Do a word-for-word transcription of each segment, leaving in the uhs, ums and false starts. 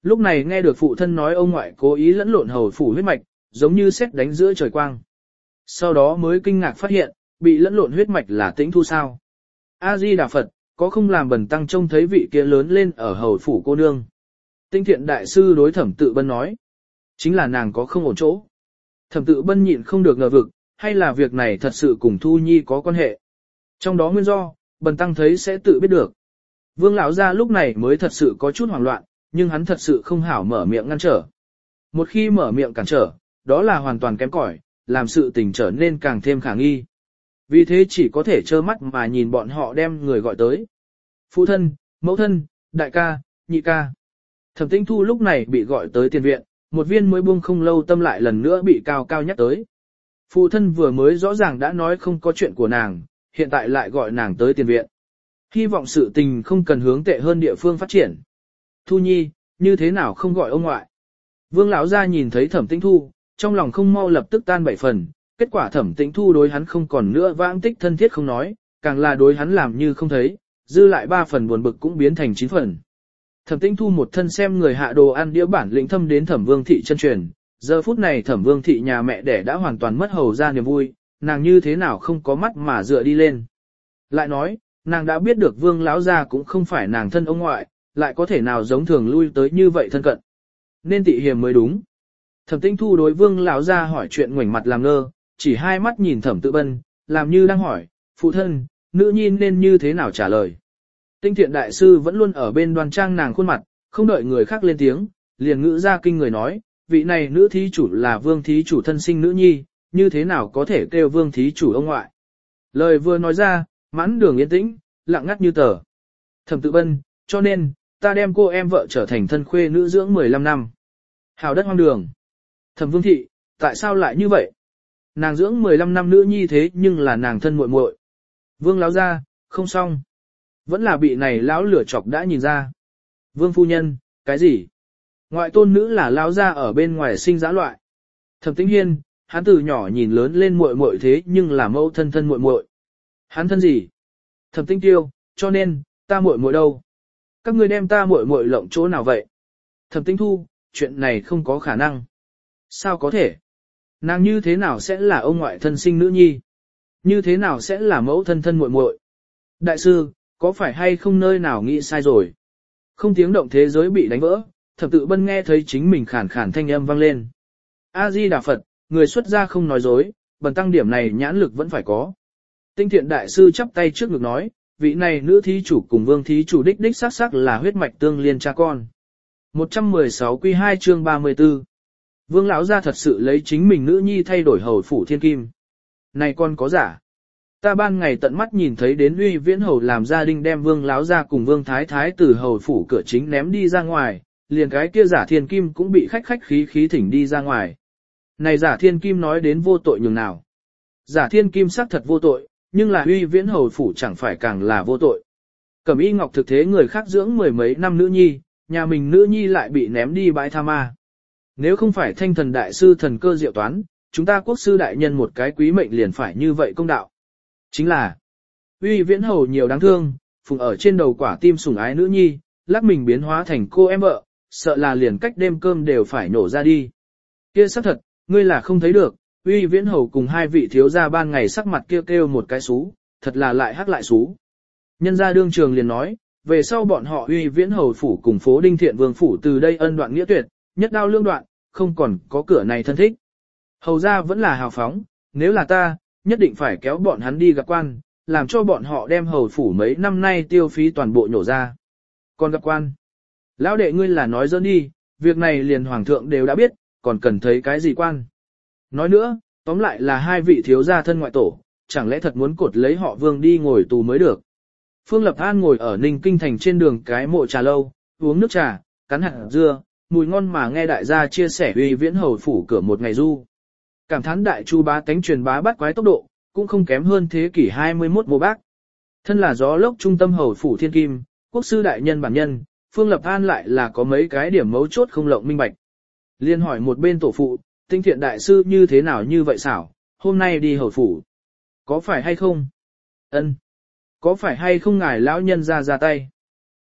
Lúc này nghe được phụ thân nói ông ngoại cố ý lẫn lộn hầu phủ huyết mạch, giống như sét đánh giữa trời quang. Sau đó mới kinh ngạc phát hiện, bị lẫn lộn huyết mạch là Tĩnh Thu sao. A-di-đà Phật, có không làm Bần tăng trông thấy vị kia lớn lên ở hầu phủ cô nương. Tinh Thiện đại sư đối Thẩm Tự Bân nói, chính là nàng có không ổn chỗ. Thẩm Tự Bân nhịn không được ngờ vực, hay là việc này thật sự cùng Thu Nhi có quan hệ. Trong đó nguyên do, Bần tăng thấy sẽ tự biết được. Vương lão gia lúc này mới thật sự có chút hoảng loạn, nhưng hắn thật sự không hảo mở miệng ngăn trở. Một khi mở miệng cản trở, đó là hoàn toàn kém cỏi, làm sự tình trở nên càng thêm khả nghi. Vì thế chỉ có thể trơ mắt mà nhìn bọn họ đem người gọi tới. Phụ thân, mẫu thân, đại ca, nhị ca. Thẩm Tĩnh Thu lúc này bị gọi tới tiền viện, một viên mới buông không lâu tâm lại lần nữa bị cao cao nhắc tới. Phụ thân vừa mới rõ ràng đã nói không có chuyện của nàng, hiện tại lại gọi nàng tới tiền viện. Hy vọng sự tình không cần hướng tệ hơn địa phương phát triển. Thu Nhi, như thế nào không gọi ông ngoại? Vương lão gia nhìn thấy Thẩm Tĩnh Thu, trong lòng không mau lập tức tan bảy phần, kết quả Thẩm Tĩnh Thu đối hắn không còn nữa vãng tích thân thiết không nói, càng là đối hắn làm như không thấy, dư lại ba phần buồn bực cũng biến thành chín phần. Thẩm Tĩnh Thu một thân xem người hạ đồ ăn đĩa bản lĩnh thâm đến Thẩm Vương thị chân truyền, giờ phút này Thẩm Vương thị nhà mẹ đẻ đã hoàn toàn mất hầu ra niềm vui, nàng như thế nào không có mắt mà dựa đi lên. Lại nói, nàng đã biết được Vương lão gia cũng không phải nàng thân ông ngoại, lại có thể nào giống thường lui tới như vậy thân cận. Nên tị hiềm mới đúng. Thẩm Tĩnh Thu đối Vương lão gia hỏi chuyện ngoảnh mặt làm ngơ, chỉ hai mắt nhìn Thẩm Tự Bân, làm như đang hỏi, phụ thân, nữ nhi nên như thế nào trả lời. Tinh Thiện đại sư vẫn luôn ở bên đoan trang nàng khuôn mặt, không đợi người khác lên tiếng, liền ngữ ra kinh người nói, vị này nữ thí chủ là Vương thí chủ thân sinh nữ nhi, như thế nào có thể kêu Vương thí chủ ông ngoại. Lời vừa nói ra, mãn đường yên tĩnh, lặng ngắt như tờ. Thẩm Tự Bân, cho nên, ta đem cô em vợ trở thành thân khuê nữ dưỡng mười lăm năm. Hào đất hoang đường. Thẩm Vương thị, tại sao lại như vậy? Nàng dưỡng mười lăm năm nữ nhi thế nhưng là nàng thân muội muội. Vương lão gia, không xong. Vẫn là bị này lão lửa chọc đã nhìn ra. Vương phu nhân, cái gì? Ngoại tôn nữ là lão gia ở bên ngoài sinh dã loại. Thẩm Tĩnh Hiên, hắn từ nhỏ nhìn lớn lên muội muội thế nhưng là mẫu thân thân muội muội. Hắn thân gì? Thẩm Tĩnh Tiêu, cho nên, ta muội muội đâu? Các ngươi đem ta muội muội lộng chỗ nào vậy? Thẩm Tĩnh Thu, chuyện này không có khả năng. Sao có thể? Nàng như thế nào sẽ là ông ngoại thân sinh nữ nhi? Như thế nào sẽ là mẫu thân thân muội muội? Đại sư, có phải hay không nơi nào nghĩ sai rồi? Không tiếng động thế giới bị đánh vỡ, Thẩm Tự Bân nghe thấy chính mình khàn khàn thanh âm vang lên. A-di-đà Phật, người xuất gia không nói dối, bần tăng điểm này nhãn lực vẫn phải có. Tinh Thiện đại sư chắp tay trước ngực nói, vị này nữ thí chủ cùng Vương thí chủ đích đích xác xác là huyết mạch tương liên cha con. một trăm mười sáu quy hai chương ba mươi tư. Vương lão gia thật sự lấy chính mình nữ nhi thay đổi hầu phủ thiên kim. Này con có giả. Ta ban ngày tận mắt nhìn thấy đến Uy Viễn hầu làm gia đình đem Vương lão gia cùng Vương thái thái từ hầu phủ cửa chính ném đi ra ngoài, liền cái kia giả thiên kim cũng bị khách khách khí khí thỉnh đi ra ngoài. Này giả thiên kim nói đến vô tội nhường nào. Giả thiên kim xác thật vô tội, nhưng là Uy Viễn hầu phủ chẳng phải càng là vô tội. Cẩm Y Ngọc thực thế người khác dưỡng mười mấy năm nữ nhi, nhà mình nữ nhi lại bị ném đi bãi tha ma. Nếu không phải thanh thần đại sư thần cơ diệu toán, chúng ta quốc sư đại nhân một cái quý mệnh liền phải như vậy công đạo. Chính là, Uy Viễn hầu nhiều đáng thương, phùng ở trên đầu quả tim sủng ái nữ nhi, lắc mình biến hóa thành cô em vợ, sợ là liền cách đêm cơm đều phải nổ ra đi. Kia xác thật, ngươi là không thấy được, Uy Viễn hầu cùng hai vị thiếu gia ban ngày sắc mặt kia kêu, kêu một cái xú, thật là lại hắc lại xú. Nhân gia đương trường liền nói, về sau bọn họ Uy Viễn hầu phủ cùng phố Đinh Thiện Vương phủ từ đây ân đoạn nghĩa tuyệt, nhất đao lương đoạn, không còn có cửa này thân thích. Hầu gia vẫn là hào phóng, nếu là ta, nhất định phải kéo bọn hắn đi gặp quan, làm cho bọn họ đem hầu phủ mấy năm nay tiêu phí toàn bộ nhổ ra. Còn gặp quan, lão đệ ngươi là nói dỡn đi, việc này liền hoàng thượng đều đã biết, còn cần thấy cái gì quan. Nói nữa, tóm lại là hai vị thiếu gia thân ngoại tổ, chẳng lẽ thật muốn cột lấy họ Vương đi ngồi tù mới được. Phương Lập An ngồi ở Ninh Kinh thành trên đường cái mộ trà lâu, uống nước trà, cắn hạt dưa, mùi ngon mà nghe đại gia chia sẻ Uy Viễn hầu phủ cửa một ngày du. Cảm thán đại chu bá tánh truyền bá bắt quái tốc độ, cũng không kém hơn thế kỷ hai mươi mốt mùa bác. Thân là gió lốc trung tâm hầu phủ thiên kim, quốc sư đại nhân bản nhân, Phương Lập An lại là có mấy cái điểm mấu chốt không lộng minh bạch. Liên hỏi một bên tổ phụ, Tinh Thiện đại sư như thế nào như vậy xảo, hôm nay đi hầu phủ. Có phải hay không? Ân. Có phải hay không ngài lão nhân ra ra tay?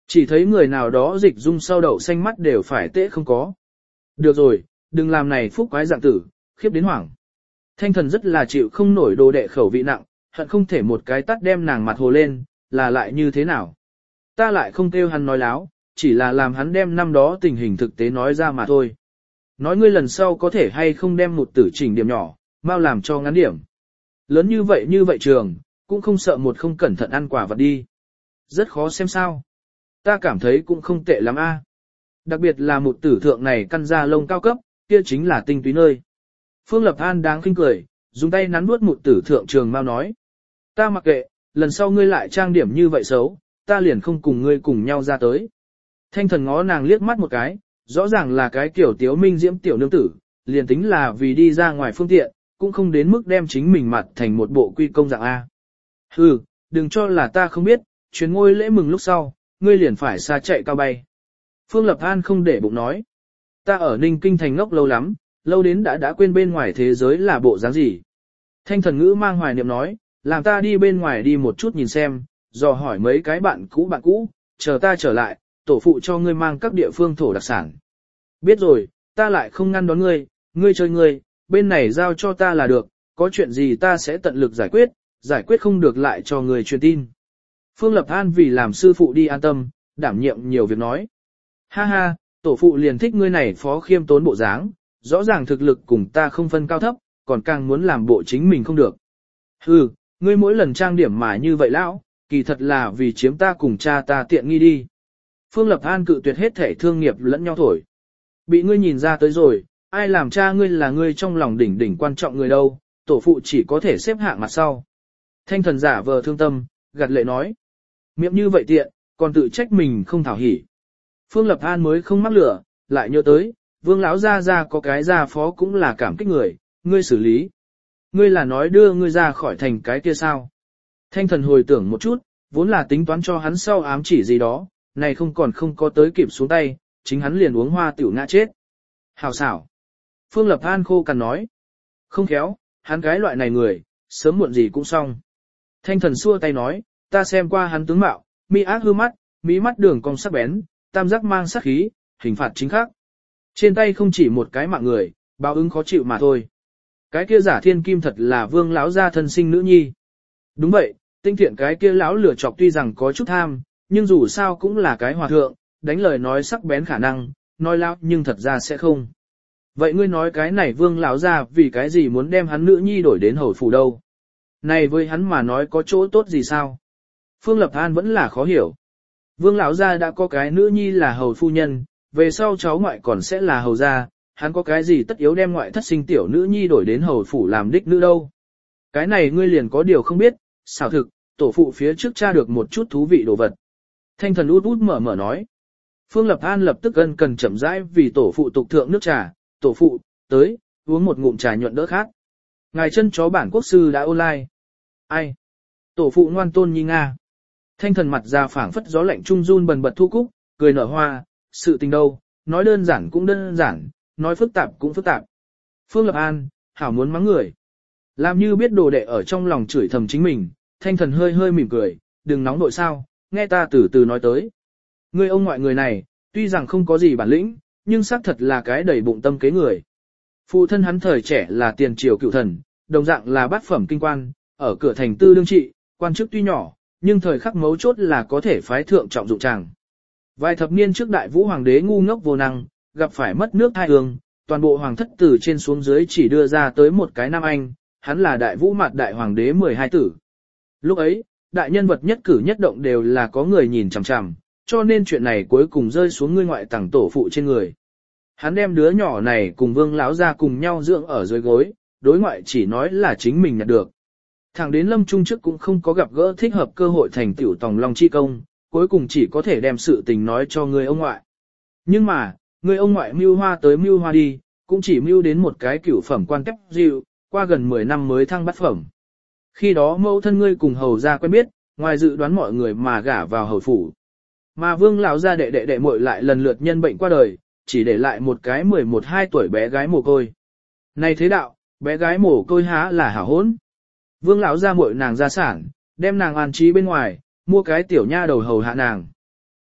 Chỉ thấy người nào đó dịch dung sau đậu xanh mắt đều phải tễ không có. Được rồi, đừng làm này phúc quái dạng tử, khiếp đến hoảng. Thanh thần rất là chịu không nổi đồ đệ khẩu vị nặng, hận không thể một cái tắt đem nàng mặt hồ lên, là lại như thế nào. Ta lại không kêu hắn nói láo, chỉ là làm hắn đem năm đó tình hình thực tế nói ra mà thôi. Nói ngươi lần sau có thể hay không đem một tử chỉnh điểm nhỏ, mau làm cho ngắn điểm. Lớn như vậy như vậy trường, cũng không sợ một không cẩn thận ăn quả vật đi. Rất khó xem sao. Ta cảm thấy cũng không tệ lắm a. Đặc biệt là một tử thượng này căn da lông cao cấp, kia chính là tinh túy nơi. Phương Lập An đáng khinh cười, dùng tay nắn nuốt một tử thượng trường mau nói. Ta mặc kệ, lần sau ngươi lại trang điểm như vậy xấu, ta liền không cùng ngươi cùng nhau ra tới. Thanh thần ngó nàng liếc mắt một cái, rõ ràng là cái kiểu tiếu minh diễm tiểu nương tử, liền tính là vì đi ra ngoài phương tiện, cũng không đến mức đem chính mình mặt thành một bộ quy công dạng A. Hừ, đừng cho là ta không biết, chuyến ngôi lễ mừng lúc sau, ngươi liền phải xa chạy cao bay. Phương Lập An không để bụng nói. Ta ở Ninh Kinh thành ngốc lâu lắm, lâu đến đã đã quên bên ngoài thế giới là bộ dáng gì. Thanh thần ngữ mang hoài niệm nói, làm ta đi bên ngoài đi một chút nhìn xem, dò hỏi mấy cái bạn cũ bạn cũ, chờ ta trở lại, tổ phụ cho ngươi mang các địa phương thổ đặc sản. Biết rồi, ta lại không ngăn đón ngươi, ngươi chơi ngươi, bên này giao cho ta là được, có chuyện gì ta sẽ tận lực giải quyết, giải quyết không được lại cho người truyền tin. Phương Lập An vì làm sư phụ đi an tâm, đảm nhiệm nhiều việc nói. Ha ha, tổ phụ liền thích ngươi này phó khiêm tốn bộ dáng, rõ ràng thực lực cùng ta không phân cao thấp, còn càng muốn làm bộ chính mình không được. Hừ, ngươi mỗi lần trang điểm mà như vậy lão, kỳ thật là vì chiếm ta cùng cha ta tiện nghi đi. Phương Lập An cự tuyệt hết thể thương nghiệp lẫn nhau thổi. Bị ngươi nhìn ra tới rồi, ai làm cha ngươi là ngươi trong lòng đỉnh đỉnh quan trọng người đâu, tổ phụ chỉ có thể xếp hạng mặt sau. Thanh thần giả vờ thương tâm, gật lệ nói. Miệng như vậy tiện, còn tự trách mình không thảo hỉ. Phương Lập An mới không mắc lửa, lại nhớ tới, Vương lão gia gia có cái gia phó cũng là cảm kích người, ngươi xử lý. Ngươi là nói đưa ngươi ra khỏi thành cái kia sao? Thanh thần hồi tưởng một chút, vốn là tính toán cho hắn sau ám chỉ gì đó, này không còn không có tới kịp xuống tay, chính hắn liền uống hoa tiểu ngã chết. Hào xảo. Phương Lập An khô cằn nói. Không khéo, hắn cái loại này người, sớm muộn gì cũng xong. Thanh thần xua tay nói, ta xem qua hắn tướng mạo, mi ác hư mắt, mí mắt đường cong sắc bén, tam giác mang sát khí, hình phạt chính khắc. Trên tay không chỉ một cái mạng người, báo ứng khó chịu mà thôi. Cái kia giả thiên kim thật là Vương lão gia thân sinh nữ nhi. Đúng vậy, tinh thiện cái kia lão lửa chọc tuy rằng có chút tham, nhưng dù sao cũng là cái hòa thượng, đánh lời nói sắc bén khả năng, nói lão nhưng thật ra sẽ không. Vậy ngươi nói cái này Vương lão gia vì cái gì muốn đem hắn nữ nhi đổi đến hầu phủ đâu? Này với hắn mà nói có chỗ tốt gì sao? Phương Lập An vẫn là khó hiểu. Vương lão gia đã có cái nữ nhi là hầu phu nhân, về sau cháu ngoại còn sẽ là hầu gia, hắn có cái gì tất yếu đem ngoại thất sinh tiểu nữ nhi đổi đến hầu phủ làm đích nữ đâu? Cái này ngươi liền có điều không biết, xảo thực, tổ phụ phía trước tra được một chút thú vị đồ vật. Thanh thần út út mở mở nói. Phương Lập An lập tức ân cần chậm rãi vì tổ phụ tục thượng nước trà, tổ phụ, tới, uống một ngụm trà nhuận đỡ khát. Ngài chân chó bản quốc sư đã online. Ai? Tổ phụ ngoan tôn nhi Nga. Thanh thần mặt ra phảng phất gió lạnh trung run bần bật thu cúc, cười nở hoa, sự tình đâu, nói đơn giản cũng đơn giản, nói phức tạp cũng phức tạp. Phương Lập An, hảo muốn mắng người. Làm như biết đồ đệ ở trong lòng chửi thầm chính mình, thanh thần hơi hơi mỉm cười, đừng nóng nội sao, nghe ta từ từ nói tới. Người ông ngoại người này, tuy rằng không có gì bản lĩnh, nhưng xác thật là cái đầy bụng tâm kế người. Phụ thân hắn thời trẻ là tiền triều cựu thần, đồng dạng là bát phẩm kinh quan, ở cửa thành tư đương trị, quan chức tuy nhỏ, nhưng thời khắc mấu chốt là có thể phái thượng trọng dụng chàng. Vài thập niên trước đại vũ hoàng đế ngu ngốc vô năng, gặp phải mất nước hai hương, toàn bộ hoàng thất từ trên xuống dưới chỉ đưa ra tới một cái nam anh, hắn là đại vũ mặt đại hoàng đế mười hai tử. Lúc ấy, đại nhân vật nhất cử nhất động đều là có người nhìn chằm chằm, cho nên chuyện này cuối cùng rơi xuống ngươi ngoại tàng tổ phụ trên người. Hắn đem đứa nhỏ này cùng Vương lão gia cùng nhau dưỡng ở dưới gối, đối ngoại chỉ nói là chính mình nhận được. Thẳng đến lâm trung trước cũng không có gặp gỡ thích hợp cơ hội thành tiểu tòng long chi công, cuối cùng chỉ có thể đem sự tình nói cho người ông ngoại. Nhưng mà, người ông ngoại mưu hoa tới mưu hoa đi, cũng chỉ mưu đến một cái cửu phẩm quan kép dịu, qua gần mười năm mới thăng bát phẩm. Khi đó mẫu thân ngươi cùng hầu gia quen biết, ngoài dự đoán mọi người mà gả vào hầu phủ. Mà Vương lão gia đệ đệ đệ muội lại lần lượt nhân bệnh qua đời, chỉ để lại một cái mười một hai tuổi bé gái mồ côi. Này thế đạo, bé gái mồ côi há là hảo hốn. Vương lão gia muội nàng gia sản, đem nàng an trí bên ngoài, mua cái tiểu nha đầu hầu hạ nàng.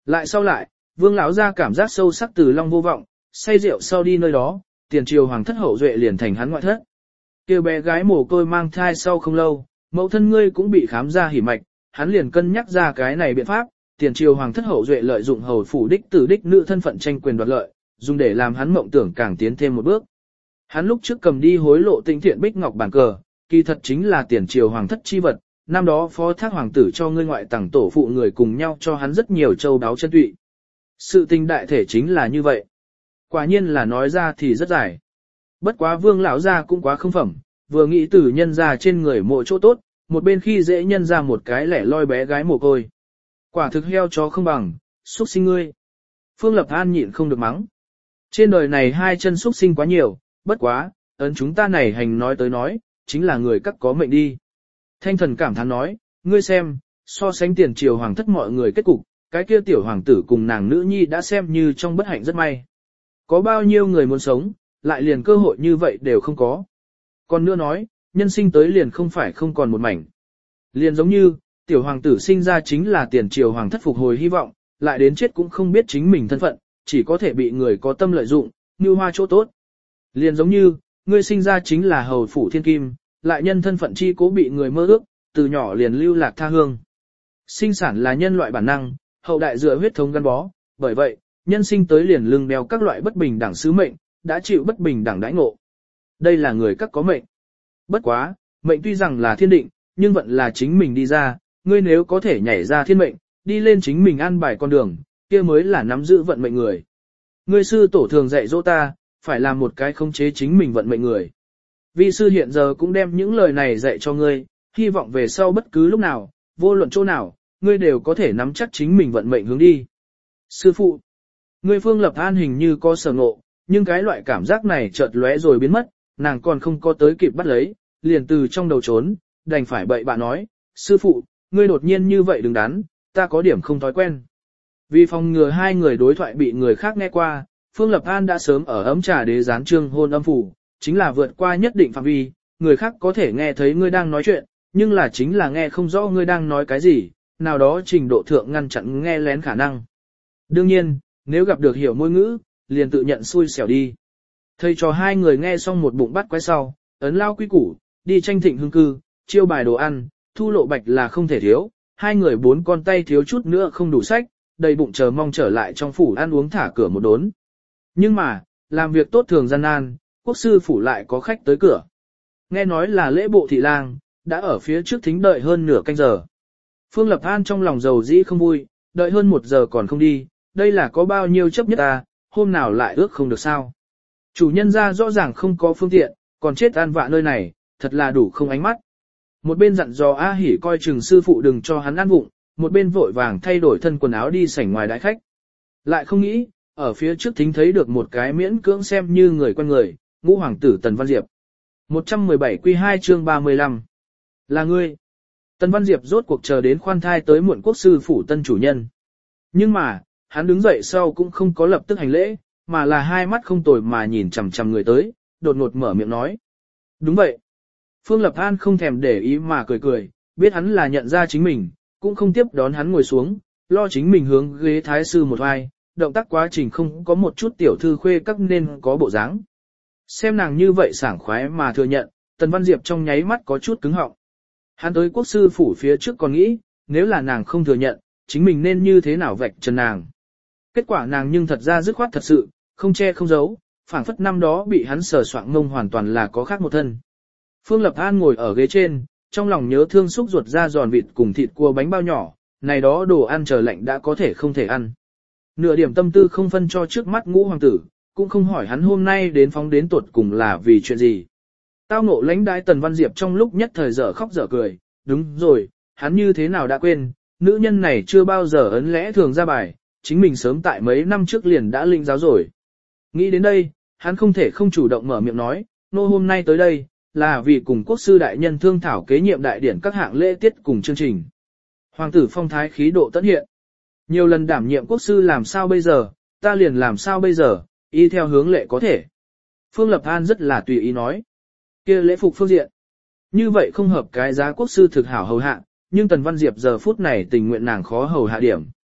Lại sau lại, Vương lão gia cảm giác sâu sắc từ Long vô vọng, say rượu sau đi nơi đó, tiền triều hoàng thất hậu duệ liền thành hắn ngoại thất. Kêu bé gái mồ côi mang thai sau không lâu, mẫu thân ngươi cũng bị khám ra hỉ mạch, hắn liền cân nhắc ra cái này biện pháp, tiền triều hoàng thất hậu duệ lợi dụng hầu phủ đích tử đích nữ thân phận tranh quyền đoạt lợi, dùng để làm hắn mộng tưởng càng tiến thêm một bước. Hắn lúc trước cầm đi hối lộ Tĩnh Thiện bích ngọc bàn cờ, kỳ thật chính là tiền triều hoàng thất chi vật, năm đó phó thác hoàng tử cho ngươi ngoại tàng tổ phụ người cùng nhau cho hắn rất nhiều châu đáo chân tụy. Sự tình đại thể chính là như vậy. Quả nhiên là nói ra thì rất dài. Bất quá Vương lão gia cũng quá không phẩm, vừa nghĩ từ nhân ra trên người mộ chỗ tốt, một bên khi dễ nhân ra một cái lẻ loi bé gái mồ côi. Quả thực heo chó không bằng, xúc sinh ngươi. Phương Lập An nhịn không được mắng. Trên đời này hai chân xúc sinh quá nhiều, bất quá, ấn chúng ta này hành nói tới nói, chính là người các có mệnh đi. Thanh thần cảm thán nói, ngươi xem, so sánh tiền triều hoàng thất mọi người kết cục, cái kia tiểu hoàng tử cùng nàng nữ nhi đã xem như trong bất hạnh rất may. Có bao nhiêu người muốn sống, lại liền cơ hội như vậy đều không có. Còn nữa nói, nhân sinh tới liền không phải không còn một mảnh. Liền giống như, tiểu hoàng tử sinh ra chính là tiền triều hoàng thất phục hồi hy vọng, lại đến chết cũng không biết chính mình thân phận, chỉ có thể bị người có tâm lợi dụng, như hoa chỗ tốt. Liền giống như, ngươi sinh ra chính là hầu phủ thiên kim, lại nhân thân phận chi cố bị người mơ ước, từ nhỏ liền lưu lạc tha hương. Sinh sản là nhân loại bản năng, hậu đại dựa huyết thống gắn bó, bởi vậy, nhân sinh tới liền lưng đeo các loại bất bình đẳng sứ mệnh, đã chịu bất bình đẳng đãi ngộ. Đây là người các có mệnh. Bất quá, mệnh tuy rằng là thiên định, nhưng vẫn là chính mình đi ra, ngươi nếu có thể nhảy ra thiên mệnh, đi lên chính mình an bài con đường, kia mới là nắm giữ vận mệnh người. Ngươi sư tổ thường dạy dỗ ta, phải làm một cái khống chế chính mình vận mệnh người. Vi sư hiện giờ cũng đem những lời này dạy cho ngươi, hy vọng về sau bất cứ lúc nào, vô luận chỗ nào, ngươi đều có thể nắm chắc chính mình vận mệnh hướng đi. Sư phụ, ngươi Phương Lập An hình như có sở ngộ, nhưng cái loại cảm giác này chợt lóe rồi biến mất, nàng còn không có tới kịp bắt lấy, liền từ trong đầu trốn, đành phải bậy bạ nói, sư phụ, ngươi đột nhiên như vậy đừng đắn, ta có điểm không thói quen. Vì phòng ngừa hai người đối thoại bị người khác nghe qua, Phương Lập An đã sớm ở ấm trà đế gián trương hôn âm phủ, chính là vượt qua nhất định phạm vi, người khác có thể nghe thấy ngươi đang nói chuyện, nhưng là chính là nghe không rõ ngươi đang nói cái gì, nào đó trình độ thượng ngăn chặn nghe lén khả năng. Đương nhiên, nếu gặp được hiểu ngôn ngữ, liền tự nhận xui xẻo đi. Thầy trò hai người nghe xong một bụng bắt quái sau, ấn lao quý củ, đi tranh thịnh hương cư, chiêu bài đồ ăn, thu lộ bạch là không thể thiếu, hai người bốn con tay thiếu chút nữa không đủ sách, đầy bụng chờ mong trở lại trong phủ ăn uống thả cửa một đốn. Nhưng mà, làm việc tốt thường gian nan, quốc sư phủ lại có khách tới cửa. Nghe nói là lễ bộ thị lang, đã ở phía trước thính đợi hơn nửa canh giờ. Phương Lập An trong lòng giàu dĩ không vui, đợi hơn một giờ còn không đi, đây là có bao nhiêu chấp nhất ta, hôm nào lại ước không được sao. Chủ nhân ra rõ ràng không có phương tiện, còn chết an vạ nơi này, thật là đủ không ánh mắt. Một bên dặn dò A Hỉ coi chừng sư phụ đừng cho hắn ăn vụng, một bên vội vàng thay đổi thân quần áo đi sảnh ngoài đại khách. Lại không nghĩ, ở phía trước thính thấy được một cái miễn cưỡng xem như người quen người, ngũ hoàng tử Tần Văn Diệp. một trăm mười bảy quy hai chương ba mươi lăm. Là ngươi. Tần Văn Diệp rốt cuộc chờ đến khoan thai tới muộn quốc sư phủ tân chủ nhân. Nhưng mà, hắn đứng dậy sau cũng không có lập tức hành lễ, mà là hai mắt không tồi mà nhìn chằm chằm người tới, đột ngột mở miệng nói. Đúng vậy. Phương Lập An không thèm để ý mà cười cười, biết hắn là nhận ra chính mình, cũng không tiếp đón hắn ngồi xuống, lo chính mình hướng ghế thái sư một vai, động tác quá trình không có một chút tiểu thư khuê các nên có bộ dáng. Xem nàng như vậy sảng khoái mà thừa nhận, Tần Văn Diệp trong nháy mắt có chút cứng họng. Hắn tới quốc sư phủ phía trước còn nghĩ, nếu là nàng không thừa nhận, chính mình nên như thế nào vạch trần nàng. Kết quả nàng nhưng thật ra dứt khoát thật sự, không che không giấu, phảng phất năm đó bị hắn sờ soạng ngông hoàn toàn là có khác một thân. Phương Lập An ngồi ở ghế trên, trong lòng nhớ thương xúc ruột ra giòn vịt cùng thịt cua bánh bao nhỏ, này đó đồ ăn chờ lạnh đã có thể không thể ăn. Nửa điểm tâm tư không phân cho trước mắt ngũ hoàng tử, cũng không hỏi hắn hôm nay đến phóng đến tuột cùng là vì chuyện gì. Tao ngộ lãnh đái Tần Văn Diệp trong lúc nhất thời dở khóc dở cười, đúng rồi, hắn như thế nào đã quên, nữ nhân này chưa bao giờ ấn lẽ thường ra bài, chính mình sớm tại mấy năm trước liền đã linh giáo rồi. Nghĩ đến đây, hắn không thể không chủ động mở miệng nói, nô hôm nay tới đây, là vì cùng quốc sư đại nhân thương thảo kế nhiệm đại điển các hạng lễ tiết cùng chương trình. Hoàng tử phong thái khí độ tất hiện. Nhiều lần đảm nhiệm quốc sư làm sao bây giờ, ta liền làm sao bây giờ, y theo hướng lệ có thể. Phương Lập An rất là tùy ý nói. Kia lễ phục phương diện. Như vậy không hợp cái giá quốc sư thực hảo hầu hạ, nhưng Tần Văn Diệp giờ phút này tình nguyện nàng khó hầu hạ điểm.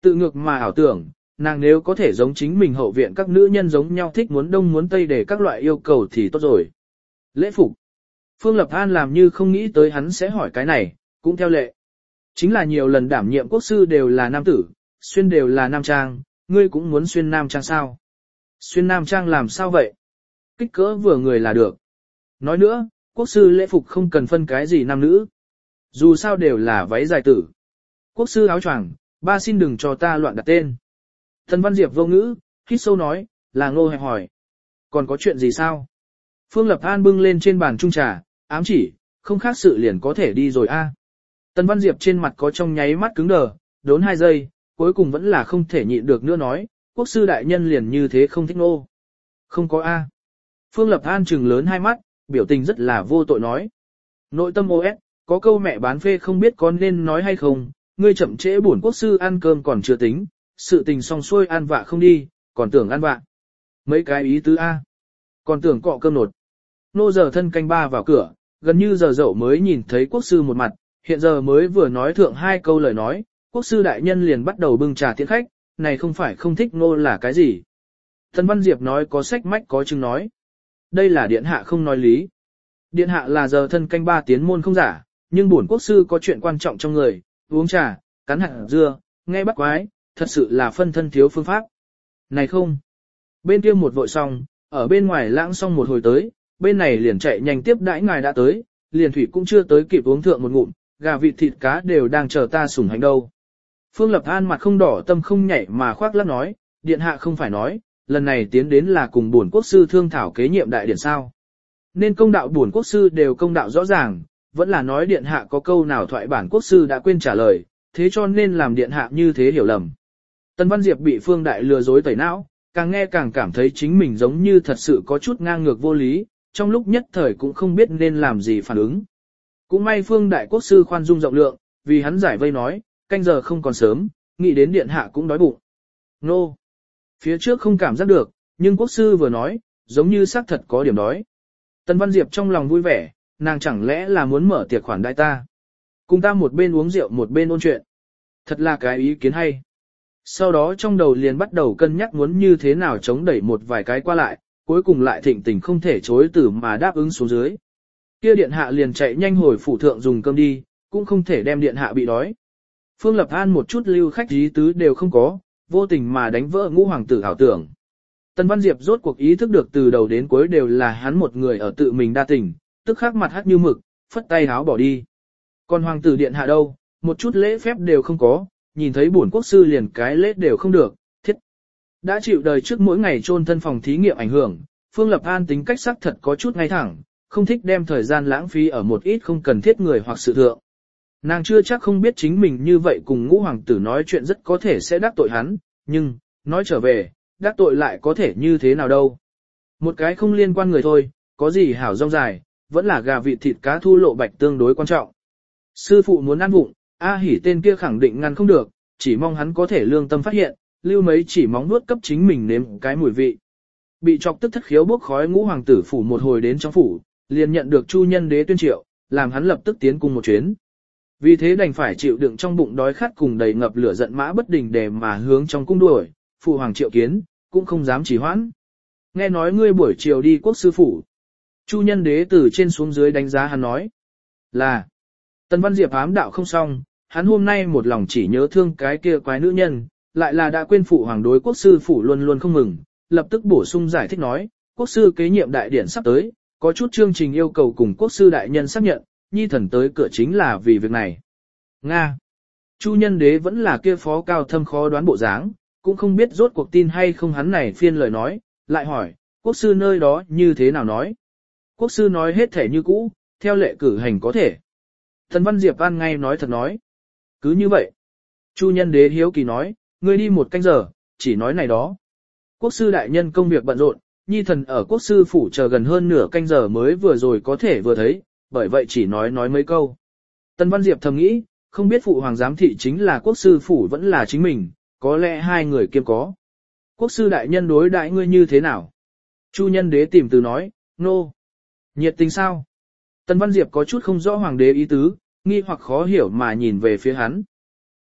Tự ngược mà ảo tưởng, nàng nếu có thể giống chính mình hậu viện các nữ nhân giống nhau thích muốn đông muốn tây để các loại yêu cầu thì tốt rồi. Lễ phục. Phương Lập An làm như không nghĩ tới hắn sẽ hỏi cái này, cũng theo lệ. Chính là nhiều lần đảm nhiệm quốc sư đều là nam tử, xuyên đều là nam trang, ngươi cũng muốn xuyên nam trang sao? Xuyên nam trang làm sao vậy? Kích cỡ vừa người là được. Nói nữa, quốc sư lễ phục không cần phân cái gì nam nữ. Dù sao đều là váy dài tử. Quốc sư áo choàng, ba xin đừng cho ta loạn đặt tên. Tần Văn Diệp vô ngữ, hít sâu nói, là Ngô hẹp hỏi. Còn có chuyện gì sao? Phương Lập An bưng lên trên bàn trung trà, ám chỉ, không khác sự liền có thể đi rồi a. À. Tần Văn Diệp trên mặt có trong nháy mắt cứng đờ, đốn hai giây, cuối cùng vẫn là không thể nhịn được nữa nói, quốc sư đại nhân liền như thế không thích Ngô. Không có a. À. Phương Lập An trừng lớn hai mắt, biểu tình rất là vô tội nói. Nội tâm ô ét, có câu mẹ bán phê không biết có nên nói hay không, ngươi chậm trễ bổn quốc sư ăn cơm còn chưa tính, sự tình xong xuôi ăn vạ không đi, còn tưởng ăn vạ. Mấy cái ý tứ A. Còn tưởng cọ cơm nột. Nô giờ thân canh ba vào cửa, gần như giờ dậu mới nhìn thấy quốc sư một mặt, hiện giờ mới vừa nói thượng hai câu lời nói, quốc sư đại nhân liền bắt đầu bưng trà tiễn khách, này không phải không thích nô là cái gì. Tần Văn Diệp nói có sách mách có chứng nói. Đây là điện hạ không nói lý. Điện hạ là giờ thân canh ba tiến môn không giả, nhưng bổn quốc sư có chuyện quan trọng trong người, uống trà, cắn hạt dưa, nghe bắt quái, thật sự là phân thân thiếu phương pháp. Này không. Bên kia một vội xong, ở bên ngoài lãng xong một hồi tới, bên này liền chạy nhanh tiếp đãi ngài đã tới, liền thủy cũng chưa tới kịp uống thượng một ngụm, gà vịt thịt cá đều đang chờ ta sủng hành đâu. Phương Lập An mặt không đỏ tâm không nhảy mà khoác lác nói, điện hạ không phải nói, lần này tiến đến là cùng bổn quốc sư thương thảo kế nhiệm đại điển sao. Nên công đạo bổn quốc sư đều công đạo rõ ràng, vẫn là nói điện hạ có câu nào thoại bản quốc sư đã quên trả lời, thế cho nên làm điện hạ như thế hiểu lầm. Tần Văn Diệp bị Phương Đại lừa dối tẩy não, càng nghe càng cảm thấy chính mình giống như thật sự có chút ngang ngược vô lý, trong lúc nhất thời cũng không biết nên làm gì phản ứng. Cũng may Phương Đại quốc sư khoan dung rộng lượng, vì hắn giải vây nói, canh giờ không còn sớm, nghĩ đến điện hạ cũng đói bụng. Nô! Phía trước không cảm giác được, nhưng quốc sư vừa nói, giống như xác thật có điểm đói. Tần Văn Diệp trong lòng vui vẻ, nàng chẳng lẽ là muốn mở tiệc khoản đại ta. Cùng ta một bên uống rượu một bên ôn chuyện. Thật là cái ý kiến hay. Sau đó trong đầu liền bắt đầu cân nhắc muốn như thế nào chống đẩy một vài cái qua lại, cuối cùng lại thịnh tình không thể chối từ mà đáp ứng xuống dưới. Kia điện hạ liền chạy nhanh hồi phủ thượng dùng cơm đi, cũng không thể đem điện hạ bị đói. Phương Lập An một chút lưu khách ý tứ đều không có, vô tình mà đánh vỡ ngũ hoàng tử ảo tưởng. Tần Văn Diệp rốt cuộc ý thức được từ đầu đến cuối đều là hắn một người ở tự mình đa tình, tức khắc mặt hắt như mực, phất tay háo bỏ đi. Còn hoàng tử điện hạ đâu, một chút lễ phép đều không có, nhìn thấy bổn quốc sư liền cái lễ đều không được, thiết. Đã chịu đời trước mỗi ngày chôn thân phòng thí nghiệm ảnh hưởng, Phương Lập An tính cách sắc thật có chút ngay thẳng, không thích đem thời gian lãng phí ở một ít không cần thiết người hoặc sự thượng. Nàng chưa chắc không biết chính mình như vậy cùng ngũ hoàng tử nói chuyện rất có thể sẽ đắc tội hắn, nhưng, nói trở về, đắc tội lại có thể như thế nào đâu. Một cái không liên quan người thôi, có gì hảo rong dài, vẫn là gà vịt thịt cá thu lộ bạch tương đối quan trọng. Sư phụ muốn ăn vụng, A Hỉ tên kia khẳng định ngăn không được, chỉ mong hắn có thể lương tâm phát hiện, lưu mấy chỉ móng nuốt cấp chính mình nếm cái mùi vị. Bị chọc tức thất khiếu bốc khói ngũ hoàng tử phủ một hồi đến trong phủ, liền nhận được Chu Nhân Đế tuyên triệu, làm hắn lập tức tiến cùng một chuyến. Vì thế đành phải chịu đựng trong bụng đói khát cùng đầy ngập lửa giận mã bất đình để mà hướng trong cung đuổi, phụ hoàng triệu kiến, cũng không dám trì hoãn. Nghe nói ngươi buổi chiều đi quốc sư phủ. Chu Nhân Đế từ trên xuống dưới đánh giá hắn nói. Là, Tần Văn Diệp ám đạo không xong, hắn hôm nay một lòng chỉ nhớ thương cái kia quái nữ nhân, lại là đã quên phụ hoàng đối quốc sư phủ luôn luôn không mừng, lập tức bổ sung giải thích nói, quốc sư kế nhiệm đại điển sắp tới, có chút chương trình yêu cầu cùng quốc sư đại nhân xác nhận, nhi thần tới cửa chính là vì việc này. Nga. Chu Nhân Đế vẫn là kia phó cao thâm khó đoán bộ dáng, cũng không biết rốt cuộc tin hay không hắn này phiên lời nói, lại hỏi, quốc sư nơi đó như thế nào nói. Quốc sư nói hết thể như cũ, theo lệ cử hành có thể. Thần Văn Diệp An ngay nói thật nói. Cứ như vậy. Chu Nhân Đế hiếu kỳ nói, ngươi đi một canh giờ, chỉ nói này đó. Quốc sư đại nhân công việc bận rộn, nhi thần ở quốc sư phủ chờ gần hơn nửa canh giờ mới vừa rồi có thể vừa thấy, bởi vậy chỉ nói nói mấy câu. Tần Văn Diệp thầm nghĩ, không biết phụ hoàng giám thị chính là quốc sư phủ vẫn là chính mình, có lẽ hai người kiêm có. Quốc sư đại nhân đối đại ngươi như thế nào? Chu Nhân Đế tìm từ nói, nô. No. Nhiệt tình sao? Tần Văn Diệp có chút không rõ hoàng đế ý tứ, nghi hoặc khó hiểu mà nhìn về phía hắn.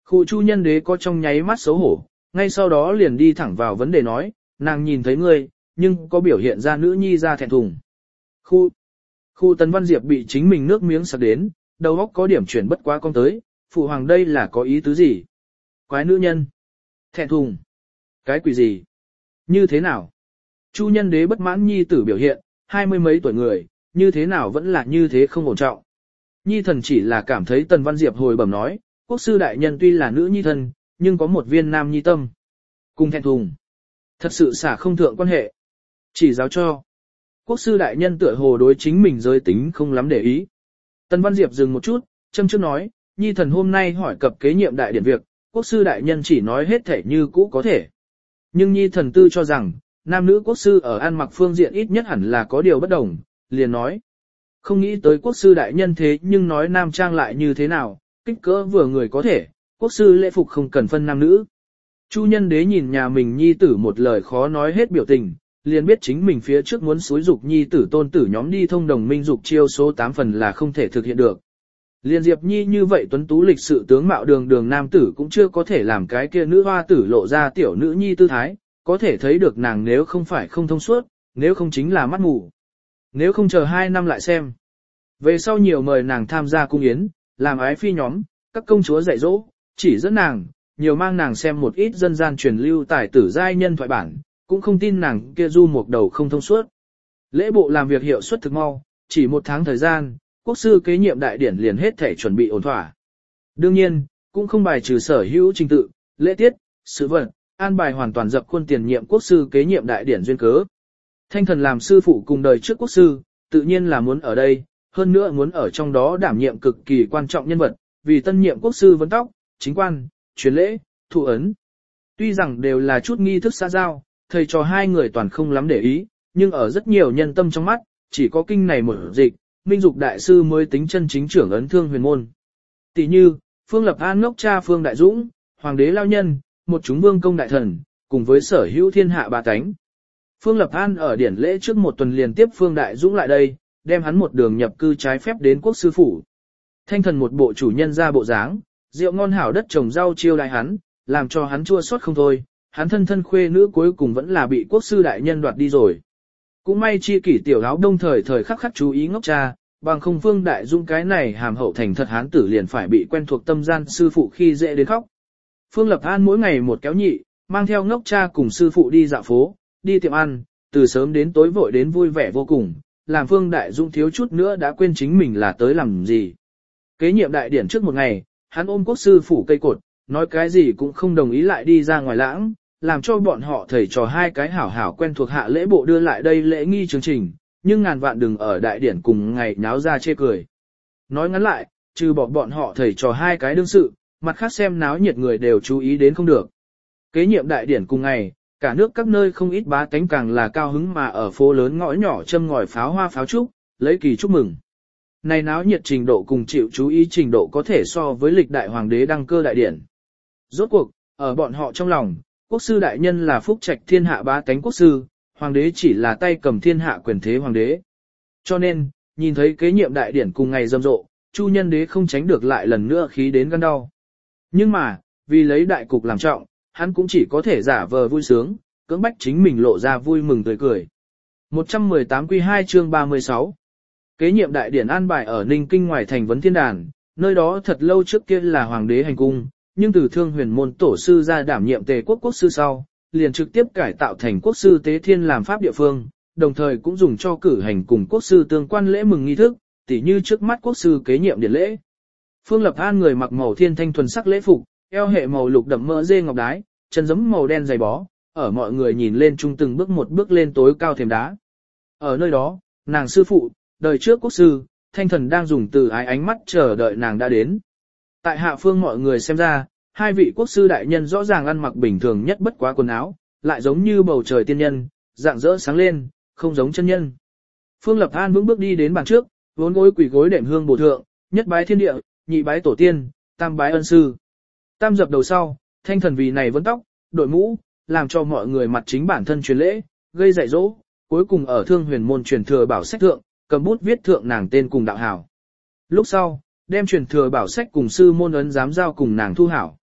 Khu Chu Nhân Đế có trong nháy mắt xấu hổ, ngay sau đó liền đi thẳng vào vấn đề nói, nàng nhìn thấy ngươi, nhưng có biểu hiện ra nữ nhi ra thẹn thùng. Khu, khu Tần Văn Diệp bị chính mình nước miếng sặc đến, đầu óc có điểm chuyển bất quá con tới, phụ hoàng đây là có ý tứ gì? Quái nữ nhân. Thẹn thùng. Cái quỷ gì? Như thế nào? Chu Nhân Đế bất mãn nhi tử biểu hiện, hai mươi mấy tuổi người, như thế nào vẫn là như thế không ổn trọng. Nhi thần chỉ là cảm thấy Tần Văn Diệp hồi bẩm nói, quốc sư đại nhân tuy là nữ nhi thân, nhưng có một viên nam nhi tâm. Cùng thẹn thùng. Thật sự xả không thượng quan hệ. Chỉ giáo cho. Quốc sư đại nhân tựa hồ đối chính mình giới tính không lắm để ý. Tần Văn Diệp dừng một chút, châm trước nói, nhi thần hôm nay hỏi cập kế nhiệm đại điển việc, quốc sư đại nhân chỉ nói hết thể như cũ có thể. Nhưng nhi thần tư cho rằng, nam nữ quốc sư ở ăn mặc phương diện ít nhất hẳn là có điều bất đồng, liền nói. Không nghĩ tới quốc sư đại nhân thế nhưng nói nam trang lại như thế nào, kích cỡ vừa người có thể, quốc sư lễ phục không cần phân nam nữ. Chu Nhân Đế nhìn nhà mình nhi tử một lời khó nói hết biểu tình, liền biết chính mình phía trước muốn xúi dục nhi tử tôn tử nhóm đi thông đồng minh dục chiêu số tám phần là không thể thực hiện được. Liên Diệp Nhi như vậy tuấn tú lịch sự tướng mạo đường đường nam tử cũng chưa có thể làm cái kia nữ hoa tử lộ ra tiểu nữ nhi tư thái, có thể thấy được nàng nếu không phải không thông suốt, nếu không chính là mắt ngủ. Nếu không chờ hai năm lại xem. Về sau nhiều mời nàng tham gia cung yến, làm ái phi nhóm, các công chúa dạy dỗ, chỉ dẫn nàng, nhiều mang nàng xem một ít dân gian truyền lưu tài tử giai nhân thoại bản, cũng không tin nàng kia du một đầu không thông suốt. Lễ bộ làm việc hiệu suất thực mau, chỉ một tháng thời gian, quốc sư kế nhiệm đại điển liền hết thể chuẩn bị ổn thỏa. Đương nhiên, cũng không bài trừ sở hữu trình tự, lễ tiết, sự vật, an bài hoàn toàn dập khuôn tiền nhiệm quốc sư kế nhiệm đại điển duyên cớ. Thanh thần làm sư phụ cùng đời trước quốc sư, tự nhiên là muốn ở đây, hơn nữa muốn ở trong đó đảm nhiệm cực kỳ quan trọng nhân vật, vì tân nhiệm quốc sư vấn tóc, chính quan, truyền lễ, thụ ấn. Tuy rằng đều là chút nghi thức xã giao, thầy trò hai người toàn không lắm để ý, nhưng ở rất nhiều nhân tâm trong mắt, chỉ có kinh này một dịch, minh dục đại sư mới tính chân chính trưởng ấn thương huyền môn. Tỷ như, Phương Lập An ngốc cha Phương Đại Dũng, Hoàng đế lao nhân, một chúng vương công đại thần, cùng với sở hữu thiên hạ ba tánh. Phương Lập An ở điển lễ trước một tuần liền tiếp Phương Đại Dũng lại đây, đem hắn một đường nhập cư trái phép đến quốc sư phủ. Thanh thần một bộ chủ nhân ra bộ dáng, rượu ngon hảo đất trồng rau chiêu đãi hắn, làm cho hắn chua xót không thôi, hắn thân thân khuê nữ cuối cùng vẫn là bị quốc sư đại nhân đoạt đi rồi. Cũng may chi kỷ tiểu áo đông thời thời khắc khắc chú ý ngốc cha, bằng không Phương Đại Dũng cái này hàm hậu thành thật hán tử liền phải bị quen thuộc tâm gian sư phụ khi dễ đến khóc. Phương Lập An mỗi ngày một kéo nhị, mang theo ngốc cha cùng sư phụ đi dạo phố, đi tiệm ăn, từ sớm đến tối vội đến vui vẻ vô cùng, làm Phương Đại Dũng thiếu chút nữa đã quên chính mình là tới làm gì. Kế nhiệm đại điển trước một ngày, hắn ôm quốc sư phủ cây cột, nói cái gì cũng không đồng ý lại đi ra ngoài lãng, làm cho bọn họ thầy trò hai cái hảo hảo quen thuộc hạ lễ bộ đưa lại đây lễ nghi chương trình, nhưng ngàn vạn đừng ở đại điển cùng ngày nháo ra chê cười. Nói ngắn lại, trừ bỏ bọn họ thầy trò hai cái đương sự, mặt khác xem náo nhiệt người đều chú ý đến không được. Kế nhiệm đại điển cùng ngày, cả nước các nơi không ít bá tánh càng là cao hứng mà ở phố lớn ngõ nhỏ châm ngòi pháo hoa pháo trúc, lấy kỳ chúc mừng. Này náo nhiệt trình độ cùng chịu chú ý trình độ có thể so với lịch đại hoàng đế đăng cơ đại điển. Rốt cuộc, ở bọn họ trong lòng, quốc sư đại nhân là phúc trạch thiên hạ bá tánh quốc sư, hoàng đế chỉ là tay cầm thiên hạ quyền thế hoàng đế. Cho nên, nhìn thấy kế nhiệm đại điển cùng ngày rầm rộ, Chu Nhân Đế không tránh được lại lần nữa khí đến gan đau. Nhưng mà, vì lấy đại cục làm trọng, hắn cũng chỉ có thể giả vờ vui sướng, cưỡng bách chính mình lộ ra vui mừng tươi cười. một trăm mười tám quy hai chương ba mươi sáu. Kế nhiệm đại điển an bài ở Ninh Kinh ngoài thành Vấn Thiên Đàn, nơi đó thật lâu trước kia là hoàng đế hành cung, nhưng từ Thương Huyền môn tổ sư ra đảm nhiệm Tề quốc quốc sư sau, liền trực tiếp cải tạo thành quốc sư Tế Thiên làm pháp địa phương, đồng thời cũng dùng cho cử hành cùng quốc sư tương quan lễ mừng nghi thức, tỉ như trước mắt quốc sư kế nhiệm điển lễ. Phương Lập An người mặc màu thiên thanh thuần sắc lễ phục, eo hệ màu lục đậm mỡ dê ngọc đái, chân giẫm màu đen dày bó, ở mọi người nhìn lên trung từng bước một bước lên tối cao thềm đá. Ở nơi đó, nàng sư phụ, đời trước quốc sư, thanh thần đang dùng từ ái ánh mắt chờ đợi nàng đã đến. Tại hạ phương mọi người xem ra, hai vị quốc sư đại nhân rõ ràng ăn mặc bình thường nhất bất quá quần áo, lại giống như bầu trời tiên nhân, dạng dỡ sáng lên, không giống chân nhân. Phương Lập An vững bước đi đến bàn trước, vốn gối quỳ gối đệm hương bổ thượng, nhất bái thiên địa, nhị bái tổ tiên, tam bái ân sư. Tam dập đầu sau, thanh thần vì này vấn tóc, đội mũ, làm cho mọi người mặt chính bản thân truyền lễ, gây dạy dỗ, cuối cùng ở Thương Huyền môn truyền thừa bảo sách thượng, cầm bút viết thượng nàng tên cùng đạo hảo. Lúc sau, đem truyền thừa bảo sách cùng sư môn ấn giám giao cùng nàng thu hảo.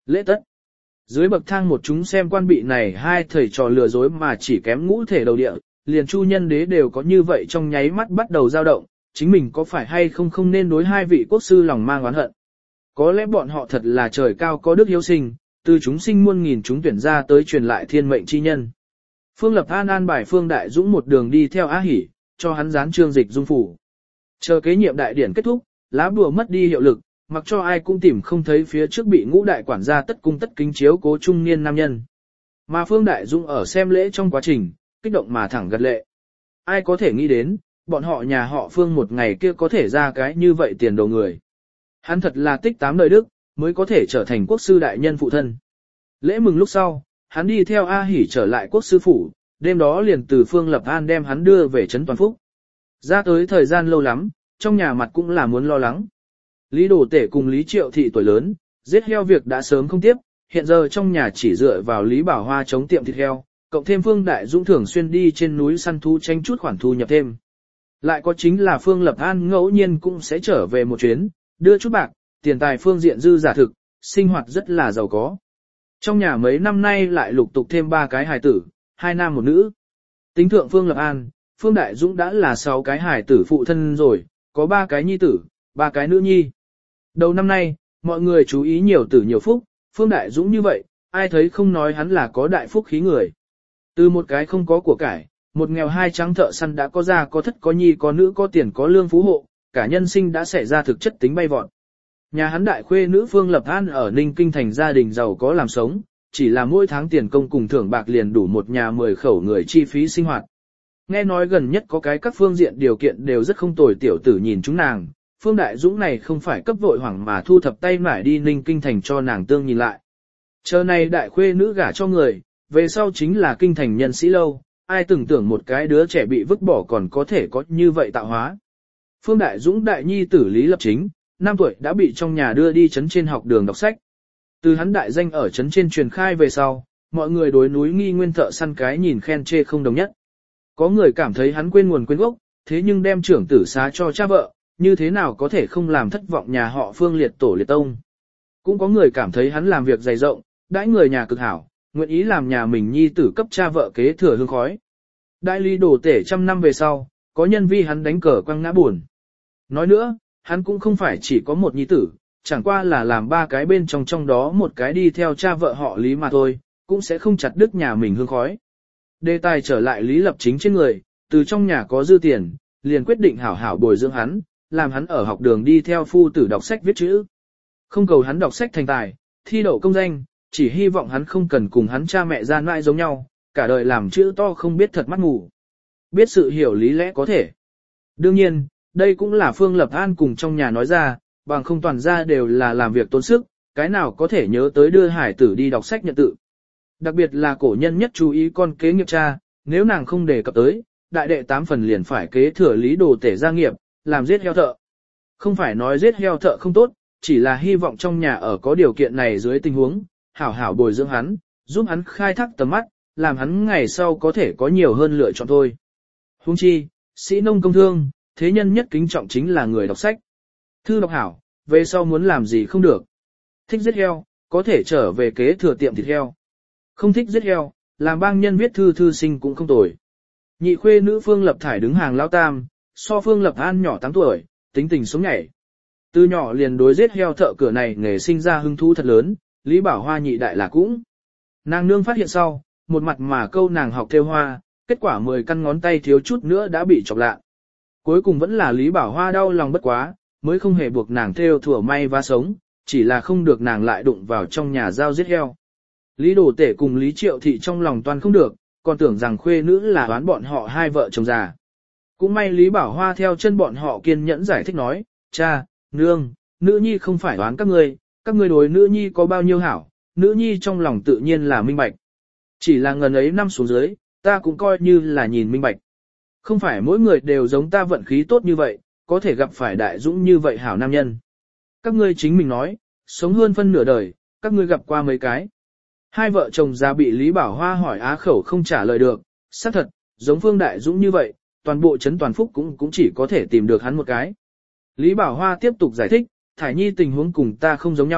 Lễ tất. Dưới bậc thang một chúng xem quan bị này hai thầy trò lừa dối mà chỉ kém ngũ thể đầu địa, liền Chu Nhân Đế đều có như vậy trong nháy mắt bắt đầu dao động, chính mình có phải hay không không nên đối hai vị quốc sư lòng mang oán hận. Có lẽ bọn họ thật là trời cao có đức hiếu sinh, từ chúng sinh muôn nghìn chúng tuyển ra tới truyền lại thiên mệnh chi nhân. Phương Lập An an bài Phương Đại Dũng một đường đi theo Á Hỉ, cho hắn dán trương dịch dung phủ. Chờ kế nhiệm đại điển kết thúc, lá bùa mất đi hiệu lực, mặc cho ai cũng tìm không thấy phía trước bị ngũ đại quản gia tất cung tất kính chiếu cố trung niên nam nhân. Mà Phương Đại Dũng ở xem lễ trong quá trình, kích động mà thẳng gật lệ. Ai có thể nghĩ đến, bọn họ nhà họ Phương một ngày kia có thể ra cái như vậy tiền đồ người. Hắn thật là tích tám đời đức, mới có thể trở thành quốc sư đại nhân phụ thân. Lễ mừng lúc sau, hắn đi theo A Hỉ trở lại quốc sư phủ, đêm đó liền từ Phương Lập An đem hắn đưa về trấn Toàn Phúc. Ra tới thời gian lâu lắm, trong nhà mặt cũng là muốn lo lắng. Lý Đồ Tể cùng Lý Triệu Thị tuổi lớn, giết heo việc đã sớm không tiếp, hiện giờ trong nhà chỉ dựa vào Lý Bảo Hoa chống tiệm thịt heo, cộng thêm Phương Đại Dũng thường xuyên đi trên núi săn thú tranh chút khoản thu nhập thêm. Lại có chính là Phương Lập An ngẫu nhiên cũng sẽ trở về một chuyến, đưa chút bạc, tiền tài phương diện dư giả thực, sinh hoạt rất là giàu có. Trong nhà mấy năm nay lại lục tục thêm ba cái hài tử, hai nam một nữ. Tính thượng Phương Lập An, Phương Đại Dũng đã là sáu cái hài tử phụ thân rồi, có ba cái nhi tử, ba cái nữ nhi. Đầu năm nay, mọi người chú ý nhiều tử nhiều phúc, Phương Đại Dũng như vậy, ai thấy không nói hắn là có đại phúc khí người. Từ một cái không có của cải, một nghèo hai trắng thợ săn đã có già có thất có nhi có nữ có tiền có lương phú hộ, cả nhân sinh đã xảy ra thực chất tính bay vọt. Nhà hắn đại khuê nữ Phương Lập An ở Ninh Kinh thành gia đình giàu có làm sống, chỉ là mỗi tháng tiền công cùng thưởng bạc liền đủ một nhà mười khẩu người chi phí sinh hoạt. Nghe nói gần nhất có cái các phương diện điều kiện đều rất không tồi, tiểu tử nhìn chúng nàng, Phương Đại Dũng này không phải cấp vội hoảng mà thu thập tay mải đi Ninh Kinh thành cho nàng tương nhìn lại. Chờ này đại khuê nữ gả cho người, về sau chính là kinh thành nhân sĩ lâu, ai từng tưởng một cái đứa trẻ bị vứt bỏ còn có thể có như vậy tạo hóa. Phương Đại Dũng đại nhi tử Lý Lập Chính, năm tuổi đã bị trong nhà đưa đi trấn trên học đường đọc sách. Từ hắn đại danh ở trấn trên truyền khai về sau, mọi người đối núi Nghi Nguyên thợ săn cái nhìn khen chê không đồng nhất. Có người cảm thấy hắn quên nguồn quên gốc, thế nhưng đem trưởng tử xá cho cha vợ, như thế nào có thể không làm thất vọng nhà họ Phương liệt tổ liệt tông. Cũng có người cảm thấy hắn làm việc dày rộng, đãi người nhà cực hảo, nguyện ý làm nhà mình nhi tử cấp cha vợ kế thừa hương khói. Đại Lý Đồ Tể trăm năm về sau, có nhân vi hắn đánh cờ quăng ngã buồn. Nói nữa, hắn cũng không phải chỉ có một nhi tử, chẳng qua là làm ba cái bên trong trong đó một cái đi theo cha vợ họ Lý mà thôi, cũng sẽ không chặt đứt nhà mình hương khói. Đề tài trở lại Lý Lập Chính trên người, từ trong nhà có dư tiền, liền quyết định hảo hảo bồi dưỡng hắn, làm hắn ở học đường đi theo phu tử đọc sách viết chữ. Không cầu hắn đọc sách thành tài, thi đậu công danh, chỉ hy vọng hắn không cần cùng hắn cha mẹ gian mãi giống nhau, cả đời làm chữ to không biết thật mắt ngủ. Biết sự hiểu lý lẽ có thể. Đương nhiên, đây cũng là Phương Lập An cùng trong nhà nói ra, bằng không toàn ra đều là làm việc tốn sức, cái nào có thể nhớ tới đưa hải tử đi đọc sách nhận tự. Đặc biệt là cổ nhân nhất chú ý con kế nghiệp cha, nếu nàng không đề cập tới, đại đệ tám phần liền phải kế thừa Lý Đồ Tể gia nghiệp, làm giết heo thợ. Không phải nói giết heo thợ không tốt, chỉ là hy vọng trong nhà ở có điều kiện này dưới tình huống, hảo hảo bồi dưỡng hắn, giúp hắn khai thác tầm mắt, làm hắn ngày sau có thể có nhiều hơn lựa chọn thôi. Huống chi, sĩ nông công thương, thế nhân nhất kính trọng chính là người đọc sách. Thư đọc hảo, về sau muốn làm gì không được. Thích giết heo, có thể trở về kế thừa tiệm thịt heo. Không thích giết heo, làm bang nhân viết thư thư sinh cũng không tồi. Nhị khuê nữ Phương Lập Thải đứng hàng lao tam, so Phương Lập An nhỏ tám tuổi, tính tình sống nhảy. Từ nhỏ liền đối giết heo thợ cửa này nghề sinh ra hứng thú thật lớn, Lý Bảo Hoa nhị đại là cũng. Nàng nương phát hiện sau, một mặt mà câu nàng học theo hoa, kết quả mười căn ngón tay thiếu chút nữa đã bị chọc lạ. Cuối cùng vẫn là Lý Bảo Hoa đau lòng bất quá, mới không hề buộc nàng theo thủa may và sống, chỉ là không được nàng lại đụng vào trong nhà giao giết heo. Lý Đồ Tể cùng Lý Triệu Thị trong lòng toàn không được, còn tưởng rằng khuê nữ là đoán bọn họ hai vợ chồng già. Cũng may Lý Bảo Hoa theo chân bọn họ kiên nhẫn giải thích nói, cha, nương, nữ nhi không phải đoán các ngươi, các ngươi đối nữ nhi có bao nhiêu hảo, nữ nhi trong lòng tự nhiên là minh bạch. Chỉ là ngần ấy năm xuống dưới, ta cũng coi như là nhìn minh bạch. Không phải mỗi người đều giống ta vận khí tốt như vậy, có thể gặp phải đại dũng như vậy hảo nam nhân. Các ngươi chính mình nói, sống hơn phân nửa đời, các ngươi gặp qua mấy cái. Hai vợ chồng già bị Lý Bảo Hoa hỏi á khẩu không trả lời được, xác thật, giống Phương Đại Dũng như vậy, toàn bộ trấn Toàn Phúc cũng cũng chỉ có thể tìm được hắn một cái. Lý Bảo Hoa tiếp tục giải thích, Thải Nhi tình huống cùng ta không giống nhau,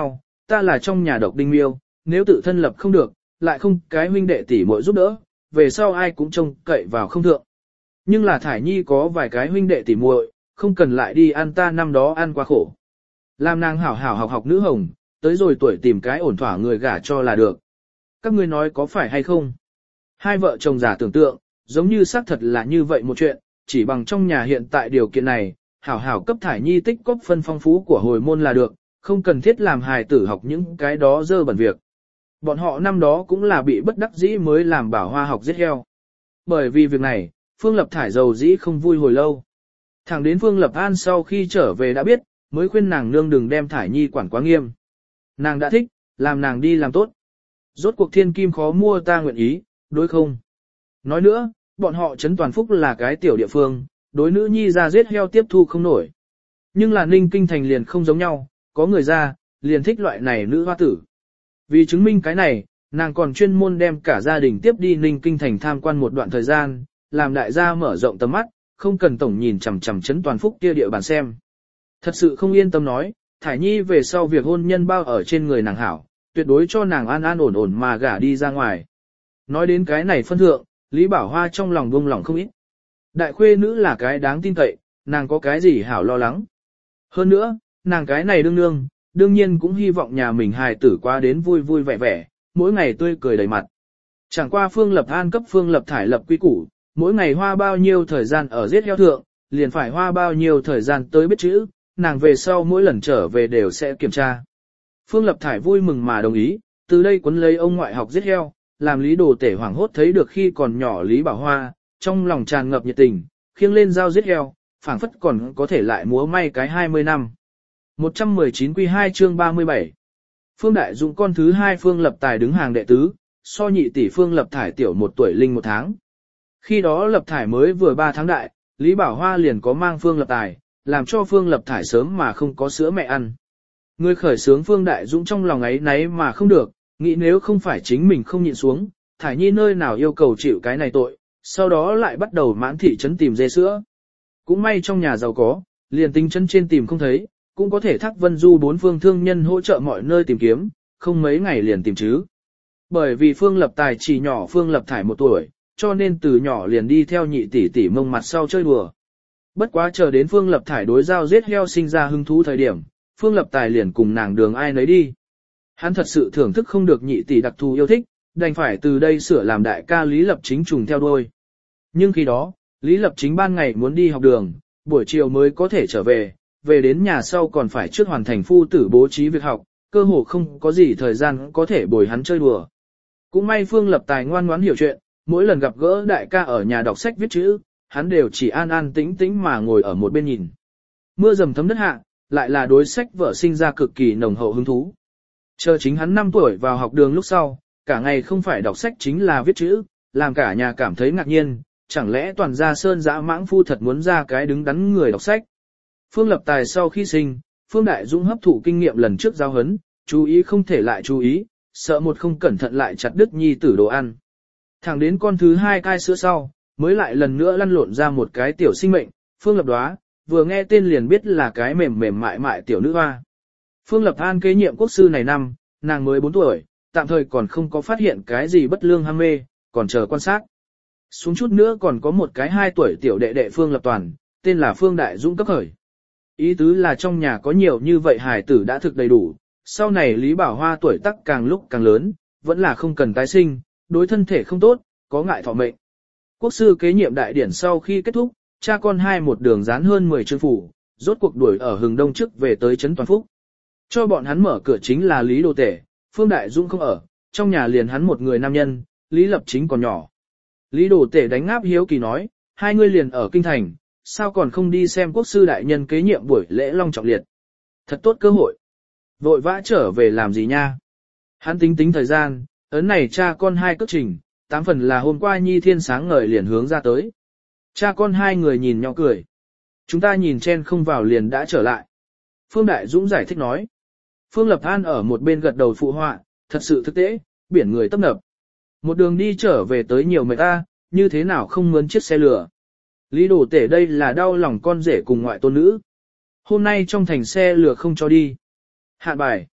ta là trong nhà độc đinh miêu, nếu tự thân lập không được, lại không cái huynh đệ tỷ muội giúp đỡ, về sau ai cũng trông cậy vào không thượng. Nhưng là Thải Nhi có vài cái huynh đệ tỷ muội, không cần lại đi ăn ta năm đó ăn quá khổ. Làm nàng hảo hảo học học nữ hồng, tới rồi tuổi tìm cái ổn thỏa người gả cho là được. Các ngươi nói có phải hay không? Hai vợ chồng già tưởng tượng, giống như xác thật là như vậy một chuyện, chỉ bằng trong nhà hiện tại điều kiện này, hảo hảo cấp Thải Nhi tích cóp phân phong phú của hồi môn là được, không cần thiết làm hài tử học những cái đó dơ bẩn việc. Bọn họ năm đó cũng là bị bất đắc dĩ mới làm Bảo Hoa học giết heo. Bởi vì việc này, Phương Lập Thải dầu dĩ không vui hồi lâu. Thẳng đến Phương Lập An sau khi trở về đã biết, mới khuyên nàng nương đừng đem Thải Nhi quản quá nghiêm. Nàng đã thích, làm nàng đi làm tốt. Rốt cuộc thiên kim khó mua ta nguyện ý, đối không? Nói nữa, bọn họ Trấn Toàn Phúc là cái tiểu địa phương, đối nữ nhi ra giết heo tiếp thu không nổi. Nhưng là Ninh Kinh Thành liền không giống nhau, có người ra, liền thích loại này nữ hoa tử. Vì chứng minh cái này, nàng còn chuyên môn đem cả gia đình tiếp đi Ninh Kinh Thành tham quan một đoạn thời gian, làm đại gia mở rộng tầm mắt, không cần tổng nhìn chằm chằm Trấn Toàn Phúc kia địa bàn xem. Thật sự không yên tâm nói, Thải Nhi về sau việc hôn nhân bao ở trên người nàng hảo, tuyệt đối cho nàng an an ổn ổn mà gả đi ra ngoài. Nói đến cái này phân thượng, Lý Bảo Hoa trong lòng buông lòng không ít. Đại khuê nữ là cái đáng tin cậy, nàng có cái gì hảo lo lắng. Hơn nữa, nàng cái này đương nương, đương nhiên cũng hy vọng nhà mình hài tử qua đến vui vui vẻ vẻ, mỗi ngày tươi cười đầy mặt. Chẳng qua Phương Lập An cấp Phương Lập Thải lập quy củ, mỗi ngày hoa bao nhiêu thời gian ở giết heo thượng, liền phải hoa bao nhiêu thời gian tới biết chữ, nàng về sau mỗi lần trở về đều sẽ kiểm tra. Phương Lập Thải vui mừng mà đồng ý, từ đây quấn lấy ông ngoại học giết heo, làm Lý Đồ Tể hoảng hốt thấy được khi còn nhỏ Lý Bảo Hoa, trong lòng tràn ngập nhiệt tình, khiêng lên dao giết heo, phảng phất còn có thể lại múa may cái hai mươi năm. một trăm mười chín quy hai chương ba mươi bảy. Phương Đại Dũng con thứ hai Phương Lập Tài đứng hàng đệ tứ, so nhị tỷ Phương Lập Thải tiểu một tuổi linh một tháng. Khi đó Lập Thải mới vừa ba tháng đại, Lý Bảo Hoa liền có mang Phương Lập Tài, làm cho Phương Lập Thải sớm mà không có sữa mẹ ăn. Người khởi sướng Phương Đại Dũng trong lòng ấy náy mà không được, nghĩ nếu không phải chính mình không nhịn xuống, Thải Nhi nơi nào yêu cầu chịu cái này tội, sau đó lại bắt đầu mãn thị trấn tìm dê sữa. Cũng may trong nhà giàu có, liền tính chân trên tìm không thấy, cũng có thể thác Vân Du bốn phương thương nhân hỗ trợ mọi nơi tìm kiếm, không mấy ngày liền tìm chứ. Bởi vì Phương Lập Tài chỉ nhỏ Phương Lập Thải một tuổi, cho nên từ nhỏ liền đi theo nhị tỷ tỷ mông mặt sau chơi đùa. Bất quá chờ đến Phương Lập Thải đối giao giết heo sinh ra hứng thú thời điểm, Phương Lập Tài liền cùng nàng đường ai nấy đi. Hắn thật sự thưởng thức không được nhị tỷ đặc thù yêu thích, đành phải từ đây sửa làm đại ca Lý Lập Chính trùng theo đuôi. Nhưng khi đó, Lý Lập Chính ban ngày muốn đi học đường, buổi chiều mới có thể trở về, về đến nhà sau còn phải trước hoàn thành phu tử bố trí việc học, cơ hồ không có gì thời gian có thể bồi hắn chơi đùa. Cũng may Phương Lập Tài ngoan ngoãn hiểu chuyện, mỗi lần gặp gỡ đại ca ở nhà đọc sách viết chữ, hắn đều chỉ an an tĩnh tĩnh mà ngồi ở một bên nhìn. Mưa dầm thấm đất hạ, lại là đối sách vợ sinh ra cực kỳ nồng hậu hứng thú. Chờ chính hắn năm tuổi vào học đường lúc sau, cả ngày không phải đọc sách chính là viết chữ, làm cả nhà cảm thấy ngạc nhiên, chẳng lẽ toàn gia sơn dã mãng phu thật muốn ra cái đứng đắn người đọc sách. Phương Lập Tài sau khi sinh, Phương Đại Dũng hấp thụ kinh nghiệm lần trước giao hấn, chú ý không thể lại chú ý, sợ một không cẩn thận lại chặt đứt nhi tử đồ ăn. Thẳng đến con thứ hai cai sữa sau, mới lại lần nữa lăn lộn ra một cái tiểu sinh mệnh, Phương Lập Đóa, vừa nghe tên liền biết là cái mềm mềm mại mại tiểu nữ hoa. Phương Lập An kế nhiệm quốc sư này năm, nàng mới bốn tuổi, tạm thời còn không có phát hiện cái gì bất lương ham mê, còn chờ quan sát. Xuống chút nữa còn có một cái hai tuổi tiểu đệ đệ Phương Lập Toàn, tên là Phương Đại Dũng cấp khởi. Ý tứ là trong nhà có nhiều như vậy hài tử đã thực đầy đủ, sau này Lý Bảo Hoa tuổi tác càng lúc càng lớn, vẫn là không cần tái sinh, đối thân thể không tốt, có ngại thọ mệnh. Quốc sư kế nhiệm đại điển sau khi kết thúc, cha con hai một đường dán hơn mười chương phủ, rốt cuộc đuổi ở Hừng Đông trước về tới Trấn Toàn Phúc. Cho bọn hắn mở cửa chính là Lý Đồ Tể, Phương Đại Dũng không ở, trong nhà liền hắn một người nam nhân, Lý Lập Chính còn nhỏ. Lý Đồ Tể đánh ngáp hiếu kỳ nói, hai người liền ở kinh thành, sao còn không đi xem quốc sư đại nhân kế nhiệm buổi lễ long trọng liệt. Thật tốt cơ hội. Vội vã trở về làm gì nha. Hắn tính tính thời gian, ấn này cha con hai cước trình, tám phần là hôm qua Nhi Thiên sáng ngời liền hướng ra tới. Cha con hai người nhìn nhau cười. Chúng ta nhìn chen không vào liền đã trở lại. Phương Đại Dũng giải thích nói. Phương Lập An ở một bên gật đầu phụ họa, thật sự thực tế, biển người tấp nập. Một đường đi trở về tới nhiều mệt ta, như thế nào không mướn chiếc xe lửa. Lý Đồ Tể đây là đau lòng con rể cùng ngoại tôn nữ. Hôm nay trong thành xe lửa không cho đi. Hạn bài.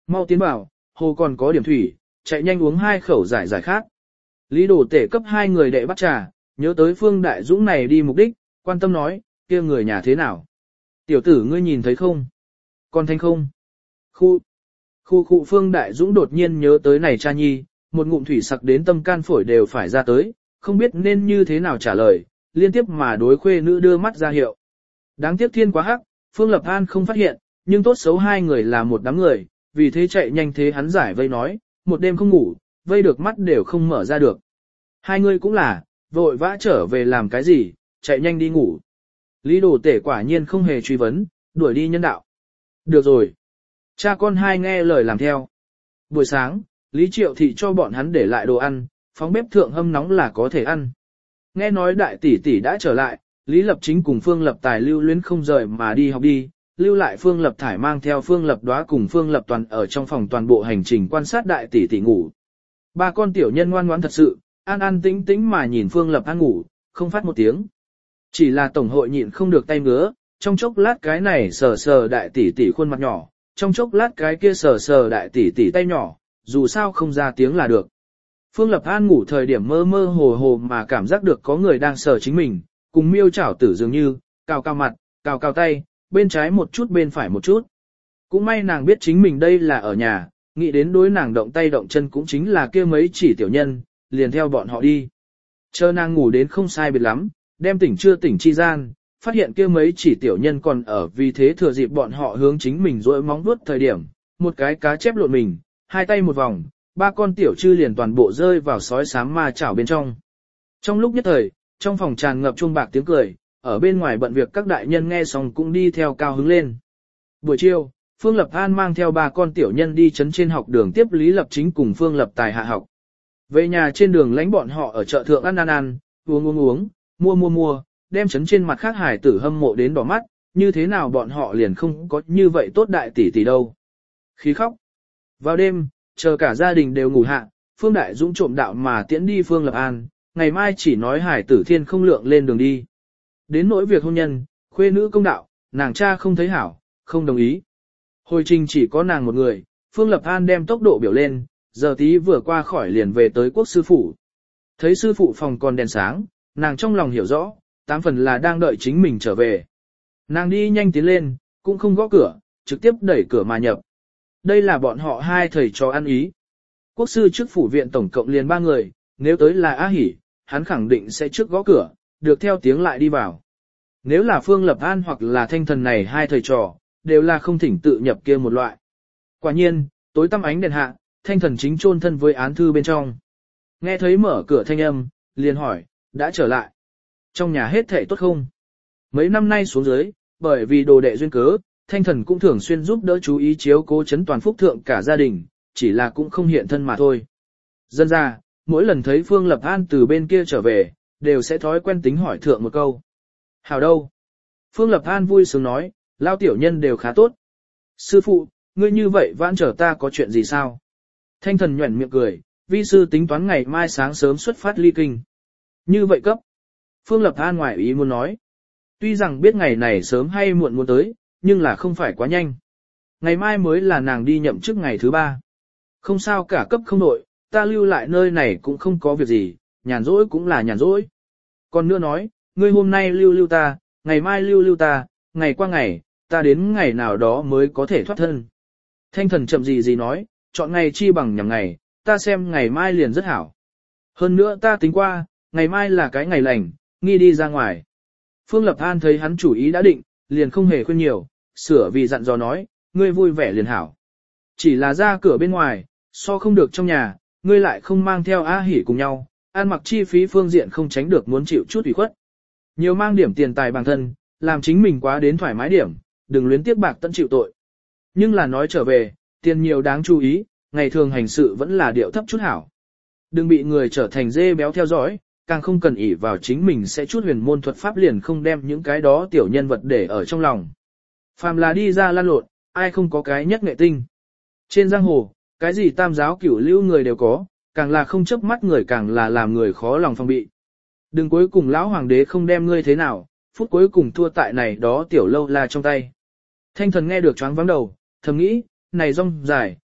Mau tiến vào, hồ còn có điểm thủy, chạy nhanh uống hai khẩu giải giải khát. Lý Đồ Tể cấp hai người đệ bắt trà, nhớ tới Phương Đại Dũng này đi mục đích, quan tâm nói, kia người nhà thế nào? Tiểu tử ngươi nhìn thấy không? Còn thanh không? Khu, khu khu Phương Đại Dũng đột nhiên nhớ tới này cha nhi, một ngụm thủy sặc đến tâm can phổi đều phải ra tới, không biết nên như thế nào trả lời, liên tiếp mà đối khuê nữ đưa mắt ra hiệu. Đáng tiếc thiên quá hắc, Phương Lập An không phát hiện, nhưng tốt xấu hai người là một đám người, vì thế chạy nhanh thế hắn giải vây nói, một đêm không ngủ, vây được mắt đều không mở ra được. Hai người cũng là, vội vã trở về làm cái gì, chạy nhanh đi ngủ. Lý Đồ Tể quả nhiên không hề truy vấn, đuổi đi nhân đạo. Được rồi. Cha con hai nghe lời làm theo. Buổi sáng, Lý Triệu Thị cho bọn hắn để lại đồ ăn, phóng bếp thượng hâm nóng là có thể ăn. Nghe nói đại tỷ tỷ đã trở lại, Lý Lập Chính cùng Phương Lập Tài lưu luyến không rời mà đi học đi, lưu lại Phương Lập Thải mang theo Phương Lập Đóa cùng Phương Lập Toàn ở trong phòng toàn bộ hành trình quan sát đại tỷ tỷ ngủ. Ba con tiểu nhân ngoan ngoãn thật sự, an an tĩnh tĩnh mà nhìn Phương Lập An ngủ, không phát một tiếng. Chỉ là tổng hội nhịn không được tay ngứa, trong chốc lát cái này sờ sờ đại tỷ tỷ khuôn mặt nhỏ, trong chốc lát cái kia sờ sờ đại tỷ tỷ tay nhỏ, dù sao không ra tiếng là được. Phương Lập An ngủ thời điểm mơ mơ hồ hồ mà cảm giác được có người đang sờ chính mình, cùng miêu chảo tử dường như, cào cào mặt, cào cào tay, bên trái một chút bên phải một chút. Cũng may nàng biết chính mình đây là ở nhà, nghĩ đến đối nàng động tay động chân cũng chính là kia mấy chỉ tiểu nhân, liền theo bọn họ đi. Chờ nàng ngủ đến không sai biệt lắm, đem tỉnh chưa tỉnh chi gian, phát hiện kia mấy chỉ tiểu nhân còn ở, vì thế thừa dịp bọn họ hướng chính mình rỗi móng vuốt thời điểm, một cái cá chép lộn mình, hai tay một vòng, ba con tiểu chư liền toàn bộ rơi vào sói xám ma chảo bên trong. Trong lúc nhất thời, trong phòng tràn ngập chuông bạc tiếng cười, ở bên ngoài bận việc các đại nhân nghe xong cũng đi theo cao hứng lên. Buổi chiều, Phương Lập An mang theo ba con tiểu nhân đi chấn trên học đường tiếp Lý Lập Chính cùng Phương Lập Tài hạ học. Về nhà trên đường lánh bọn họ ở chợ thượng ăn ăn ăn, uống uống uống, mua mua mua, đem chấn trên mặt khác hải tử hâm mộ đến đỏ mắt, như thế nào bọn họ liền không có như vậy tốt đại tỷ tỷ đâu. Khí khóc. Vào đêm, chờ cả gia đình đều ngủ hạ, Phương Đại Dũng trộm đạo mà tiễn đi Phương Lập An, ngày mai chỉ nói hải tử thiên không lượng lên đường đi. Đến nỗi việc hôn nhân, khuê nữ công đạo, nàng cha không thấy hảo, không đồng ý. Hồi trình chỉ có nàng một người, Phương Lập An đem tốc độ biểu lên, giờ tí vừa qua khỏi liền về tới quốc sư phủ. Thấy sư phụ phòng còn đèn sáng, nàng trong lòng hiểu rõ, tám phần là đang đợi chính mình trở về. Nàng đi nhanh tiến lên, cũng không gõ cửa, trực tiếp đẩy cửa mà nhập. Đây là bọn họ hai thầy trò ăn ý. Quốc sư trước phủ viện tổng cộng liền ba người, nếu tới là Á Hỷ, hắn khẳng định sẽ trước gõ cửa, được theo tiếng lại đi vào. Nếu là Phương Lập An hoặc là Thanh Thần này hai thầy trò, đều là không thỉnh tự nhập kia một loại. Quả nhiên, tối tăm ánh đèn hạ, Thanh Thần chính chôn thân với án thư bên trong. Nghe thấy mở cửa thanh âm, liền hỏi, đã trở lại. Trong nhà hết thể tốt không? Mấy năm nay xuống dưới, bởi vì đồ đệ duyên cớ, Thanh Thần cũng thường xuyên giúp đỡ chú ý chiếu cố chấn toàn phúc thượng cả gia đình, chỉ là cũng không hiện thân mà thôi. Dân ra, mỗi lần thấy Phương Lập An từ bên kia trở về, đều sẽ thói quen tính hỏi thượng một câu. Hảo đâu? Phương Lập An vui sướng nói, lao tiểu nhân đều khá tốt. Sư phụ, ngươi như vậy vãn trở ta có chuyện gì sao? Thanh Thần nhuẩn miệng cười, vi sư tính toán ngày mai sáng sớm xuất phát ly kinh. Như vậy cấp. Phương Lập An ngoài ý muốn nói. Tuy rằng biết ngày này sớm hay muộn muốn tới, nhưng là không phải quá nhanh. Ngày mai mới là nàng đi nhậm chức ngày thứ ba. Không sao cả cấp không nội, ta lưu lại nơi này cũng không có việc gì, nhàn rỗi cũng là nhàn rỗi. Còn nữa nói, ngươi hôm nay lưu lưu ta, ngày mai lưu lưu ta, ngày qua ngày, ta đến ngày nào đó mới có thể thoát thân. Thanh Thần chậm gì gì nói, chọn ngày chi bằng nhằm ngày, ta xem ngày mai liền rất hảo. Hơn nữa ta tính qua, ngày mai là cái ngày lành, nghi đi ra ngoài. Phương Lập An thấy hắn chủ ý đã định, liền không hề khuyên nhiều, sửa vì dặn dò nói, ngươi vui vẻ liền hảo. Chỉ là ra cửa bên ngoài, so không được trong nhà, ngươi lại không mang theo A Hỷ cùng nhau, ăn mặc chi phí phương diện không tránh được muốn chịu chút ủy khuất. Nhiều mang điểm tiền tài bằng thân, làm chính mình quá đến thoải mái điểm, đừng luyến tiếc bạc tận chịu tội. Nhưng là nói trở về, tiền nhiều đáng chú ý, ngày thường hành sự vẫn là điệu thấp chút hảo. Đừng bị người trở thành dê béo theo dõi, càng không cần ỷ vào chính mình sẽ chút huyền môn thuật pháp liền không đem những cái đó tiểu nhân vật để ở trong lòng. Phàm là đi ra lan lộn, ai không có cái nhất nghệ tinh. Trên giang hồ, cái gì tam giáo cửu lưu người đều có, càng là không chớp mắt người càng là làm người khó lòng phòng bị. Đừng cuối cùng lão hoàng đế không đem ngươi thế nào, phút cuối cùng thua tại này đó tiểu lâu la trong tay. Thanh Thần nghe được choáng vắng đầu, thầm nghĩ, này rong dài,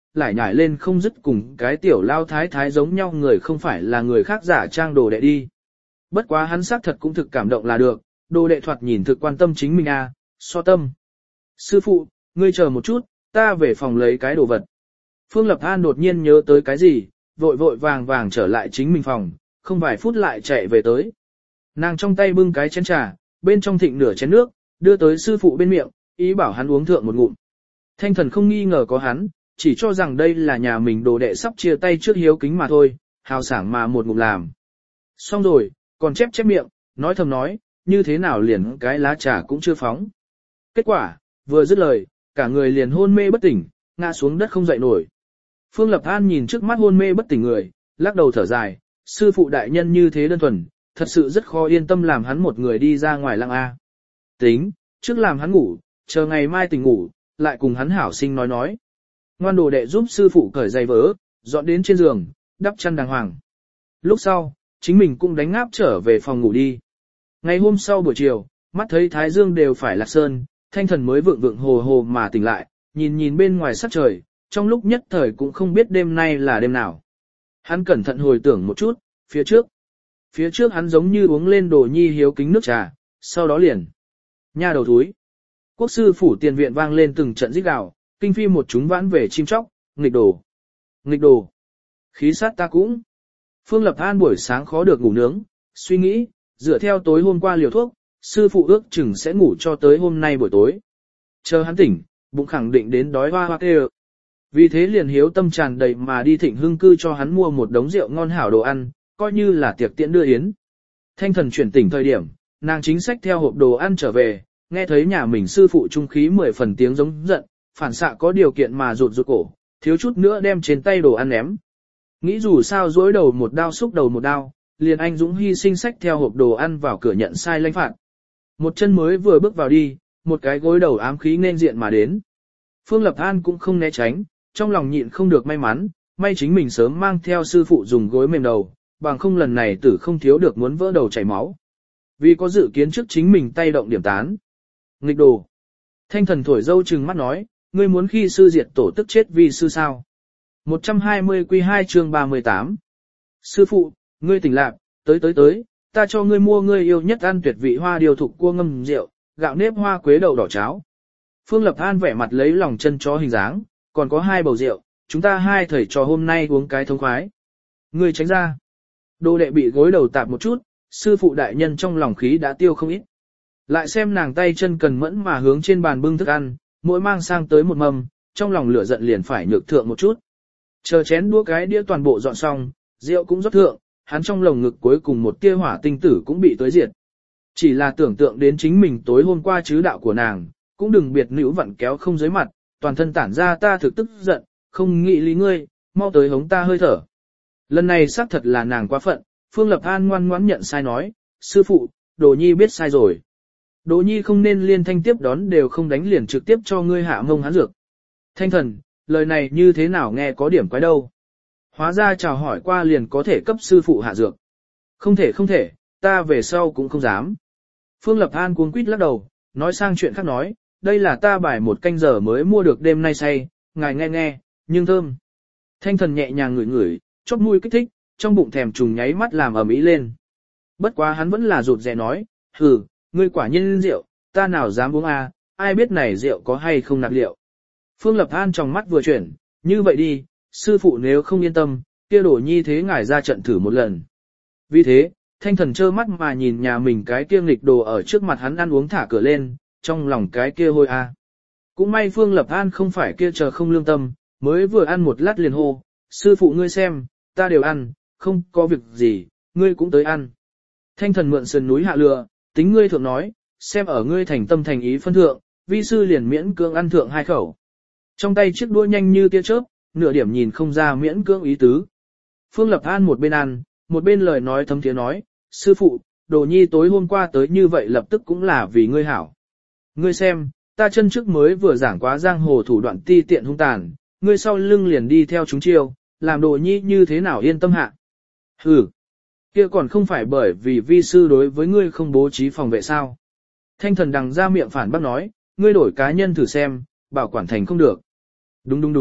lại nhảy lên không dứt cùng cái tiểu lao thái thái giống nhau người không phải là người khác giả trang đồ đệ đi. Bất quá hắn xác thật cũng thực cảm động là được, đồ đệ thoạt nhìn thực quan tâm chính mình à, so tâm. Sư phụ, ngươi chờ một chút, ta về phòng lấy cái đồ vật. Phương Lập An đột nhiên nhớ tới cái gì, vội vội vàng vàng trở lại chính mình phòng, không vài phút lại chạy về tới. Nàng trong tay bưng cái chén trà, bên trong thịnh nửa chén nước, đưa tới sư phụ bên miệng, ý bảo hắn uống thượng một ngụm. Thanh Thần không nghi ngờ có hắn, chỉ cho rằng đây là nhà mình đồ đệ sắp chia tay trước hiếu kính mà thôi, hào sảng mà một ngụm làm. Xong rồi, còn chép chép miệng, nói thầm nói, như thế nào liền cái lá trà cũng chưa phóng. Kết quả, vừa dứt lời, cả người liền hôn mê bất tỉnh, ngã xuống đất không dậy nổi. Phương Lập An nhìn trước mắt hôn mê bất tỉnh người, lắc đầu thở dài, sư phụ đại nhân như thế đơn thuần, thật sự rất khó yên tâm làm hắn một người đi ra ngoài lăng A. Tính, trước làm hắn ngủ, chờ ngày mai tỉnh ngủ, lại cùng hắn hảo sinh nói nói. Ngoan đồ đệ giúp sư phụ cởi giày vớ, dọn đến trên giường, đắp chăn đàng hoàng. Lúc sau, chính mình cũng đánh ngáp trở về phòng ngủ đi. Ngày hôm sau buổi chiều, mắt thấy thái dương đều phải lạc sơn, Thanh Thần mới vượng vượng hồ hồ mà tỉnh lại, nhìn nhìn bên ngoài sắc trời, trong lúc nhất thời cũng không biết đêm nay là đêm nào. Hắn cẩn thận hồi tưởng một chút, phía trước. Phía trước hắn giống như uống lên đồ nhi hiếu kính nước trà, sau đó liền. Nha đầu thúi. Quốc sư phủ tiền viện vang lên từng trận rít gào, kinh phi một chúng vãn về chim chóc, nghịch đồ. Nghịch đồ. Khí sát ta cũng. Phương Lập An buổi sáng khó được ngủ nướng, suy nghĩ, dựa theo tối hôm qua liều thuốc, sư phụ ước chừng sẽ ngủ cho tới hôm nay buổi tối. Chờ hắn tỉnh, bụng khẳng định đến đói hoa hoa kêu. Vì thế liền hiếu tâm tràn đầy mà đi thịnh hưng cư cho hắn mua một đống rượu ngon hảo đồ ăn, coi như là tiệc tiễn đưa yến. Thanh Thần chuyển tỉnh thời điểm, nàng chính sách theo hộp đồ ăn trở về, nghe thấy nhà mình sư phụ trung khí mười phần tiếng giống giận, phản xạ có điều kiện mà rụt rụt cổ, thiếu chút nữa đem trên tay đồ ăn ném. Nghĩ dù sao dối đầu một đao xúc đầu một đao, liền anh dũng hy sinh sách theo hộp đồ ăn vào cửa nhận sai lãnh phạt. Một chân mới vừa bước vào đi, một cái gối đầu ám khí nên diện mà đến. Phương Lập An cũng không né tránh, trong lòng nhịn không được may mắn, may chính mình sớm mang theo sư phụ dùng gối mềm đầu, bằng không lần này tử không thiếu được muốn vỡ đầu chảy máu. Vì có dự kiến trước chính mình tay động điểm tán. Nghịch đồ. Thanh Thần thổi dâu trừng mắt nói, ngươi muốn khi sư diệt tổ tức chết vì sư sao. một trăm hai mươi quy hai chương ba mươi tám. Sư phụ, ngươi tỉnh lạc, tới tới tới, ta cho ngươi mua ngươi yêu nhất ăn tuyệt vị hoa điều thục cua ngâm rượu, gạo nếp hoa quế đậu đỏ cháo. Phương Lập An vẻ mặt lấy lòng chân chó hình dáng, còn có hai bầu rượu, chúng ta hai thầy trò hôm nay uống cái thông khoái. Ngươi tránh ra. Đồ đệ bị gối đầu tạp một chút, sư phụ đại nhân trong lòng khí đã tiêu không ít. Lại xem nàng tay chân cần mẫn mà hướng trên bàn bưng thức ăn, mỗi mang sang tới một mâm, trong lòng lửa giận liền phải nhược thượng một chút. Chờ chén đũa cái đĩa toàn bộ dọn xong, rượu cũng rót thượng, hắn trong lồng ngực cuối cùng một tia hỏa tinh tử cũng bị tới diệt. Chỉ là tưởng tượng đến chính mình tối hôm qua chứ đạo của nàng, cũng đừng biệt nữ vặn kéo không dưới mặt, toàn thân tản ra ta thực tức giận, không nghĩ lý ngươi, mau tới hống ta hơi thở. Lần này xác thật là nàng quá phận, Phương Lập An ngoan ngoãn nhận sai nói, sư phụ, Đồ Nhi biết sai rồi. Đồ Nhi không nên liên thanh tiếp đón đều không đánh liền trực tiếp cho ngươi hạ mông hắn dược. Thanh Thần, lời này như thế nào nghe có điểm quái đâu. Hóa ra chào hỏi qua liền có thể cấp sư phụ hạ dược. Không thể không thể, ta về sau cũng không dám. Phương Lập An cuống quýt lắc đầu, nói sang chuyện khác nói, đây là ta bài một canh giờ mới mua được đêm nay say, ngài nghe nghe, nhưng thơm. Thanh Thần nhẹ nhàng ngửi ngửi, chóp mũi kích thích, trong bụng thèm trùng nháy mắt làm ầm ĩ lên. Bất quá hắn vẫn là rụt rè nói, hừ, ngươi quả nhiên rượu, ta nào dám uống à, ai biết này rượu có hay không nạp liệu. Phương Lập An trong mắt vừa chuyển, như vậy đi, sư phụ nếu không yên tâm, kia Đồ Nhi thế ngài ra trận thử một lần. Vì thế, Thanh Thần trơ mắt mà nhìn nhà mình cái kia nghịch đồ ở trước mặt hắn ăn uống thả cửa lên, trong lòng cái kia hôi a. Cũng may Phương Lập An không phải kia chờ không lương tâm, mới vừa ăn một lát liền hô, sư phụ ngươi xem, ta đều ăn, không có việc gì, ngươi cũng tới ăn. Thanh Thần mượn sườn núi hạ lừa, tính ngươi thượng nói, xem ở ngươi thành tâm thành ý phân thượng, vi sư liền miễn cưỡng ăn thượng hai khẩu. Trong tay chiếc đũa nhanh như tia chớp, nửa điểm nhìn không ra miễn cưỡng ý tứ. Phương Lập An một bên ăn, một bên lời nói thấm thiế nói, sư phụ, Đồ Nhi tối hôm qua tới như vậy lập tức cũng là vì ngươi hảo. Ngươi xem, ta chân trước mới vừa giảng quá giang hồ thủ đoạn ti tiện hung tàn, ngươi sau lưng liền đi theo chúng chiêu, làm Đồ Nhi như thế nào yên tâm hạ. Hừ, kia còn không phải bởi vì vi sư đối với ngươi không bố trí phòng vệ sao. Thanh Thần đằng ra miệng phản bác nói, ngươi đổi cá nhân thử xem, bảo quản thành không được. Đúng đúng đúng,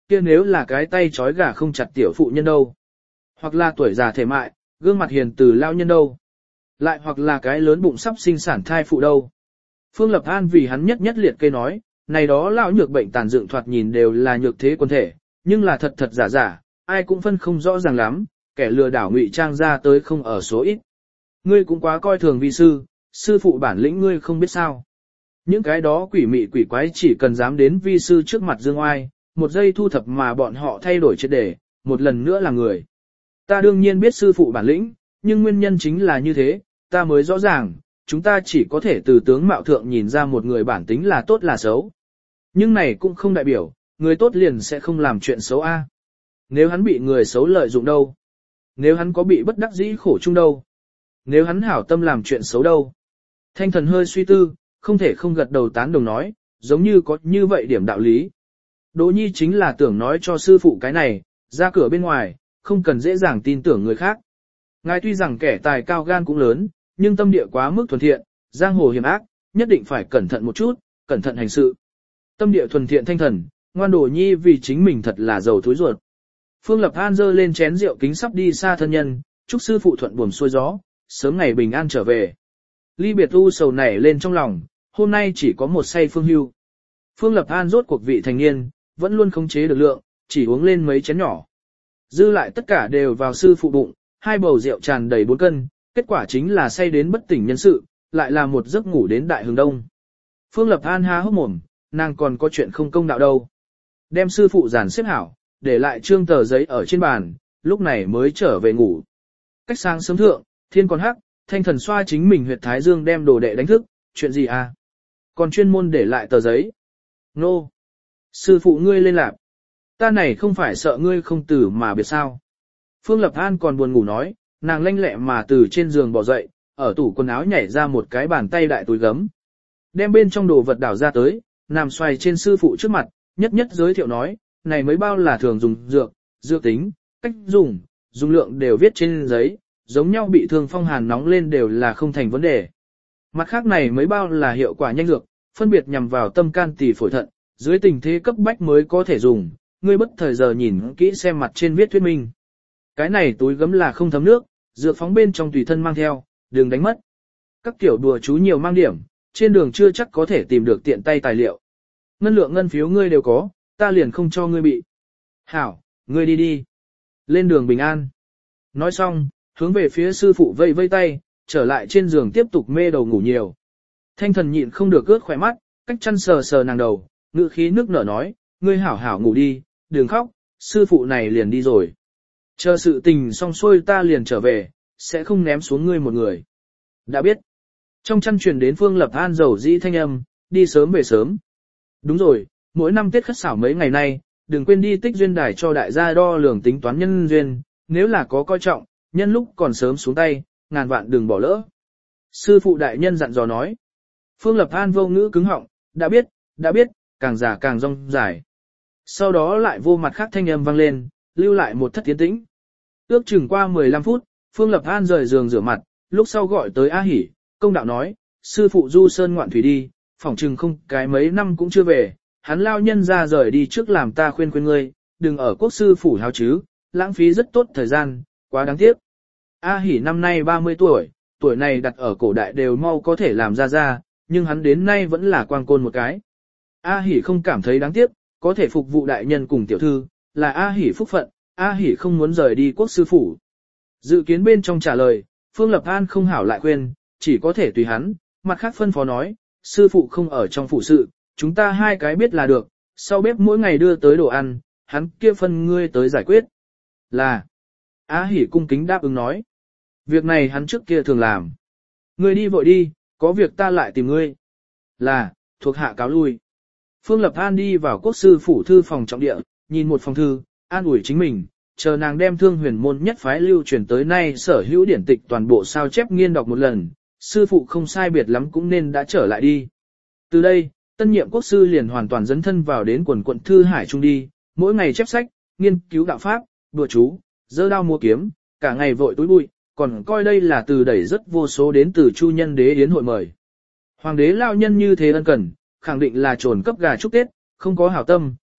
kia nếu là cái tay trói gà không chặt tiểu phụ nhân đâu. Hoặc là tuổi già thể mại, gương mặt hiền từ lao nhân đâu. Lại hoặc là cái lớn bụng sắp sinh sản thai phụ đâu. Phương Lập An vì hắn nhất nhất liệt kê nói, này đó lão nhược bệnh tàn dựng thoạt nhìn đều là nhược thế quân thể, nhưng là thật thật giả giả, ai cũng phân không rõ ràng lắm, kẻ lừa đảo ngụy trang ra tới không ở số ít. Ngươi cũng quá coi thường vi sư, sư phụ bản lĩnh ngươi không biết sao. Những cái đó quỷ mị quỷ quái chỉ cần dám đến vi sư trước mặt dương oai, một giây thu thập mà bọn họ thay đổi triệt để, một lần nữa là người. Ta đương nhiên biết sư phụ bản lĩnh, nhưng nguyên nhân chính là như thế, ta mới rõ ràng, chúng ta chỉ có thể từ tướng mạo thượng nhìn ra một người bản tính là tốt là xấu. Nhưng này cũng không đại biểu, người tốt liền sẽ không làm chuyện xấu a. Nếu hắn bị người xấu lợi dụng đâu? Nếu hắn có bị bất đắc dĩ khổ chung đâu? Nếu hắn hảo tâm làm chuyện xấu đâu? Thanh Thần hơi suy tư, không thể không gật đầu tán đồng nói, giống như có như vậy điểm đạo lý. Đỗ Nhi chính là tưởng nói cho sư phụ cái này, ra cửa bên ngoài, không cần dễ dàng tin tưởng người khác. Ngài tuy rằng kẻ tài cao gan cũng lớn, nhưng tâm địa quá mức thuần thiện, giang hồ hiểm ác, nhất định phải cẩn thận một chút, cẩn thận hành sự. Tâm địa thuần thiện Thanh Thần, ngoan Đỗ Nhi vì chính mình thật là giàu thối ruột. Phương Lập An dơ lên chén rượu kính sắp đi xa thân nhân, chúc sư phụ thuận buồm xuôi gió, sớm ngày bình an trở về. Ly biệt u sầu nảy lên trong lòng, hôm nay chỉ có một say phương hưu. Phương Lập An rốt cuộc vị thành niên, vẫn luôn khống chế được lượng, chỉ uống lên mấy chén nhỏ. Dư lại tất cả đều vào sư phụ bụng, hai bầu rượu tràn đầy bốn cân, kết quả chính là say đến bất tỉnh nhân sự, lại là một giấc ngủ đến đại hướng đông. Phương Lập An há hốc mồm, nàng còn có chuyện không công đạo đâu. Đem sư phụ dàn xếp hảo, để lại trương tờ giấy ở trên bàn, lúc này mới trở về ngủ. Cách sáng sớm thượng, thiên còn hắc, Thanh Thần xoa chính mình huyệt thái dương đem đồ đệ đánh thức, chuyện gì à? Còn chuyên môn để lại tờ giấy. Nô! No. Sư phụ ngươi lên lạp. Ta này không phải sợ ngươi không tử mà biệt sao. Phương Lập An còn buồn ngủ nói, nàng lanh lẹ mà từ trên giường bỏ dậy, ở tủ quần áo nhảy ra một cái bàn tay đại túi gấm. Đem bên trong đồ vật đảo ra tới, nằm xoay trên sư phụ trước mặt, nhất nhất giới thiệu nói, này mới bao là thường dùng dược, dược tính, cách dùng, dùng lượng đều viết trên giấy, giống nhau bị thương phong hàn nóng lên đều là không thành vấn đề. Mặt khác này mới bao là hiệu quả nhanh dược, phân biệt nhằm vào tâm can tỳ phổi thận, dưới tình thế cấp bách mới có thể dùng, ngươi bất thời giờ nhìn kỹ xem mặt trên viết thuyết minh. Cái này túi gấm là không thấm nước, dược phóng bên trong tùy thân mang theo, đừng đánh mất. Các kiểu đùa chú nhiều mang điểm, trên đường chưa chắc có thể tìm được tiện tay tài liệu. Ngân lượng ngân phiếu ngươi đều có, ta liền không cho ngươi bị. Hảo, ngươi đi đi. Lên đường bình an. Nói xong, hướng về phía sư phụ vây vây tay, trở lại trên giường tiếp tục mê đầu ngủ nhiều. Thanh Thần nhịn không được ướt khỏe mắt, cách chăn sờ sờ nàng đầu, ngữ khí nước nở nói, ngươi hảo hảo ngủ đi, đừng khóc, sư phụ này liền đi rồi. Chờ sự tình xong xuôi ta liền trở về, sẽ không ném xuống ngươi một người. Đã biết. Trong chăn truyền đến Phương Lập An dầu dĩ thanh âm, đi sớm về sớm. Đúng rồi, mỗi năm Tết khất xảo mấy ngày nay, đừng quên đi tích duyên đài cho đại gia đo lường tính toán nhân duyên, nếu là có coi trọng, nhân lúc còn sớm xuống tay, ngàn vạn đừng bỏ lỡ. Sư phụ đại nhân dặn dò nói. Phương Lập An vô ngữ cứng họng, đã biết, đã biết, càng già càng rong dài. Sau đó lại vô mặt khác thanh âm vang lên, lưu lại một thất tiến tĩnh. Ước chừng qua mười lăm phút, Phương Lập An rời giường rửa mặt, lúc sau gọi tới A Hỷ, công đạo nói, sư phụ du sơn ngoạn thủy đi, phỏng chừng không cái mấy năm cũng chưa về, hắn lao nhân ra rời đi trước làm ta khuyên khuyên ngươi, đừng ở quốc sư phủ hào chứ, lãng phí rất tốt thời gian, quá đáng tiếc. A Hỷ năm nay ba mươi tuổi, tuổi này đặt ở cổ đại đều mau có thể làm ra ra, nhưng hắn đến nay vẫn là quang côn một cái. A Hỷ không cảm thấy đáng tiếc, có thể phục vụ đại nhân cùng tiểu thư, là A Hỷ phúc phận, A Hỷ không muốn rời đi quốc sư phủ. Dự kiến bên trong trả lời, Phương Lập An không hảo lại khuyên, chỉ có thể tùy hắn, mặt khác phân phó nói, sư phụ không ở trong phủ sự, chúng ta hai cái biết là được, sau bếp mỗi ngày đưa tới đồ ăn, hắn kia phân ngươi tới giải quyết. Là, A Hỷ cung kính đáp ứng nói, việc này hắn trước kia thường làm. Ngươi đi vội đi, có việc ta lại tìm ngươi. Là, thuộc hạ cáo lui. Phương Lập An đi vào quốc sư phủ thư phòng trọng địa, nhìn một phòng thư, an ủi chính mình, chờ nàng đem thương huyền môn nhất phái lưu truyền tới nay sở hữu điển tịch toàn bộ sao chép nghiên đọc một lần, sư phụ không sai biệt lắm cũng nên đã trở lại đi. Từ đây, tân nhiệm quốc sư liền hoàn toàn dấn thân vào đến quần quận thư hải trung đi, mỗi ngày chép sách, nghiên cứu đạo pháp, đùa chú, giơ đao mua kiếm, cả ngày vội túi bụi, còn coi đây là từ đẩy rất vô số đến từ chu nhân đế yến hội mời. Hoàng đế lao nhân như thế ân cần, khẳng định là trồn cấp gà chúc Tết, không có hảo tâm,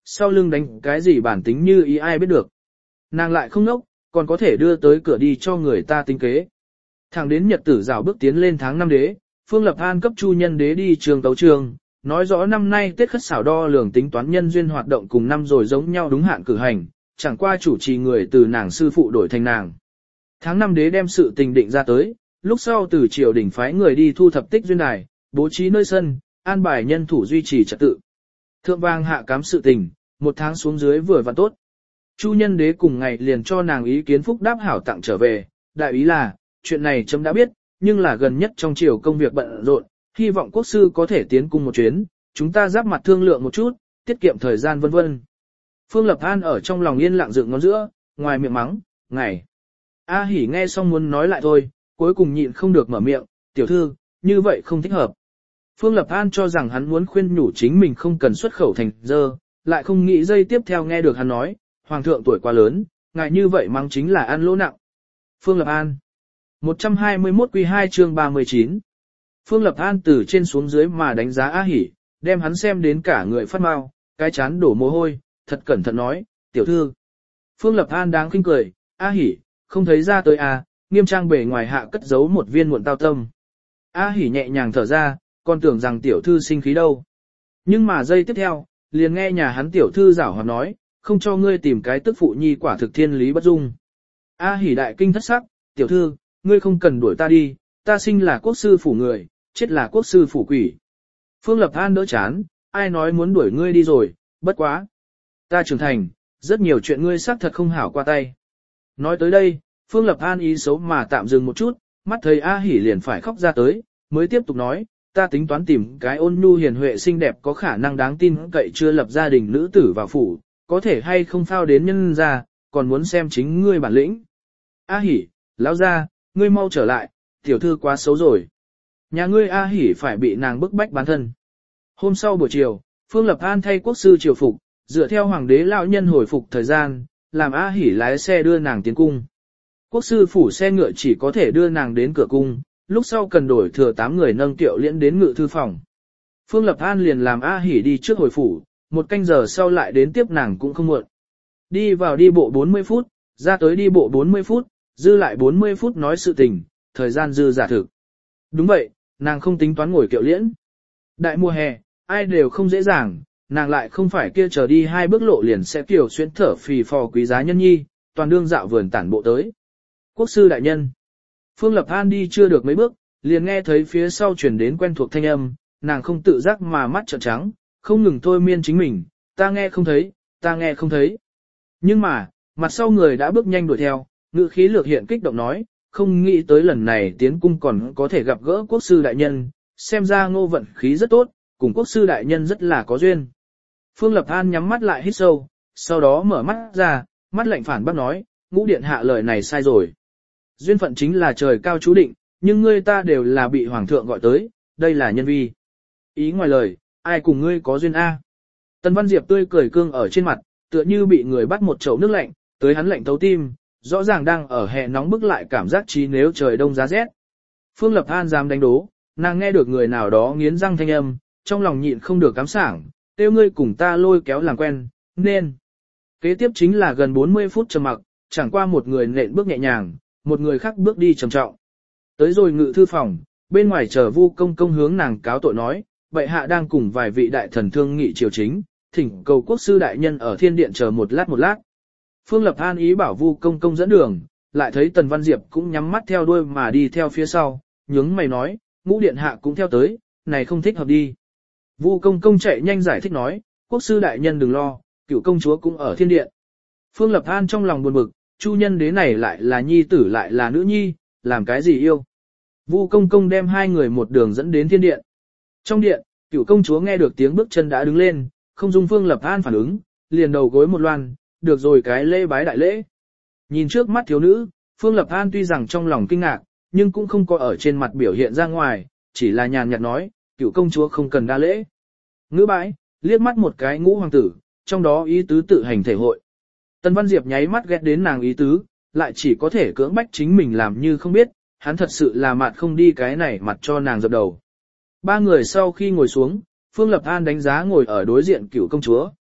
sau lưng đánh cái gì bản tính như ý ai biết được. Nàng lại không nốc, còn có thể đưa tới cửa đi cho người ta tính kế. Thẳng đến nhật tử rào bước tiến lên tháng năm đế, Phương Lập An cấp Chu Nhân Đế đi trường tấu trường, nói rõ năm nay Tết khất xảo đo lường tính toán nhân duyên hoạt động cùng năm rồi giống nhau đúng hạn cử hành, chẳng qua chủ trì người từ nàng sư phụ đổi thành nàng. Tháng năm đế đem sự tình định ra tới, lúc sau từ triều đình phái người đi thu thập tích duyên đài, bố trí nơi sân, an bài nhân thủ duy trì trật tự. Thượng vang hạ cám sự tình, một tháng xuống dưới vừa và tốt. Chu Nhân Đế cùng ngày liền cho nàng ý kiến phúc đáp hảo tặng trở về, đại ý là, chuyện này chấm đã biết, nhưng là gần nhất trong triều công việc bận rộn, hy vọng quốc sư có thể tiến cung một chuyến, chúng ta giáp mặt thương lượng một chút, tiết kiệm thời gian vân vân. Phương Lập An ở trong lòng yên lặng dựng ngón giữa, ngoài miệng mắng, ngày. A Hỉ nghe xong muốn nói lại thôi, cuối cùng nhịn không được mở miệng, tiểu thư, như vậy không thích hợp. Phương Lập An cho rằng hắn muốn khuyên nhủ chính mình không cần xuất khẩu thành dơ, lại không nghĩ giây tiếp theo nghe được hắn nói, hoàng thượng tuổi quá lớn, ngài như vậy mắng chính là ăn lỗ nặng. Phương Lập An một trăm hai mươi mốt quy hai chương ba mươi chín. Phương Lập An từ trên xuống dưới mà đánh giá A Hỉ, đem hắn xem đến cả người phát mau, cái chán đổ mồ hôi, thật cẩn thận nói, tiểu thư. Phương Lập An đáng khinh cười, A Hỉ, không thấy ra tới à, nghiêm trang bề ngoài hạ cất giấu một viên muộn tao tâm. A Hỉ nhẹ nhàng thở ra, còn tưởng rằng tiểu thư sinh khí đâu. Nhưng mà giây tiếp theo, liền nghe nhà hắn tiểu thư giảo hoạt nói, không cho ngươi tìm cái tức phụ nhi quả thực thiên lý bất dung. A Hỉ đại kinh thất sắc, tiểu thư, ngươi không cần đuổi ta đi, ta sinh là quốc sư phủ người, chết là quốc sư phủ quỷ. Phương Lập An đỡ chán, ai nói muốn đuổi ngươi đi rồi, bất quá. Ta trưởng thành, rất nhiều chuyện ngươi xác thật không hảo qua tay. Nói tới đây, Phương Lập An ý xấu mà tạm dừng một chút, mắt thấy A Hỉ liền phải khóc ra tới, mới tiếp tục nói, ta tính toán tìm cái ôn nhu hiền huệ xinh đẹp có khả năng đáng tin cậy chưa lập gia đình nữ tử vào phủ, có thể hay không phao đến nhân ra, còn muốn xem chính ngươi bản lĩnh. A Hỉ, lão gia, ngươi mau trở lại, tiểu thư quá xấu rồi. Nhà ngươi A Hỉ phải bị nàng bức bách bán thân. Hôm sau buổi chiều, Phương Lập An thay quốc sư triều phục, dựa theo hoàng đế lão nhân hồi phục thời gian, làm A Hỉ lái xe đưa nàng tiến cung. Quốc sư phủ xe ngựa chỉ có thể đưa nàng đến cửa cung, lúc sau cần đổi thừa tám người nâng tiệu liễn đến ngự thư phòng. Phương Lập An liền làm A Hỉ đi trước hồi phủ, một canh giờ sau lại đến tiếp nàng cũng không muộn. Đi vào đi bộ bốn mươi phút, ra tới đi bộ bốn mươi phút, dư lại bốn mươi phút nói sự tình, thời gian dư giả thực. Đúng vậy, nàng không tính toán ngồi kiệu liễn. Đại mùa hè, ai đều không dễ dàng, nàng lại không phải kia chờ đi hai bước lộ liền sẽ kiểu xuyến thở phì phò quý giá nhân nhi, toàn đương dạo vườn tản bộ tới. Quốc sư đại nhân. Phương Lập An đi chưa được mấy bước, liền nghe thấy phía sau truyền đến quen thuộc thanh âm, nàng không tự giác mà mắt trợn trắng, không ngừng thôi miên chính mình, ta nghe không thấy, ta nghe không thấy. Nhưng mà, mặt sau người đã bước nhanh đuổi theo, ngữ khí lược hiện kích động nói, không nghĩ tới lần này tiến cung còn có thể gặp gỡ quốc sư đại nhân, xem ra ngô vận khí rất tốt, cùng quốc sư đại nhân rất là có duyên. Phương Lập An nhắm mắt lại hít sâu, sau đó mở mắt ra, mắt lạnh phản bác nói, ngũ điện hạ lời này sai rồi. Duyên phận chính là trời cao chú định, nhưng ngươi ta đều là bị hoàng thượng gọi tới, đây là nhân vi. Ý ngoài lời, ai cùng ngươi có duyên A. Tần Văn Diệp tươi cười cương ở trên mặt, tựa như bị người bắt một chậu nước lạnh, tới hắn lạnh thấu tim, rõ ràng đang ở hè nóng bức lại cảm giác trí nếu trời đông giá rét. Phương Lập An dám đánh đố, nàng nghe được người nào đó nghiến răng thanh âm, trong lòng nhịn không được cám sảng, tiêu ngươi cùng ta lôi kéo làm quen, nên. Kế tiếp chính là gần bốn mươi phút trầm mặc, chẳng qua một người nện bước nhẹ nhàng, một người khác bước đi trầm trọng. Tới rồi ngự thư phòng, bên ngoài chờ Vu Công Công hướng nàng cáo tội nói, bệ hạ đang cùng vài vị đại thần thương nghị triều chính, thỉnh cầu quốc sư đại nhân ở thiên điện chờ một lát một lát. Phương Lập An ý bảo Vu Công Công dẫn đường, lại thấy Tần Văn Diệp cũng nhắm mắt theo đuôi mà đi theo phía sau, nhướng mày nói, ngũ điện hạ cũng theo tới, này không thích hợp đi. Vu Công Công chạy nhanh giải thích nói, quốc sư đại nhân đừng lo, cựu công chúa cũng ở thiên điện. Phương Lập An trong lòng buồn bực, Chu Nhân Đế này lại là nhi tử lại là nữ nhi, làm cái gì yêu. Vu Công Công đem hai người một đường dẫn đến thiên điện. Trong điện, cựu công chúa nghe được tiếng bước chân đã đứng lên, không dung Phương Lập An phản ứng, liền đầu gối một loan, được rồi cái lễ bái đại lễ. Nhìn trước mắt thiếu nữ, Phương Lập An tuy rằng trong lòng kinh ngạc, nhưng cũng không có ở trên mặt biểu hiện ra ngoài, chỉ là nhàn nhạt nói, cựu công chúa không cần đa lễ. Ngữ bãi, liếc mắt một cái ngũ hoàng tử, trong đó ý tứ tự hành thể hội. Tần Văn Diệp nháy mắt ghét đến nàng ý tứ, lại chỉ có thể cưỡng bách chính mình làm như không biết, hắn thật sự là mặt không đi cái này mặt cho nàng dập đầu. Ba người sau khi ngồi xuống, Phương Lập An đánh giá ngồi ở đối diện cựu công chúa,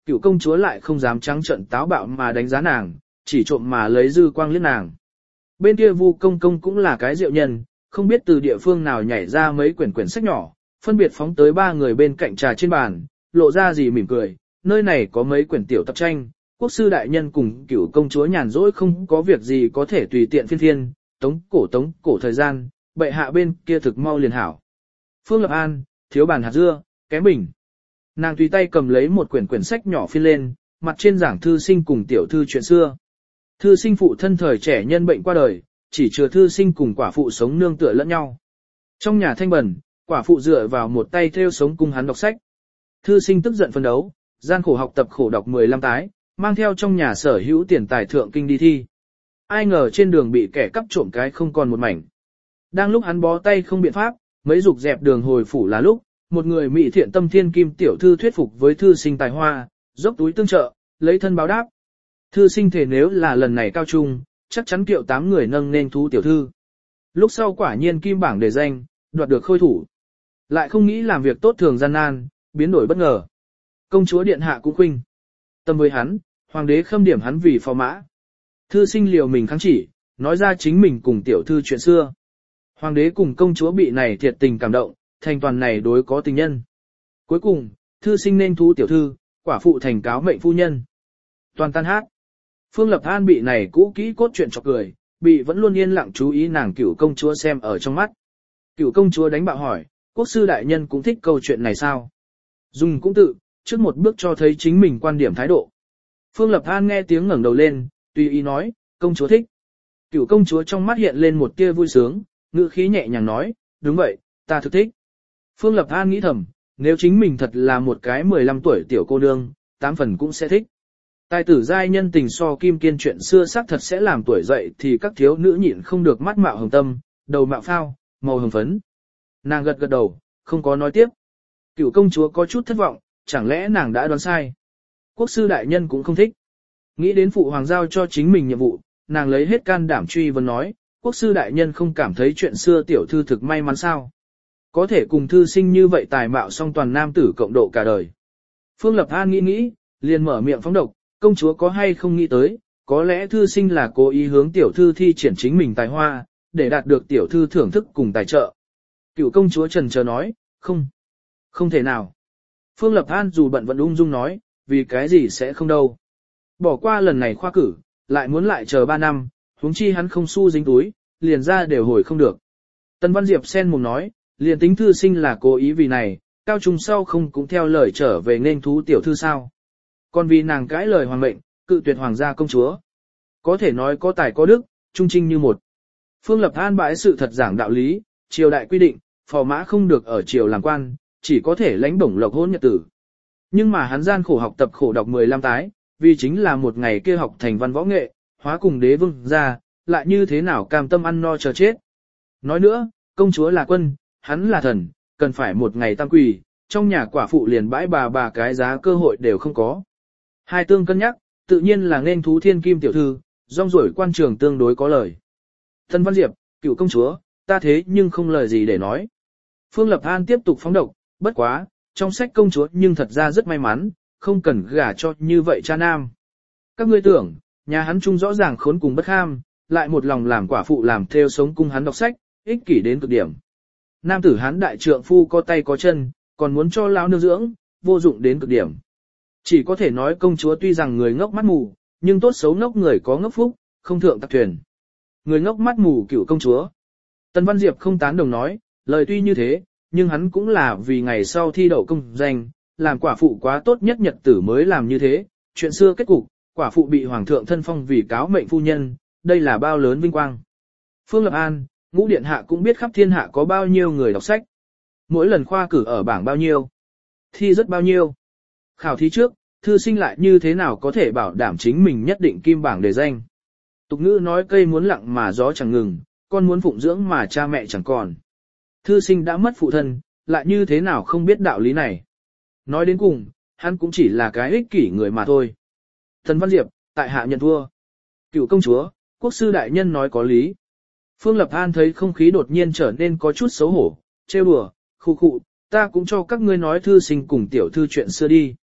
cựu công chúa lại không dám trắng trợn táo bạo mà đánh giá nàng, chỉ trộm mà lấy dư quang liếc nàng. Bên kia Vu công công cũng là cái diệu nhân, không biết từ địa phương nào nhảy ra mấy quyển quyển sách nhỏ, phân biệt phóng tới ba người bên cạnh trà trên bàn, lộ ra gì mỉm cười, nơi này có mấy quyển tiểu tập tranh, quốc sư đại nhân cùng cựu công chúa nhàn rỗi không có việc gì có thể tùy tiện phiên phiên, tống cổ tống cổ thời gian, bệ hạ bên kia thực mau liền hảo. Phương Lập An, thiếu bàn hạt dưa, kém bình. Nàng tùy tay cầm lấy một quyển quyển sách nhỏ phiên lên, mặt trên giảng thư sinh cùng tiểu thư chuyện xưa. Thư sinh phụ thân thời trẻ nhân bệnh qua đời, chỉ chừa thư sinh cùng quả phụ sống nương tựa lẫn nhau. Trong nhà thanh bẩn, quả phụ dựa vào một tay theo sống cùng hắn đọc sách. Thư sinh tức giận phân đấu, gian khổ học tập khổ đọc mười lăm tái, mang theo trong nhà sở hữu tiền tài thượng kinh đi thi. Ai ngờ trên đường bị kẻ cắp trộm cái không còn một mảnh. Đang lúc hắn bó tay không biện pháp, mấy dục dẹp đường hồi phủ là lúc, một người mỹ thiện tâm thiên kim tiểu thư thuyết phục với thư sinh tài hoa, dốc túi tương trợ, lấy thân báo đáp. Thư sinh thể nếu là lần này cao trung, chắc chắn kiệu tám người nâng nên thú tiểu thư. Lúc sau quả nhiên kim bảng đề danh, đoạt được khôi thủ. Lại không nghĩ làm việc tốt thường gian nan, biến đổi bất ngờ. Công chúa điện hạ cũng khuynh tâm với hắn, hoàng đế khâm điểm hắn vì phò mã. Thư sinh liều mình kháng chỉ, nói ra chính mình cùng tiểu thư chuyện xưa. Hoàng đế cùng công chúa bị này thiệt tình cảm động, thành toàn này đối có tình nhân. Cuối cùng, thư sinh nên thú tiểu thư, quả phụ thành cáo mệnh phu nhân. Toàn tan hát. Phương Lập An bị này cũ kỹ cốt chuyện chọc cười, bị vẫn luôn yên lặng chú ý nàng cửu công chúa xem ở trong mắt. Cửu công chúa đánh bạo hỏi, quốc sư đại nhân cũng thích câu chuyện này sao? Dùng cũng tự, trước một bước cho thấy chính mình quan điểm thái độ. Phương Lập An nghe tiếng ngẩng đầu lên, tùy ý nói, công chúa thích. Cửu công chúa trong mắt hiện lên một tia vui sướng, ngữ khí nhẹ nhàng nói, đúng vậy, ta thực thích. Phương Lập An nghĩ thầm, nếu chính mình thật là một cái mười lăm tuổi tiểu cô nương, tám phần cũng sẽ thích. Tài tử giai nhân tình so kim kiên chuyện xưa xác thật sẽ làm tuổi dậy thì các thiếu nữ nhịn không được mắt mạo hồng tâm, đầu mạo phao, màu hồng phấn. Nàng gật gật đầu, không có nói tiếp. Cửu công chúa có chút thất vọng, chẳng lẽ nàng đã đoán sai. Quốc sư đại nhân cũng không thích. Nghĩ đến phụ hoàng giao cho chính mình nhiệm vụ, nàng lấy hết can đảm truy vấn nói, quốc sư đại nhân không cảm thấy chuyện xưa tiểu thư thực may mắn sao. Có thể cùng thư sinh như vậy tài mạo song toàn nam tử cộng độ cả đời. Phương Lập An nghĩ nghĩ, liền mở miệng phóng độc, công chúa có hay không nghĩ tới, có lẽ thư sinh là cố ý hướng tiểu thư thi triển chính mình tài hoa, để đạt được tiểu thư thưởng thức cùng tài trợ. Cựu công chúa trần chờ nói, không, không thể nào. Phương Lập An dù bận vẫn ung dung nói, vì cái gì sẽ không đâu. Bỏ qua lần này khoa cử, lại muốn lại chờ ba năm, huống chi hắn không xu dính túi, liền ra đều hồi không được. Tần Văn Diệp sen mồm nói, liền tính thư sinh là cố ý vì này, cao trung sau không cũng theo lời trở về nên thú tiểu thư sao. Còn vì nàng cãi lời hoàng mệnh, cự tuyệt hoàng gia công chúa. Có thể nói có tài có đức, trung trinh như một. Phương Lập An bãi sự thật giảng đạo lý, triều đại quy định, phò mã không được ở triều làm quan, chỉ có thể lãnh bổng lộc hôn nhật tử. Nhưng mà hắn gian khổ học tập khổ đọc mười lăm tái, vì chính là một ngày kia học thành văn võ nghệ, hóa cùng đế vương ra, lại như thế nào cam tâm ăn no chờ chết. Nói nữa, công chúa là quân, hắn là thần, cần phải một ngày tam quỳ, trong nhà quả phụ liền bãi bà bà cái giá cơ hội đều không có. Hai tương cân nhắc, tự nhiên là nên thú thiên kim tiểu thư, rong ruổi quan trường tương đối có lời. Thân Văn Diệp, cựu công chúa, ta thế nhưng không lời gì để nói. Phương Lập An tiếp tục phóng độc, bất quá, trong sách công chúa nhưng thật ra rất may mắn, không cần gả cho như vậy cha nam. Các ngươi tưởng, nhà hắn chung rõ ràng khốn cùng bất ham, lại một lòng làm quả phụ làm theo sống cung hắn đọc sách, ích kỷ đến cực điểm. Nam tử hắn đại trượng phu có tay có chân, còn muốn cho lão nương dưỡng, vô dụng đến cực điểm. Chỉ có thể nói công chúa tuy rằng người ngốc mắt mù, nhưng tốt xấu ngốc người có ngốc phúc, không thượng tặc thuyền. Người ngốc mắt mù cựu công chúa. Tần Văn Diệp không tán đồng nói, lời tuy như thế, nhưng hắn cũng là vì ngày sau thi đậu công danh, làm quả phụ quá tốt nhất nhật tử mới làm như thế. Chuyện xưa kết cục, quả phụ bị hoàng thượng thân phong vì cáo mệnh phu nhân, đây là bao lớn vinh quang. Phương Lập An, ngũ điện hạ cũng biết khắp thiên hạ có bao nhiêu người đọc sách. Mỗi lần khoa cử ở bảng bao nhiêu, thi rất bao nhiêu. Khảo thí trước, thư sinh lại như thế nào có thể bảo đảm chính mình nhất định kim bảng đề danh. Tục ngữ nói cây muốn lặng mà gió chẳng ngừng, con muốn phụng dưỡng mà cha mẹ chẳng còn. Thư sinh đã mất phụ thân, lại như thế nào không biết đạo lý này. Nói đến cùng, hắn cũng chỉ là cái ích kỷ người mà thôi. Tần Văn Diệp, tại hạ nhận thua. Cựu công chúa, quốc sư đại nhân nói có lý. Phương Lập An thấy không khí đột nhiên trở nên có chút xấu hổ, trêu đùa, khu khụ, ta cũng cho các ngươi nói thư sinh cùng tiểu thư chuyện xưa đi.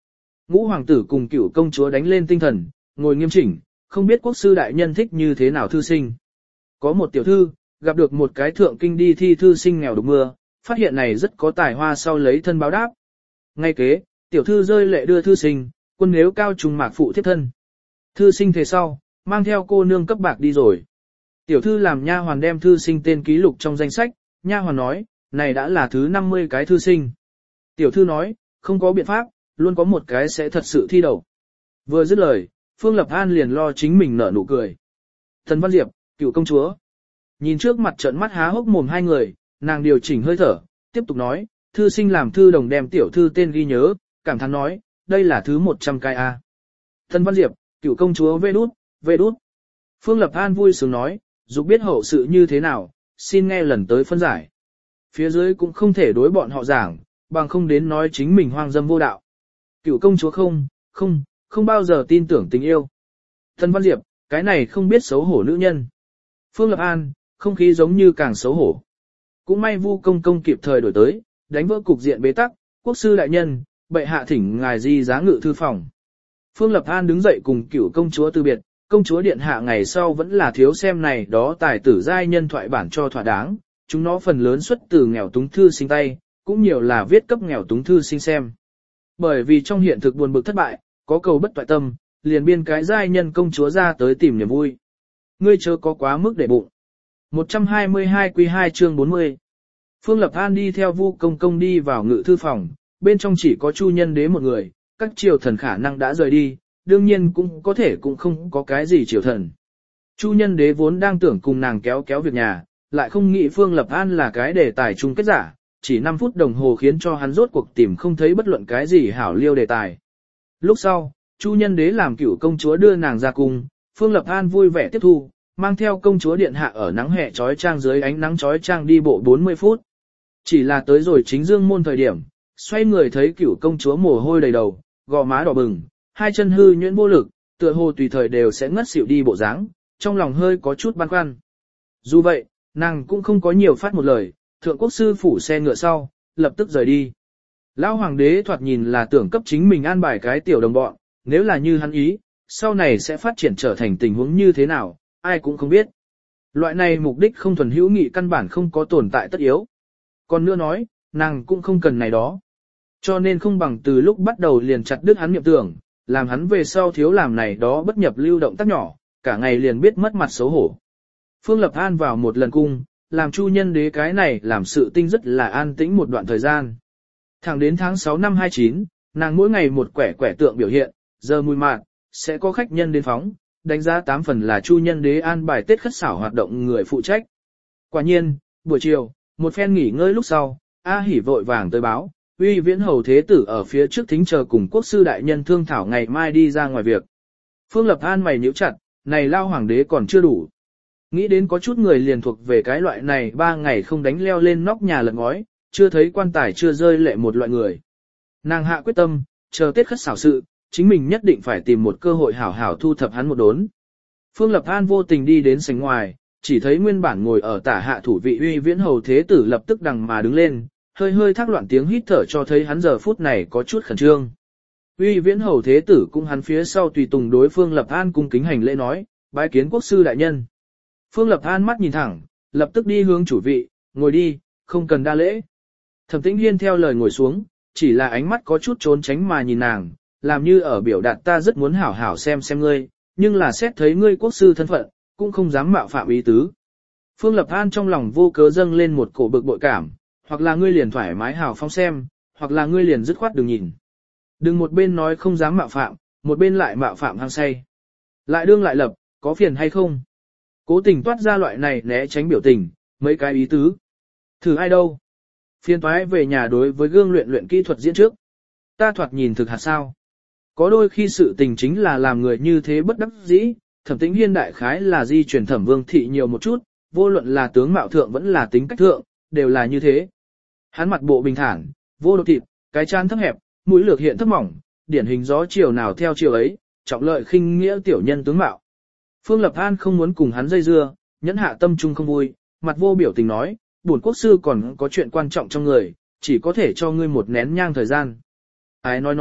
Ngũ hoàng tử cùng cửu công chúa đánh lên tinh thần, ngồi nghiêm chỉnh, không biết quốc sư đại nhân thích như thế nào thư sinh. Có một tiểu thư, gặp được một cái thượng kinh đi thi thư sinh nghèo đục mưa, phát hiện này rất có tài hoa sau lấy thân báo đáp. Ngay kế, tiểu thư rơi lệ đưa thư sinh, quân nếu cao trùng mạc phụ thiếp thân. Thư sinh thế sau, mang theo cô nương cấp bạc đi rồi. Tiểu thư làm nha hoàn đem thư sinh tên ký lục trong danh sách, nha hoàn nói, này đã là thứ năm mươi cái thư sinh. Tiểu thư nói, không có biện pháp, luôn có một cái sẽ thật sự thi đậu. Vừa dứt lời, Phương Lập An liền lo chính mình nở nụ cười. Thần Văn Diệp, cựu công chúa. Nhìn trước mặt trợn mắt há hốc mồm hai người, nàng điều chỉnh hơi thở, tiếp tục nói, thư sinh làm thư đồng đem tiểu thư tên ghi nhớ, cảm thán nói, đây là thứ một trăm cái A. Thần Văn Diệp, cựu công chúa vê đút, vê đút. Phương Lập An vui sướng nói, dục biết hậu sự như thế nào, xin nghe lần tới phân giải. Phía dưới cũng không thể đối bọn họ giảng, bằng không đến nói chính mình hoang dâm vô đạo. Cựu công chúa không, không, không bao giờ tin tưởng tình yêu. Thần Văn Diệp, cái này không biết xấu hổ nữ nhân. Phương Lập An, không khí giống như càng xấu hổ. Cũng may Vu công công kịp thời đổi tới, đánh vỡ cục diện bế tắc, quốc sư đại nhân, bệ hạ thỉnh ngài di giá ngự thư phòng. Phương Lập An đứng dậy cùng cựu công chúa từ biệt, công chúa điện hạ ngày sau vẫn là thiếu xem này đó tài tử giai nhân thoại bản cho thỏa đáng, chúng nó phần lớn xuất từ nghèo túng thư sinh tay, cũng nhiều là viết cấp nghèo túng thư sinh xem. Bởi vì trong hiện thực buồn bực thất bại, có cầu bất toại tâm, liền biên cái giai nhân công chúa ra tới tìm niềm vui. Ngươi chớ có quá mức để bụng. một trăm hai mươi hai quy hai chương bốn mươi. Phương Lập An đi theo Vu công công đi vào ngự thư phòng, bên trong chỉ có Chu Nhân Đế một người, các triều thần khả năng đã rời đi, đương nhiên cũng có thể cũng không có cái gì triều thần. Chu Nhân Đế vốn đang tưởng cùng nàng kéo kéo việc nhà, lại không nghĩ Phương Lập An là cái đề tài chung kết giả, chỉ năm phút đồng hồ khiến cho hắn rốt cuộc tìm không thấy bất luận cái gì hảo liêu đề tài. Lúc sau, Chu Nhân Đế làm cửu công chúa đưa nàng ra cung, Phương Lập An vui vẻ tiếp thu, mang theo công chúa điện hạ ở nắng hè trói trang dưới ánh nắng trói trang đi bộ bốn mươi phút. Chỉ là tới rồi chính dương môn thời điểm, xoay người thấy cửu công chúa mồ hôi đầy đầu, gò má đỏ bừng, hai chân hư nhuyễn vô lực, tựa hồ tùy thời đều sẽ ngất xỉu đi bộ dáng, trong lòng hơi có chút băn khoăn. Dù vậy, nàng cũng không có nhiều phát một lời, thượng quốc sư phủ xe ngựa sau, lập tức rời đi. Lão hoàng đế thoạt nhìn là tưởng cấp chính mình an bài cái tiểu đồng bọn, nếu là như hắn ý, sau này sẽ phát triển trở thành tình huống như thế nào, ai cũng không biết. Loại này mục đích không thuần hữu nghị căn bản không có tồn tại tất yếu. Còn nữa nói, nàng cũng không cần này đó. Cho nên không bằng từ lúc bắt đầu liền chặt đứt hắn niệm tưởng, làm hắn về sau thiếu làm này đó bất nhập lưu động tác nhỏ, cả ngày liền biết mất mặt xấu hổ. Phương Lập An vào một lần cung, làm Chu Nhân Đế cái này làm sự tinh rất là an tĩnh một đoạn thời gian. Thẳng đến tháng sáu năm hai chín, nàng mỗi ngày một quẻ quẻ tượng biểu hiện, giờ mùi mạn, sẽ có khách nhân đến phóng, đánh giá tám phần là Chu Nhân Đế an bài Tết khất xảo hoạt động người phụ trách. Quả nhiên, buổi chiều, một phen nghỉ ngơi lúc sau, A Hỉ vội vàng tới báo, Uy Viễn Hầu Thế Tử ở phía trước thính chờ cùng quốc sư đại nhân thương thảo ngày mai đi ra ngoài việc. Phương Lập An mày nhíu chặt, này lao hoàng đế còn chưa đủ. Nghĩ đến có chút người liền thuộc về cái loại này ba ngày không đánh leo lên nóc nhà lật ngói, chưa thấy quan tài chưa rơi lệ một loại người. Nàng hạ quyết tâm, chờ Tết khất xảo sự, chính mình nhất định phải tìm một cơ hội hảo hảo thu thập hắn một đốn. Phương Lập An vô tình đi đến sảnh ngoài, chỉ thấy nguyên bản ngồi ở tả hạ thủ vị Uy Viễn Hầu Thế Tử lập tức đằng mà đứng lên, hơi hơi thác loạn tiếng hít thở cho thấy hắn giờ phút này có chút khẩn trương. Uy Viễn Hầu Thế Tử cũng hắn phía sau tùy tùng đối Phương Lập An cung kính hành lễ nói, bái kiến quốc sư đại nhân. Phương Lập An mắt nhìn thẳng, lập tức đi hướng chủ vị, ngồi đi, không cần đa lễ. Thẩm Tĩnh Hiên theo lời ngồi xuống, chỉ là ánh mắt có chút trốn tránh mà nhìn nàng, làm như ở biểu đạt ta rất muốn hảo hảo xem xem ngươi, nhưng là xét thấy ngươi quốc sư thân phận, cũng không dám mạo phạm ý tứ. Phương Lập An trong lòng vô cớ dâng lên một cổ bực bội cảm, hoặc là ngươi liền thoải mái hào phóng xem, hoặc là ngươi liền dứt khoát đừng nhìn. Đừng một bên nói không dám mạo phạm, một bên lại mạo phạm hăng say. Lại đương lại lập, có phiền hay không? Cố tình toát ra loại này né tránh biểu tình, mấy cái ý tứ. Thử ai đâu? Phiền toái về nhà đối với gương luyện luyện kỹ thuật diễn trước. Ta thoạt nhìn thực hạt sao? Có đôi khi sự tình chính là làm người như thế bất đắc dĩ, Thẩm Tĩnh Hiên đại khái là di truyền Thẩm Vương thị nhiều một chút, vô luận là tướng mạo thượng vẫn là tính cách thượng, đều là như thế. Hắn mặt bộ bình thản, vô đột thịt, cái trán thấp hẹp, mũi lược hiện thấp mỏng, điển hình gió chiều nào theo chiều ấy, trọng lợi khinh nghĩa tiểu nhân tướng mạo. Phương Lập An không muốn cùng hắn dây dưa, nhẫn hạ tâm trung không vui, mặt vô biểu tình nói, bổn quốc sư còn có chuyện quan trọng trong người, chỉ có thể cho ngươi một nén nhang thời gian. Ái nói nói,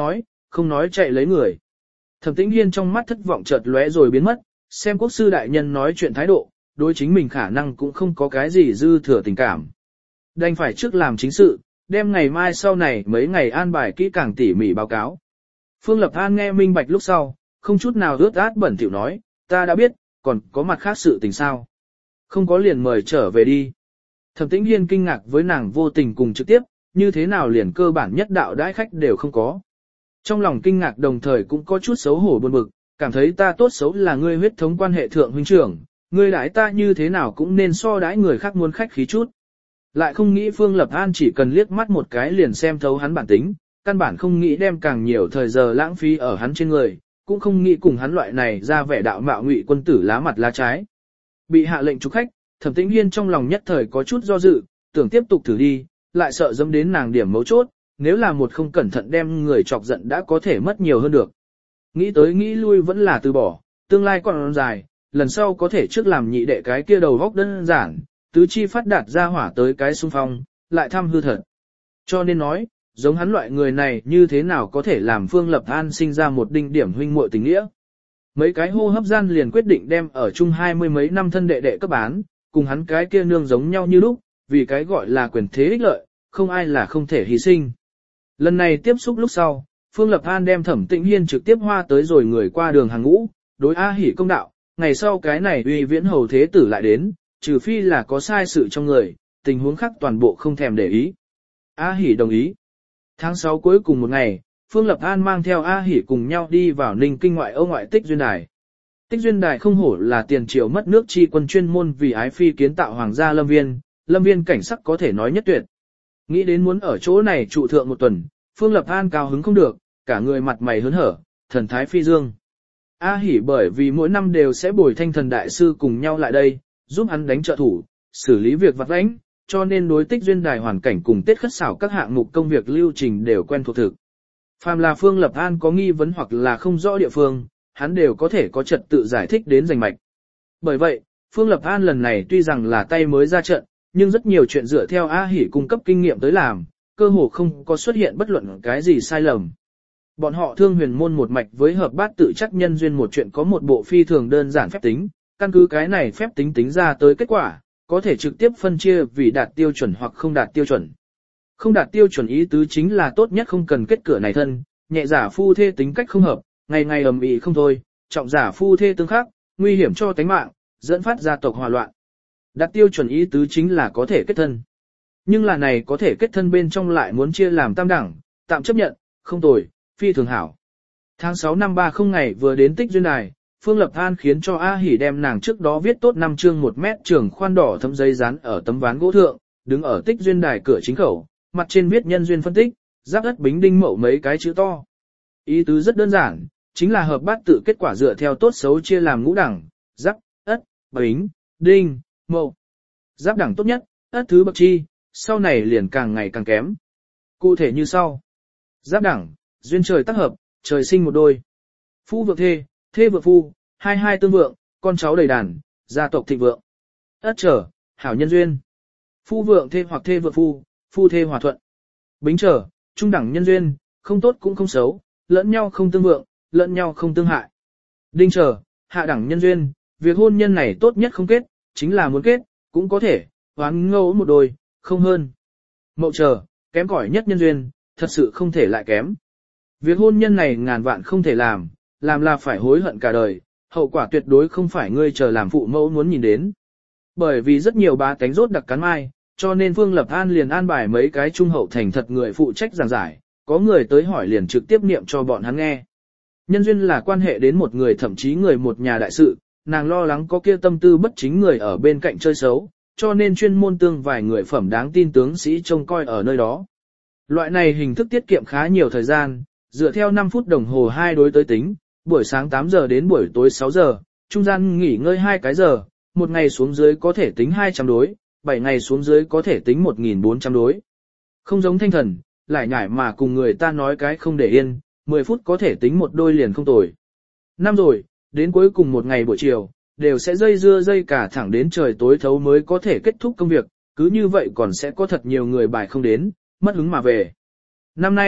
không nói chạy lấy người. Thẩm Tĩnh Hiên trong mắt thất vọng chợt lóe rồi biến mất, xem quốc sư đại nhân nói chuyện thái độ, đối chính mình khả năng cũng không có cái gì dư thừa tình cảm. Đành phải trước làm chính sự, đem ngày mai sau này mấy ngày an bài kỹ càng tỉ mỉ báo cáo. Phương Lập An nghe minh bạch lúc sau, không chút nào ướt át bẩn thỉu nói, ta đã biết, còn có mặt khác sự tình sao. Không có liền mời trở về đi. Thẩm Tĩnh Hiên kinh ngạc với nàng vô tình cùng trực tiếp, như thế nào liền cơ bản nhất đạo đãi khách đều không có. Trong lòng kinh ngạc đồng thời cũng có chút xấu hổ buồn bực, cảm thấy ta tốt xấu là ngươi huyết thống quan hệ thượng huynh trưởng, ngươi đãi ta như thế nào cũng nên so đãi người khác muốn khách khí chút. Lại không nghĩ Phương Lập An chỉ cần liếc mắt một cái liền xem thấu hắn bản tính, căn bản không nghĩ đem càng nhiều thời giờ lãng phí ở hắn trên người, cũng không nghĩ cùng hắn loại này ra vẻ đạo mạo ngụy quân tử lá mặt lá trái. Bị hạ lệnh chúc khách, Thẩm Tĩnh Hiên trong lòng nhất thời có chút do dự, tưởng tiếp tục thử đi, lại sợ dẫm đến nàng điểm mấu chốt, nếu là một không cẩn thận đem người chọc giận đã có thể mất nhiều hơn được. Nghĩ tới nghĩ lui vẫn là từ bỏ, tương lai còn dài, lần sau có thể trước làm nhị đệ cái kia đầu góc đơn giản, tứ chi phát đạt ra hỏa tới cái xung phong, lại thăm hư thật. Cho nên nói, giống hắn loại người này như thế nào có thể làm Phương Lập An sinh ra một đinh điểm huynh muội tình nghĩa. Mấy cái hô hấp gian liền quyết định đem ở chung hai mươi mấy năm thân đệ đệ cấp bán, cùng hắn cái kia nương giống nhau như lúc, vì cái gọi là quyền thế ích lợi, không ai là không thể hy sinh. Lần này tiếp xúc lúc sau, Phương Lập An đem Thẩm Tĩnh Hiên trực tiếp hoa tới rồi người qua đường hàng ngũ, đối A Hỉ công đạo, ngày sau cái này uy viễn hầu thế tử lại đến, trừ phi là có sai sự trong người, tình huống khác toàn bộ không thèm để ý. A Hỉ đồng ý. Tháng sáu cuối cùng một ngày, Phương Lập An mang theo A Hỉ cùng nhau đi vào Ninh Kinh ngoại ô ngoại Tích Duyên Đài. Tích Duyên Đài không hổ là tiền triều mất nước chi quân chuyên môn vì ái phi kiến tạo hoàng gia lâm viên, lâm viên cảnh sắc có thể nói nhất tuyệt. Nghĩ đến muốn ở chỗ này trụ thượng một tuần, Phương Lập An cao hứng không được, cả người mặt mày hớn hở, thần thái phi dương. A Hỉ bởi vì mỗi năm đều sẽ bồi Thanh Thần đại sư cùng nhau lại đây, giúp hắn đánh trợ thủ, xử lý việc vặt vãnh, cho nên đối Tích Duyên Đài hoàn cảnh cùng Tết Khất Xảo các hạng mục công việc lưu trình đều quen thuộc thực. Phàm là Phương Lập An có nghi vấn hoặc là không rõ địa phương, hắn đều có thể có trật tự giải thích đến rành mạch. Bởi vậy, Phương Lập An lần này tuy rằng là tay mới ra trận, nhưng rất nhiều chuyện dựa theo A Hỉ cung cấp kinh nghiệm tới làm, cơ hồ không có xuất hiện bất luận cái gì sai lầm. Bọn họ thương huyền môn một mạch với hợp bát tự chắc nhân duyên một chuyện có một bộ phi thường đơn giản phép tính, căn cứ cái này phép tính tính ra tới kết quả, có thể trực tiếp phân chia vì đạt tiêu chuẩn hoặc không đạt tiêu chuẩn. Không đạt tiêu chuẩn ý tứ chính là tốt nhất không cần kết cửa này thân, nhẹ giả phu thê tính cách không hợp, ngày ngày ầm ĩ không thôi, trọng giả phu thê tương khắc, nguy hiểm cho tánh mạng, dẫn phát gia tộc hòa loạn. Đạt tiêu chuẩn ý tứ chính là có thể kết thân. Nhưng là này có thể kết thân bên trong lại muốn chia làm tam đẳng, tạm chấp nhận, không tồi, phi thường hảo. Tháng sáu năm ba không ngày vừa đến Tích Duyên Đài, Phương Lập An khiến cho A Hỉ đem nàng trước đó viết tốt năm chương một mét trường khoan đỏ thấm giấy dán ở tấm ván gỗ thượng, đứng ở Tích Duyên Đài cửa chính khẩu, mặt trên viết nhân duyên phân tích, giáp đất bính đinh mậu mấy cái chữ to. Ý tứ rất đơn giản, chính là hợp bát tự kết quả dựa theo tốt xấu chia làm ngũ đẳng, giáp, ất, bính, đinh, mậu. Giáp đẳng tốt nhất, ất thứ bậc chi, sau này liền càng ngày càng kém. Cụ thể như sau. Giáp đẳng, duyên trời tác hợp, trời sinh một đôi. Phu vượng thê, thê vượng phu, hai hai tương vượng, con cháu đầy đàn, gia tộc thịnh vượng. Ất trở, hảo nhân duyên. Phu vượng thê hoặc thê vượng phu, phu thê hòa thuận. Bính trở, trung đẳng nhân duyên, không tốt cũng không xấu, lẫn nhau không tương vượng, lẫn nhau không tương hại. Đinh trở, hạ đẳng nhân duyên, việc hôn nhân này tốt nhất không kết, chính là muốn kết, cũng có thể, hoán ngẫu một đôi, không hơn. Mậu trở, kém cỏi nhất nhân duyên, thật sự không thể lại kém. Việc hôn nhân này ngàn vạn không thể làm, làm là phải hối hận cả đời, hậu quả tuyệt đối không phải ngươi chờ làm phụ mẫu muốn nhìn đến. Bởi vì rất nhiều bá tánh rốt đặc cắn mai, cho nên Phương Lập An liền an bài mấy cái trung hậu thành thật người phụ trách giảng giải, có người tới hỏi liền trực tiếp niệm cho bọn hắn nghe. Nhân duyên là quan hệ đến một người thậm chí người một nhà đại sự, nàng lo lắng có kia tâm tư bất chính người ở bên cạnh chơi xấu, cho nên chuyên môn tương vài người phẩm đáng tin tướng sĩ trông coi ở nơi đó. Loại này hình thức tiết kiệm khá nhiều thời gian, dựa theo năm phút đồng hồ hai đối tới tính, buổi sáng tám giờ đến buổi tối sáu giờ, trung gian nghỉ ngơi hai cái giờ, một ngày xuống dưới có thể tính hai trăm đối, bảy ngày xuống dưới có thể tính một nghìn bốn trăm đối. Không giống Thanh Thần, lại nhải mà cùng người ta nói cái không để yên, mười phút có thể tính một đôi liền không tồi. Năm rồi, đến cuối cùng một ngày buổi chiều, đều sẽ dây dưa dây cả thẳng đến trời tối thấu mới có thể kết thúc công việc, cứ như vậy còn sẽ có thật nhiều người bài không đến, mất hứng mà về. Năm nay,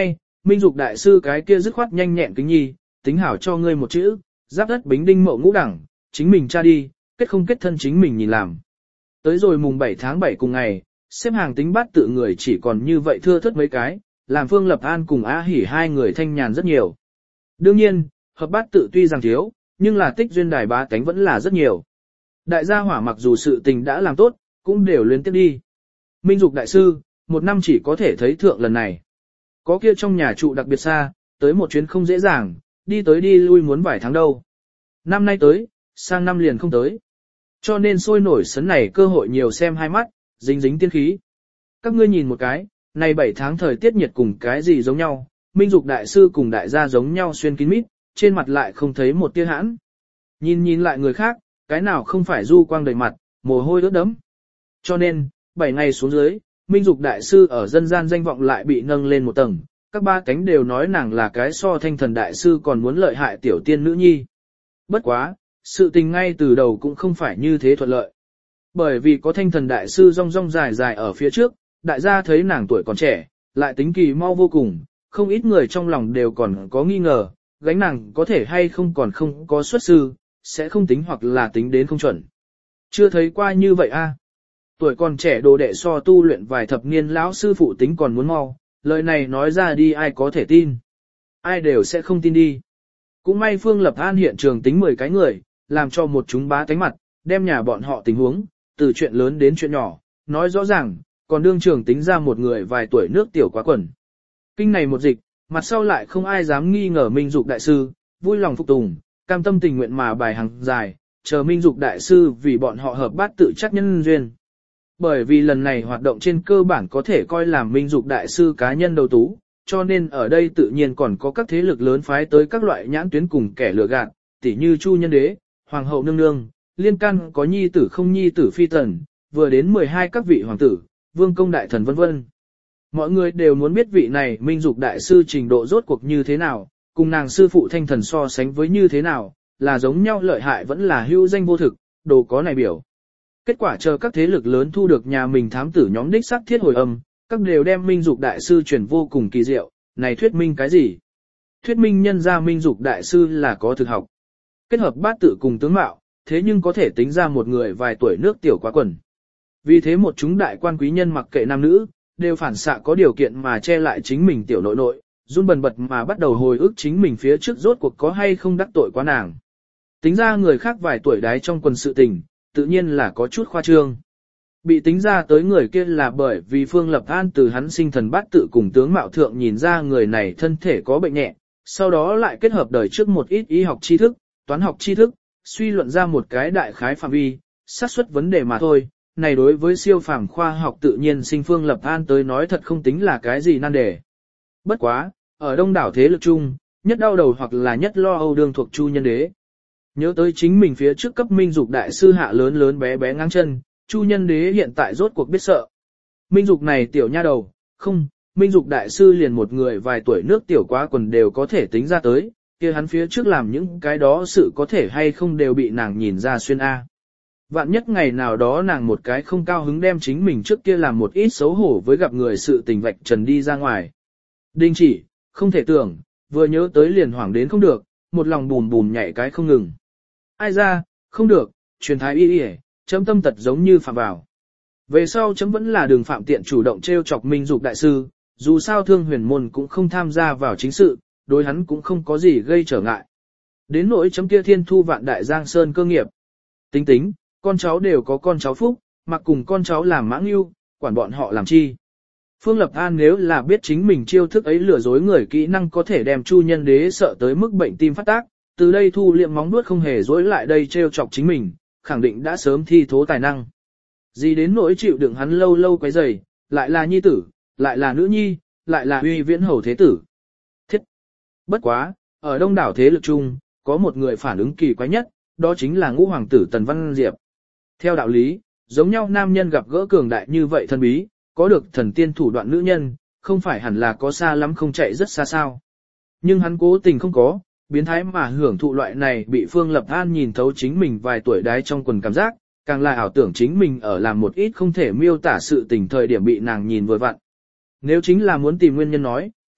Minh Dục đại sư cái kia dứt khoát nhanh nhẹn kính nhi, tính hảo cho ngươi một chữ, giáp đất bính đinh mậu ngũ đẳng, chính mình tra đi, kết không kết thân chính mình nhìn làm. Tới rồi mùng bảy tháng bảy cùng ngày, xếp hàng tính bát tự người chỉ còn như vậy thưa thớt mấy cái, làm Phương Lập An cùng A Hỉ hai người thanh nhàn rất nhiều. Đương nhiên, hợp bát tự tuy rằng thiếu, nhưng là tích duyên đài bá tánh vẫn là rất nhiều. Đại gia hỏa mặc dù sự tình đã làm tốt, cũng đều luyến tiếp đi. Minh Dục đại sư, một năm chỉ có thể thấy thượng lần này. Có kia trong nhà trụ đặc biệt xa, tới một chuyến không dễ dàng, đi tới đi lui muốn vài tháng đâu. Năm nay tới, sang năm liền không tới. Cho nên sôi nổi sấn này cơ hội nhiều xem hai mắt, dính dính tiên khí. Các ngươi nhìn một cái, này bảy tháng thời tiết nhiệt cùng cái gì giống nhau, Minh Dục đại sư cùng đại gia giống nhau xuyên kín mít, trên mặt lại không thấy một tia hãn. Nhìn nhìn lại người khác, cái nào không phải du quang đầy mặt, mồ hôi ướt đẫm. Cho nên, bảy ngày xuống dưới, Minh Dục đại sư ở dân gian danh vọng lại bị nâng lên một tầng, các ba cánh đều nói nàng là cái so thanh thần đại sư còn muốn lợi hại tiểu tiên nữ nhi. Bất quá, sự tình ngay từ đầu cũng không phải như thế thuận lợi. Bởi vì có thanh thần đại sư rong rong dài dài ở phía trước, đại gia thấy nàng tuổi còn trẻ, lại tính kỳ mau vô cùng, không ít người trong lòng đều còn có nghi ngờ, gánh nàng có thể hay không còn không có xuất sư, sẽ không tính hoặc là tính đến không chuẩn. Chưa thấy qua như vậy a. Tuổi còn trẻ đồ đệ so tu luyện vài thập niên lão sư phụ tính còn muốn mau, lời này nói ra đi ai có thể tin. Ai đều sẽ không tin đi. Cũng may Phương Lập An hiện trường tính mười cái người, làm cho một chúng bá tánh mặt, đem nhà bọn họ tình huống, từ chuyện lớn đến chuyện nhỏ, nói rõ ràng, còn đương trường tính ra một người vài tuổi nước tiểu quá quần. Kinh này một dịch, mặt sau lại không ai dám nghi ngờ Minh Dục đại sư, vui lòng phục tùng, cam tâm tình nguyện mà bài hàng dài, chờ Minh Dục đại sư vì bọn họ hợp bát tự chắc nhân duyên. Bởi vì lần này hoạt động trên cơ bản có thể coi là Minh Dục đại sư cá nhân đầu tú, cho nên ở đây tự nhiên còn có các thế lực lớn phái tới các loại nhãn tuyến cùng kẻ lừa gạt, tỉ như Chu Nhân Đế, Hoàng hậu nương nương, liên can có nhi tử không nhi tử phi tần, vừa đến mười hai các vị hoàng tử, vương công đại thần vân vân. Mọi người đều muốn biết vị này Minh Dục đại sư trình độ rốt cuộc như thế nào, cùng nàng sư phụ thanh thần so sánh với như thế nào, là giống nhau lợi hại vẫn là hữu danh vô thực, đồ có này biểu. Kết quả chờ các thế lực lớn thu được nhà mình thám tử nhóm đích xác thiết hồi âm, các đều đem Minh Dục đại sư truyền vô cùng kỳ diệu, này thuyết minh cái gì? Thuyết minh nhân ra Minh Dục đại sư là có thực học. Kết hợp bát tự cùng tướng mạo, thế nhưng có thể tính ra một người vài tuổi nước tiểu quá quần. Vì thế một chúng đại quan quý nhân mặc kệ nam nữ, đều phản xạ có điều kiện mà che lại chính mình tiểu nội nội, run bần bật mà bắt đầu hồi ức chính mình phía trước rốt cuộc có hay không đắc tội quá nàng. Tính ra người khác vài tuổi đái trong quần sự tình, tự nhiên là có chút khoa trương. Bị tính ra tới người kia là bởi vì Phương Lập An từ hắn sinh thần bát tự cùng tướng mạo thượng nhìn ra người này thân thể có bệnh nhẹ, sau đó lại kết hợp đời trước một ít y học tri thức, toán học tri thức, suy luận ra một cái đại khái phạm vi, xác suất vấn đề mà thôi. Này đối với siêu phàm khoa học tự nhiên sinh Phương Lập An tới nói thật không tính là cái gì nan đề. Bất quá, ở đông đảo thế lực chung, nhất đau đầu hoặc là nhất lo âu đương thuộc Chu Nhân Đế. Nhớ tới chính mình phía trước cấp Minh Dục đại sư hạ lớn lớn bé bé ngang chân, Chu Nhân Đế hiện tại rốt cuộc biết sợ. Minh Dục này tiểu nha đầu, không, Minh Dục đại sư liền một người vài tuổi nước tiểu quá quần đều có thể tính ra tới, kia hắn phía trước làm những cái đó sự có thể hay không đều bị nàng nhìn ra xuyên A. Vạn nhất ngày nào đó nàng một cái không cao hứng đem chính mình trước kia làm một ít xấu hổ với gặp người sự tình vạch trần đi ra ngoài. Đình chỉ, không thể tưởng, vừa nhớ tới liền hoảng đến không được, một lòng bùm bùm nhảy cái không ngừng. Ai ra, không được, truyền thái y y, chấm tâm tật giống như phạm vào. Về sau chấm vẫn là đường phạm tiện chủ động treo chọc Minh Dục đại sư, dù sao thương huyền môn cũng không tham gia vào chính sự, đối hắn cũng không có gì gây trở ngại. Đến nỗi chấm kia thiên thu vạn đại giang sơn cơ nghiệp. Tính tính, con cháu đều có con cháu phúc, mặc cùng con cháu làm mãng yêu, quản bọn họ làm chi. Phương Lập An nếu là biết chính mình chiêu thức ấy lừa dối người kỹ năng có thể đem Chu Nhân Đế sợ tới mức bệnh tim phát tác, từ đây thu liệm móng nuốt không hề dối lại đây trêu chọc chính mình, khẳng định đã sớm thi thố tài năng. Gì đến nỗi chịu đựng hắn lâu lâu quấy rầy, lại là nhi tử, lại là nữ nhi, lại là uy viễn hầu thế tử. Thiết! Bất quá, ở đông đảo thế lực chung, có một người phản ứng kỳ quái nhất, đó chính là ngũ hoàng tử Tần Văn Diệp. Theo đạo lý, giống nhau nam nhân gặp gỡ cường đại như vậy thân bí, có được thần tiên thủ đoạn nữ nhân, không phải hẳn là có xa lắm không chạy rất xa sao. Nhưng hắn cố tình không có, biến thái mà hưởng thụ loại này bị Phương Lập An nhìn thấu chính mình vài tuổi đái trong quần cảm giác, càng là ảo tưởng chính mình ở làm một ít không thể miêu tả sự tình thời điểm bị nàng nhìn vừa vặn. Nếu chính là muốn tìm nguyên nhân nói,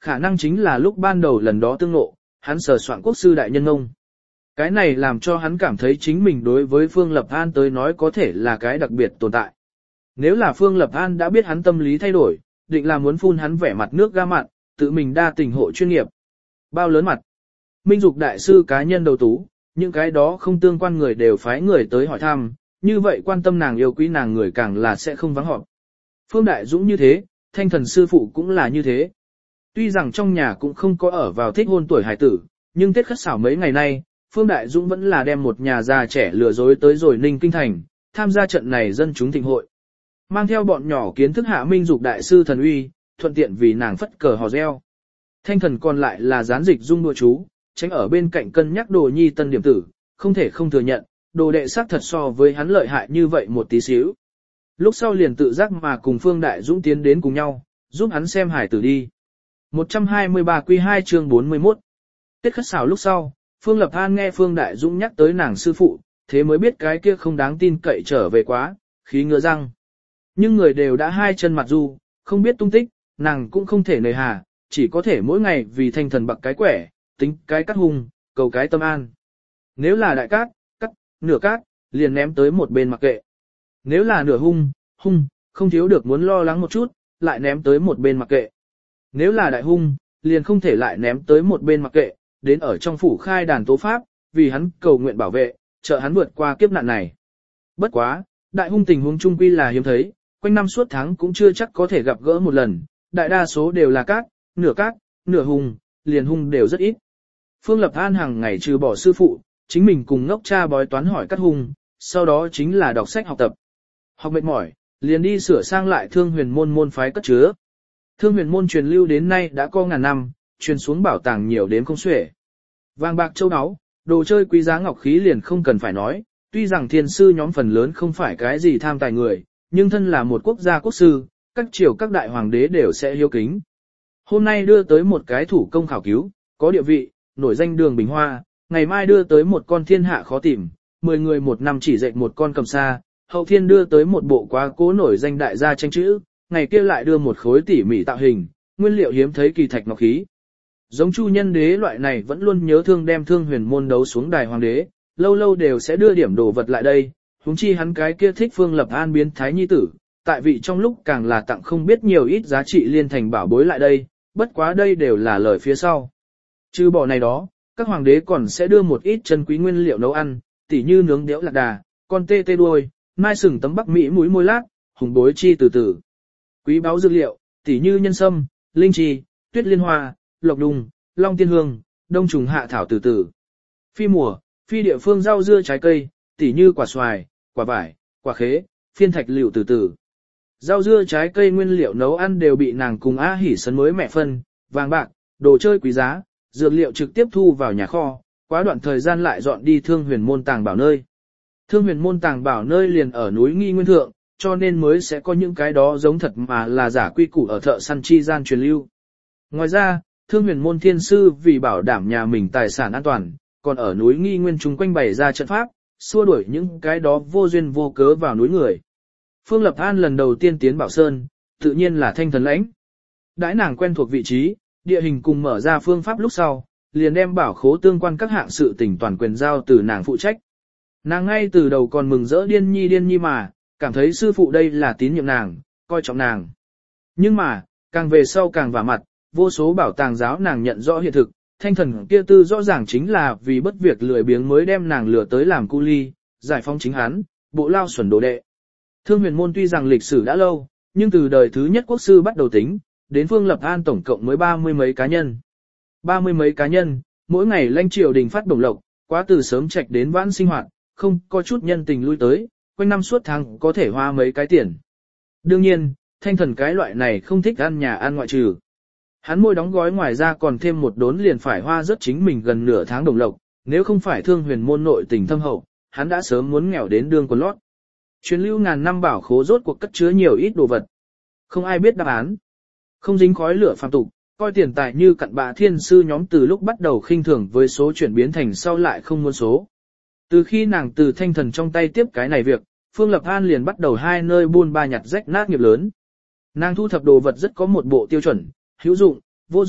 khả năng chính là lúc ban đầu lần đó tương ngộ, hắn sờ soạn quốc sư đại nhân ông. Cái này làm cho hắn cảm thấy chính mình đối với Phương Lập An tới nói có thể là cái đặc biệt tồn tại. Nếu là Phương Lập An đã biết hắn tâm lý thay đổi, định là muốn phun hắn vẻ mặt nước ga mặn, tự mình đa tình hộ chuyên nghiệp. Bao lớn mặt. Minh Dục đại sư cá nhân đầu tú, những cái đó không tương quan người đều phái người tới hỏi thăm, như vậy quan tâm nàng yêu quý nàng người càng là sẽ không vắng họp. Phương Đại Dũng như thế, Thanh Thần sư phụ cũng là như thế. Tuy rằng trong nhà cũng không có ở vào thích hôn tuổi hải tử, nhưng Tết Khất Sảo mấy ngày nay, Phương Đại Dũng vẫn là đem một nhà già trẻ lừa dối tới rồi Ninh Kinh Thành, tham gia trận này dân chúng thịnh hội. Mang theo bọn nhỏ kiến thức hạ Minh Dục đại sư thần uy, thuận tiện vì nàng phất cờ hò reo. Thanh Thần còn lại là gián dịch dung đùa chú, tránh ở bên cạnh cân nhắc Đồ Nhi tân điểm tử, không thể không thừa nhận, Đồ đệ xác thật so với hắn lợi hại như vậy một tí xíu. Lúc sau liền tự giác mà cùng Phương Đại Dũng tiến đến cùng nhau, giúp hắn xem hải tử đi. một trăm hai mươi ba quy hai chương bốn mươi mốt. Tết Khất Sảo lúc sau, Phương Lập An nghe Phương Đại Dũng nhắc tới nàng sư phụ, thế mới biết cái kia không đáng tin cậy trở về quá, khí ngựa răng. Nhưng người đều đã hai chân mặt du, không biết tung tích, nàng cũng không thể nề hà, chỉ có thể mỗi ngày vì Thanh Thần bậc cái quẻ, tính cái cắt hung, cầu cái tâm an. Nếu là đại cát, cắt, nửa cát, liền ném tới một bên mặc kệ. Nếu là nửa hung, hung, không thiếu được muốn lo lắng một chút, lại ném tới một bên mặc kệ. Nếu là đại hung, liền không thể lại ném tới một bên mặc kệ, đến ở trong phủ khai đàn tố pháp, vì hắn cầu nguyện bảo vệ, trợ hắn vượt qua kiếp nạn này. Bất quá, đại hung tình huống chung quy là hiếm thấy, quanh năm suốt tháng cũng chưa chắc có thể gặp gỡ một lần, đại đa số đều là cát, nửa cát, nửa hung, liền hung đều rất ít. Phương Lập An hàng ngày trừ bỏ sư phụ, chính mình cùng ngốc cha bói toán hỏi cát hung, sau đó chính là đọc sách học tập. Học mệt mỏi, liền đi sửa sang lại Thương Huyền môn môn phái cất chứa. Thương Huyền môn truyền lưu đến nay đã có ngàn năm, truyền xuống bảo tàng nhiều đến không xuể. Vàng bạc châu áo, đồ chơi quý giá ngọc khí liền không cần phải nói, tuy rằng thiên sư nhóm phần lớn không phải cái gì tham tài người, nhưng thân là một quốc gia quốc sư, các triều các đại hoàng đế đều sẽ hiếu kính. Hôm nay đưa tới một cái thủ công khảo cứu, có địa vị, nổi danh Đường Bình Hoa, ngày mai đưa tới một con thiên hạ khó tìm, mười người một năm chỉ dạy một con cầm sa, hậu thiên đưa tới một bộ quá cố nổi danh đại gia tranh chữ, ngày kia lại đưa một khối tỉ mỉ tạo hình, nguyên liệu hiếm thấy kỳ thạch ngọc khí. Giống Chu Nhân Đế loại này vẫn luôn nhớ thương đem Thương Huyền môn đấu xuống đài hoàng đế, lâu lâu đều sẽ đưa điểm đồ vật lại đây, huống chi hắn cái kia thích Phương Lập An biến thái nhi tử, tại vị trong lúc càng là tặng không biết nhiều ít giá trị liên thành bảo bối lại đây, bất quá đây đều là lời phía sau. Trừ bỏ này đó, các hoàng đế còn sẽ đưa một ít chân quý nguyên liệu nấu ăn, tỉ như nướng đẽo lạc đà, con tê tê đuôi, mai sừng tấm bắc mỹ mũi môi lát, hùng bối chi từ từ. Quý báu dược liệu, tỉ như nhân sâm, linh chi, tuyết liên hoa, lộc đùng, long tiên hương, đông trùng hạ thảo từ từ. Phi mùa, phi địa phương rau dưa trái cây, tỉ như quả xoài, quả vải, quả khế, phiên thạch liệu từ từ. Rau dưa trái cây nguyên liệu nấu ăn đều bị nàng cùng A Hỉ sấn mới mẹ phân, vàng bạc, đồ chơi quý giá, dược liệu trực tiếp thu vào nhà kho, quá đoạn thời gian lại dọn đi Thương Huyền môn tàng bảo nơi. Thương Huyền môn tàng bảo nơi liền ở núi Nghi Nguyên Thượng, cho nên mới sẽ có những cái đó giống thật mà là giả quy củ ở thợ săn chi gian truyền lưu. Ngoài ra, Thương Huyền môn thiên sư vì bảo đảm nhà mình tài sản an toàn, còn ở núi Nghi Nguyên chung quanh bày ra trận pháp, xua đuổi những cái đó vô duyên vô cớ vào núi người. Phương Lập An lần đầu tiên tiến Bảo Sơn, tự nhiên là Thanh Thần lãnh. Đãi nàng quen thuộc vị trí, địa hình cùng mở ra phương pháp lúc sau, liền đem bảo khố tương quan các hạng sự tình toàn quyền giao từ nàng phụ trách. Nàng ngay từ đầu còn mừng rỡ điên nhi điên nhi mà, cảm thấy sư phụ đây là tín nhiệm nàng, coi trọng nàng. Nhưng mà, càng về sau càng vả mặt, vô số bảo tàng giáo nàng nhận rõ hiện thực, Thanh Thần kia tư rõ ràng chính là vì bất việc lười biếng mới đem nàng lừa tới làm cu ly, giải phóng chính hắn, bộ lao xuẩn đồ đệ. Thương Huyền môn tuy rằng lịch sử đã lâu, nhưng từ đời thứ nhất quốc sư bắt đầu tính, đến Phương Lập An tổng cộng mới ba mươi mấy cá nhân. Ba mươi mấy cá nhân, mỗi ngày lãnh triều đình phát bổng lộc, quá từ sớm trạch đến vãn sinh hoạt, không có chút nhân tình lui tới, quanh năm suốt tháng có thể hoa mấy cái tiền. Đương nhiên, Thanh Thần cái loại này không thích ăn nhà ăn ngoại trừ. Hắn môi đóng gói ngoài ra còn thêm một đốn liền phải hoa rất chính mình gần nửa tháng đồng lộc, nếu không phải Thương Huyền môn nội tình thâm hậu, hắn đã sớm muốn nghèo đến đương quần lót. Truyền lưu ngàn năm bảo khố rốt cuộc cất chứa nhiều ít đồ vật. Không ai biết đáp án. Không dính khói lửa phàm tục, coi tiền tài như cặn bã thiên sư nhóm từ lúc bắt đầu khinh thường với số chuyển biến thành sau lại không muốn số. Từ khi nàng từ Thanh Thần trong tay tiếp cái này việc, Phương Lập An liền bắt đầu hai nơi buôn ba nhặt rách nát nghiệp lớn. Nàng thu thập đồ vật rất có một bộ tiêu chuẩn, hữu dụng, vô dụng,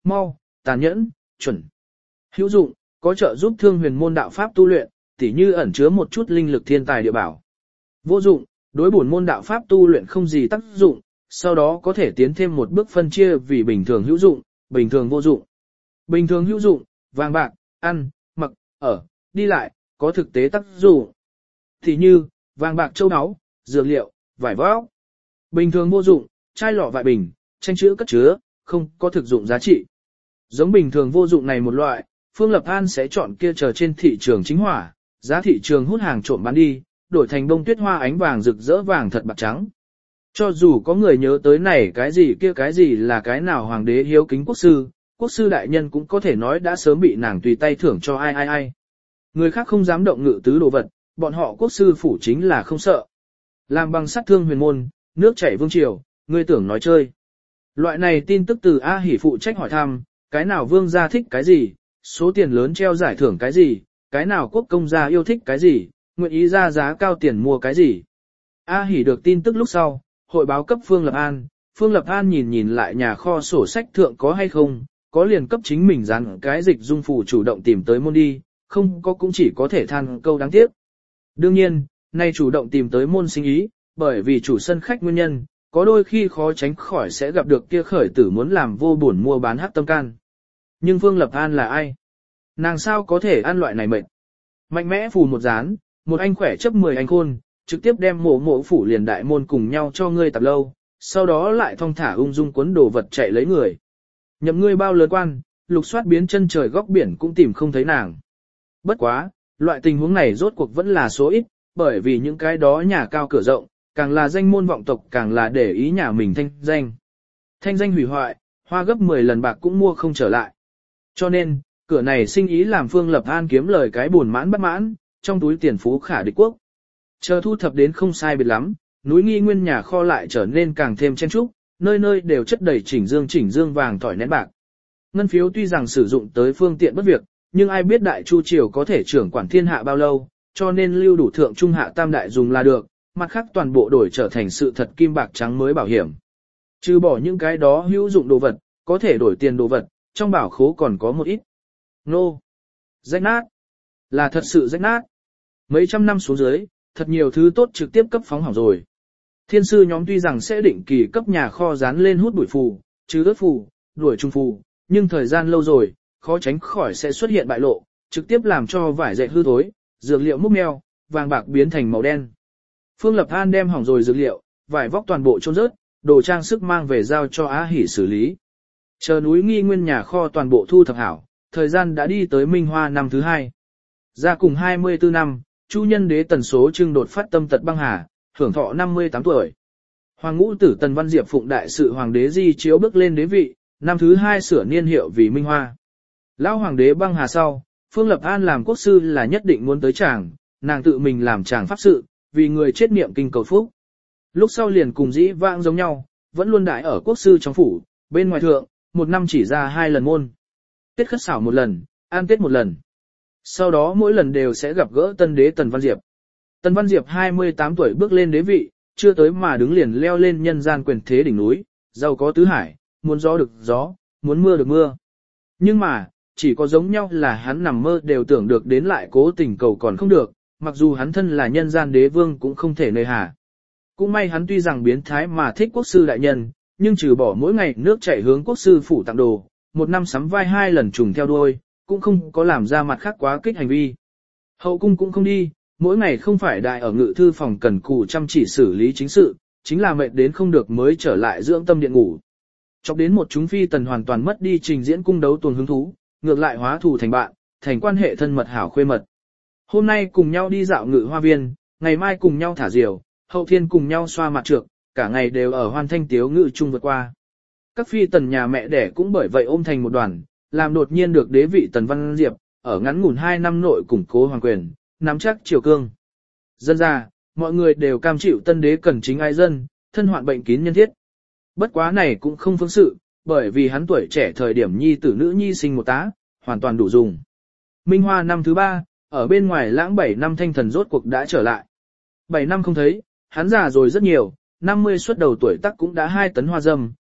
mau, tàn nhẫn, chuẩn. Hữu dụng, có trợ giúp thương huyền môn đạo pháp tu luyện, tỉ như ẩn chứa một chút linh lực thiên tài địa bảo. Vô dụng, đối bổn môn đạo pháp tu luyện không gì tác dụng, sau đó có thể tiến thêm một bước phân chia vì bình thường hữu dụng, bình thường vô dụng. Bình thường hữu dụng, vàng bạc, ăn, mặc, ở, đi lại, có thực tế tác dụng. Thì như, vàng bạc châu áo, dược liệu, vải vóc. Bình thường vô dụng, chai lọ vại bình, tranh chữ cất chứa, không có thực dụng giá trị. Giống bình thường vô dụng này một loại, Phương Lập An sẽ chọn kia chờ trên thị trường chính hỏa, giá thị trường hút hàng trộm bán đi, đổi thành bông tuyết hoa ánh vàng rực rỡ vàng thật bạc trắng. Cho dù có người nhớ tới này cái gì kia cái gì là cái nào hoàng đế hiếu kính quốc sư, quốc sư đại nhân cũng có thể nói đã sớm bị nàng tùy tay thưởng cho ai ai ai. Người khác không dám động ngự tứ đồ vật, bọn họ quốc sư phủ chính là không sợ. Làm bằng sát thương huyền môn, nước chảy vương triều, ngươi tưởng nói chơi. Loại này tin tức từ A Hỷ phụ trách hỏi thăm, cái nào vương gia thích cái gì, số tiền lớn treo giải thưởng cái gì, cái nào quốc công gia yêu thích cái gì, nguyện ý ra giá cao tiền mua cái gì. A Hỷ được tin tức lúc sau, hội báo cấp Phương Lập An, Phương Lập An nhìn nhìn lại nhà kho sổ sách thượng có hay không, có liền cấp chính mình dán cái dịch dung phủ chủ động tìm tới môn đi, không có cũng chỉ có thể than câu đáng tiếc. Đương nhiên, nay chủ động tìm tới môn sinh ý, bởi vì chủ sân khách nguyên nhân, có đôi khi khó tránh khỏi sẽ gặp được kia khởi tử muốn làm vô buồn mua bán hắc tâm can. Nhưng Phương Lập An là ai? Nàng sao có thể ăn loại này mệt? Mạnh mẽ phù một dán, một anh khỏe chấp mười anh khôn, trực tiếp đem mộ mộ phủ liền đại môn cùng nhau cho ngươi tạp lâu, sau đó lại thong thả ung dung cuốn đồ vật chạy lấy người. Nhậm ngươi bao lớn quan, lục soát biến chân trời góc biển cũng tìm không thấy nàng. Bất quá, loại tình huống này rốt cuộc vẫn là số ít, bởi vì những cái đó nhà cao cửa rộng, càng là danh môn vọng tộc càng là để ý nhà mình thanh danh. Thanh danh hủy hoại, hoa gấp mười lần bạc cũng mua không trở lại. Cho nên, cửa này sinh ý làm Phương Lập An kiếm lời cái buồn mãn bất mãn, trong túi tiền phú khả địch quốc. Chờ thu thập đến không sai biệt lắm, núi nghi nguyên nhà kho lại trở nên càng thêm chen trúc, nơi nơi đều chất đầy chỉnh dương chỉnh dương vàng tỏi nén bạc. Ngân phiếu tuy rằng sử dụng tới phương tiện bất việc, nhưng ai biết đại chu triều có thể trưởng quản thiên hạ bao lâu, cho nên lưu đủ thượng trung hạ tam đại dùng là được, mặt khác toàn bộ đổi trở thành sự thật kim bạc trắng mới bảo hiểm. Trừ bỏ những cái đó hữu dụng đồ vật, có thể đổi tiền đồ vật, trong bảo khố còn có một ít. Nô! Rách nát! Là thật sự rách nát! Mấy trăm năm xuống dưới, thật nhiều thứ tốt trực tiếp cấp phóng hỏng rồi. Thiên sư nhóm tuy rằng sẽ định kỳ cấp nhà kho dán lên hút bụi phù, chứ ớt phù, đuổi trung phù, nhưng thời gian lâu rồi, khó tránh khỏi sẽ xuất hiện bại lộ, trực tiếp làm cho vải dệt hư thối, dược liệu múc meo, vàng bạc biến thành màu đen. Phương Lập An đem hỏng rồi dược liệu, vải vóc toàn bộ chôn rớt, đồ trang sức mang về giao cho Á Hỷ xử lý. Chờ núi nghi nguyên nhà kho toàn bộ thu thập hảo, thời gian đã đi tới Minh Hoa năm thứ hai. Ra cùng hai mươi tư năm, Chu Nhân Đế Tần Số Trưng đột phát tâm tật băng hà, hưởng thọ năm mươi tám tuổi. Hoàng ngũ tử Tần Văn Diệp phụng đại sự hoàng đế di chiếu bước lên đế vị, năm thứ hai sửa niên hiệu vì Minh Hoa. Lão hoàng đế băng hà sau, Phương Lập An làm quốc sư là nhất định muốn tới chàng, nàng tự mình làm chàng pháp sự, vì người chết niệm kinh cầu phúc. Lúc sau liền cùng dĩ vãng giống nhau, vẫn luôn đại ở quốc sư trong phủ, bên ngoài thượng, một năm chỉ ra hai lần môn. Tết khất xảo một lần, an tết một lần. Sau đó mỗi lần đều sẽ gặp gỡ tân đế Tần Văn Diệp. Tần Văn Diệp hai mươi tám tuổi bước lên đế vị, chưa tới mà đứng liền leo lên nhân gian quyền thế đỉnh núi, giàu có tứ hải, muốn gió được gió, muốn mưa được mưa. Nhưng mà, chỉ có giống nhau là hắn nằm mơ đều tưởng được đến lại cố tình cầu còn không được, mặc dù hắn thân là nhân gian đế vương cũng không thể nơi hà. Cũng may hắn tuy rằng biến thái mà thích quốc sư đại nhân, nhưng trừ bỏ mỗi ngày nước chảy hướng quốc sư phủ tặng đồ, một năm sắm vai hai lần trùng theo đuôi, cũng không có làm ra mặt khác quá kích hành vi. Hậu cung cũng không đi, mỗi ngày không phải đại ở ngự thư phòng cần cù chăm chỉ xử lý chính sự, chính là mệt đến không được mới trở lại dưỡng tâm điện ngủ. Chọc đến một chúng phi tần hoàn toàn mất đi trình diễn cung đấu tuồng hứng thú, ngược lại hóa thù thành bạn, thành quan hệ thân mật hảo khuê mật. Hôm nay cùng nhau đi dạo ngự hoa viên, ngày mai cùng nhau thả diều, hậu thiên cùng nhau xoa mặt trược, cả ngày đều ở hoan thanh tiếu ngự chung vượt qua. Các phi tần nhà mẹ đẻ cũng bởi vậy ôm thành một đoàn, làm đột nhiên được đế vị Tần Văn Diệp, ở ngắn ngủn hai năm nội củng cố hoàng quyền, nắm chắc triều cương. Dân ra, mọi người đều cam chịu tân đế cần chính ai dân, thân hoạn bệnh kín nhân thiết. Bất quá này cũng không phương sự, bởi vì hắn tuổi trẻ thời điểm nhi tử nữ nhi sinh một tá, hoàn toàn đủ dùng. Minh Hoa năm thứ ba, ở bên ngoài lãng bảy năm thanh thần rốt cuộc đã trở lại. Bảy năm không thấy, hắn già rồi rất nhiều, năm mươi xuất đầu tuổi tác cũng đã hai tấn hoa dâm,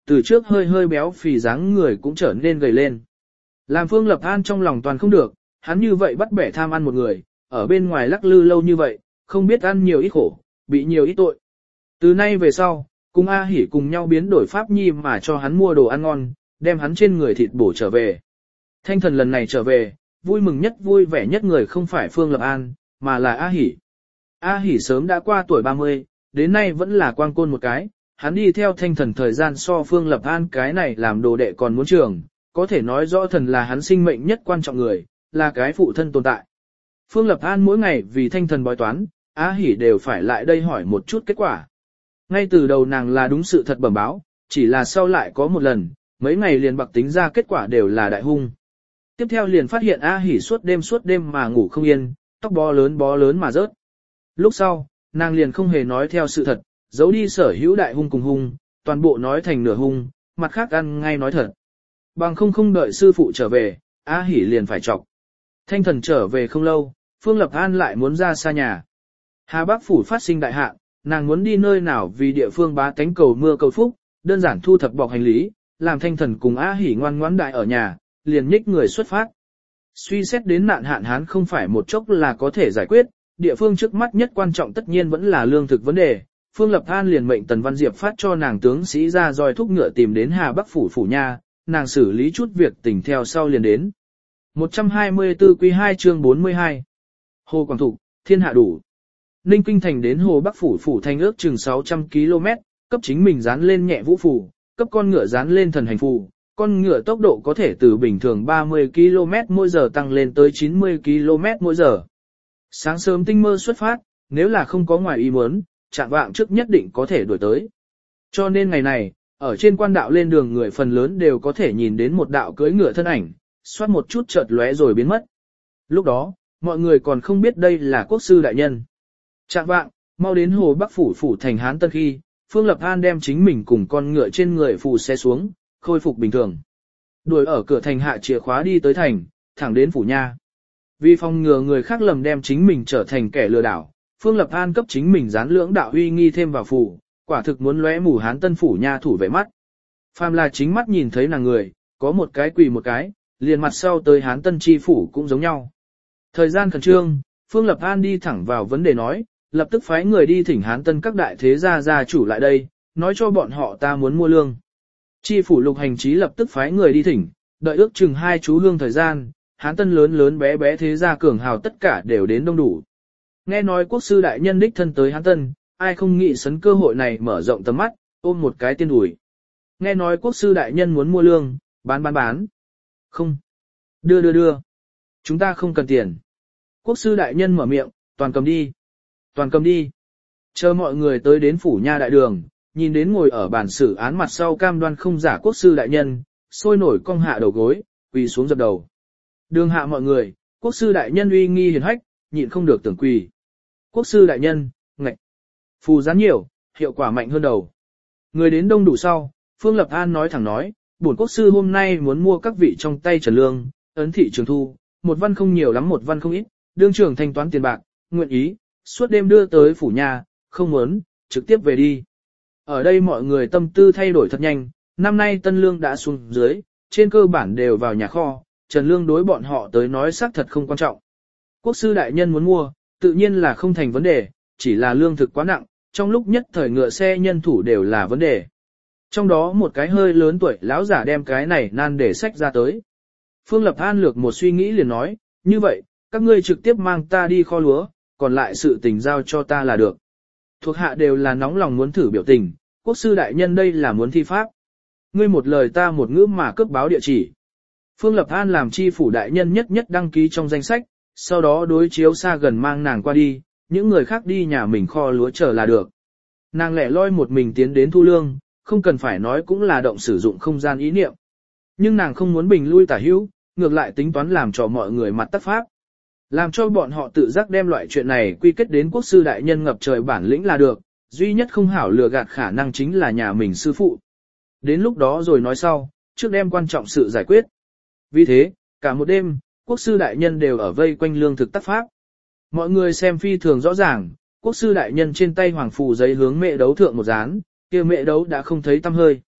từ trước hơi hơi béo phì dáng người cũng trở nên gầy lên. Làm Phương Lập An trong lòng toàn không được, hắn như vậy bắt bẻ tham ăn một người, ở bên ngoài lắc lư lâu như vậy, không biết ăn nhiều ít khổ, bị nhiều ít tội. Từ nay về sau, cùng A Hỉ cùng nhau biến đổi pháp nhi mà cho hắn mua đồ ăn ngon, đem hắn trên người thịt bổ trở về. Thanh Thần lần này trở về, vui mừng nhất vui vẻ nhất người không phải Phương Lập An, mà là A Hỉ. A Hỉ sớm đã qua tuổi ba mươi, đến nay vẫn là quang côn một cái, hắn đi theo Thanh Thần thời gian so Phương Lập An cái này làm đồ đệ còn muốn trường, có thể nói rõ thần là hắn sinh mệnh nhất quan trọng người, là cái phụ thân tồn tại. Phương Lập An mỗi ngày vì Thanh Thần bói toán, A Hỉ đều phải lại đây hỏi một chút kết quả. Ngay từ đầu nàng là đúng sự thật bẩm báo, chỉ là sau lại có một lần, mấy ngày liền bạc tính ra kết quả đều là đại hung. Tiếp theo liền phát hiện A Hỉ suốt đêm suốt đêm mà ngủ không yên, tóc bó lớn bó lớn mà rớt. Lúc sau, nàng liền không hề nói theo sự thật, giấu đi sở hữu đại hung cùng hung, toàn bộ nói thành nửa hung, mặt khác ăn ngay nói thật. Bằng không không đợi sư phụ trở về, A Hỉ liền phải chọc. Thanh Thần trở về không lâu, Phương Lập An lại muốn ra xa nhà. Hà Bắc phủ phát sinh đại hạn, nàng muốn đi nơi nào vì địa phương bá tánh cầu mưa cầu phúc, đơn giản thu thập bọc hành lý, làm Thanh Thần cùng A Hỉ ngoan ngoãn đại ở nhà, liền nhích người xuất phát. Suy xét đến nạn hạn hán không phải một chốc là có thể giải quyết, địa phương trước mắt nhất quan trọng tất nhiên vẫn là lương thực vấn đề. Phương Lập An liền mệnh Tần Văn Diệp phát cho nàng tướng sĩ ra roi thúc ngựa tìm đến Hà Bắc phủ phủ nha, nàng xử lý chút việc tình theo sau liền đến. một trăm hai mươi tư quý hai chương bốn mươi hai. Hồ Quảng Thục, thiên hạ đủ. Ninh Kinh thành đến Hồ Bắc phủ phủ thành ước chừng sáu trăm ki lô mét, cấp chính mình dán lên nhẹ vũ phủ, cấp con ngựa dán lên thần hành phủ. Con ngựa tốc độ có thể từ bình thường ba mươi ki lô mét mỗi giờ tăng lên tới chín mươi ki lô mét mỗi giờ. Sáng sớm tinh mơ xuất phát, nếu là không có ngoài ý muốn, chạm vạng trước nhất định có thể đuổi tới. Cho nên ngày này, ở trên quan đạo lên đường người phần lớn đều có thể nhìn đến một đạo cưỡi ngựa thân ảnh, xoát một chút chợt lóe rồi biến mất. Lúc đó, mọi người còn không biết đây là quốc sư đại nhân. Chạm vạng, mau đến Hồ Bắc phủ phủ thành Hán Tân khi, Phương Lập An đem chính mình cùng con ngựa trên người phù xe xuống, khôi phục bình thường. Đuổi ở cửa thành hạ chìa khóa đi tới thành, thẳng đến phủ nha. Vì phòng ngừa người khác lầm đem chính mình trở thành kẻ lừa đảo, Phương Lập An cấp chính mình dán lưỡng đạo uy nghi thêm vào phủ, quả thực muốn lóe mù Hán Tân phủ nha thủ vệ mắt. Phàm là chính mắt nhìn thấy nàng người, có một cái quỳ một cái, liền mặt sau tới Hán Tân chi phủ cũng giống nhau. Thời gian khẩn trương, Phương Lập An đi thẳng vào vấn đề nói, lập tức phái người đi thỉnh Hán Tân các đại thế gia gia chủ lại đây, nói cho bọn họ ta muốn mua lương. Chi phủ Lục Hành Chí lập tức phái người đi thỉnh, đợi ước chừng hai chú hương thời gian, Hán Tân lớn lớn bé bé thế gia cường hào tất cả đều đến đông đủ. Nghe nói quốc sư đại nhân đích thân tới Hán Tân, ai không nghĩ sấn cơ hội này mở rộng tầm mắt, ôm một cái tiên ủi. Nghe nói quốc sư đại nhân muốn mua lương, bán bán bán. Không. Đưa đưa đưa. Chúng ta không cần tiền. Quốc sư đại nhân mở miệng, toàn cầm đi. Toàn cầm đi. Chờ mọi người tới đến phủ nha đại đường, nhìn đến ngồi ở bàn xử án mặt sau cam đoan không giả quốc sư đại nhân, sôi nổi cong hạ đầu gối, quỳ xuống dập đầu. Đường hạ mọi người, quốc sư đại nhân uy nghi hiền hách, nhịn không được tưởng quỳ. Quốc sư đại nhân, ngạch. Phù gián nhiều, hiệu quả mạnh hơn đầu. Người đến đông đủ sau, Phương Lập An nói thẳng nói, bổn quốc sư hôm nay muốn mua các vị trong tay trần lương, ấn thị trường thu, một văn không nhiều lắm một văn không ít, đương trưởng thanh toán tiền bạc, nguyện ý, suốt đêm đưa tới phủ nhà, không muốn, trực tiếp về đi. Ở đây mọi người tâm tư thay đổi thật nhanh, năm nay tân lương đã xuống dưới, trên cơ bản đều vào nhà kho, trần lương đối bọn họ tới nói xác thật không quan trọng. Quốc sư đại nhân muốn mua, tự nhiên là không thành vấn đề, chỉ là lương thực quá nặng, trong lúc nhất thời ngựa xe nhân thủ đều là vấn đề. Trong đó một cái hơi lớn tuổi lão giả đem cái này nan để sách ra tới. Phương Lập An lược một suy nghĩ liền nói, như vậy, các ngươi trực tiếp mang ta đi kho lúa, còn lại sự tình giao cho ta là được. Thuộc hạ đều là nóng lòng muốn thử biểu tình, quốc sư đại nhân đây là muốn thi pháp. Ngươi một lời ta một ngữ mà cướp báo địa chỉ. Phương Lập An làm chi phủ đại nhân nhất nhất đăng ký trong danh sách, sau đó đối chiếu xa gần mang nàng qua đi, những người khác đi nhà mình kho lúa chờ là được. Nàng lẻ loi một mình tiến đến thu lương, không cần phải nói cũng là động sử dụng không gian ý niệm. Nhưng nàng không muốn bình lui tả hữu, ngược lại tính toán làm cho mọi người mặt tắc pháp. Làm cho bọn họ tự giác đem loại chuyện này quy kết đến quốc sư đại nhân ngập trời bản lĩnh là được, duy nhất không hảo lừa gạt khả năng chính là nhà mình sư phụ. Đến lúc đó rồi nói sau, trước đem quan trọng sự giải quyết. Vì thế, cả một đêm, quốc sư đại nhân đều ở vây quanh lương thực tác pháp. Mọi người xem phi thường rõ ràng, quốc sư đại nhân trên tay hoàng phù giấy hướng mẹ đấu thượng một dán, kia mẹ đấu đã không thấy tăm hơi.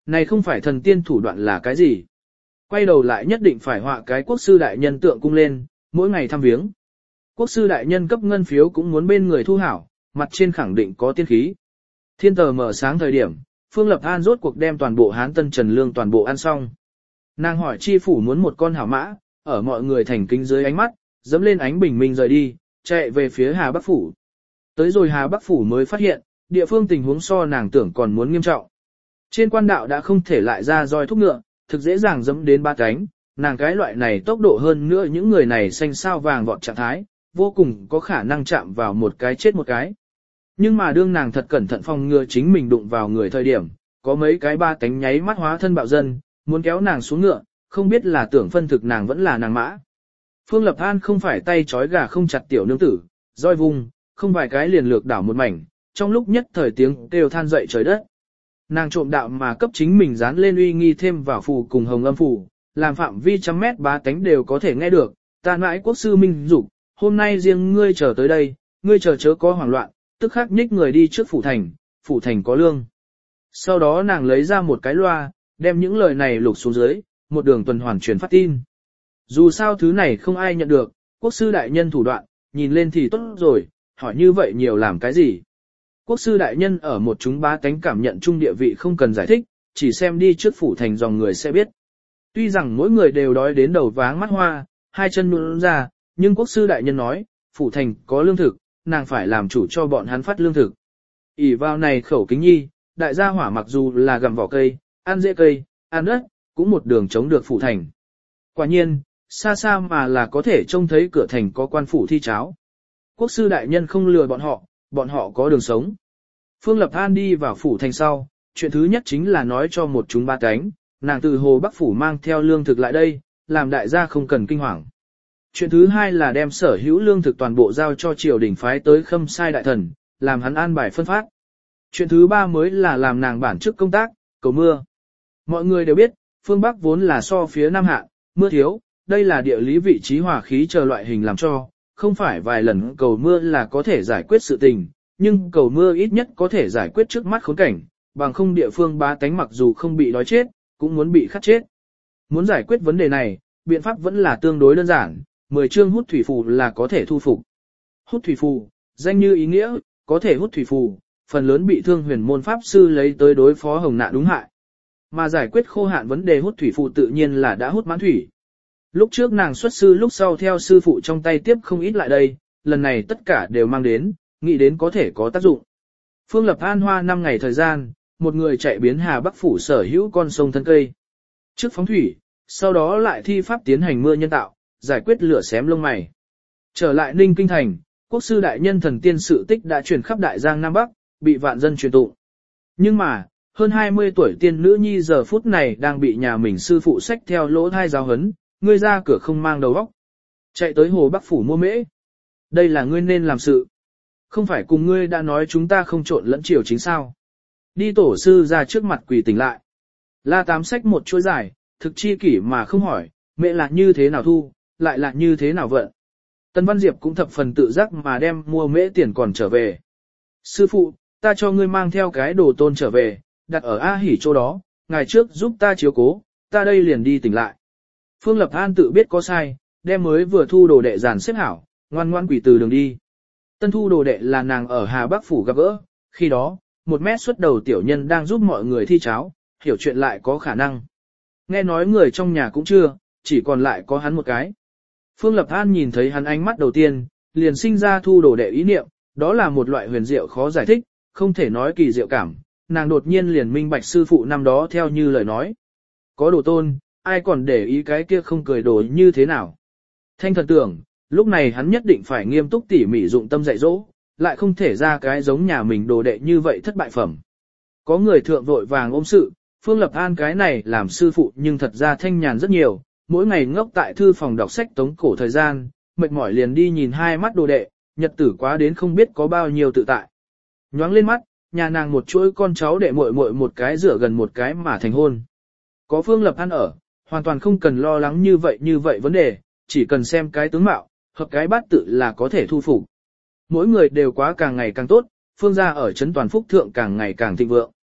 Này không phải thần tiên thủ đoạn là cái gì? Quay đầu lại nhất định phải họa cái quốc sư đại nhân tượng cung lên, mỗi ngày thăm viếng. Quốc sư đại nhân cấp ngân phiếu cũng muốn bên người thu hảo, mặt trên khẳng định có tiên khí. Thiên tờ mở sáng thời điểm, Phương Lập An rốt cuộc đem toàn bộ Hán Tân Trần Lương toàn bộ ăn xong. Nàng hỏi chi phủ muốn một con hảo mã, ở mọi người thành kính dưới ánh mắt, dẫm lên ánh bình minh rời đi, chạy về phía Hà Bắc Phủ. Tới rồi Hà Bắc Phủ mới phát hiện, địa phương tình huống so nàng tưởng còn muốn nghiêm trọng. Trên quan đạo đã không thể lại ra roi thúc ngựa, thực dễ dàng dẫm đến ba cánh, nàng cái loại này tốc độ hơn nữa những người này xanh sao vàng vọt trạng thái, vô cùng có khả năng chạm vào một cái chết một cái. Nhưng mà đương nàng thật cẩn thận phòng ngừa chính mình đụng vào người thời điểm, có mấy cái ba cánh nháy mắt hóa thân bạo dân, muốn kéo nàng xuống ngựa, không biết là tưởng phân thực nàng vẫn là nàng mã. Phương Lập An không phải tay trói gà không chặt tiểu nương tử, roi vùng, không vài cái liền lược đảo một mảnh, trong lúc nhất thời tiếng kêu than dậy trời đất. Nàng trộm đạo mà cấp chính mình dán lên uy nghi thêm vào phù cùng hồng âm phù, làm phạm vi trăm mét ba cánh đều có thể nghe được, ta mãi quốc sư minh dục, hôm nay riêng ngươi chờ tới đây, ngươi chờ chớ có hoảng loạn, tức khắc nhích người đi trước phủ thành, phủ thành có lương. Sau đó nàng lấy ra một cái loa, đem những lời này lục xuống dưới, một đường tuần hoàn truyền phát tin. Dù sao thứ này không ai nhận được, quốc sư đại nhân thủ đoạn, nhìn lên thì tốt rồi, hỏi như vậy nhiều làm cái gì. Quốc sư đại nhân ở một chúng bá tánh cảm nhận chung địa vị không cần giải thích, chỉ xem đi trước phủ thành dòng người sẽ biết. Tuy rằng mỗi người đều đói đến đầu váng mắt hoa, hai chân nhũn ra, nhưng quốc sư đại nhân nói, phủ thành có lương thực, nàng phải làm chủ cho bọn hắn phát lương thực. ỷ vào này khẩu kính nhi, đại gia hỏa mặc dù là gặm vỏ cây, ăn rễ cây, ăn đất, cũng một đường chống được phủ thành. Quả nhiên, xa xa mà là có thể trông thấy cửa thành có quan phủ thi cháo. Quốc sư đại nhân không lừa bọn họ, bọn họ có đường sống. Phương Lập An đi vào phủ thành sau, chuyện thứ nhất chính là nói cho một chúng ba cánh, nàng từ Hồ Bắc Phủ mang theo lương thực lại đây, làm đại gia không cần kinh hoàng. Chuyện thứ hai là đem sở hữu lương thực toàn bộ giao cho triều đình phái tới Khâm Sai đại thần, làm hắn an bài phân phát. Chuyện thứ ba mới là làm nàng bản chức công tác, cầu mưa. Mọi người đều biết, phương Bắc vốn là so phía Nam hạ, mưa thiếu, đây là địa lý vị trí hỏa khí chờ loại hình làm cho, không phải vài lần cầu mưa là có thể giải quyết sự tình, nhưng cầu mưa ít nhất có thể giải quyết trước mắt khốn cảnh, bằng không địa phương bá tánh mặc dù không bị đói chết, cũng muốn bị khát chết. Muốn giải quyết vấn đề này, biện pháp vẫn là tương đối đơn giản, mười chương hút thủy phù là có thể thu phục. Hút thủy phù, danh như ý nghĩa, có thể hút thủy phù, phần lớn bị thương huyền môn pháp sư lấy tới đối phó hồng nạn đúng hại. Mà giải quyết khô hạn vấn đề hút thủy phù tự nhiên là đã hút mãn thủy. Lúc trước nàng xuất sư lúc sau theo sư phụ trong tay tiếp không ít lại đây, lần này tất cả đều mang đến, nghĩ đến có thể có tác dụng. Phương Lập An hoa năm ngày thời gian, một người chạy biến Hà Bắc Phủ sở hữu con sông thân cây. Trước phóng thủy, sau đó lại thi pháp tiến hành mưa nhân tạo, giải quyết lửa xém lông mày. Trở lại Ninh Kinh Thành, quốc sư đại nhân thần tiên sự tích đã truyền khắp Đại Giang Nam Bắc, bị vạn dân truyền tụng. Nhưng mà, hơn hai mươi tuổi tiên nữ nhi giờ phút này đang bị nhà mình sư phụ xách theo lỗ thai giáo hấn, ngươi ra cửa không mang đầu óc, chạy tới Hồ Bắc Phủ mua mễ. Đây là ngươi nên làm sự. Không phải cùng ngươi đã nói chúng ta không trộn lẫn triều chính sao. Đi tổ sư ra trước mặt quỳ tỉnh lại. La Tám xách một chuỗi dài, thực chi kỷ mà không hỏi, mẹ là như thế nào thu, lại là như thế nào vận. Tân Văn Diệp cũng thập phần tự giác mà đem mua mễ tiền còn trở về. Sư phụ, ta cho ngươi mang theo cái đồ tôn trở về, đặt ở A Hỉ chỗ đó, ngày trước giúp ta chiếu cố, ta đây liền đi tỉnh lại. Phương Lập An tự biết có sai, đem mới vừa thu đồ đệ giàn xếp hảo, ngoan ngoan quỷ từ đường đi. Tân thu đồ đệ là nàng ở Hà Bắc Phủ gặp gỡ, khi đó, một mét xuất đầu tiểu nhân đang giúp mọi người thi cháo, hiểu chuyện lại có khả năng. Nghe nói người trong nhà cũng chưa, chỉ còn lại có hắn một cái. Phương Lập An nhìn thấy hắn ánh mắt đầu tiên, liền sinh ra thu đồ đệ ý niệm, đó là một loại huyền diệu khó giải thích, không thể nói kỳ diệu cảm, nàng đột nhiên liền minh bạch sư phụ năm đó theo như lời nói. Có đồ tôn, ai còn để ý cái kia không cười đồ như thế nào. Thanh thần tưởng, lúc này hắn nhất định phải nghiêm túc tỉ mỉ dụng tâm dạy dỗ, lại không thể ra cái giống nhà mình đồ đệ như vậy thất bại phẩm. Có người thượng vội vàng ôm sự, Phương Lập An cái này làm sư phụ nhưng thật ra thanh nhàn rất nhiều, mỗi ngày ngốc tại thư phòng đọc sách tống cổ thời gian, mệt mỏi liền đi nhìn hai mắt đồ đệ, nhật tử quá đến không biết có bao nhiêu tự tại. Nhoáng lên mắt, nhà nàng một chuỗi con cháu đệ muội muội một cái rửa gần một cái mà thành hôn. Có Phương Lập An ở, hoàn toàn không cần lo lắng như vậy như vậy vấn đề, chỉ cần xem cái tướng mạo, hợp cái bát tự là có thể thu phục. Mỗi người đều quá càng ngày càng tốt, Phương gia ở trấn Toàn Phúc thượng càng ngày càng thịnh vượng.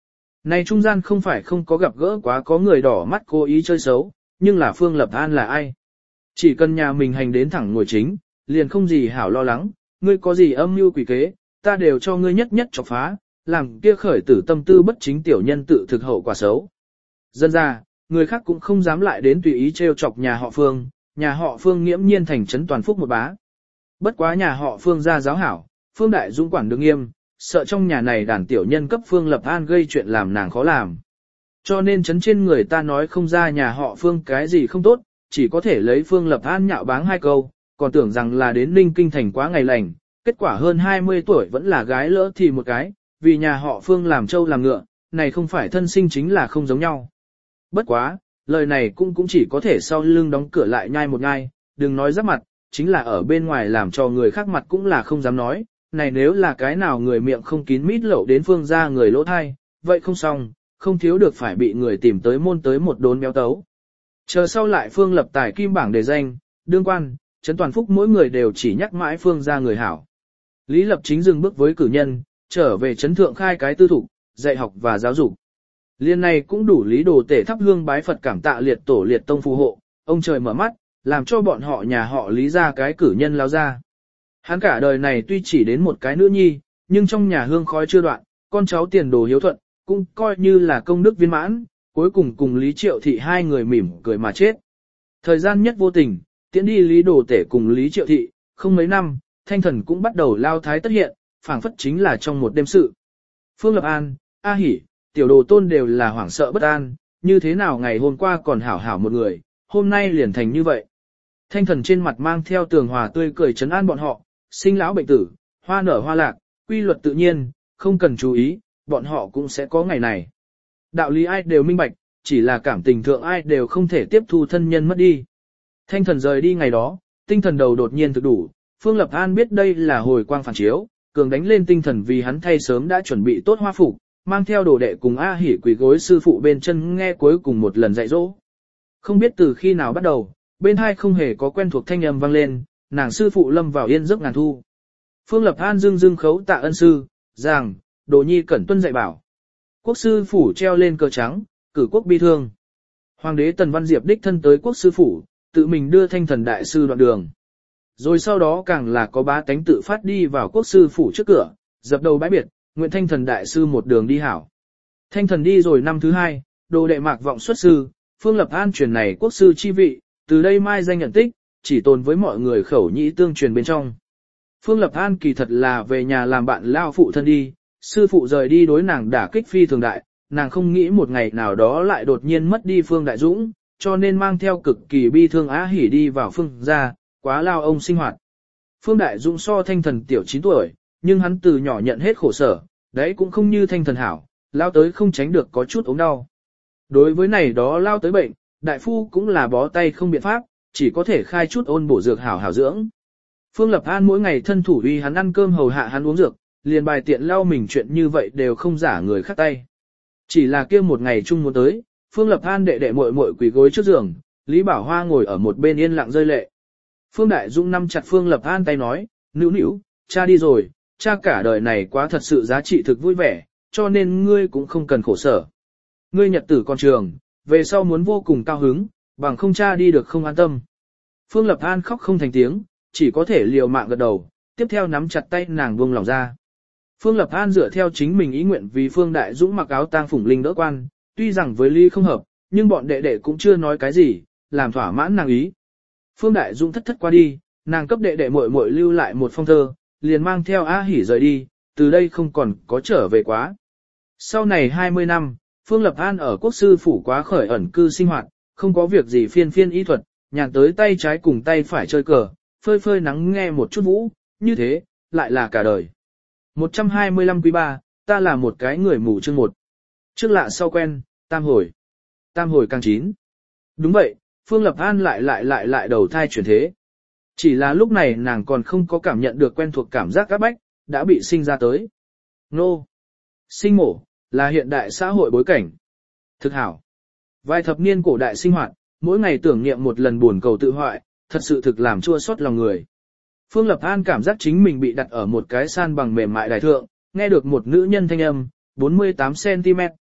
Này trung gian không phải không có gặp gỡ quá có người đỏ mắt cố ý chơi xấu, nhưng là Phương Lập An là ai? Chỉ cần nhà mình hành đến thẳng ngồi chính, liền không gì hảo lo lắng, ngươi có gì âm mưu quỷ kế, ta đều cho ngươi nhất nhất chọc phá, làm kia khởi tử tâm tư bất chính tiểu nhân tự thực hậu quả xấu. Dân ra, người khác cũng không dám lại đến tùy ý trêu chọc nhà họ Phương, nhà họ Phương nghiễm nhiên thành trấn toàn phúc một bá. Bất quá nhà họ Phương ra giáo hảo, Phương Đại Dũng quản được nghiêm, sợ trong nhà này đàn tiểu nhân cấp Phương Lập An gây chuyện làm nàng khó làm. Cho nên trấn trên người ta nói không ra nhà họ Phương cái gì không tốt, chỉ có thể lấy Phương Lập An nhạo báng hai câu, còn tưởng rằng là đến Ninh Kinh thành quá ngày lành, kết quả hơn hai mươi tuổi vẫn là gái lỡ thì một cái, vì nhà họ Phương làm trâu làm ngựa, này không phải thân sinh chính là không giống nhau. Bất quá, lời này cũng cũng chỉ có thể sau lưng đóng cửa lại nhai một nhai, đừng nói giáp mặt, chính là ở bên ngoài làm cho người khác mặt cũng là không dám nói, này nếu là cái nào người miệng không kín mít lậu đến Phương ra người lỗ thai, vậy không xong, không thiếu được phải bị người tìm tới môn tới một đốn béo tấu. Chờ sau lại Phương Lập tài kim bảng đề danh, đương quan, trấn toàn phúc mỗi người đều chỉ nhắc mãi Phương ra người hảo. Lý Lập chính dừng bước với cử nhân, trở về trấn thượng khai cái tư thục, dạy học và giáo dục. Liên này cũng đủ lý đồ tể thắp hương bái Phật cảm tạ liệt tổ liệt tông phù hộ, ông trời mở mắt, làm cho bọn họ nhà họ lý ra cái cử nhân lao ra. Hắn cả đời này tuy chỉ đến một cái nữ nhi, nhưng trong nhà hương khói chưa đoạn, con cháu tiền đồ hiếu thuận, cũng coi như là công đức viên mãn, cuối cùng cùng Lý Triệu Thị hai người mỉm cười mà chết. Thời gian nhất vô tình, tiễn đi Lý Đồ Tể cùng Lý Triệu Thị, không mấy năm, thanh thần cũng bắt đầu lao thái tất hiện, phảng phất chính là trong một đêm sự. Phương Lập An, A Hỷ, tiểu đồ tôn đều là hoảng sợ bất an, như thế nào ngày hôm qua còn hảo hảo một người, hôm nay liền thành như vậy. Thanh thần trên mặt mang theo tường hòa tươi cười trấn an bọn họ, sinh lão bệnh tử, hoa nở hoa lạc, quy luật tự nhiên, không cần chú ý, bọn họ cũng sẽ có ngày này. Đạo lý ai đều minh bạch, chỉ là cảm tình thượng ai đều không thể tiếp thu thân nhân mất đi. Thanh thần rời đi ngày đó, tinh thần đầu đột nhiên thực đủ, Phương Lập An biết đây là hồi quang phản chiếu, cường đánh lên tinh thần vì hắn thay sớm đã chuẩn bị tốt hoa phục, mang theo đồ đệ cùng A Hỷ quỳ gối sư phụ bên chân nghe cuối cùng một lần dạy dỗ. Không biết từ khi nào bắt đầu, bên hai không hề có quen thuộc thanh âm vang lên, nàng sư phụ lâm vào yên giấc ngàn thu. Phương Lập An dưng dưng khấu tạ ân sư, rằng, đồ nhi cẩn tuân dạy bảo. Quốc sư phủ treo lên cờ trắng, cử quốc bi thương. Hoàng đế Tần Văn Diệp đích thân tới quốc sư phủ, tự mình đưa thanh thần đại sư đoạn đường. Rồi sau đó càng là có bá tánh tự phát đi vào quốc sư phủ trước cửa, dập đầu bãi biệt, nguyện thanh thần đại sư một đường đi hảo. Thanh thần đi rồi năm thứ hai, đồ đệ mạc vọng xuất sư, Phương Lập An truyền này quốc sư chi vị, từ đây mai danh nhận tích, chỉ tồn với mọi người khẩu nhĩ tương truyền bên trong. Phương Lập An kỳ thật là về nhà làm bạn lao phụ thân đi, sư phụ rời đi đối nàng đả kích phi thường đại, nàng không nghĩ một ngày nào đó lại đột nhiên mất đi Phương Đại Dũng, cho nên mang theo cực kỳ bi thương Á Hỷ đi vào Phương gia, quá lao ông sinh hoạt. Phương Đại Dũng so thanh thần tiểu chín tuổi, nhưng hắn từ nhỏ nhận hết khổ sở, đấy cũng không như thanh thần hảo, lao tới không tránh được có chút ốm đau. Đối với này đó lao tới bệnh, đại phu cũng là bó tay không biện pháp, chỉ có thể khai chút ôn bổ dược hảo hảo dưỡng. Phương Lập An mỗi ngày thân thủ uy hắn ăn cơm hầu hạ hắn uống dược, liền bài tiện lau mình chuyện như vậy đều không giả người khác tay. Chỉ là kia một ngày chung muốn tới, Phương Lập An đệ đệ muội muội quỳ gối trước giường, Lý Bảo Hoa ngồi ở một bên yên lặng rơi lệ. Phương Đại Dũng nắm chặt Phương Lập An tay nói, nữu nữu, cha đi rồi, cha cả đời này quá thật sự giá trị thực vui vẻ, cho nên ngươi cũng không cần khổ sở. Ngươi nhật tử con trường, về sau muốn vô cùng cao hứng, bằng không cha đi được không an tâm. Phương Lập An khóc không thành tiếng, chỉ có thể liều mạng gật đầu, tiếp theo nắm chặt tay nàng buông lòng ra. Phương Lập An dựa theo chính mình ý nguyện vì Phương Đại Dũng mặc áo tang phủng linh đỡ quan, tuy rằng với Lý không hợp, nhưng bọn đệ đệ cũng chưa nói cái gì, làm thỏa mãn nàng ý. Phương Đại Dũng thất thất qua đi, nàng cấp đệ đệ muội muội lưu lại một phong thơ, liền mang theo A Hỷ rời đi, từ đây không còn có trở về quá. Sau này hai mươi năm, Phương Lập An ở quốc sư phủ quá khởi ẩn cư sinh hoạt, không có việc gì phiên phiên y thuật, nhàn tới tay trái cùng tay phải chơi cờ, phơi phơi nắng nghe một chút vũ, như thế, lại là cả đời. một trăm hai mươi lăm quý ba, ta là một cái người mù chương một. Trước lạ sau quen, tam hồi. Tam hồi càng chín. Đúng vậy, Phương Lập An lại lại lại lại đầu thai chuyển thế. Chỉ là lúc này nàng còn không có cảm nhận được quen thuộc cảm giác áp bách, đã bị sinh ra tới. Nô. Sinh mổ, là hiện đại xã hội bối cảnh. Thực hảo. Vài thập niên cổ đại sinh hoạt, mỗi ngày tưởng niệm một lần buồn cầu tự hoại, thật sự thực làm chua xót lòng người. Phương Lập An cảm giác chính mình bị đặt ở một cái san bằng mềm mại đại thượng, nghe được một nữ nhân thanh âm, bốn mươi tám xăng ti mét,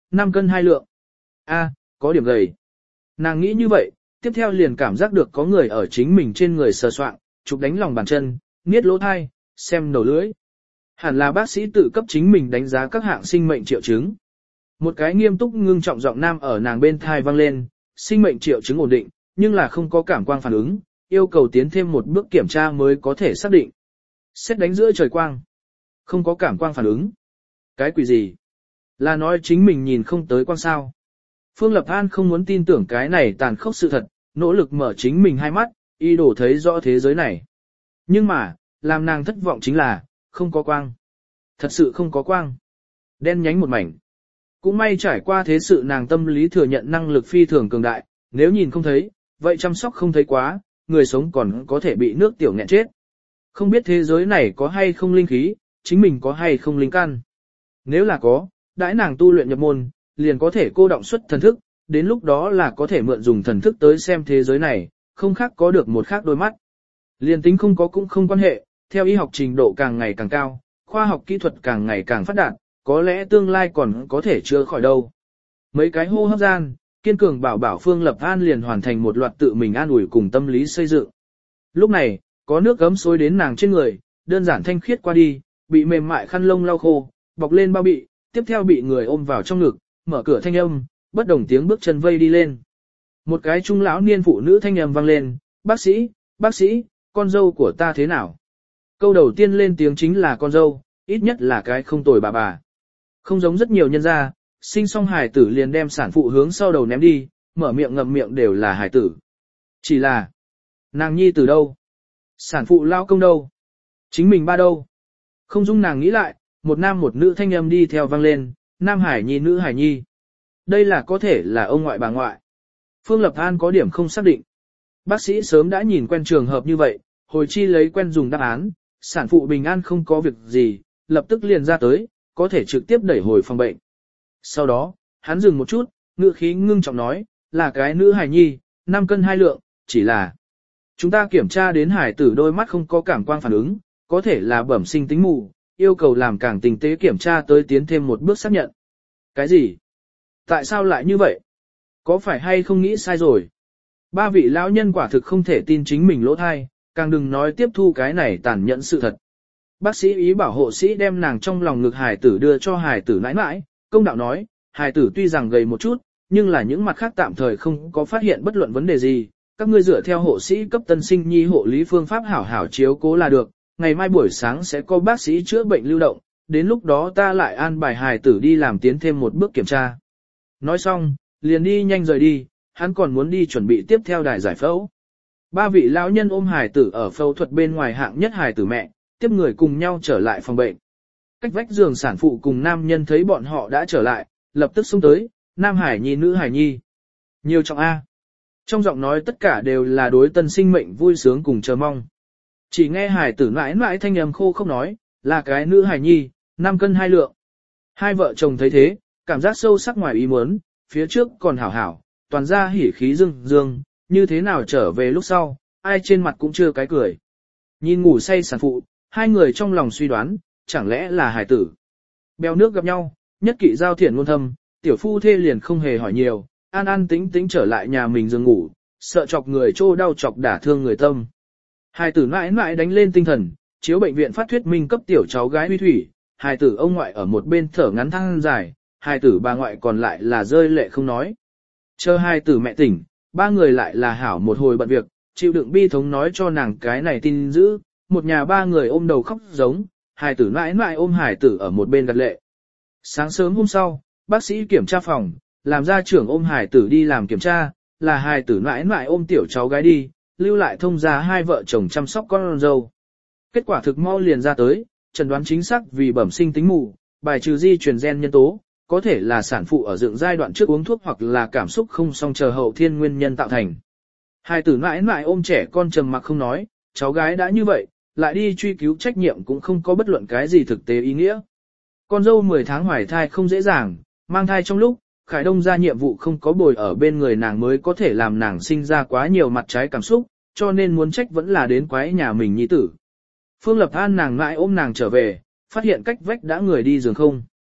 năm cân hai lượng. A, có điểm gầy. Nàng nghĩ như vậy, tiếp theo liền cảm giác được có người ở chính mình trên người sờ soạng, chụp đánh lòng bàn chân, niết lỗ thai, xem đầu lưỡi. Hẳn là bác sĩ tự cấp chính mình đánh giá các hạng sinh mệnh triệu chứng. Một cái nghiêm túc ngưng trọng giọng nam ở nàng bên thai vang lên, sinh mệnh triệu chứng ổn định, nhưng là không có cảm quang phản ứng, yêu cầu tiến thêm một bước kiểm tra mới có thể xác định. Xét đánh giữa trời quang, không có cảm quang phản ứng. Cái quỷ gì? Là nói chính mình nhìn không tới quang sao. Phương Lập An không muốn tin tưởng cái này tàn khốc sự thật, nỗ lực mở chính mình hai mắt, y đổ thấy rõ thế giới này. Nhưng mà, làm nàng thất vọng chính là, không có quang. Thật sự không có quang. Đen nhánh một mảnh. Cũng may trải qua thế sự nàng tâm lý thừa nhận năng lực phi thường cường đại, nếu nhìn không thấy, vậy chăm sóc không thấy quá, người sống còn có thể bị nước tiểu nghẹn chết. Không biết thế giới này có hay không linh khí, chính mình có hay không linh căn. Nếu là có, đãi nàng tu luyện nhập môn, liền có thể cô động xuất thần thức, đến lúc đó là có thể mượn dùng thần thức tới xem thế giới này, không khác có được một khác đôi mắt. Liền tính không có cũng không quan hệ, theo y học trình độ càng ngày càng cao, khoa học kỹ thuật càng ngày càng phát đạt, có lẽ tương lai còn có thể chữa khỏi đâu. Mấy cái hô hấp gian, kiên cường bảo bảo Phương Lập An liền hoàn thành một loạt tự mình an ủi cùng tâm lý xây dựng. Lúc này, có nước gấm xối đến nàng trên người, đơn giản thanh khiết qua đi, bị mềm mại khăn lông lau khô, bọc lên bao bị, tiếp theo bị người ôm vào trong ngực, mở cửa thanh âm, bất đồng tiếng bước chân vây đi lên. Một cái trung lão niên phụ nữ thanh âm vang lên, bác sĩ, bác sĩ, con dâu của ta thế nào? Câu đầu tiên lên tiếng chính là con dâu, ít nhất là cái không tồi bà bà. Không giống rất nhiều nhân gia, sinh xong hài tử liền đem sản phụ hướng sau đầu ném đi, mở miệng ngậm miệng đều là hài tử. Chỉ là, nàng nhi từ đâu? Sản phụ lao công đâu? Chính mình ba đâu? Không dung nàng nghĩ lại, một nam một nữ thanh âm đi theo vang lên, nam hải nhi nữ hải nhi. Đây là có thể là ông ngoại bà ngoại. Phương Lập An có điểm không xác định. Bác sĩ sớm đã nhìn quen trường hợp như vậy, hồi chi lấy quen dùng đáp án, sản phụ bình an không có việc gì, lập tức liền ra tới, có thể trực tiếp đẩy hồi phòng bệnh. Sau đó, hắn dừng một chút, ngữ khí ngưng trọng nói, là cái nữ hài nhi, năm cân hai lượng, chỉ là chúng ta kiểm tra đến hải tử đôi mắt không có cảm quang phản ứng, có thể là bẩm sinh tính mù, yêu cầu làm càng tinh tế kiểm tra tới tiến thêm một bước xác nhận. Cái gì? Tại sao lại như vậy? Có phải hay không nghĩ sai rồi? Ba vị lão nhân quả thực không thể tin chính mình lỗ thai, càng đừng nói tiếp thu cái này tàn nhẫn sự thật. Bác sĩ ý bảo hộ sĩ đem nàng trong lòng ngực hài tử đưa cho hài tử nãi nãi, công đạo nói, hài tử tuy rằng gầy một chút, nhưng là những mặt khác tạm thời không có phát hiện bất luận vấn đề gì, các ngươi dựa theo hộ sĩ cấp tân sinh nhi hộ lý phương pháp hảo hảo chiếu cố là được, ngày mai buổi sáng sẽ có bác sĩ chữa bệnh lưu động, đến lúc đó ta lại an bài hài tử đi làm tiến thêm một bước kiểm tra. Nói xong, liền đi nhanh rời đi, hắn còn muốn đi chuẩn bị tiếp theo đài giải phẫu. Ba vị lão nhân ôm hài tử ở phẫu thuật bên ngoài hạng nhất hài tử mẹ, tiếp người cùng nhau trở lại phòng bệnh. Cách vách giường sản phụ cùng nam nhân thấy bọn họ đã trở lại, lập tức xông tới, nam hải nhi nữ hải nhi. Nhiều trọng A. Trong giọng nói tất cả đều là đối tân sinh mệnh vui sướng cùng chờ mong. Chỉ nghe hải tử mãi mãi thanh âm khô không nói, là cái nữ hải nhi, năm cân hai lượng. Hai vợ chồng thấy thế, cảm giác sâu sắc ngoài ý muốn, phía trước còn hảo hảo, toàn ra hỉ khí dương dương, như thế nào trở về lúc sau, ai trên mặt cũng chưa cái cười. Nhìn ngủ say sản phụ, hai người trong lòng suy đoán, chẳng lẽ là hải tử. Bèo nước gặp nhau, nhất kỵ giao thiện ngôn thâm, tiểu phu thê liền không hề hỏi nhiều, an an tĩnh tĩnh trở lại nhà mình giường ngủ, sợ chọc người trô đau chọc đả thương người tâm. Hải tử mãi mãi đánh lên tinh thần, chiếu bệnh viện phát thuyết minh cấp tiểu cháu gái huy thủy, hải tử ông ngoại ở một bên thở ngắn thăng dài, hải tử bà ngoại còn lại là rơi lệ không nói. Chờ hải tử mẹ tỉnh, ba người lại là hảo một hồi bận việc, chịu đựng bi thống nói cho nàng cái này tin dữ, một nhà ba người ôm đầu khóc giống, hài tử mãi mãi ôm hài tử ở một bên gật lệ. Sáng sớm hôm sau, bác sĩ kiểm tra phòng, làm gia trưởng ôm hài tử đi làm kiểm tra, là hài tử mãi mãi ôm tiểu cháu gái đi, lưu lại thông ra hai vợ chồng chăm sóc con dâu. Kết quả thực mau liền ra tới, chẩn đoán chính xác vì bẩm sinh tính mù, bài trừ di truyền gen nhân tố, có thể là sản phụ ở dựng giai đoạn trước uống thuốc hoặc là cảm xúc không song chờ hậu thiên nguyên nhân tạo thành. Hài tử mãi mãi ôm trẻ con trầm mặc không nói, cháu gái đã như vậy, lại đi truy cứu trách nhiệm cũng không có bất luận cái gì thực tế ý nghĩa. Con dâu mười tháng hoài thai không dễ dàng, mang thai trong lúc, Khải Đông ra nhiệm vụ không có bồi ở bên người nàng mới có thể làm nàng sinh ra quá nhiều mặt trái cảm xúc, cho nên muốn trách vẫn là đến quái nhà mình nhi tử. Phương Lập An nàng mãi ôm nàng trở về, phát hiện cách vách đã người đi giường không.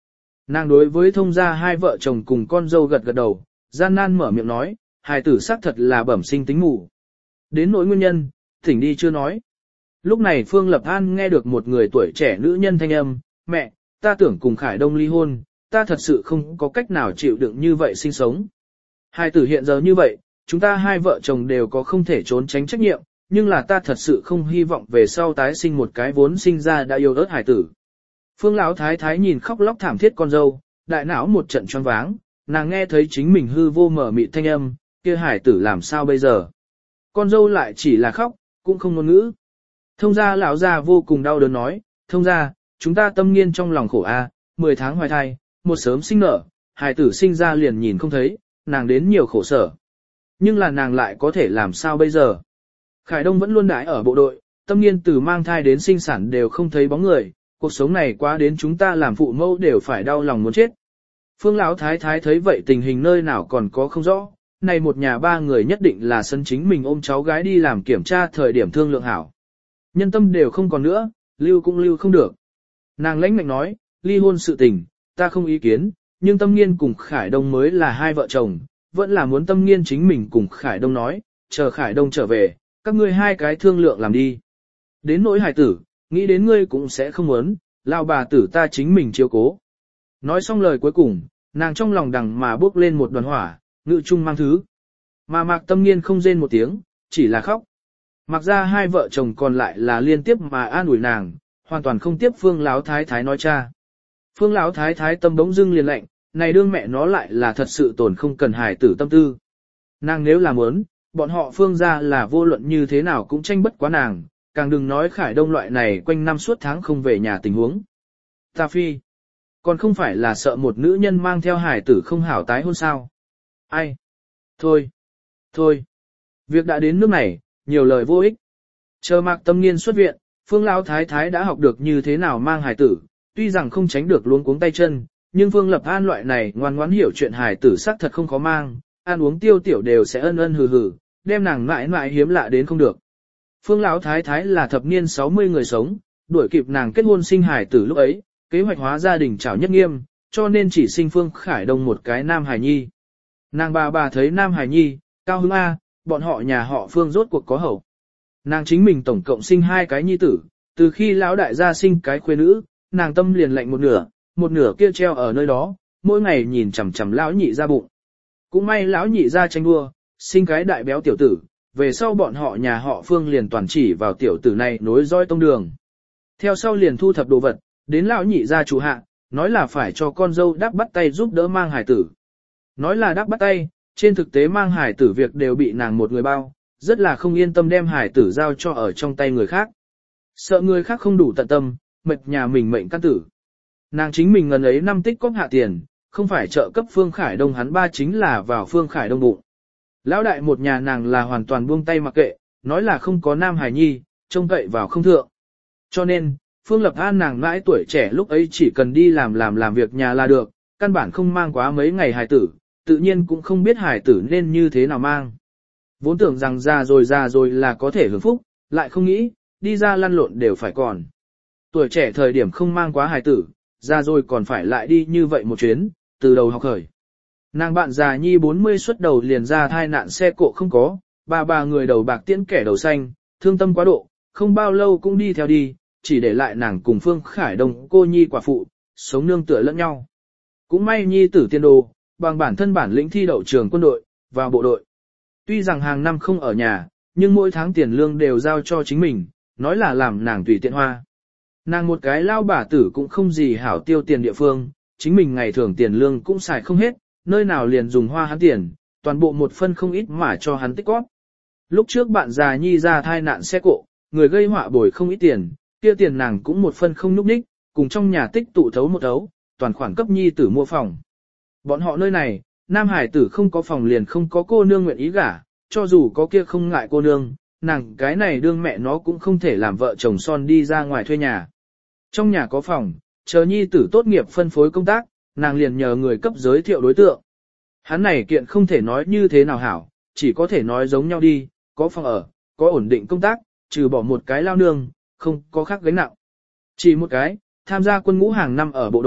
Nàng đối với thông gia hai vợ chồng cùng con dâu gật gật đầu, gian nan mở miệng nói, hài tử xác thật là bẩm sinh tính mù. Đến nỗi nguyên nhân, thỉnh đi chưa nói. Lúc này Phương Lập An nghe được một người tuổi trẻ nữ nhân thanh âm, mẹ, ta tưởng cùng Khải Đông ly hôn, ta thật sự không có cách nào chịu đựng như vậy sinh sống. Hài tử hiện giờ như vậy, chúng ta hai vợ chồng đều có không thể trốn tránh trách nhiệm, nhưng là ta thật sự không hy vọng về sau tái sinh một cái vốn sinh ra đã yêu ớt hài tử. Phương Lão thái thái nhìn khóc lóc thảm thiết con dâu, đại não một trận choáng váng, nàng nghe thấy chính mình hư vô mở mịt thanh âm, kia hài tử làm sao bây giờ? Con dâu lại chỉ là khóc, cũng không ngôn ngữ. Thông gia lão già vô cùng đau đớn nói, thông gia, chúng ta tâm nghiên trong lòng khổ a, mười tháng hoài thai, một sớm sinh nở, hài tử sinh ra liền nhìn không thấy, nàng đến nhiều khổ sở. Nhưng là nàng lại có thể làm sao bây giờ? Khải Đông vẫn luôn đãi ở bộ đội, tâm nghiên từ mang thai đến sinh sản đều không thấy bóng người, cuộc sống này quá đến chúng ta làm phụ mẫu đều phải đau lòng muốn chết. Phương Lão thái thái thấy vậy tình hình nơi nào còn có không rõ, này một nhà ba người nhất định là sân chính mình ôm cháu gái đi làm kiểm tra thời điểm thương lượng hảo. Nhân tâm đều không còn nữa, lưu cũng lưu không được. Nàng lãnh mạnh nói, ly hôn sự tình, ta không ý kiến, nhưng Tâm Nghiên cùng Khải Đông mới là hai vợ chồng, vẫn là muốn Tâm Nghiên chính mình cùng Khải Đông nói, chờ Khải Đông trở về, các ngươi hai cái thương lượng làm đi. Đến nỗi hài tử, nghĩ đến ngươi cũng sẽ không muốn, lao bà tử ta chính mình chiếu cố. Nói xong lời cuối cùng, nàng trong lòng đằng mà bước lên một đoàn hỏa, ngự chung mang thứ. Mà Mạc Tâm Nghiên không rên một tiếng, chỉ là khóc. Mặc ra hai vợ chồng còn lại là liên tiếp mà an ủi nàng, hoàn toàn không tiếp Phương Lão thái thái nói cha. Phương Lão thái thái tâm bỗng dưng liền lạnh, này đương mẹ nó lại là thật sự tổn không cần hài tử tâm tư. Nàng nếu là muốn, bọn họ Phương gia là vô luận như thế nào cũng tranh bất quá nàng, càng đừng nói Khải Đông loại này quanh năm suốt tháng không về nhà tình huống. Ta phi, còn không phải là sợ một nữ nhân mang theo hài tử không hảo tái hôn sao? Ai? Thôi, thôi, việc đã đến nước này, nhiều lời vô ích. Chờ Mạc Tâm Nghiên xuất viện, Phương Lão thái thái đã học được như thế nào mang hài tử, tuy rằng không tránh được luống cuống tay chân, nhưng Phương Lập An loại này ngoan ngoãn hiểu chuyện hài tử xác thật không khó mang, ăn uống tiêu tiểu đều sẽ ân ân hừ hừ, đem nàng mãi mãi hiếm lạ đến không được. Phương Lão thái thái là thập niên sáu mươi người sống, đuổi kịp nàng kết hôn sinh hài tử lúc ấy, kế hoạch hóa gia đình trảo nhất nghiêm, cho nên chỉ sinh Phương Khải Đông một cái nam hài nhi. Nàng bà bà thấy nam hài nhi, cao hứng a, bọn họ nhà họ Phương rốt cuộc có hậu. Nàng chính mình tổng cộng sinh hai cái nhi tử, từ khi lão đại gia sinh cái khuê nữ, nàng tâm liền lạnh một nửa, một nửa kia treo ở nơi đó, mỗi ngày nhìn chằm chằm lão nhị ra bụng. Cũng may lão nhị ra tranh đua, sinh cái đại béo tiểu tử, về sau bọn họ nhà họ Phương liền toàn chỉ vào tiểu tử này nối dõi tông đường. Theo sau liền thu thập đồ vật, đến lão nhị ra chủ hạ, nói là phải cho con dâu đáp bắt tay giúp đỡ mang hài tử. Nói là đáp bắt tay, trên thực tế mang hài tử việc đều bị nàng một người bao, rất là không yên tâm đem hài tử giao cho ở trong tay người khác. Sợ người khác không đủ tận tâm, mệt nhà mình mệnh căn tử. Nàng chính mình ngần ấy năm tích cóp hạ tiền, không phải trợ cấp Phương Khải Đông hắn ba chính là vào Phương Khải Đông bụng. Lão đại một nhà nàng là hoàn toàn buông tay mặc kệ, nói là không có nam hài nhi, trông cậy vào không thượng. Cho nên, Phương Lập An nàng mãi tuổi trẻ lúc ấy chỉ cần đi làm làm làm việc nhà là được, căn bản không mang quá mấy ngày hài tử, tự nhiên cũng không biết hài tử nên như thế nào mang. Vốn tưởng rằng già rồi già rồi là có thể hưởng phúc, lại không nghĩ, đi ra lăn lộn đều phải còn. Tuổi trẻ thời điểm không mang quá hài tử, già rồi còn phải lại đi như vậy một chuyến, từ đầu học khởi. Nàng bạn già nhi bốn mươi xuất đầu liền ra thai nạn xe cộ không có, ba ba người đầu bạc tiễn kẻ đầu xanh, thương tâm quá độ, không bao lâu cũng đi theo đi, chỉ để lại nàng cùng Phương Khải Đông cô nhi quả phụ, sống nương tựa lẫn nhau. Cũng may nhi tử tiên đồ, bằng bản thân bản lĩnh thi đậu trường quân đội, vào bộ đội. Tuy rằng hàng năm không ở nhà, nhưng mỗi tháng tiền lương đều giao cho chính mình, nói là làm nàng tùy tiện hoa. Nàng một cái lao bà tử cũng không gì hảo tiêu tiền địa phương, chính mình ngày thường tiền lương cũng xài không hết, nơi nào liền dùng hoa hắn tiền, toàn bộ một phân không ít mà cho hắn tích góp. Lúc trước bạn già nhi ra thai nạn xe cộ, người gây họa bồi không ít tiền, kia tiền nàng cũng một phân không núp ních, cùng trong nhà tích tụ thấu một thấu, toàn khoản cấp nhi tử mua phòng. Bọn họ nơi này, nam hải tử không có phòng liền không có cô nương nguyện ý gả, cho dù có kia không ngại cô nương, nàng cái này đương mẹ nó cũng không thể làm vợ chồng son đi ra ngoài thuê nhà. Trong nhà có phòng, chờ nhi tử tốt nghiệp phân phối công tác, nàng liền nhờ người cấp giới thiệu đối tượng. Hắn này kiện không thể nói như thế nào hảo, chỉ có thể nói giống nhau đi, có phòng ở, có ổn định công tác, trừ bỏ một cái lao nương, không có khác gánh nặng. Chỉ một cái, tham gia quân ngũ hàng năm ở bộ đội,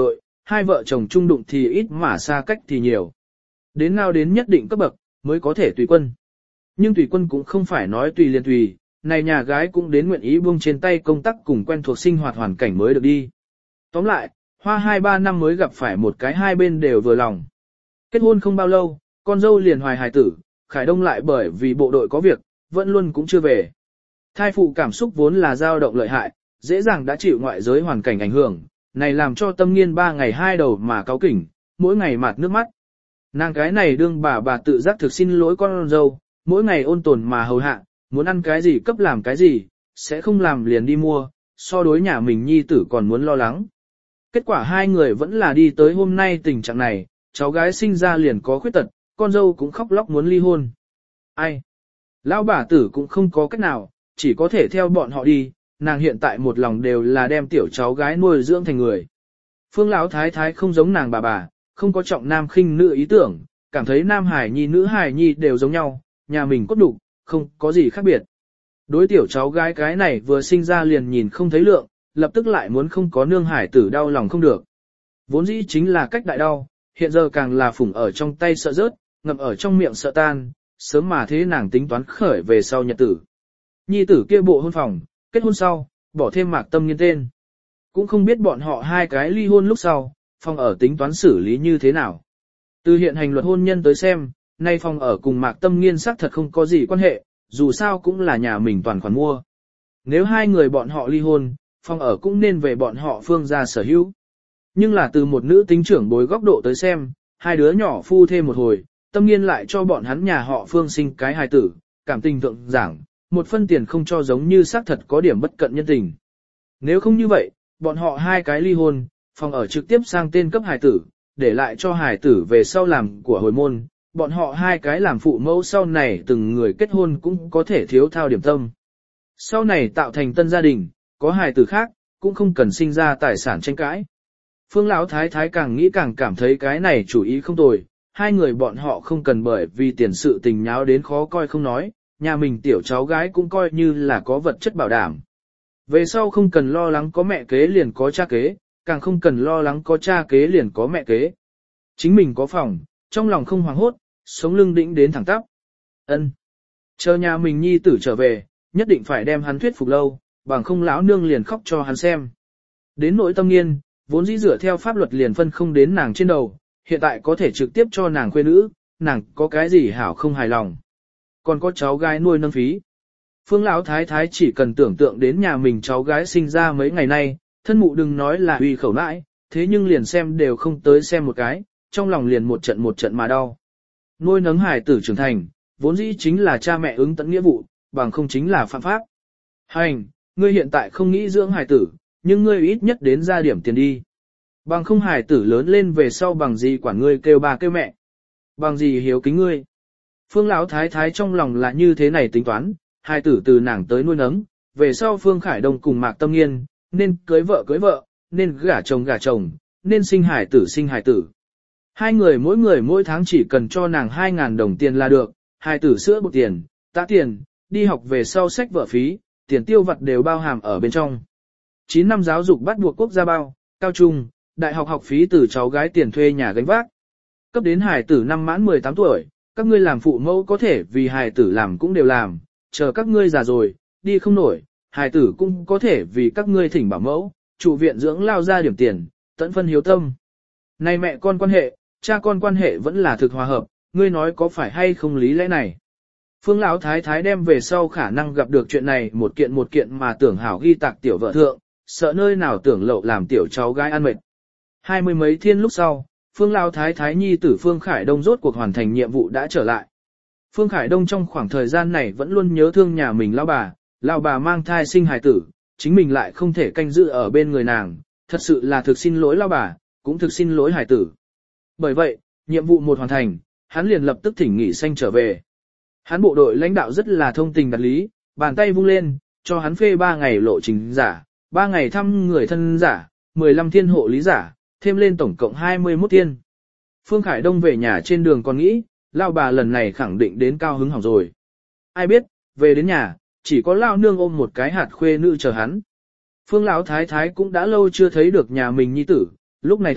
hai vợ chồng chung đụng thì ít mà xa cách thì nhiều. Đến nào đến nhất định cấp bậc, mới có thể tùy quân. Nhưng tùy quân cũng không phải nói tùy liền tùy, này nhà gái cũng đến nguyện ý buông trên tay công tác cùng quen thuộc sinh hoạt hoàn cảnh mới được đi. Tóm lại, hoa hai ba năm mới gặp phải một cái hai bên đều vừa lòng. Kết hôn không bao lâu, con dâu liền hoài hài tử, Khải Đông lại bởi vì bộ đội có việc, vẫn luôn cũng chưa về. Thai phụ cảm xúc vốn là dao động lợi hại, dễ dàng đã chịu ngoại giới hoàn cảnh ảnh hưởng, này làm cho Tâm Nghiên ba ngày hai đầu mà cáu kỉnh, mỗi ngày mạt nước mắt. Nàng cái này đương bà bà tự giác thực xin lỗi con dâu, mỗi ngày ôn tồn mà hầu hạ, muốn ăn cái gì cấp làm cái gì, sẽ không làm liền đi mua, so đối nhà mình nhi tử còn muốn lo lắng. Kết quả hai người vẫn là đi tới hôm nay tình trạng này, cháu gái sinh ra liền có khuyết tật, con dâu cũng khóc lóc muốn ly hôn. Ai? Lão bà tử cũng không có cách nào, chỉ có thể theo bọn họ đi, nàng hiện tại một lòng đều là đem tiểu cháu gái nuôi dưỡng thành người. Phương lão thái thái không giống nàng bà bà, không có trọng nam khinh nữ ý tưởng, cảm thấy nam hài nhi nữ hài nhi đều giống nhau, nhà mình cốt đủ, không có gì khác biệt. Đối tiểu cháu gái cái này vừa sinh ra liền nhìn không thấy lượng, lập tức lại muốn không có nương hải tử đau lòng không được. Vốn dĩ chính là cách đại đau, hiện giờ càng là phủng ở trong tay sợ rớt, ngậm ở trong miệng sợ tan, sớm mà thế nàng tính toán khởi về sau nhật tử. Nhi tử kia bộ hôn phòng, kết hôn sau, bỏ thêm Mạc Tâm Nghiên tên. Cũng không biết bọn họ hai cái ly hôn lúc sau, phòng ở tính toán xử lý như thế nào. Từ hiện hành luật hôn nhân tới xem, nay phòng ở cùng Mạc Tâm Nghiên xác thật không có gì quan hệ, dù sao cũng là nhà mình toàn khoản mua. Nếu hai người bọn họ ly hôn, phòng ở cũng nên về bọn họ Phương gia sở hữu. Nhưng là từ một nữ tính trưởng bối góc độ tới xem, hai đứa nhỏ phu thêm một hồi, Tâm Nghiên lại cho bọn hắn nhà họ Phương sinh cái hài tử, cảm tình thượng giảng, một phân tiền không cho giống như xác thật có điểm bất cận nhân tình. Nếu không như vậy, bọn họ hai cái ly hôn, phòng ở trực tiếp sang tên cấp hài tử, để lại cho hài tử về sau làm của hồi môn, bọn họ hai cái làm phụ mẫu sau này từng người kết hôn cũng có thể thiếu thao điểm tâm. Sau này tạo thành tân gia đình, có hài tử khác, cũng không cần sinh ra tài sản tranh cãi. Phương Lão thái thái càng nghĩ càng cảm thấy cái này chủ ý không tồi, hai người bọn họ không cần bởi vì tiền sự tình nháo đến khó coi không nói, nhà mình tiểu cháu gái cũng coi như là có vật chất bảo đảm. Về sau không cần lo lắng có mẹ kế liền có cha kế, càng không cần lo lắng có cha kế liền có mẹ kế. Chính mình có phòng, trong lòng không hoảng hốt, sống lưng đĩnh đến thẳng tắp. Ân, chờ nhà mình nhi tử trở về, nhất định phải đem hắn thuyết phục lâu, bằng không lão nương liền khóc cho hắn xem. Đến nỗi Tâm Nghiên, vốn dĩ dựa theo pháp luật liền phân không đến nàng trên đầu, hiện tại có thể trực tiếp cho nàng khuê nữ, nàng có cái gì hảo không hài lòng. Còn có cháu gái nuôi nâng phí. Phương Lão thái thái chỉ cần tưởng tượng đến nhà mình cháu gái sinh ra mấy ngày nay, thân mụ đừng nói là uy khẩu nãi, thế nhưng liền xem đều không tới xem một cái, trong lòng liền một trận một trận mà đau. Nuôi nấng hài tử trưởng thành, vốn dĩ chính là cha mẹ ứng tận nghĩa vụ, bằng không chính là phạm pháp. Hành, ngươi hiện tại không nghĩ dưỡng hài tử, nhưng ngươi ít nhất đến ra điểm tiền đi. Bằng không hài tử lớn lên về sau bằng gì quản ngươi kêu bà kêu mẹ. Bằng gì hiếu kính ngươi. Phương Lão thái thái trong lòng là như thế này tính toán, hài tử từ nàng tới nuôi nấng, về sau Phương Khải Đông cùng Mạc Tâm Nghiên, nên cưới vợ cưới vợ, nên gả chồng gả chồng, nên sinh hài tử sinh hài tử. Hai người mỗi người mỗi tháng chỉ cần cho nàng hai ngàn đồng tiền là được, hài tử sữa bột tiền, tã tiền, đi học về sau sách vở phí, tiền tiêu vặt đều bao hàm ở bên trong. chín năm giáo dục bắt buộc quốc gia bao, cao trung, đại học học phí từ cháu gái tiền thuê nhà gánh vác. Cấp đến hài tử năm mãn mười tám tuổi, các ngươi làm phụ mẫu có thể vì hài tử làm cũng đều làm, chờ các ngươi già rồi, đi không nổi, hài tử cũng có thể vì các ngươi thỉnh bảo mẫu, trụ viện dưỡng lao ra điểm tiền, tận phân hiếu tâm. Này mẹ con quan hệ, cha con quan hệ vẫn là thực hòa hợp, ngươi nói có phải hay không lý lẽ này. Phương Lão thái thái đem về sau khả năng gặp được chuyện này một kiện một kiện mà tưởng hảo ghi tạc tiểu vợ thượng, sợ nơi nào tưởng lậu làm tiểu cháu gái ăn mệt. Hai mươi mấy thiên lúc sau, Phương Lão thái thái nhi tử Phương Khải Đông rốt cuộc hoàn thành nhiệm vụ đã trở lại. Phương Khải Đông trong khoảng thời gian này vẫn luôn nhớ thương nhà mình lão bà, lão bà mang thai sinh hài tử, chính mình lại không thể canh giữ ở bên người nàng, thật sự là thực xin lỗi lão bà, cũng thực xin lỗi hài tử. Bởi vậy, nhiệm vụ một hoàn thành, hắn liền lập tức thỉnh nghỉ xanh trở về. Hắn bộ đội lãnh đạo rất là thông tình đạt lý, bàn tay vung lên, cho hắn phê ba ngày lộ trình giả, ba ngày thăm người thân giả, mười lăm thiên hộ lý giả, thêm lên tổng cộng hai mươi mốt thiên. Phương Khải Đông về nhà trên đường còn nghĩ, lão bà lần này khẳng định đến cao hứng hỏng rồi. Ai biết, về đến nhà, chỉ có lão nương ôm một cái hạt khuê nữ chờ hắn. Phương Lão thái thái cũng đã lâu chưa thấy được nhà mình nhi tử, lúc này thấy,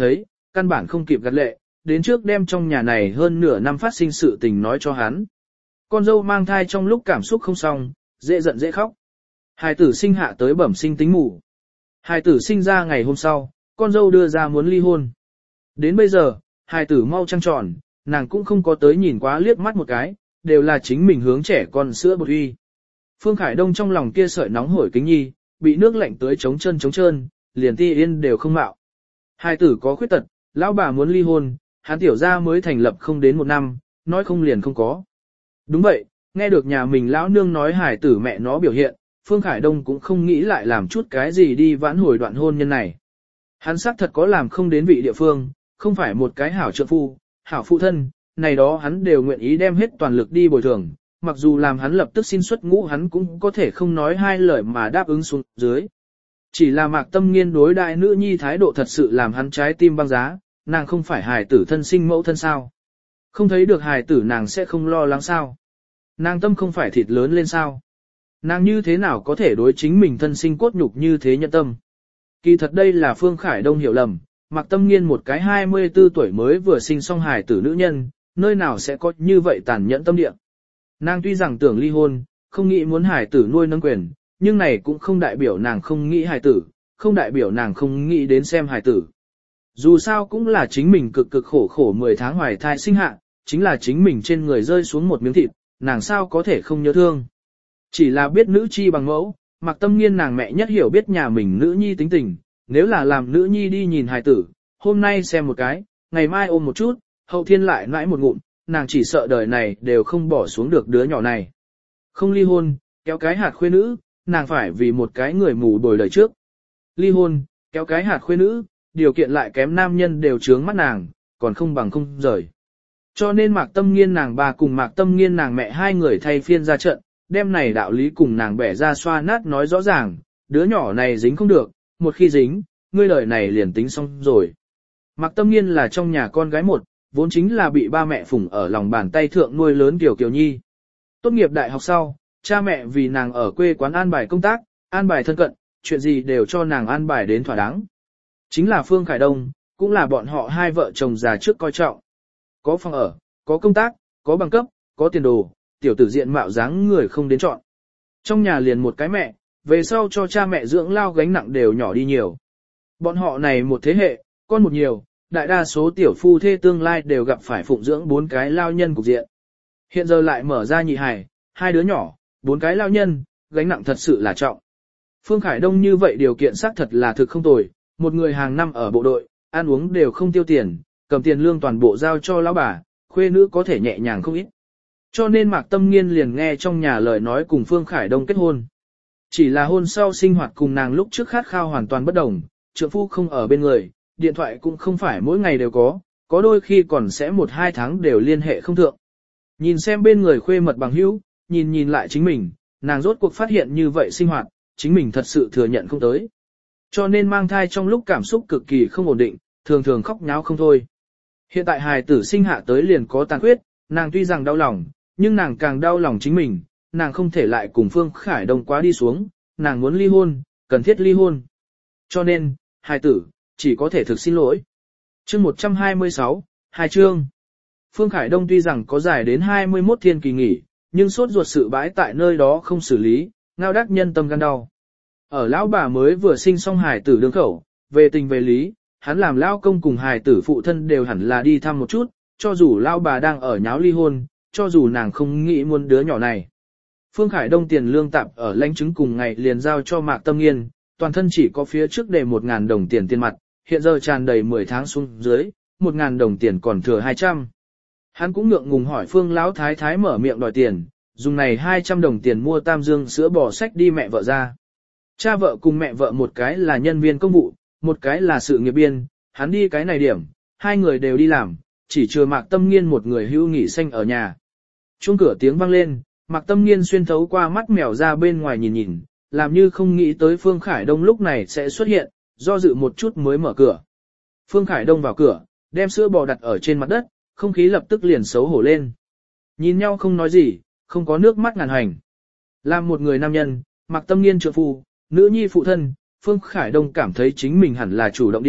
căn bản không kịp gật lệ, đến trước đem trong nhà này hơn nửa năm phát sinh sự tình nói cho hắn. Con dâu mang thai trong lúc cảm xúc không xong, dễ giận dễ khóc. Hài tử sinh hạ tới bẩm sinh tính mù. Hài tử sinh ra ngày hôm sau, con dâu đưa ra muốn ly hôn. Đến bây giờ, hài tử mau trăng tròn, nàng cũng không có tới nhìn quá liếc mắt một cái, đều là chính mình hướng trẻ con sữa bột uy. Phương Khải Đông trong lòng kia sợi nóng hổi kính nhi, bị nước lạnh tới chống chân chống trơn, liền ti yên đều không mạo. Hài tử có khuyết tật, lão bà muốn ly hôn, hắn tiểu gia mới thành lập không đến một năm, nói không liền không có. Đúng vậy, nghe được nhà mình lão nương nói hài tử mẹ nó biểu hiện, Phương Khải Đông cũng không nghĩ lại làm chút cái gì đi vãn hồi đoạn hôn nhân này. Hắn xác thật có làm không đến vị địa phương, không phải một cái hảo trợ phu, hảo phụ thân, này đó hắn đều nguyện ý đem hết toàn lực đi bồi thường, mặc dù làm hắn lập tức xin xuất ngũ hắn cũng có thể không nói hai lời mà đáp ứng xuống dưới. Chỉ là Mạc Tâm Nghiên đối đại nữ nhi thái độ thật sự làm hắn trái tim băng giá, nàng không phải hài tử thân sinh mẫu thân sao. Không thấy được hài tử nàng sẽ không lo lắng sao. Nàng tâm không phải thịt lớn lên sao. Nàng như thế nào có thể đối chính mình thân sinh cốt nhục như thế nhận tâm. Kỳ thật đây là Phương Khải Đông hiểu lầm, Mạc Tâm Nghiên một cái hai mươi tư tuổi mới vừa sinh xong hài tử nữ nhân, nơi nào sẽ có như vậy tàn nhẫn tâm địa. Nàng tuy rằng tưởng ly hôn, không nghĩ muốn hài tử nuôi nâng quyền, nhưng này cũng không đại biểu nàng không nghĩ hài tử, không đại biểu nàng không nghĩ đến xem hài tử. Dù sao cũng là chính mình cực cực khổ khổ mười tháng hoài thai sinh hạ, chính là chính mình trên người rơi xuống một miếng thịt, nàng sao có thể không nhớ thương. Chỉ là biết nữ chi bằng mẫu, Mạc Tâm Nghiên nàng mẹ nhất hiểu biết nhà mình nữ nhi tính tình, nếu là làm nữ nhi đi nhìn hài tử, hôm nay xem một cái, ngày mai ôm một chút, hậu thiên lại nãi một ngụm, nàng chỉ sợ đời này đều không bỏ xuống được đứa nhỏ này. Không ly hôn, kéo cái hạt khuê nữ, nàng phải vì một cái người mù bồi đời trước. Ly hôn, kéo cái hạt khuê nữ, điều kiện lại kém nam nhân đều trướng mắt nàng, còn không bằng không rời. Cho nên Mạc Tâm Nghiên nàng bà cùng Mạc Tâm Nghiên nàng mẹ hai người thay phiên ra trận, đem này đạo lý cùng nàng bẻ ra xoa nát nói rõ ràng, đứa nhỏ này dính không được, một khi dính, ngươi lời này liền tính xong rồi. Mạc Tâm Nghiên là trong nhà con gái một, vốn chính là bị ba mẹ phủng ở lòng bàn tay thượng nuôi lớn Kiều Kiều Nhi. Tốt nghiệp đại học sau, cha mẹ vì nàng ở quê quán an bài công tác, an bài thân cận, chuyện gì đều cho nàng an bài đến thỏa đáng. Chính là Phương Khải Đông, cũng là bọn họ hai vợ chồng già trước coi trọng. Có phòng ở, có công tác, có bằng cấp, có tiền đồ, tiểu tử diện mạo dáng người không đến chọn. Trong nhà liền một cái mẹ, về sau cho cha mẹ dưỡng lao gánh nặng đều nhỏ đi nhiều. Bọn họ này một thế hệ, con một nhiều, đại đa số tiểu phu thê tương lai đều gặp phải phụng dưỡng bốn cái lao nhân cục diện. Hiện giờ lại mở ra nhị hài, hai đứa nhỏ, bốn cái lao nhân, gánh nặng thật sự là trọng. Phương Khải Đông như vậy điều kiện xác thật là thực không tồi, một người hàng năm ở bộ đội, ăn uống đều không tiêu tiền, cầm tiền lương toàn bộ giao cho lão bà, khuê nữ có thể nhẹ nhàng không ít. Cho nên Mạc Tâm Nghiên liền nghe trong nhà lời nói cùng Phương Khải Đông kết hôn. Chỉ là hôn sau sinh hoạt cùng nàng lúc trước khát khao hoàn toàn bất đồng, trượng phu không ở bên người, điện thoại cũng không phải mỗi ngày đều có, có đôi khi còn sẽ một hai tháng đều liên hệ không thượng. Nhìn xem bên người khuê mật bằng hữu, nhìn nhìn lại chính mình, nàng rốt cuộc phát hiện như vậy sinh hoạt, chính mình thật sự thừa nhận không tới. Cho nên mang thai trong lúc cảm xúc cực kỳ không ổn định, thường thường khóc nháo không thôi. Hiện tại hài tử sinh hạ tới liền có tàn khuyết, nàng tuy rằng đau lòng, nhưng nàng càng đau lòng chính mình, nàng không thể lại cùng Phương Khải Đông quá đi xuống, nàng muốn ly hôn, cần thiết ly hôn. Cho nên, hài tử, chỉ có thể thực xin lỗi. Chương một trăm hai mươi sáu, hai chương. Phương Khải Đông tuy rằng có dài đến hai mươi mốt thiên kỳ nghỉ, nhưng sốt ruột sự bãi tại nơi đó không xử lý, ngao đắc nhân tâm gan đau. Ở lão bà mới vừa sinh xong hài tử đương khẩu, về tình về lý, hắn làm lão công cùng hài tử phụ thân đều hẳn là đi thăm một chút, cho dù lão bà đang ở nháo ly hôn, cho dù nàng không nghĩ muốn đứa nhỏ này. Phương Khải Đông tiền lương tạm ở lãnh chứng cùng ngày liền giao cho Mạc Tâm Nghiên, toàn thân chỉ có phía trước để một ngàn đồng tiền tiền mặt, hiện giờ tràn đầy mười tháng xuống dưới, một ngàn đồng tiền còn thừa hai trăm. Hắn cũng ngượng ngùng hỏi Phương Lão Thái Thái mở miệng đòi tiền, dùng này hai trăm đồng tiền mua tam dương sữa bò sách đi mẹ vợ ra. Cha vợ cùng mẹ vợ một cái là nhân viên công vụ, một cái là sự nghiệp biên, hắn đi cái này điểm, hai người đều đi làm, chỉ chừa Mạc Tâm Nghiên một người hưu nghỉ xanh ở nhà. Chuông cửa tiếng vang lên, Mạc Tâm Nghiên xuyên thấu qua mắt mèo ra bên ngoài nhìn nhìn, làm như không nghĩ tới Phương Khải Đông lúc này sẽ xuất hiện, do dự một chút mới mở cửa. Phương Khải Đông vào cửa, đem sữa bò đặt ở trên mặt đất, không khí lập tức liền xấu hổ lên. Nhìn nhau không nói gì, không có nước mắt ngàn hành. Làm một người nam nhân, Mạc Tâm Nghiên trượng phu, nữ nhi phụ thân, Phương Khải Đông cảm thấy chính mình hẳn là chủ động điểm,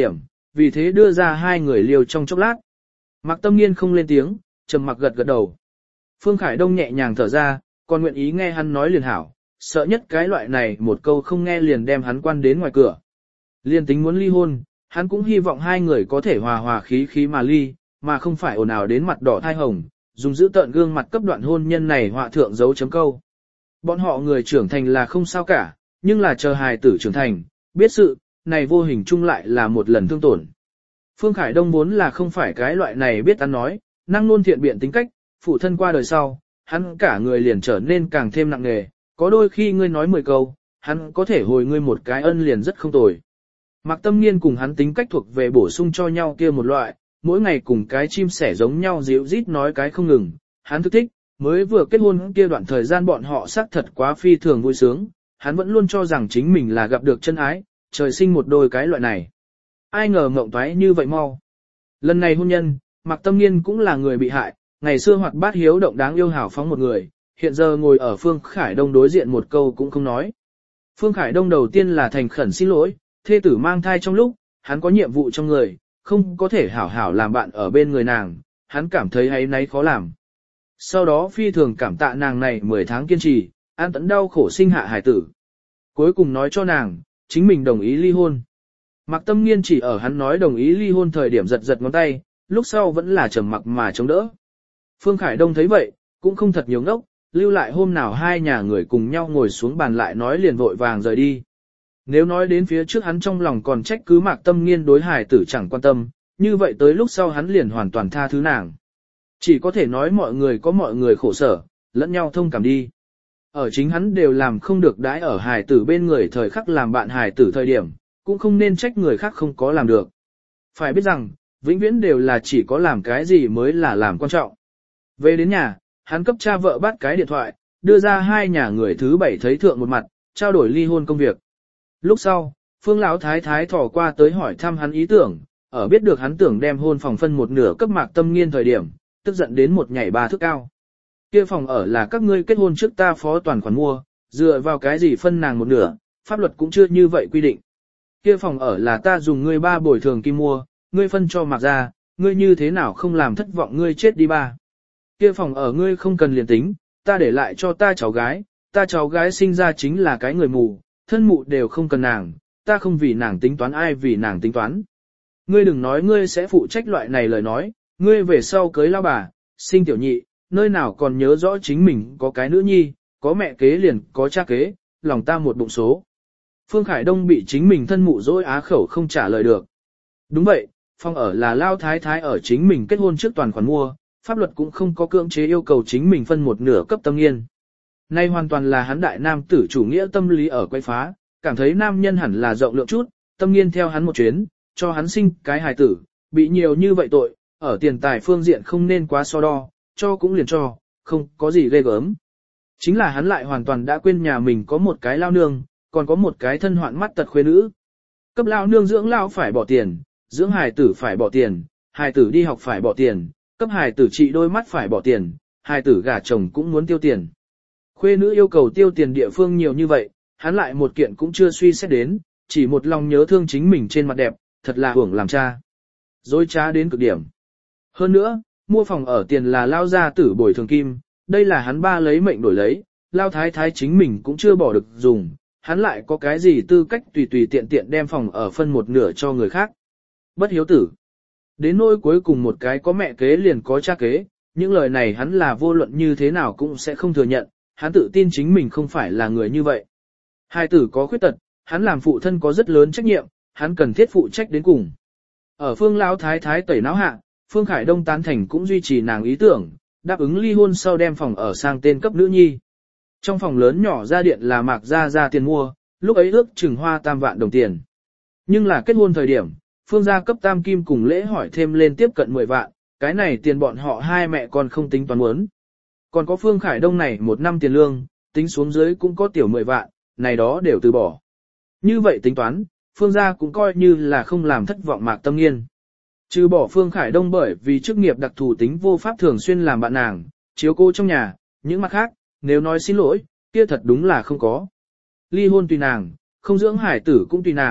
vì thế đưa ra hai người liều trong chốc lát. Mạc Tâm Nghiên không lên tiếng, trầm mặc gật gật đầu. Phương Khải Đông nhẹ nhàng thở ra, còn nguyện ý nghe hắn nói liền hảo, sợ nhất cái loại này một câu không nghe liền đem hắn quan đến ngoài cửa. Liên tính muốn ly hôn, hắn cũng hy vọng hai người có thể hòa hòa khí khí mà ly, mà không phải ồn ào đến mặt đỏ thai hồng, dùng giữ tợn gương mặt cấp đoạn hôn nhân này họa thượng dấu chấm câu. Bọn họ người trưởng thành là không sao cả, nhưng là chờ hài tử trưởng thành, biết sự, này vô hình chung lại là một lần thương tổn. Phương Khải Đông vốn là không phải cái loại này biết ăn nói, năng luôn thiện biện tính cách, phụ thân qua đời sau, hắn cả người liền trở nên càng thêm nặng nề, có đôi khi ngươi nói mười câu, hắn có thể hồi ngươi một cái ân liền rất không tồi. Mạc Tâm Nghiên cùng hắn tính cách thuộc về bổ sung cho nhau kia một loại, mỗi ngày cùng cái chim sẻ giống nhau dịu rít nói cái không ngừng, hắn thức thích, mới vừa kết hôn kia đoạn thời gian bọn họ xác thật quá phi thường vui sướng, hắn vẫn luôn cho rằng chính mình là gặp được chân ái, trời sinh một đôi cái loại này. Ai ngờ mộng toái như vậy mau. Lần này hôn nhân, Mạc Tâm Nghiên cũng là người bị hại, ngày xưa hoạt bát hiếu động đáng yêu hảo phóng một người, hiện giờ ngồi ở Phương Khải Đông đối diện một câu cũng không nói. Phương Khải Đông đầu tiên là thành khẩn xin lỗi, thê tử mang thai trong lúc, hắn có nhiệm vụ trong người, không có thể hảo hảo làm bạn ở bên người nàng, hắn cảm thấy áy náy khó làm. Sau đó phi thường cảm tạ nàng này mười tháng kiên trì, an tẫn đau khổ sinh hạ hài tử. Cuối cùng nói cho nàng, chính mình đồng ý ly hôn. Mạc Tâm Nghiên chỉ ở hắn nói đồng ý ly hôn thời điểm giật giật ngón tay, lúc sau vẫn là trầm mặc mà chống đỡ. Phương Khải Đông thấy vậy, cũng không thật nhiều ngốc, lưu lại hôm nào hai nhà người cùng nhau ngồi xuống bàn lại nói liền vội vàng rời đi. Nếu nói đến phía trước hắn trong lòng còn trách cứ Mạc Tâm Nghiên đối hài tử chẳng quan tâm, như vậy tới lúc sau hắn liền hoàn toàn tha thứ nàng. Chỉ có thể nói mọi người có mọi người khổ sở, lẫn nhau thông cảm đi. Ở chính hắn đều làm không được đãi ở hài tử bên người thời khắc làm bạn hài tử thời điểm, cũng không nên trách người khác không có làm được. Phải biết rằng, vĩnh viễn đều là chỉ có làm cái gì mới là làm quan trọng. Về đến nhà, hắn cấp cha vợ bắt cái điện thoại, đưa ra hai nhà người thứ bảy thấy thượng một mặt, trao đổi ly hôn công việc. Lúc sau, Phương Lão Thái Thái thò qua tới hỏi thăm hắn ý tưởng, ở biết được hắn tưởng đem hôn phòng phân một nửa cấp Mạc Tâm Nghiên thời điểm, tức giận đến một nhảy ba thước cao. Kia phòng ở là các ngươi kết hôn trước ta phó toàn khoản mua, dựa vào cái gì phân nàng một nửa, pháp luật cũng chưa như vậy quy định. Kia phòng ở là ta dùng ngươi ba bồi thường kim mua, ngươi phân cho Mạc ra, ngươi như thế nào không làm thất vọng ngươi chết đi ba. Kia phòng ở ngươi không cần liền tính, ta để lại cho ta cháu gái, ta cháu gái sinh ra chính là cái người mù, thân mụ đều không cần nàng, ta không vì nàng tính toán ai vì nàng tính toán. Ngươi đừng nói ngươi sẽ phụ trách loại này lời nói, ngươi về sau cưới lao bà, sinh tiểu nhị, nơi nào còn nhớ rõ chính mình có cái nữ nhi, có mẹ kế liền có cha kế, lòng ta một bụng số. Phương Khải Đông bị chính mình thân mụ dối á khẩu không trả lời được. Đúng vậy, phòng ở là lao thái thái ở chính mình kết hôn trước toàn khoản mua, pháp luật cũng không có cưỡng chế yêu cầu chính mình phân một nửa cấp Tâm Nghiên. Nay hoàn toàn là hắn đại nam tử chủ nghĩa tâm lý ở quay phá, cảm thấy nam nhân hẳn là rộng lượng chút, Tâm Nghiên theo hắn một chuyến, cho hắn sinh cái hài tử, bị nhiều như vậy tội, ở tiền tài phương diện không nên quá so đo, cho cũng liền cho, không có gì ghê gớm. Chính là hắn lại hoàn toàn đã quên nhà mình có một cái lao nương, còn có một cái thân hoạn mắt tật khuê nữ. Cấp lao nương dưỡng lao phải bỏ tiền, dưỡng hài tử phải bỏ tiền, hài tử đi học phải bỏ tiền, cấp hài tử trị đôi mắt phải bỏ tiền, hài tử gả chồng cũng muốn tiêu tiền. Khuê nữ yêu cầu tiêu tiền địa phương nhiều như vậy, hắn lại một kiện cũng chưa suy xét đến, chỉ một lòng nhớ thương chính mình trên mặt đẹp, thật là hưởng làm cha. Dối trá đến cực điểm. Hơn nữa, mua phòng ở tiền là lao gia tử bồi thường kim, đây là hắn ba lấy mệnh đổi lấy, lao thái thái chính mình cũng chưa bỏ được dùng, hắn lại có cái gì tư cách tùy tùy tiện tiện đem phòng ở phân một nửa cho người khác. Bất hiếu tử. Đến nỗi cuối cùng một cái có mẹ kế liền có cha kế, những lời này hắn là vô luận như thế nào cũng sẽ không thừa nhận, hắn tự tin chính mình không phải là người như vậy. Hai tử có khuyết tật, hắn làm phụ thân có rất lớn trách nhiệm, hắn cần thiết phụ trách đến cùng. Ở Phương Lão Thái Thái tẩy não hạ, Phương Khải Đông tán thành cũng duy trì nàng ý tưởng, đáp ứng ly hôn sau đem phòng ở sang tên cấp nữ nhi. Trong phòng lớn nhỏ ra điện là Mạc gia ra tiền mua, lúc ấy ước chừng hoa tam vạn đồng tiền. Nhưng là kết hôn thời điểm, Phương gia cấp tam kim cùng lễ hỏi thêm lên tiếp cận mười vạn, cái này tiền bọn họ hai mẹ con không tính toán muốn. Còn có Phương Khải Đông này một năm tiền lương, tính xuống dưới cũng có tiểu mười vạn, này đó đều từ bỏ. Như vậy tính toán, Phương gia cũng coi như là không làm thất vọng Mạc Tâm Nghiên. Trừ bỏ Phương Khải Đông bởi vì chức nghiệp đặc thù tính vô pháp thường xuyên làm bạn nàng, chiếu cô trong nhà, những mặt khác, nếu nói xin lỗi, kia thật đúng là không có. Ly hôn tùy nàng, không dưỡng hải tử cũng tùy nàng,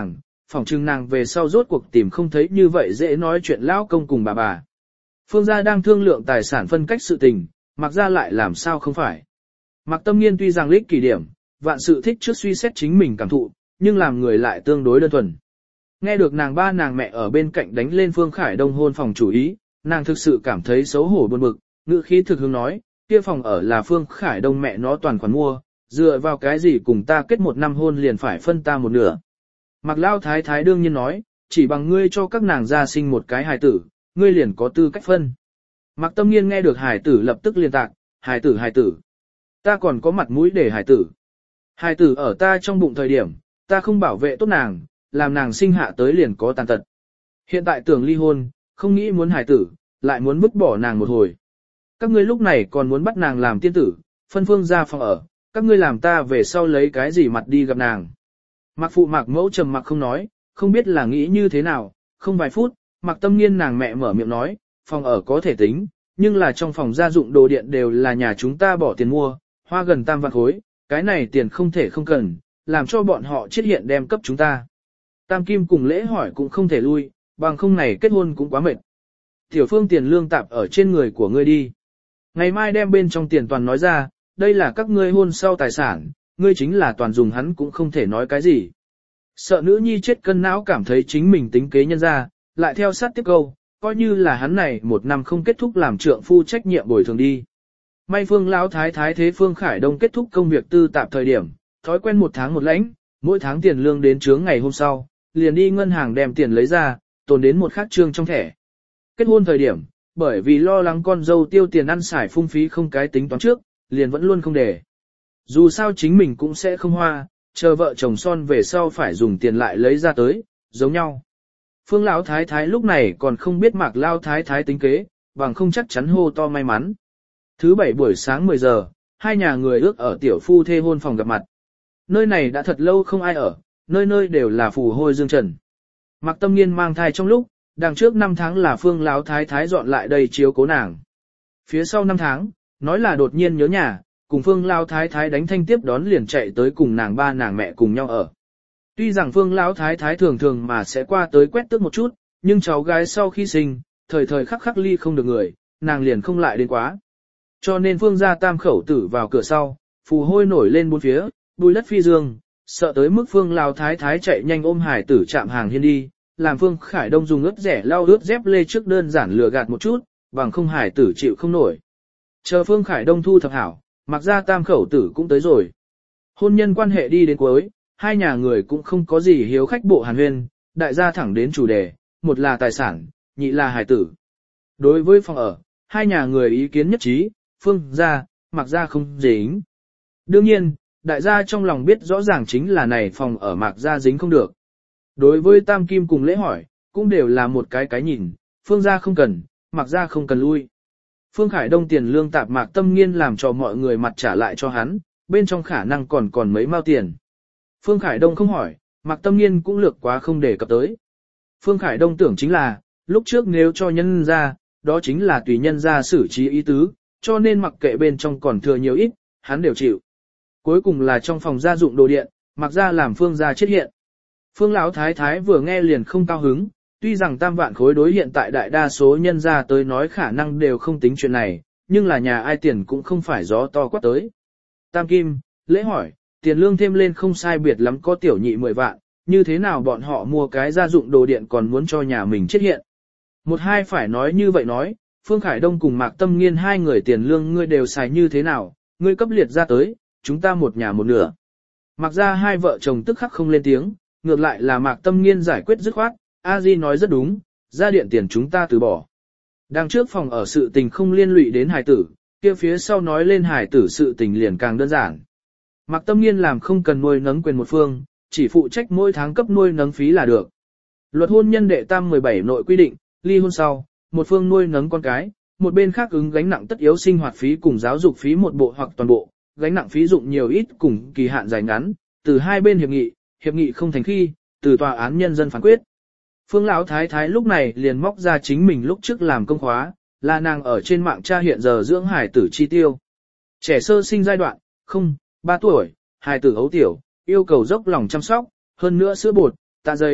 phỏng chừng nàng về sau rốt cuộc tìm không thấy như vậy dễ nói chuyện lão công cùng bà bà. Phương gia đang thương lượng tài sản phân cách sự tình, Mạc gia lại làm sao không phải. Mạc Tâm Nghiên tuy rằng lích kỷ điểm, vạn sự thích trước suy xét chính mình cảm thụ, nhưng làm người lại tương đối đơn thuần. Nghe được nàng ba nàng mẹ ở bên cạnh đánh lên Phương Khải Đông hôn phòng chủ ý, nàng thực sự cảm thấy xấu hổ buồn bực, ngữ khí thực hương nói, kia phòng ở là Phương Khải Đông mẹ nó toàn khoản mua, dựa vào cái gì cùng ta kết một năm hôn liền phải phân ta một nửa. Mạc Lao Thái Thái đương nhiên nói, chỉ bằng ngươi cho các nàng gia sinh một cái hài tử, ngươi liền có tư cách phân. Mạc Tâm Nghiên nghe được hài tử lập tức liên tạc, hài tử hài tử. Ta còn có mặt mũi để hài tử. Hài tử ở ta trong bụng thời điểm, ta không bảo vệ tốt nàng, làm nàng sinh hạ tới liền có tàn tật. Hiện tại tưởng ly hôn, không nghĩ muốn hài tử, lại muốn vứt bỏ nàng một hồi. Các ngươi lúc này còn muốn bắt nàng làm tiên tử, phân Phương ra phòng ở, các ngươi làm ta về sau lấy cái gì mặt đi gặp nàng. Mạc phụ Mạc mẫu trầm mặc không nói, không biết là nghĩ như thế nào, không vài phút, Mạc Tâm Nghiên nàng mẹ mở miệng nói, phòng ở có thể tính, nhưng là trong phòng gia dụng đồ điện đều là nhà chúng ta bỏ tiền mua, hoa gần tam vạn khối, cái này tiền không thể không cần, làm cho bọn họ chết hiện đem cấp chúng ta. Tam Kim cùng lễ hỏi cũng không thể lui, bằng không này kết hôn cũng quá mệt. Tiểu Phương tiền lương tạp ở trên người của ngươi đi. Ngày mai đem bên trong tiền toàn nói ra, đây là các ngươi hôn sau tài sản, ngươi chính là toàn dùng hắn cũng không thể nói cái gì. Sợ nữ nhi chết cân não cảm thấy chính mình tính kế nhân ra, lại theo sát tiếp câu, coi như là hắn này một năm không kết thúc làm trượng phu trách nhiệm bồi thường đi. May Phương lão thái thái thế Phương Khải Đông kết thúc công việc tư tạp thời điểm, thói quen một tháng một lãnh, mỗi tháng tiền lương đến chướng ngày hôm sau, liền đi ngân hàng đem tiền lấy ra, tồn đến một khác trương trong thẻ. Kết hôn thời điểm, bởi vì lo lắng con dâu tiêu tiền ăn xài phung phí không cái tính toán trước, liền vẫn luôn không để. Dù sao chính mình cũng sẽ không hoa, chờ vợ chồng son về sau phải dùng tiền lại lấy ra tới, giống nhau. Phương lão thái thái lúc này còn không biết Mạc Lao thái thái tính kế, bằng không chắc chắn hô to may mắn. Thứ bảy buổi sáng mười giờ, hai nhà người ước ở tiểu phu thê hôn phòng gặp mặt. Nơi này đã thật lâu không ai ở, nơi nơi đều là phù hôi dương trần. Mạc Tâm Nghiên mang thai trong lúc, đằng trước năm tháng là Phương lão thái thái dọn lại đây chiếu cố nàng. Phía sau năm tháng, nói là đột nhiên nhớ nhà, cùng Phương lão thái thái đánh thanh tiếp đón liền chạy tới cùng nàng ba nàng mẹ cùng nhau ở. Tuy rằng Phương lão thái thái thường thường mà sẽ qua tới quét tước một chút, nhưng cháu gái sau khi sinh, thời thời khắc khắc ly không được người, nàng liền không lại đến quá. Cho nên Phương gia tam khẩu tử vào cửa sau, phù hôi nổi lên bốn phía, bùi đất phi dương, sợ tới mức Phương lão thái thái chạy nhanh ôm hải tử chạm hàng hiên đi, làm Phương Khải Đông dùng ướt rẻ lau ướt dép lê trước đơn giản lừa gạt một chút, bằng không hải tử chịu không nổi. Chờ Phương Khải Đông thu thập hảo, mặc ra tam khẩu tử cũng tới rồi. Hôn nhân quan hệ đi đến cuối, hai nhà người cũng không có gì hiếu khách bộ hàn huyên, đại gia thẳng đến chủ đề, một là tài sản, nhị là hải tử. Đối với phòng ở, hai nhà người ý kiến nhất trí, Phương gia, mặc ra không dính. Đương nhiên, đại gia trong lòng biết rõ ràng chính là này phòng ở mặc ra dính không được. Đối với Tam Kim cùng lễ hỏi, cũng đều là một cái cái nhìn, Phương gia không cần, mặc ra không cần lui. Phương Khải Đông tiền lương tạp Mạc Tâm Nghiên làm cho mọi người mặt trả lại cho hắn, bên trong khả năng còn còn mấy mao tiền. Phương Khải Đông không hỏi, Mạc Tâm Nghiên cũng lược quá không để cập tới. Phương Khải Đông tưởng chính là, lúc trước nếu cho nhân ra, đó chính là tùy nhân ra xử trí ý tứ, cho nên mặc kệ bên trong còn thừa nhiều ít, hắn đều chịu. Cuối cùng là trong phòng gia dụng đồ điện, mặc ra làm Phương gia chết hiện. Phương Lão thái thái vừa nghe liền không cao hứng, tuy rằng tam vạn khối đối hiện tại đại đa số nhân gia tới nói khả năng đều không tính chuyện này, nhưng là nhà ai tiền cũng không phải gió to quát tới. Tam Kim, lễ hỏi, tiền lương thêm lên không sai biệt lắm có tiểu nhị mười vạn, như thế nào bọn họ mua cái gia dụng đồ điện còn muốn cho nhà mình chết hiện. Một hai phải nói như vậy nói, Phương Khải Đông cùng Mạc Tâm Nghiên hai người tiền lương ngươi đều xài như thế nào, ngươi cấp liệt ra tới, chúng ta một nhà một nửa. Mặc ra hai vợ chồng tức khắc không lên tiếng, ngược lại là Mạc Tâm Nghiên giải quyết dứt khoát, A Di nói rất đúng, ra điện tiền chúng ta từ bỏ. Đằng trước phòng ở sự tình không liên lụy đến hài tử, kia phía sau nói lên hài tử sự tình liền càng đơn giản. Mạc Tâm Nghiên làm không cần nuôi nấng quyền một phương, chỉ phụ trách mỗi tháng cấp nuôi nấng phí là được. Luật hôn nhân đệ tam mười bảy nội quy định, ly hôn sau, một phương nuôi nấng con cái, một bên khác ứng gánh nặng tất yếu sinh hoạt phí cùng giáo dục phí một bộ hoặc toàn bộ, gánh nặng phí dụng nhiều ít cùng kỳ hạn dài ngắn, từ hai bên hiệp nghị, hiệp nghị không thành khi, từ tòa án nhân dân phán quyết. Phương Lão thái thái lúc này liền móc ra chính mình lúc trước làm công khóa, là nàng ở trên mạng tra hiện giờ dưỡng hài tử chi tiêu. Trẻ sơ sinh giai đoạn, không, ba tuổi, hài tử ấu tiểu, yêu cầu dốc lòng chăm sóc, hơn nữa sữa bột, tạ giấy,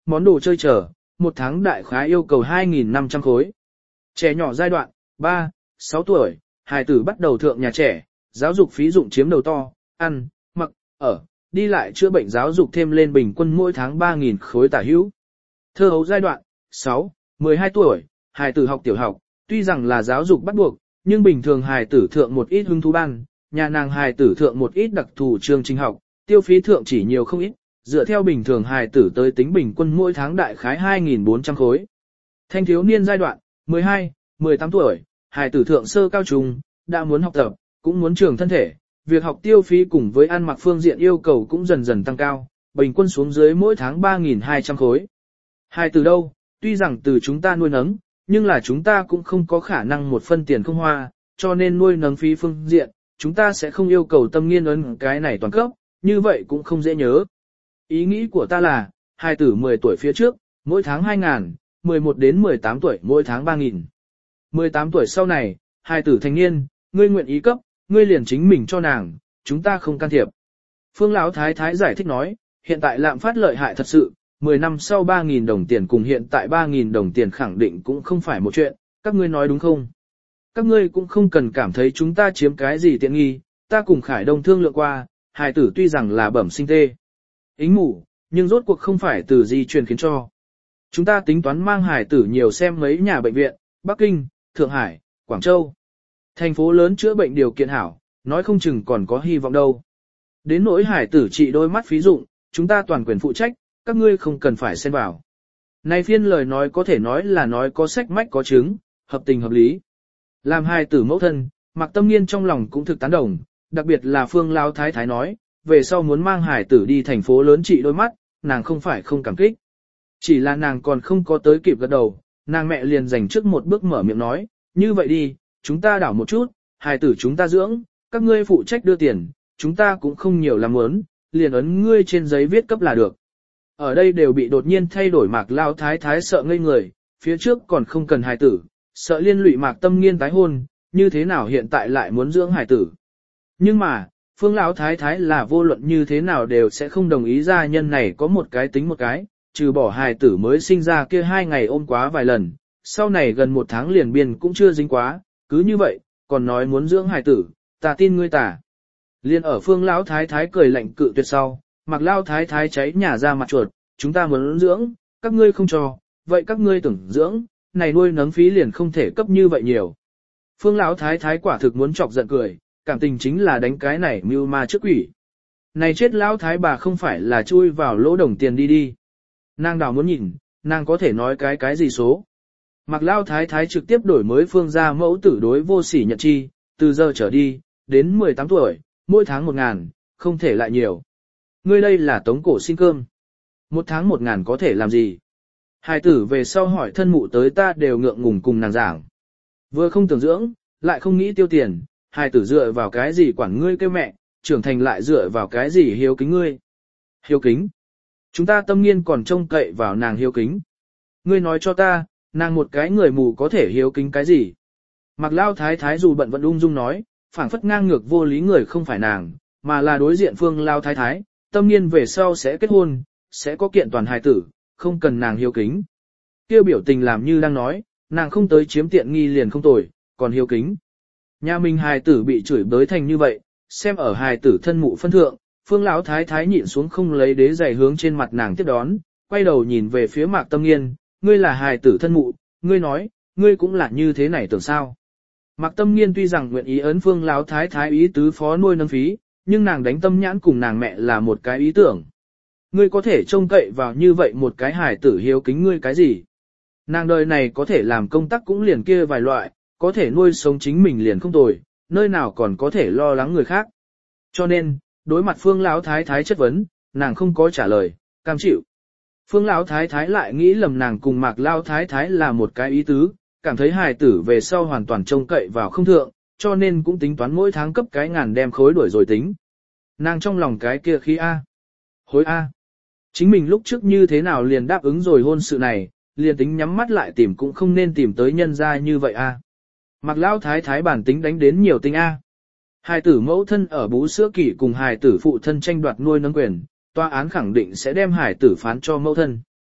món đồ chơi chờ, một tháng đại khái yêu cầu hai nghìn năm trăm khối. Trẻ nhỏ giai đoạn, ba, sáu tuổi, hài tử bắt đầu thượng nhà trẻ, giáo dục phí dụng chiếm đầu to, ăn, mặc, ở, đi lại chữa bệnh giáo dục thêm lên bình quân mỗi tháng ba nghìn khối tả hữu. Thơ hấu giai đoạn, sáu, mười hai tuổi, hài tử học tiểu học, tuy rằng là giáo dục bắt buộc, nhưng bình thường hài tử thượng một ít hứng thú ban, nhà nàng hài tử thượng một ít đặc thù chương trình học, tiêu phí thượng chỉ nhiều không ít, dựa theo bình thường hài tử tới tính bình quân mỗi tháng đại khái hai nghìn bốn trăm khối. Thanh thiếu niên giai đoạn, mười hai, mười tám tuổi, hài tử thượng sơ cao trung, đã muốn học tập, cũng muốn trường thân thể, việc học tiêu phí cùng với ăn mặc phương diện yêu cầu cũng dần dần tăng cao, bình quân xuống dưới mỗi tháng ba nghìn hai trăm khối. Hài tử đâu, tuy rằng từ chúng ta nuôi nấng, nhưng là chúng ta cũng không có khả năng một phân tiền không hoa, cho nên nuôi nấng phí phương diện, chúng ta sẽ không yêu cầu tâm nghiên ấn cái này toàn cấp, như vậy cũng không dễ nhớ. Ý nghĩ của ta là, hài tử mười tuổi phía trước, mỗi tháng hai nghìn, mười một đến mười tám tuổi mỗi tháng ba nghìn. mười tám tuổi sau này, hài tử thành niên, ngươi nguyện ý cấp, ngươi liền chính mình cho nàng, chúng ta không can thiệp. Phương Lão Thái Thái giải thích nói, hiện tại lạm phát lợi hại thật sự, mười năm sau ba nghìn đồng tiền cùng hiện tại ba nghìn đồng tiền khẳng định cũng không phải một chuyện, các ngươi nói đúng không? Các ngươi cũng không cần cảm thấy chúng ta chiếm cái gì tiện nghi, ta cùng Khải Đông thương lượng qua, hài tử tuy rằng là bẩm sinh tê. Ính mủ, nhưng rốt cuộc không phải từ di truyền khiến cho. Chúng ta tính toán mang hài tử nhiều xem mấy nhà bệnh viện, Bắc Kinh, Thượng Hải, Quảng Châu. Thành phố lớn chữa bệnh điều kiện hảo, nói không chừng còn có hy vọng đâu. Đến nỗi hài tử trị đôi mắt phí dụng, chúng ta toàn quyền phụ trách, các ngươi không cần phải xen vào. Này phiên lời nói có thể nói là nói có sách mách có chứng, hợp tình hợp lý. Làm hài tử mẫu thân, Mạc Tâm Nghiên trong lòng cũng thực tán đồng, đặc biệt là Phương Lão Thái Thái nói, về sau muốn mang hài tử đi thành phố lớn trị đôi mắt, nàng không phải không cảm kích. Chỉ là nàng còn không có tới kịp gật đầu, nàng mẹ liền dành trước một bước mở miệng nói, như vậy đi, chúng ta đảo một chút, hài tử chúng ta dưỡng, các ngươi phụ trách đưa tiền, chúng ta cũng không nhiều làm muốn, liền ấn ngươi trên giấy viết cấp là được. Ở đây đều bị đột nhiên thay đổi Mạc Lao Thái Thái sợ ngây người, phía trước còn không cần hài tử, sợ liên lụy Mạc Tâm Nghiên tái hôn, như thế nào hiện tại lại muốn dưỡng hài tử. Nhưng mà, Phương Lão Thái Thái là vô luận như thế nào đều sẽ không đồng ý gia nhân này có một cái tính một cái, trừ bỏ hài tử mới sinh ra kia hai ngày ôm quá vài lần, sau này gần một tháng liền biên cũng chưa dính quá, cứ như vậy, còn nói muốn dưỡng hài tử, ta tin ngươi tả. Liên ở Phương Lão Thái Thái cười lạnh cự tuyệt sau, Mạc Lao Thái Thái cháy nhà ra mặt chuột, chúng ta muốn dưỡng, các ngươi không cho, vậy các ngươi tưởng dưỡng, này nuôi nấng phí liền không thể cấp như vậy nhiều. Phương Lão Thái Thái quả thực muốn chọc giận cười, cảm tình chính là đánh cái này mưu ma trước quỷ. Này chết Lão Thái bà không phải là chui vào lỗ đồng tiền đi đi. Nàng đào muốn nhìn, nàng có thể nói cái cái gì số. Mạc Lao Thái Thái trực tiếp đổi mới Phương gia mẫu tử đối vô sỉ nhận chi, từ giờ trở đi, đến mười tám tuổi, mỗi tháng một ngàn, không thể lại nhiều. Ngươi đây là tống cổ xin cơm. Một tháng một ngàn có thể làm gì? Hài tử về sau hỏi thân mụ tới ta đều ngượng ngùng cùng nàng giảng. Vừa không tưởng dưỡng, lại không nghĩ tiêu tiền, hài tử dựa vào cái gì quản ngươi kêu mẹ, trưởng thành lại dựa vào cái gì hiếu kính ngươi. Hiếu kính. Chúng ta Tâm Nghiên còn trông cậy vào nàng hiếu kính. Ngươi nói cho ta, nàng một cái người mù có thể hiếu kính cái gì? Mạc Lao Thái Thái dù bận vẫn ung dung nói, phảng phất ngang ngược vô lý người không phải nàng, mà là đối diện Phương Lao Thái Thái, Tâm Nghiên về sau sẽ kết hôn, sẽ có kiện toàn hài tử, không cần nàng hiếu kính. Kêu biểu tình làm như đang nói, nàng không tới chiếm tiện nghi liền không tồi, còn hiếu kính. Nhà mình hài tử bị chửi bới thành như vậy, xem ở hài tử thân mụ phân thượng, Phương Lão Thái Thái nhịn xuống không lấy đế giày hướng trên mặt nàng tiếp đón, quay đầu nhìn về phía Mạc Tâm Nghiên, ngươi là hài tử thân mụ, ngươi nói, ngươi cũng là như thế này tưởng sao. Mạc Tâm Nghiên tuy rằng nguyện ý ấn Phương Lão Thái Thái ý tứ phó nuôi nâng phí, nhưng nàng đánh tâm nhãn cùng nàng mẹ là một cái ý tưởng. Ngươi có thể trông cậy vào như vậy một cái hài tử hiếu kính ngươi cái gì? Nàng đời này có thể làm công tác cũng liền kia vài loại, có thể nuôi sống chính mình liền không tồi, nơi nào còn có thể lo lắng người khác. Cho nên, đối mặt Phương Lão Thái Thái chất vấn, nàng không có trả lời, cam chịu. Phương Lão Thái Thái lại nghĩ lầm nàng cùng Mạc Lao Thái Thái là một cái ý tứ, cảm thấy hài tử về sau hoàn toàn trông cậy vào không thượng, cho nên cũng tính toán mỗi tháng cấp cái ngàn đem khối đuổi rồi tính. Nàng trong lòng cái kia khí A. Hối A. Chính mình lúc trước như thế nào liền đáp ứng rồi hôn sự này, liền tính nhắm mắt lại tìm cũng không nên tìm tới nhân gia như vậy A. Mạc Lao Thái Thái bản tính đánh đến nhiều tính A. Hài tử mẫu thân ở bú sữa kỳ cùng hài tử phụ thân tranh đoạt nuôi nấng quyền, tòa án khẳng định sẽ đem hài tử phán cho mẫu thân.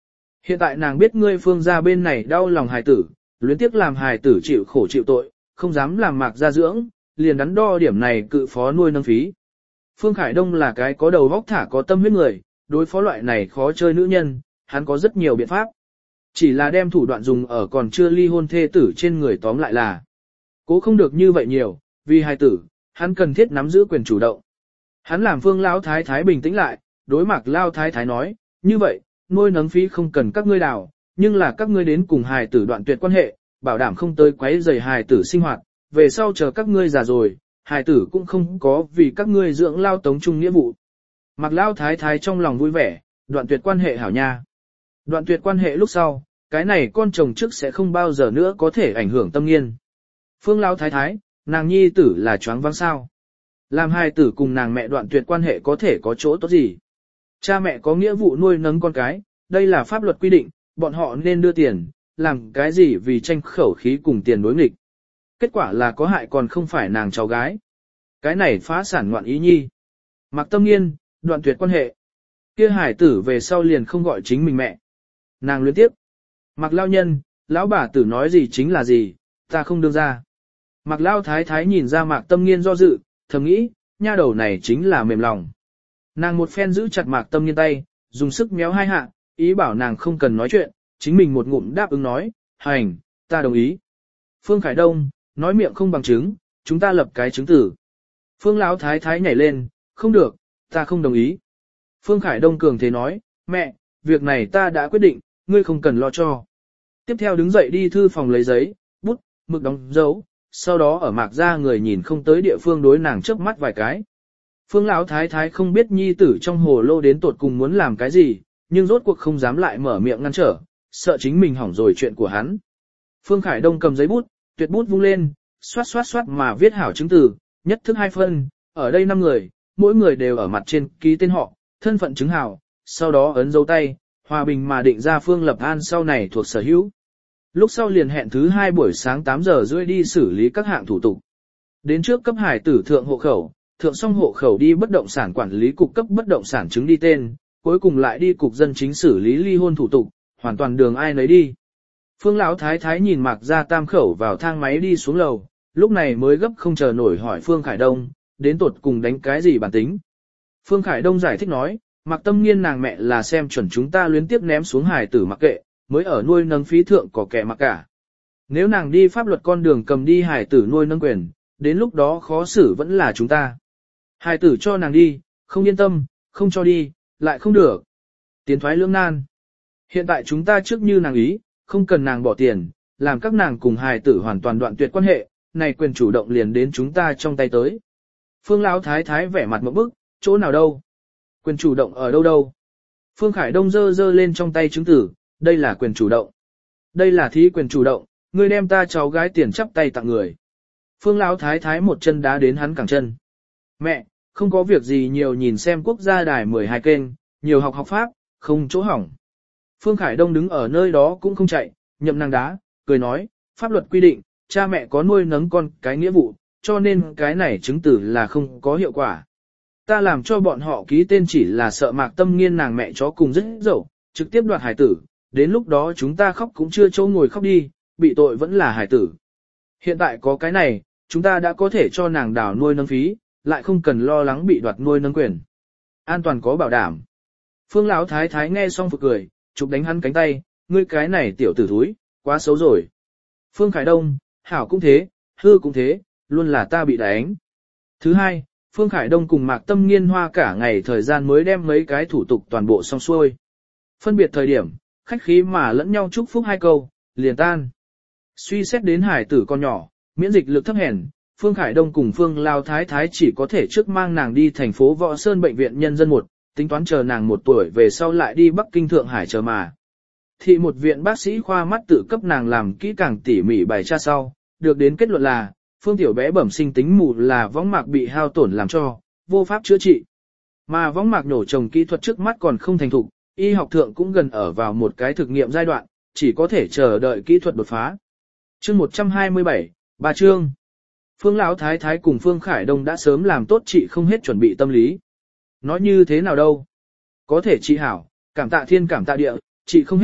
Hiện tại nàng biết ngươi Phương gia bên này đau lòng hài tử, luyến tiếc làm hài tử chịu khổ chịu tội, không dám làm Mạc gia dưỡng, liền đắn đo điểm này cự phó nuôi nâng phí. Phương Khải Đông là cái có đầu vóc thả có tâm huyết người, đối phó loại này khó chơi nữ nhân, hắn có rất nhiều biện pháp. Chỉ là đem thủ đoạn dùng ở còn chưa ly hôn thê tử trên người tóm lại là. Cố không được như vậy nhiều, vì hài tử, hắn cần thiết nắm giữ quyền chủ động. Hắn làm Phương Lão Thái Thái bình tĩnh lại, đối Mạc Lao Thái Thái nói, như vậy, nuôi nấng phí không cần các ngươi đào, nhưng là các ngươi đến cùng hài tử đoạn tuyệt quan hệ, bảo đảm không tới quấy rầy hài tử sinh hoạt, về sau chờ các ngươi già rồi, hài tử cũng không có vì các ngươi dưỡng lao tống chung nghĩa vụ. Mạc Lao Thái Thái trong lòng vui vẻ, đoạn tuyệt quan hệ hảo nha. Đoạn tuyệt quan hệ lúc sau, cái này con chồng trước sẽ không bao giờ nữa có thể ảnh hưởng tâm nghiên. Phương Lao Thái Thái, nàng nhi tử là choáng váng sao. Làm hài tử cùng nàng mẹ đoạn tuyệt quan hệ có thể có chỗ tốt gì. Cha mẹ có nghĩa vụ nuôi nấng con cái, đây là pháp luật quy định, bọn họ nên đưa tiền, làm cái gì vì tranh khẩu khí cùng tiền đối nghịch. Kết quả là có hại còn không phải nàng cháu gái. Cái này phá sản ngoạn ý nhi. Mạc Tâm Nghiên, đoạn tuyệt quan hệ. Kia hải tử về sau liền không gọi chính mình mẹ. Nàng luyến tiếp. Mạc Lao Nhân, lão bà tử nói gì chính là gì, ta không đương ra. Mạc Lao Thái Thái nhìn ra Mạc Tâm Nghiên do dự, thầm nghĩ, nha đầu này chính là mềm lòng. Nàng một phen giữ chặt Mạc Tâm Nghiên tay, dùng sức méo hai hạ, ý bảo nàng không cần nói chuyện, chính mình một ngụm đáp ứng nói, hành, ta đồng ý. Phương Khải Đông, nói miệng không bằng chứng, chúng ta lập cái chứng tử. Phương Lão Thái Thái nhảy lên, không được, ta không đồng ý. Phương Khải Đông cường thế nói, mẹ, việc này ta đã quyết định, ngươi không cần lo cho. Tiếp theo đứng dậy đi thư phòng lấy giấy, bút, mực đóng dấu, sau đó ở Mạc gia người nhìn không tới địa phương đối nàng chớp mắt vài cái. Phương Lão Thái Thái không biết nhi tử trong hồ lô đến tột cùng muốn làm cái gì, nhưng rốt cuộc không dám lại mở miệng ngăn trở, sợ chính mình hỏng rồi chuyện của hắn. Phương Khải Đông cầm giấy bút, tuyệt bút vung lên, xoát xoát xoát mà viết hảo chứng từ, nhất thức hai phân, ở đây năm người, mỗi người đều ở mặt trên ký tên họ, thân phận chứng hảo, sau đó ấn dấu tay, hòa bình mà định ra Phương Lập An sau này thuộc sở hữu. Lúc sau liền hẹn thứ hai buổi sáng tám giờ rưỡi đi xử lý các hạng thủ tục. Đến trước cấp hải tử thượng hộ khẩu, thượng xong hộ khẩu đi bất động sản quản lý cục cấp bất động sản chứng đi tên, cuối cùng lại đi cục dân chính xử lý ly hôn thủ tục, hoàn toàn đường ai nấy đi. Phương Lão Thái Thái nhìn Mạc Gia Tam khẩu vào thang máy đi xuống lầu, lúc này mới gấp không chờ nổi hỏi Phương Khải Đông, đến tột cùng đánh cái gì bản tính. Phương Khải Đông giải thích nói, Mạc Tâm Nghiên nàng mẹ là xem chuẩn chúng ta luyến tiếp ném xuống hài tử mặc kệ, mới ở nuôi nâng phí thượng có kẻ mặc cả. Nếu nàng đi pháp luật con đường cầm đi hài tử nuôi nâng quyền, đến lúc đó khó xử vẫn là chúng ta. Hài tử cho nàng đi, không yên tâm, không cho đi, lại không được. Tiến thoái lưỡng nan. Hiện tại chúng ta trước như nàng ý, không cần nàng bỏ tiền, làm các nàng cùng hài tử hoàn toàn đoạn tuyệt quan hệ, này quyền chủ động liền đến chúng ta trong tay tới. Phương Lão Thái Thái vẻ mặt một bức, chỗ nào đâu? Quyền chủ động ở đâu đâu? Phương Khải Đông dơ dơ lên trong tay chứng tử, đây là quyền chủ động. Đây là thí quyền chủ động, ngươi đem ta cháu gái tiền chắp tay tặng người. Phương Lão Thái Thái một chân đá đến hắn cẳng chân. Mẹ, không có việc gì nhiều nhìn xem quốc gia đài mười hai kênh, nhiều học học pháp, không chỗ hỏng. Phương Khải Đông đứng ở nơi đó cũng không chạy, nhậm nàng đá, cười nói, pháp luật quy định, cha mẹ có nuôi nấng con cái nghĩa vụ, cho nên cái này chứng tử là không có hiệu quả. Ta làm cho bọn họ ký tên chỉ là sợ Mạc Tâm Nghiên nàng mẹ chó cùng rất dẫu, trực tiếp đoạt hải tử, đến lúc đó chúng ta khóc cũng chưa chỗ ngồi khóc đi, bị tội vẫn là hải tử. Hiện tại có cái này, chúng ta đã có thể cho nàng đào nuôi nâng phí, lại không cần lo lắng bị đoạt nuôi nâng quyền. An toàn có bảo đảm. Phương Lão Thái Thái nghe xong phục cười, chụp đánh hắn cánh tay, ngươi cái này tiểu tử thúi, quá xấu rồi. Phương Khải Đông, hảo cũng thế, hư cũng thế, luôn là ta bị đánh. Thứ hai, Phương Khải Đông cùng Mạc Tâm Nghiên hoa cả ngày thời gian mới đem mấy cái thủ tục toàn bộ xong xuôi. Phân biệt thời điểm, khách khí mà lẫn nhau chúc phúc hai câu, liền tan. Suy xét đến hải tử con nhỏ, miễn dịch lực thấp hèn, Phương Khải Đông cùng Phương Lao Thái Thái chỉ có thể trước mang nàng đi thành phố Võ Sơn Bệnh viện Nhân dân một, tính toán chờ nàng một tuổi về sau lại đi Bắc Kinh Thượng Hải chờ mà. Thị một viện bác sĩ khoa mắt tự cấp nàng làm kỹ càng tỉ mỉ bài tra sau, được đến kết luận là, Phương tiểu bé bẩm sinh tính mù là võng mạc bị hao tổn làm cho, vô pháp chữa trị. Mà võng mạc nổ trồng kỹ thuật trước mắt còn không thành thục, y học thượng cũng gần ở vào một cái thực nghiệm giai đoạn, chỉ có thể chờ đợi kỹ thuật đột phá. Chương một trăm hai mươi bảy, ba chương. Phương Lão Thái Thái cùng Phương Khải Đông đã sớm làm tốt trị không hết chuẩn bị tâm lý. Nói như thế nào đâu? Có thể trị hảo, cảm tạ thiên cảm tạ địa, trị không hết,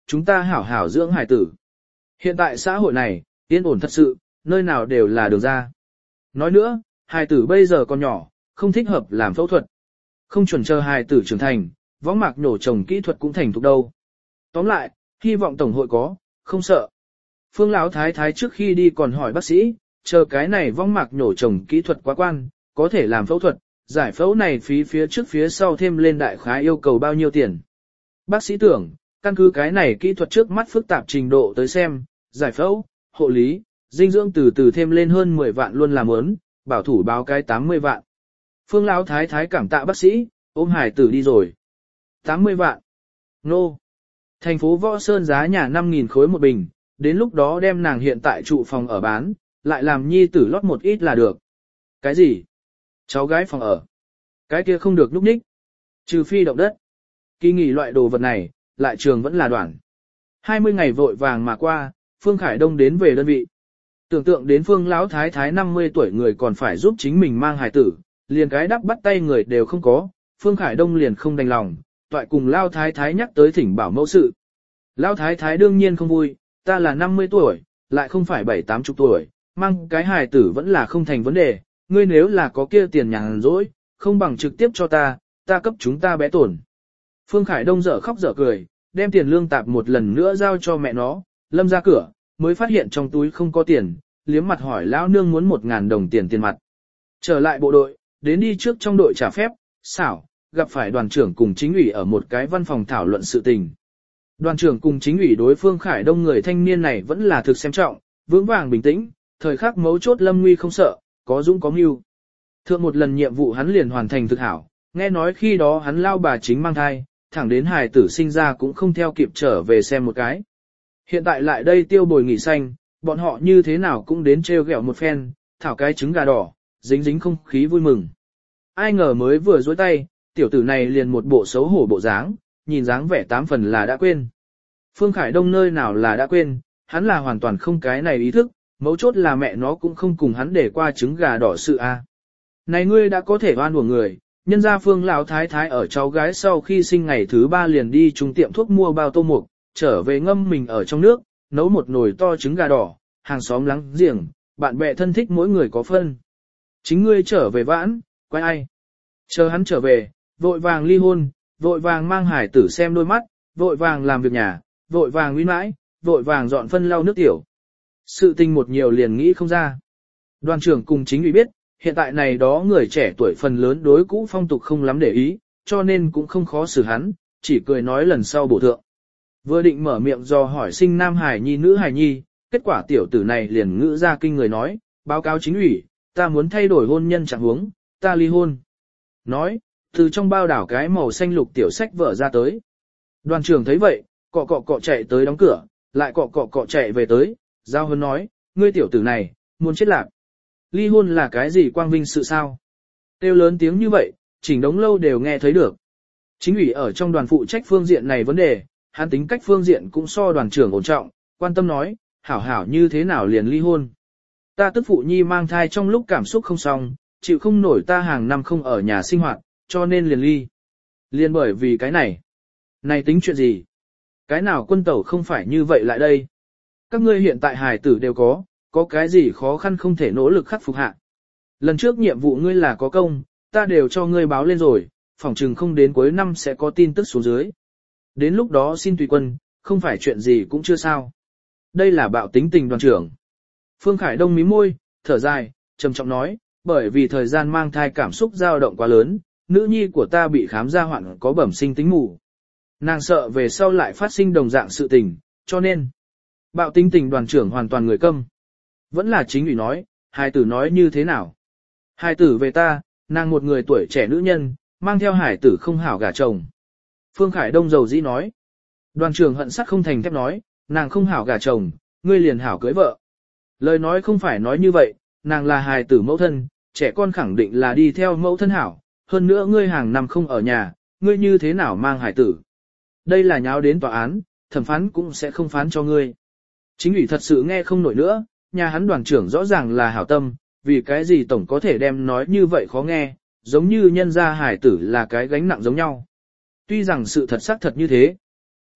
chúng ta hảo hảo dưỡng hài tử. Hiện tại xã hội này, yên ổn thật sự, nơi nào đều là đường ra. Nói nữa, hài tử bây giờ còn nhỏ, không thích hợp làm phẫu thuật. Không chuẩn chờ hài tử trưởng thành, võng mạc nhổ chồng kỹ thuật cũng thành thục đâu. Tóm lại, hy vọng tổng hội có, không sợ. Phương Lão thái thái trước khi đi còn hỏi bác sĩ, chờ cái này võng mạc nhổ chồng kỹ thuật quá quan, có thể làm phẫu thuật, giải phẫu này phí phía trước phía sau thêm lên đại khái yêu cầu bao nhiêu tiền. Bác sĩ tưởng, căn cứ cái này kỹ thuật trước mắt phức tạp trình độ tới xem, giải phẫu, hộ lý, dinh dưỡng từ từ thêm lên hơn mười vạn luôn làm ớn, bảo thủ báo cái tám mươi vạn. Phương Lão thái thái cảm tạ bác sĩ, ôm hải tử đi rồi. tám mươi vạn. Nô. Thành phố Võ Sơn giá nhà năm nghìn khối một bình, đến lúc đó đem nàng hiện tại trụ phòng ở bán, lại làm nhi tử lót một ít là được. Cái gì? Cháu gái phòng ở. Cái kia không được núp ních. Trừ phi động đất. Kỳ nghỉ loại đồ vật này, lại trường vẫn là đoạn. hai mươi ngày vội vàng mà qua, Phương Khải Đông đến về đơn vị. Tưởng tượng đến Phương Lão thái thái năm mươi tuổi người còn phải giúp chính mình mang hài tử, liền cái đắp bắt tay người đều không có, Phương Khải Đông liền không đành lòng, toại cùng Lao thái thái nhắc tới thỉnh bảo mẫu sự. Lao thái thái đương nhiên không vui, ta là năm mươi tuổi, lại không phải bảy tám chục tuổi, mang cái hài tử vẫn là không thành vấn đề, ngươi nếu là có kia tiền nhàn rỗi, không bằng trực tiếp cho ta, ta cấp chúng ta bé tổn. Phương Khải Đông dở khóc dở cười, đem tiền lương tạp một lần nữa giao cho mẹ nó, lâm ra cửa, mới phát hiện trong túi không có tiền, liếm mặt hỏi lão nương muốn một ngàn đồng tiền tiền mặt. Trở lại bộ đội, đến đi trước trong đội trả phép, xảo, gặp phải đoàn trưởng cùng chính ủy ở một cái văn phòng thảo luận sự tình. Đoàn trưởng cùng chính ủy đối Phương Khải Đông người thanh niên này vẫn là thực xem trọng, vững vàng bình tĩnh, thời khắc mấu chốt lâm nguy không sợ, có dũng có mưu. Thượng một lần nhiệm vụ hắn liền hoàn thành thực hảo, nghe nói khi đó hắn lao bà chính mang thai, thẳng đến hài tử sinh ra cũng không theo kịp trở về xem một cái. Hiện tại lại đây tiêu bồi nghỉ xanh, bọn họ như thế nào cũng đến treo gẹo một phen, thảo cái trứng gà đỏ, dính dính không khí vui mừng. Ai ngờ mới vừa dối tay, tiểu tử này liền một bộ xấu hổ bộ dáng, nhìn dáng vẻ tám phần là đã quên. Phương Khải Đông nơi nào là đã quên, hắn là hoàn toàn không cái này ý thức, mấu chốt là mẹ nó cũng không cùng hắn để qua trứng gà đỏ sự a. Này ngươi đã có thể oan uổng người, nhân gia Phương lão thái thái ở cháu gái sau khi sinh ngày thứ ba liền đi trung tiệm thuốc mua bao tô mục, trở về ngâm mình ở trong nước, nấu một nồi to trứng gà đỏ, hàng xóm láng giềng, bạn bè thân thích mỗi người có phân. Chính ngươi trở về vãn, quay ai? Chờ hắn trở về, vội vàng ly hôn, vội vàng mang hải tử xem đôi mắt, vội vàng làm việc nhà, vội vàng uy mãi, vội vàng dọn phân lau nước tiểu. Sự tình một nhiều liền nghĩ không ra. Đoàn trưởng cùng chính ủy biết, hiện tại này đó người trẻ tuổi phần lớn đối cũ phong tục không lắm để ý, cho nên cũng không khó xử hắn, chỉ cười nói lần sau bổ thượng. Vừa định mở miệng do hỏi sinh nam hài nhi nữ hài nhi, kết quả tiểu tử này liền ngữ ra kinh người nói, báo cáo chính ủy, ta muốn thay đổi hôn nhân trạng huống, ta ly hôn. Nói, từ trong bao đảo cái màu xanh lục tiểu sách vở ra tới. Đoàn trưởng thấy vậy, cọ cọ cọ chạy tới đóng cửa, lại cọ cọ cọ chạy về tới, giao hân nói, ngươi tiểu tử này, muốn chết lạc. Ly hôn là cái gì quang vinh sự sao? Kêu lớn tiếng như vậy, chỉnh đống lâu đều nghe thấy được. Chính ủy ở trong đoàn phụ trách phương diện này vấn đề, hắn tính cách phương diện cũng so đoàn trưởng ổn trọng, quan tâm nói, hảo hảo như thế nào liền ly hôn. Ta tức phụ nhi mang thai trong lúc cảm xúc không xong, chịu không nổi ta hàng năm không ở nhà sinh hoạt, cho nên liền ly. Liền bởi vì cái này. Này tính chuyện gì? Cái nào quân tẩu không phải như vậy lại đây? Các ngươi hiện tại hài tử đều có, có cái gì khó khăn không thể nỗ lực khắc phục hạ. Lần trước nhiệm vụ ngươi là có công, ta đều cho ngươi báo lên rồi, phỏng chừng không đến cuối năm sẽ có tin tức xuống dưới. Đến lúc đó xin tùy quân, không phải chuyện gì cũng chưa sao. Đây là bạo tính tình đoàn trưởng. Phương Khải Đông mím môi, thở dài, trầm trọng nói, bởi vì thời gian mang thai cảm xúc dao động quá lớn, nữ nhi của ta bị khám ra hoạn có bẩm sinh tính mù. Nàng sợ về sau lại phát sinh đồng dạng sự tình, cho nên bạo tính tình đoàn trưởng hoàn toàn người câm. Vẫn là chính ủy nói, hài tử nói như thế nào? Hài tử về ta, nàng một người tuổi trẻ nữ nhân, mang theo hài tử không hảo gả chồng. Phương Khải Đông dầu dĩ nói. Đoàn trưởng hận sắt không thành thép nói, nàng không hảo gả chồng, ngươi liền hảo cưới vợ. Lời nói không phải nói như vậy, nàng là hài tử mẫu thân, trẻ con khẳng định là đi theo mẫu thân hảo, hơn nữa ngươi hàng năm không ở nhà, ngươi như thế nào mang hài tử. Đây là nháo đến tòa án, thẩm phán cũng sẽ không phán cho ngươi. Chính ủy thật sự nghe không nổi nữa, nhà hắn đoàn trưởng rõ ràng là hảo tâm, vì cái gì tổng có thể đem nói như vậy khó nghe, giống như nhân gia hài tử là cái gánh nặng giống nhau. Tuy rằng sự thật xác thật như thế,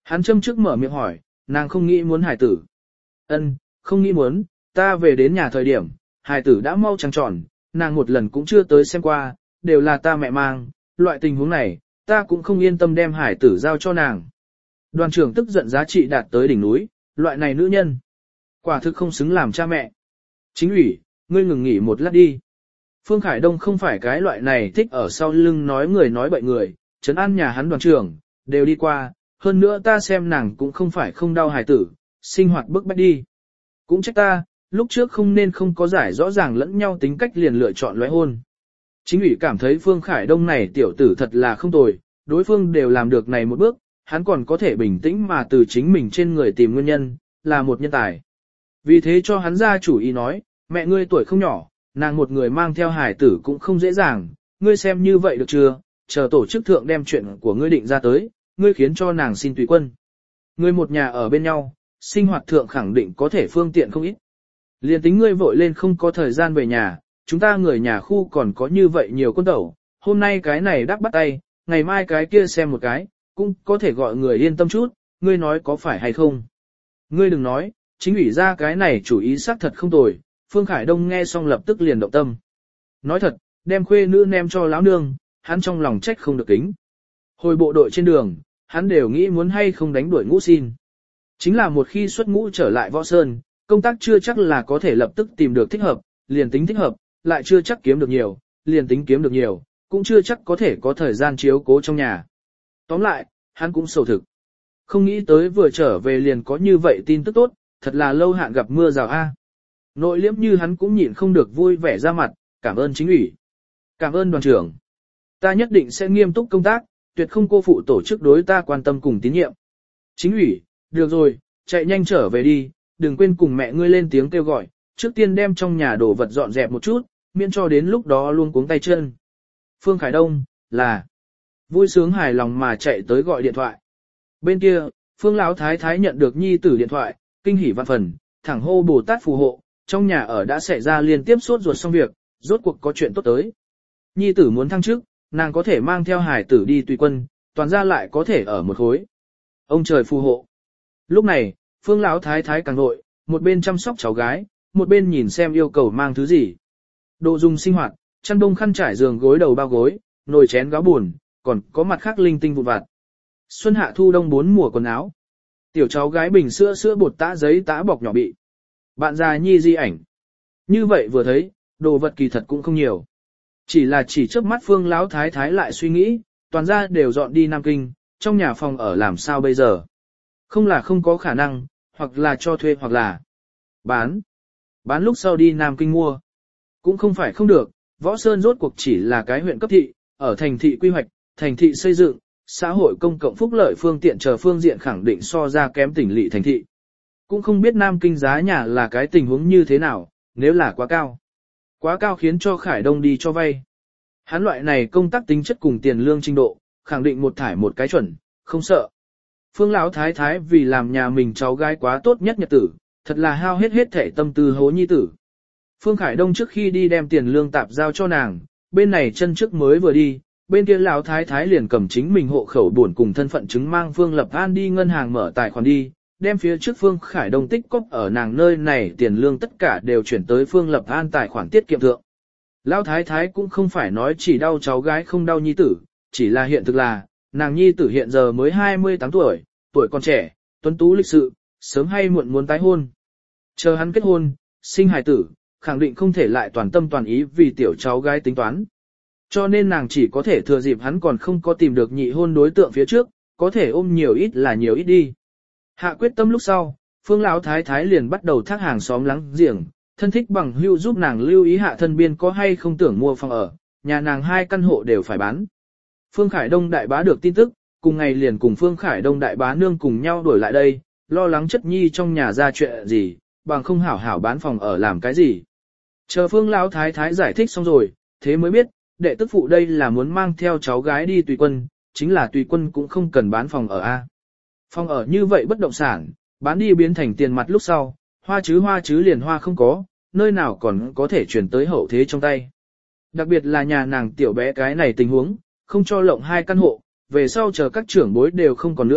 Hắn châm trước mở miệng hỏi, nàng không nghĩ muốn hài tử. Ân, không nghĩ muốn, ta về đến nhà thời điểm, hài tử đã mau trăng tròn, nàng một lần cũng chưa tới xem qua, đều là ta mẹ mang, loại tình huống này, ta cũng không yên tâm đem hài tử giao cho nàng. Đoàn trưởng tức giận giá trị đạt tới đỉnh núi, loại này nữ nhân, quả thực không xứng làm cha mẹ. Chính ủy, ngươi ngừng nghỉ một lát đi. Phương Khải Đông không phải cái loại này thích ở sau lưng nói người nói bậy người, trấn an nhà hắn đoàn trưởng, đều đi qua, hơn nữa ta xem nàng cũng không phải không đau hài tử, sinh hoạt bức bách đi. Cũng trách ta, lúc trước không nên không có giải rõ ràng lẫn nhau tính cách liền lựa chọn lóe hôn. Chính ủy cảm thấy Phương Khải Đông này tiểu tử thật là không tồi, đối phương đều làm được này một bước, hắn còn có thể bình tĩnh mà từ chính mình trên người tìm nguyên nhân, là một nhân tài. Vì thế cho hắn ra chủ ý nói, mẹ ngươi tuổi không nhỏ, nàng một người mang theo hài tử cũng không dễ dàng, ngươi xem như vậy được chưa, chờ tổ chức thượng đem chuyện của ngươi định ra tới, ngươi khiến cho nàng xin tùy quân. Ngươi một nhà ở bên nhau, sinh hoạt thượng khẳng định có thể phương tiện không ít. Liên tính ngươi vội lên không có thời gian về nhà, chúng ta người nhà khu còn có như vậy nhiều con tẩu, hôm nay cái này đắc bắt tay, ngày mai cái kia xem một cái, cũng có thể gọi người yên tâm chút, ngươi nói có phải hay không. Ngươi đừng nói, chính ủy ra cái này chủ ý xác thật không tồi, Phương Khải Đông nghe xong lập tức liền động tâm. Nói thật, đem khuê nữ nem cho lão nương, hắn trong lòng trách không được kính. Hồi bộ đội trên đường, hắn đều nghĩ muốn hay không đánh đuổi ngũ xin. Chính là một khi xuất ngũ trở lại Võ Sơn, công tác chưa chắc là có thể lập tức tìm được thích hợp, liền tính thích hợp, lại chưa chắc kiếm được nhiều, liền tính kiếm được nhiều, cũng chưa chắc có thể có thời gian chiếu cố trong nhà. Tóm lại, hắn cũng sầu thực. Không nghĩ tới vừa trở về liền có như vậy tin tức tốt, thật là lâu hạn gặp mưa rào a. Nội liễm như hắn cũng nhịn không được vui vẻ ra mặt, cảm ơn chính ủy. Cảm ơn đoàn trưởng. Ta nhất định sẽ nghiêm túc công tác, tuyệt không cô phụ tổ chức đối ta quan tâm cùng tín nhiệm. Chính ủy, được rồi, chạy nhanh trở về đi, đừng quên cùng mẹ ngươi lên tiếng kêu gọi, trước tiên đem trong nhà đồ vật dọn dẹp một chút, miễn cho đến lúc đó luôn cuống tay chân. Phương Khải Đông, là vui sướng hài lòng mà chạy tới gọi điện thoại. Bên kia, Phương Lão Thái Thái nhận được nhi tử điện thoại, kinh hỉ vạn phần, thẳng hô Bồ Tát phù hộ, trong nhà ở đã xảy ra liên tiếp sốt ruột xong việc, rốt cuộc có chuyện tốt tới. Nhi tử muốn thăng chức, nàng có thể mang theo hài tử đi tùy quân, toàn ra lại có thể ở một khối. Ông trời phù hộ. Lúc này, Phương Lão Thái Thái càng nội, một bên chăm sóc cháu gái, một bên nhìn xem yêu cầu mang thứ gì. Đồ dùng sinh hoạt, chăn đông khăn trải giường gối đầu bao gối, nồi chén gáo buồn, còn có mặt khác linh tinh vụn vặt. Xuân hạ thu đông bốn mùa quần áo. Tiểu cháu gái bình sữa sữa bột tã giấy tã bọc nhỏ bị. Bạn già nhi di ảnh. Như vậy vừa thấy, đồ vật kỳ thật cũng không nhiều. Chỉ là chỉ trước mắt Phương Lão Thái Thái lại suy nghĩ, toàn ra đều dọn đi Nam Kinh, trong nhà phòng ở làm sao bây giờ. Không là không có khả năng, hoặc là cho thuê hoặc là bán. Bán lúc sau đi Nam Kinh mua. Cũng không phải không được, Võ Sơn rốt cuộc chỉ là cái huyện cấp thị, ở thành thị quy hoạch, thành thị xây dựng, xã hội công cộng phúc lợi phương tiện chờ phương diện khẳng định so ra kém tỉnh lỵ thành thị. Cũng không biết Nam Kinh giá nhà là cái tình huống như thế nào, nếu là quá cao. Quá cao khiến cho Khải Đông đi cho vay. Hắn loại này công tác tính chất cùng tiền lương trình độ, khẳng định một thải một cái chuẩn, không sợ. Phương Lão Thái Thái vì làm nhà mình cháu gái quá tốt nhất nhật tử, thật là hao hết hết thể tâm tư hố nhi tử. Phương Khải Đông trước khi đi đem tiền lương tạp giao cho nàng, bên này chân trước mới vừa đi, bên kia Lão Thái Thái liền cầm chính mình hộ khẩu buồn cùng thân phận chứng mang Phương Lập An đi ngân hàng mở tài khoản đi, đem phía trước Phương Khải Đông tích cóp ở nàng nơi này tiền lương tất cả đều chuyển tới Phương Lập An tài khoản tiết kiệm thượng. Lão Thái Thái cũng không phải nói chỉ đau cháu gái không đau nhi tử, chỉ là hiện thực là, nàng nhi tử hiện giờ mới hai mươi tám tuổi, tuổi còn trẻ, tuấn tú lịch sự, sớm hay muộn muốn tái hôn. Chờ hắn kết hôn, sinh hài tử, khẳng định không thể lại toàn tâm toàn ý vì tiểu cháu gái tính toán. Cho nên nàng chỉ có thể thừa dịp hắn còn không có tìm được nhị hôn đối tượng phía trước, có thể ôm nhiều ít là nhiều ít đi. Hạ quyết tâm lúc sau, Phương Lão Thái Thái liền bắt đầu thác hàng xóm láng giềng, thân thích bằng hữu giúp nàng lưu ý hạ thân biên có hay không tưởng mua phòng ở, nhà nàng hai căn hộ đều phải bán. Phương Khải Đông đại bá được tin tức, cùng ngày liền cùng Phương Khải Đông đại bá nương cùng nhau đuổi lại đây, lo lắng chất nhi trong nhà ra chuyện gì, bằng không hảo hảo bán phòng ở làm cái gì. Chờ Phương Lão Thái Thái giải thích xong rồi, thế mới biết, đệ tức phụ đây là muốn mang theo cháu gái đi tùy quân, chính là tùy quân cũng không cần bán phòng ở A. Phòng ở như vậy bất động sản, bán đi biến thành tiền mặt lúc sau, hoa chứ hoa chứ liền hoa không có, nơi nào còn có thể chuyển tới hậu thế trong tay. Đặc biệt là nhà nàng tiểu bé cái này tình huống, không cho lộng hai căn hộ, về sau chờ các trưởng bối đều không còn nữa,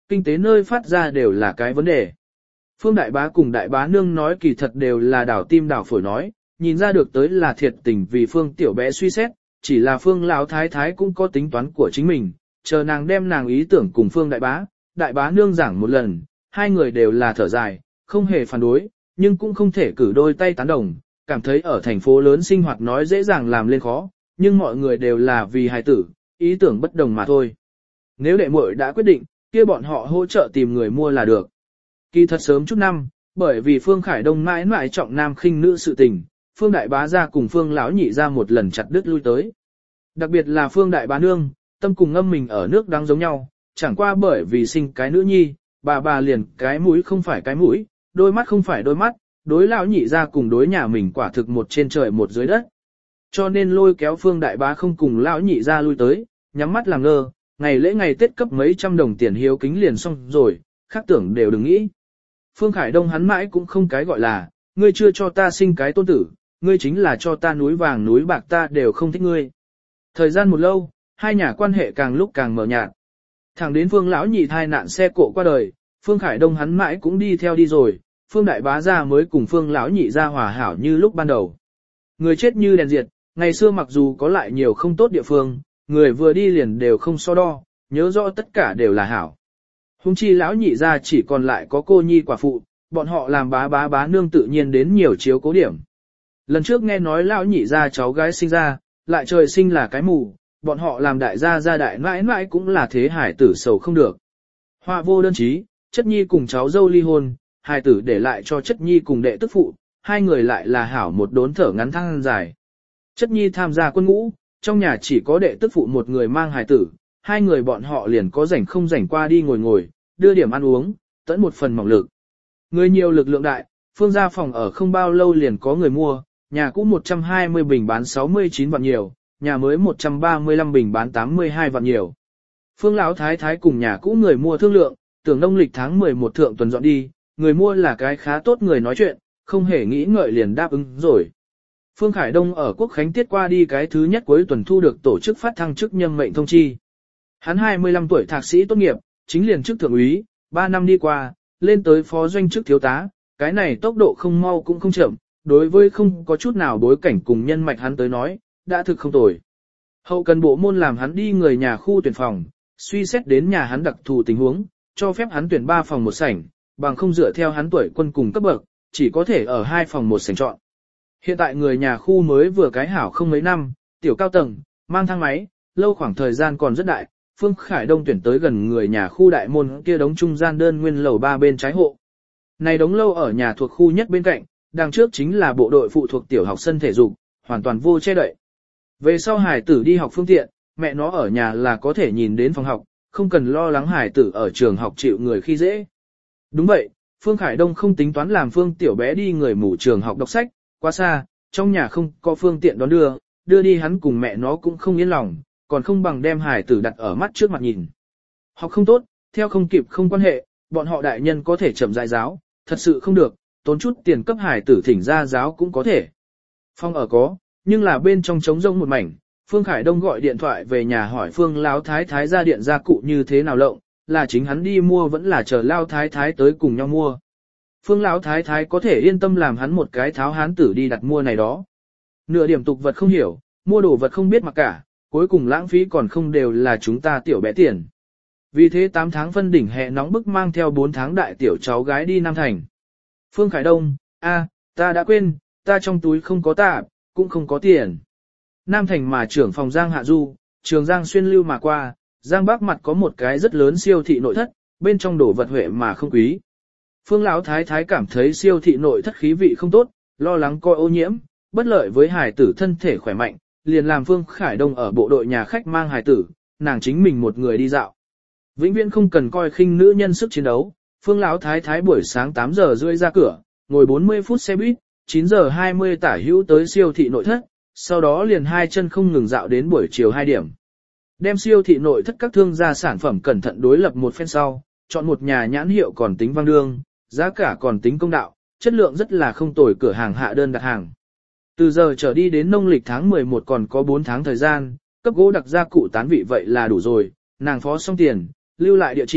kinh tế nơi phát ra đều là cái vấn đề. Phương Đại Bá cùng Đại Bá Nương nói kỳ thật đều là đảo tim đảo phổi nói, nhìn ra được tới là thiệt tình vì Phương tiểu bé suy xét, chỉ là Phương Lão Thái Thái cũng có tính toán của chính mình, chờ nàng đem nàng ý tưởng cùng Phương Đại Bá, Đại Bá Nương giảng một lần, hai người đều là thở dài, không hề phản đối, nhưng cũng không thể cử đôi tay tán đồng, cảm thấy ở thành phố lớn sinh hoạt nói dễ dàng làm lên khó, nhưng mọi người đều là vì hài tử, ý tưởng bất đồng mà thôi. Nếu đệ muội đã quyết định, kia bọn họ hỗ trợ tìm người mua là được. Kỳ thật sớm chút năm, bởi vì Phương Khải Đông mãi mãi trọng nam khinh nữ sự tình, Phương Đại Bá ra cùng Phương Lão Nhị ra một lần chặt đứt lui tới. Đặc biệt là Phương Đại Bá Nương, tâm cùng ngâm mình ở nước đang giống nhau, chẳng qua bởi vì sinh cái nữ nhi, bà bà liền cái mũi không phải cái mũi, đôi mắt không phải đôi mắt, đối Lão Nhị ra cùng đối nhà mình quả thực một trên trời một dưới đất. Cho nên lôi kéo Phương Đại Bá không cùng Lão Nhị ra lui tới, nhắm mắt làm ngơ, ngày lễ ngày Tết cấp mấy trăm đồng tiền hiếu kính liền xong rồi, khác tưởng đều đừng nghĩ. Phương Khải Đông hắn mãi cũng không cái gọi là, ngươi chưa cho ta sinh cái tôn tử, ngươi chính là cho ta núi vàng núi bạc ta đều không thích ngươi. Thời gian một lâu, hai nhà quan hệ càng lúc càng mờ nhạt. Thẳng đến Phương Lão Nhị thai nạn xe cộ qua đời, Phương Khải Đông hắn mãi cũng đi theo đi rồi, Phương Đại Bá ra mới cùng Phương Lão Nhị ra hòa hảo như lúc ban đầu. Người chết như đèn diệt, ngày xưa mặc dù có lại nhiều không tốt địa phương, người vừa đi liền đều không so đo, nhớ rõ tất cả đều là hảo. Hùng chi Lão Nhị ra chỉ còn lại có cô nhi quả phụ, bọn họ làm bá bá bá nương tự nhiên đến nhiều chiếu cố điểm. Lần trước nghe nói Lão Nhị ra cháu gái sinh ra, lại trời sinh là cái mù, bọn họ làm đại gia gia đại mãi mãi cũng là thế hải tử sầu không được. Họa vô đơn chí, chất nhi cùng cháu dâu ly hôn, hải tử để lại cho chất nhi cùng đệ tức phụ, hai người lại là hảo một đốn thở ngắn thăng dài. Chất nhi tham gia quân ngũ, trong nhà chỉ có đệ tức phụ một người mang hải tử, hai người bọn họ liền có rảnh không rảnh qua đi ngồi ngồi, đưa điểm ăn uống, tận một phần mỏng lực. Người nhiều lực lượng đại, Phương gia phòng ở không bao lâu liền có người mua, nhà cũ một trăm hai mươi bình bán sáu mươi chín vạn nhiều, nhà mới một trăm ba mươi lăm bình bán tám mươi hai vạn nhiều. Phương Lão Thái Thái cùng nhà cũ người mua thương lượng, tưởng đông lịch tháng mười một thượng tuần dọn đi, người mua là cái khá tốt người nói chuyện, không hề nghĩ ngợi liền đáp ứng rồi. Phương Khải Đông ở Quốc Khánh tiết qua đi cái thứ nhất cuối tuần thu được tổ chức phát thăng chức nhân mệnh thông chi. Hắn hai mươi lăm tuổi thạc sĩ tốt nghiệp, chính liền chức thượng úy, ba năm đi qua, lên tới phó doanh chức thiếu tá, cái này tốc độ không mau cũng không chậm, đối với không có chút nào bối cảnh cùng nhân mạch hắn tới nói, đã thực không tồi. Hậu cần bộ môn làm hắn đi người nhà khu tuyển phòng, suy xét đến nhà hắn đặc thù tình huống, cho phép hắn tuyển ba phòng một sảnh, bằng không dựa theo hắn tuổi quân cùng cấp bậc, chỉ có thể ở hai phòng một sảnh chọn. Hiện tại người nhà khu mới vừa cái hảo không mấy năm, tiểu cao tầng, mang thang máy, lâu khoảng thời gian còn rất đại, Phương Khải Đông tuyển tới gần người nhà khu đại môn kia đống trung gian đơn nguyên lầu ba bên trái hộ. Này đống lâu ở nhà thuộc khu nhất bên cạnh, đằng trước chính là bộ đội phụ thuộc tiểu học sân thể dục, hoàn toàn vô che đậy. Về sau hải tử đi học phương tiện, mẹ nó ở nhà là có thể nhìn đến phòng học, không cần lo lắng hải tử ở trường học chịu người khi dễ. Đúng vậy, Phương Khải Đông không tính toán làm Phương tiểu bé đi người mù trường học đọc sách, quá xa, trong nhà không có phương tiện đón đưa, đưa đi hắn cùng mẹ nó cũng không yên lòng, còn không bằng đem hải tử đặt ở mắt trước mặt nhìn. Học không tốt, theo không kịp không quan hệ, bọn họ đại nhân có thể chậm rãi giáo, thật sự không được, tốn chút tiền cấp hải tử thỉnh ra giáo cũng có thể. Phong ở có, nhưng là bên trong trống rông một mảnh, Phương Khải Đông gọi điện thoại về nhà hỏi Phương Lão Thái Thái ra điện gia cụ như thế nào lộng, là chính hắn đi mua vẫn là chờ Lão Thái Thái tới cùng nhau mua. Phương Lão Thái Thái có thể yên tâm làm hắn một cái tháo hán tử đi đặt mua này đó. Nửa điểm tục vật không hiểu, mua đồ vật không biết mặc cả, cuối cùng lãng phí còn không đều là chúng ta tiểu bé tiền. Vì thế tám tháng phân đỉnh hè nóng bức mang theo bốn tháng đại tiểu cháu gái đi Nam Thành. Phương Khải Đông, a, ta đã quên, ta trong túi không có tạp, cũng không có tiền. Nam Thành mà trưởng phòng Giang Hạ Du, trường Giang xuyên lưu mà qua, Giang Bắc mặt có một cái rất lớn siêu thị nội thất, bên trong đổ vật huệ mà không quý. Phương Lão Thái Thái cảm thấy siêu thị nội thất khí vị không tốt, lo lắng coi ô nhiễm, bất lợi với hài tử thân thể khỏe mạnh, liền làm Phương Khải Đông ở bộ đội nhà khách mang hài tử, nàng chính mình một người đi dạo. Vĩnh viễn không cần coi khinh nữ nhân sức chiến đấu, Phương Lão Thái Thái buổi sáng tám giờ rưỡi ra cửa, ngồi bốn mươi phút xe buýt, chín giờ hai mươi tả hữu tới siêu thị nội thất, sau đó liền hai chân không ngừng dạo đến buổi chiều hai điểm. Đem siêu thị nội thất các thương gia sản phẩm cẩn thận đối lập một phen sau, chọn một nhà nhãn hiệu còn tính vang đương, giá cả còn tính công đạo, chất lượng rất là không tồi cửa hàng hạ đơn đặt hàng. Từ giờ trở đi đến nông lịch tháng mười một còn có bốn tháng thời gian, cấp gỗ đặc gia cụ tán vị vậy là đủ rồi, nàng phó xong tiền, lưu lại địa chỉ,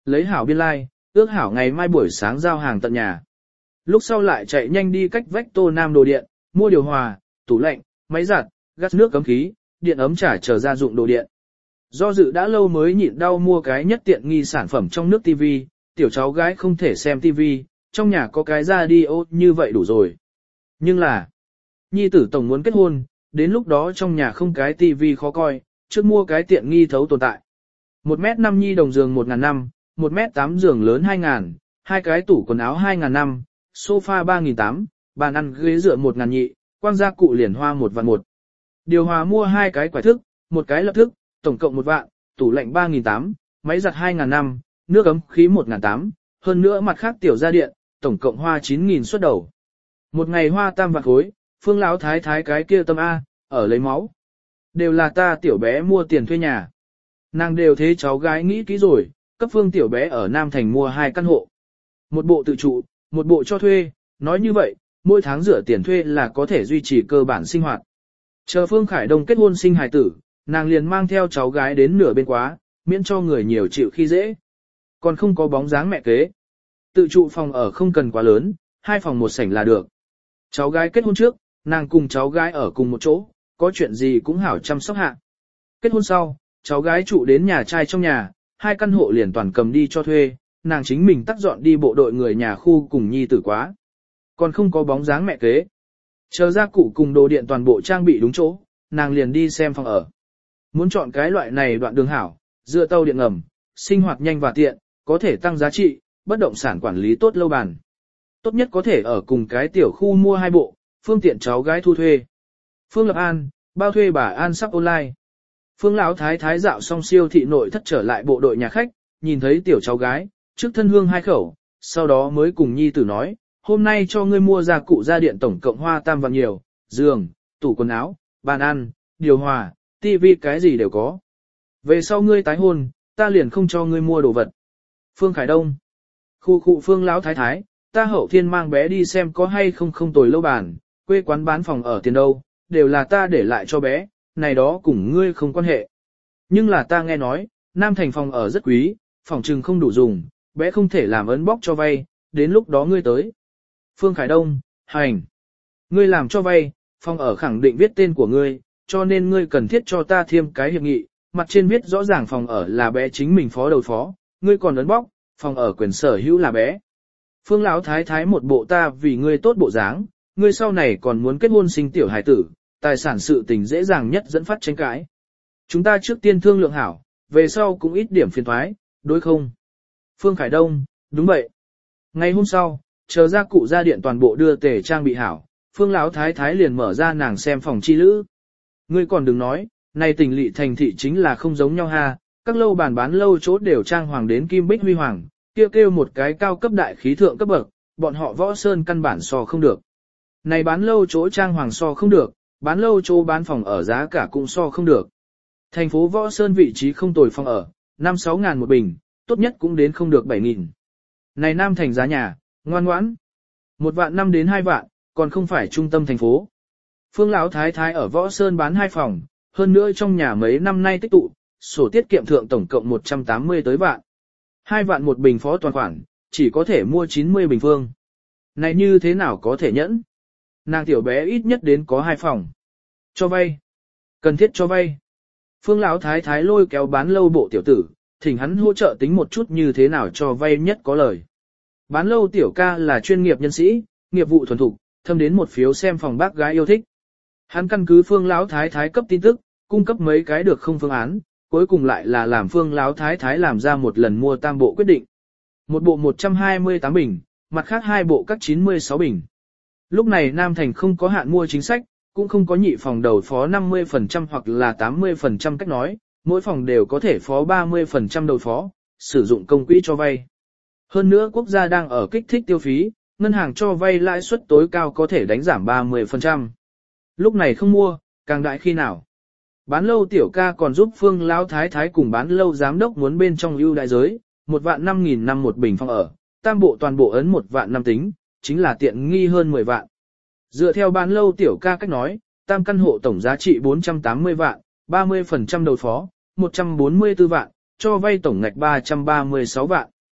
Lấy hảo biên lai, like, ước hảo ngày mai buổi sáng giao hàng tận nhà. Lúc sau lại chạy nhanh đi cách vách Tô Nam đồ điện, mua điều hòa, tủ lạnh, máy giặt, gas nước cấm khí, điện ấm trả chờ gia dụng đồ điện. Do dự đã lâu mới nhịn đau mua cái nhất tiện nghi sản phẩm trong nước tivi, tiểu cháu gái không thể xem tivi, trong nhà có cái radio như vậy đủ rồi. Nhưng là, nhi tử tổng muốn kết hôn, đến lúc đó trong nhà không cái tivi khó coi, trước mua cái tiện nghi thấu tồn tại. một mét năm nhi đồng giường một ngàn năm, một mét tám giường lớn hai ngàn, hai cái tủ quần áo hai ngàn năm, sofa ba nghìn tám, bàn ăn ghế dựa một ngàn nhị, quang gia cụ liền hoa một vạn một. Điều hòa mua hai cái quải thức, một cái lập thức, tổng cộng một vạn, tủ lạnh ba nghìn tám, máy giặt hai ngàn năm, nước ấm khí một ngàn tám, hơn nữa mặt khác tiểu gia điện, tổng cộng hoa chín nghìn xuất đầu. Một ngày hoa tam vạn khối, Phương lão thái thái cái kia tâm A, ở lấy máu. Đều là ta tiểu bé mua tiền thuê nhà. Nàng đều thế cháu gái nghĩ kỹ rồi, cấp Phương tiểu bé ở Nam Thành mua hai căn hộ. Một bộ tự trụ, một bộ cho thuê, nói như vậy, mỗi tháng rửa tiền thuê là có thể duy trì cơ bản sinh hoạt. Chờ Phương Khải Đông kết hôn sinh hài tử, nàng liền mang theo cháu gái đến nửa bên quá, miễn cho người nhiều chịu khi dễ. Còn không có bóng dáng mẹ kế. Tự trụ phòng ở không cần quá lớn, hai phòng một sảnh là được. Cháu gái kết hôn trước, nàng cùng cháu gái ở cùng một chỗ, có chuyện gì cũng hảo chăm sóc hạ. Kết hôn sau, cháu gái trụ đến nhà trai trong nhà, hai căn hộ liền toàn cầm đi cho thuê, nàng chính mình tắt dọn đi bộ đội người nhà khu cùng nhi tử quá. Còn không có bóng dáng mẹ kế. Chờ gia cụ cùng đồ điện toàn bộ trang bị đúng chỗ, nàng liền đi xem phòng ở. Muốn chọn cái loại này đoạn đường hảo, dựa tàu điện ngầm, sinh hoạt nhanh và tiện, có thể tăng giá trị, bất động sản quản lý tốt lâu bàn. Tốt nhất có thể ở cùng cái tiểu khu mua hai bộ, phương tiện cháu gái thu thuê. Phương Lập An, bao thuê bà An sắp online. Phương Lão thái thái dạo xong siêu thị nội thất trở lại bộ đội nhà khách, nhìn thấy tiểu cháu gái, trước thân hương hai khẩu, sau đó mới cùng nhi tử nói, hôm nay cho ngươi mua gia cụ gia điện tổng cộng hoa tam vạn nhiều, giường, tủ quần áo, bàn ăn, điều hòa, tivi cái gì đều có. Về sau ngươi tái hôn, ta liền không cho ngươi mua đồ vật. Phương Khải Đông. Khu khu Phương Lão thái thái, ta hậu thiên mang bé đi xem có hay không không tồi lâu bàn, quê quán bán phòng ở tiền đâu, đều là ta để lại cho bé, này đó cùng ngươi không quan hệ. Nhưng là ta nghe nói, Nam Thành phòng ở rất quý, phòng trừng không đủ dùng, bé không thể làm ấn bóc cho vay, đến lúc đó ngươi tới. Phương Khải Đông, hành. Ngươi làm cho vay, phòng ở khẳng định viết tên của ngươi, cho nên ngươi cần thiết cho ta thêm cái hiệp nghị, mặt trên viết rõ ràng phòng ở là bé chính mình phó đầu phó, ngươi còn ấn bóc, phòng ở quyền sở hữu là bé. Phương Lão thái thái một bộ ta vì ngươi tốt bộ dáng, ngươi sau này còn muốn kết hôn sinh tiểu hài tử, tài sản sự tình dễ dàng nhất dẫn phát tranh cãi. Chúng ta trước tiên thương lượng hảo, về sau cũng ít điểm phiền thoái, đối không? Phương Khải Đông, đúng vậy. Ngày hôm sau, chờ gia cụ gia điện toàn bộ đưa tề trang bị hảo, Phương Lão thái thái liền mở ra nàng xem phòng chi lữ. Ngươi còn đừng nói, này tỉnh lỵ thành thị chính là không giống nhau ha, các lâu bàn bán lâu chỗ đều trang hoàng đến kim bích huy hoàng, kêu kêu một cái cao cấp đại khí thượng cấp bậc, bọn họ Võ Sơn căn bản so không được. Này bán lâu chỗ trang hoàng so không được, bán lâu chỗ bán phòng ở giá cả cũng so không được. Thành phố Võ Sơn vị trí không tồi phòng ở, năm sáu ngàn một bình, tốt nhất cũng đến không được bảy nghìn. Này Nam Thành giá nhà, ngoan ngoãn. Một vạn năm đến hai vạn, còn không phải trung tâm thành phố. Phương Lão thái thái ở Võ Sơn bán hai phòng, hơn nữa trong nhà mấy năm nay tích tụ, sổ tiết kiệm thượng tổng cộng một trăm tám mươi tới vạn. Hai vạn một bình phó toàn khoản, chỉ có thể mua chín mươi bình phương. Này như thế nào có thể nhẫn? Nàng tiểu bé ít nhất đến có hai phòng. Cho vay. Cần thiết cho vay. Phương Lão thái thái lôi kéo bán lâu bộ tiểu tử, thỉnh hắn hỗ trợ tính một chút như thế nào cho vay nhất có lời. Bán lâu tiểu ca là chuyên nghiệp nhân sĩ, nghiệp vụ thuần thục, thâm đến một phiếu xem phòng bác gái yêu thích. Hắn căn cứ Phương Lão thái thái cấp tin tức, cung cấp mấy cái được không phương án, cuối cùng lại là làm Phương Lão thái thái làm ra một lần mua tam bộ quyết định. Một bộ một trăm hai mươi tám bình, mặt khác hai bộ các chín mươi sáu bình. Lúc này Nam Thành không có hạn mua chính sách, cũng không có nhị phòng đầu phó năm mươi phần trăm hoặc là tám mươi phần trăm cách nói, mỗi phòng đều có thể phó ba mươi phần trăm đầu phó, sử dụng công quỹ cho vay. Hơn nữa quốc gia đang ở kích thích tiêu phí, ngân hàng cho vay lãi suất tối cao có thể đánh giảm ba mươi phần trăm. Lúc này không mua, càng đại khi nào. Bán lâu tiểu ca còn giúp Phương Lão thái thái cùng bán lâu giám đốc muốn bên trong ưu đại giới, một vạn năm nghìn năm một bình phòng ở, tam bộ toàn bộ ấn một vạn năm tính, chính là tiện nghi hơn mười vạn. Dựa theo bán lâu tiểu ca cách nói, tam căn hộ tổng giá trị bốn trăm tám mươi vạn, ba mươi phần trăm đầu phó, một trăm bốn mươi tư vạn, cho vay tổng ngạch ba trăm ba mươi sáu vạn.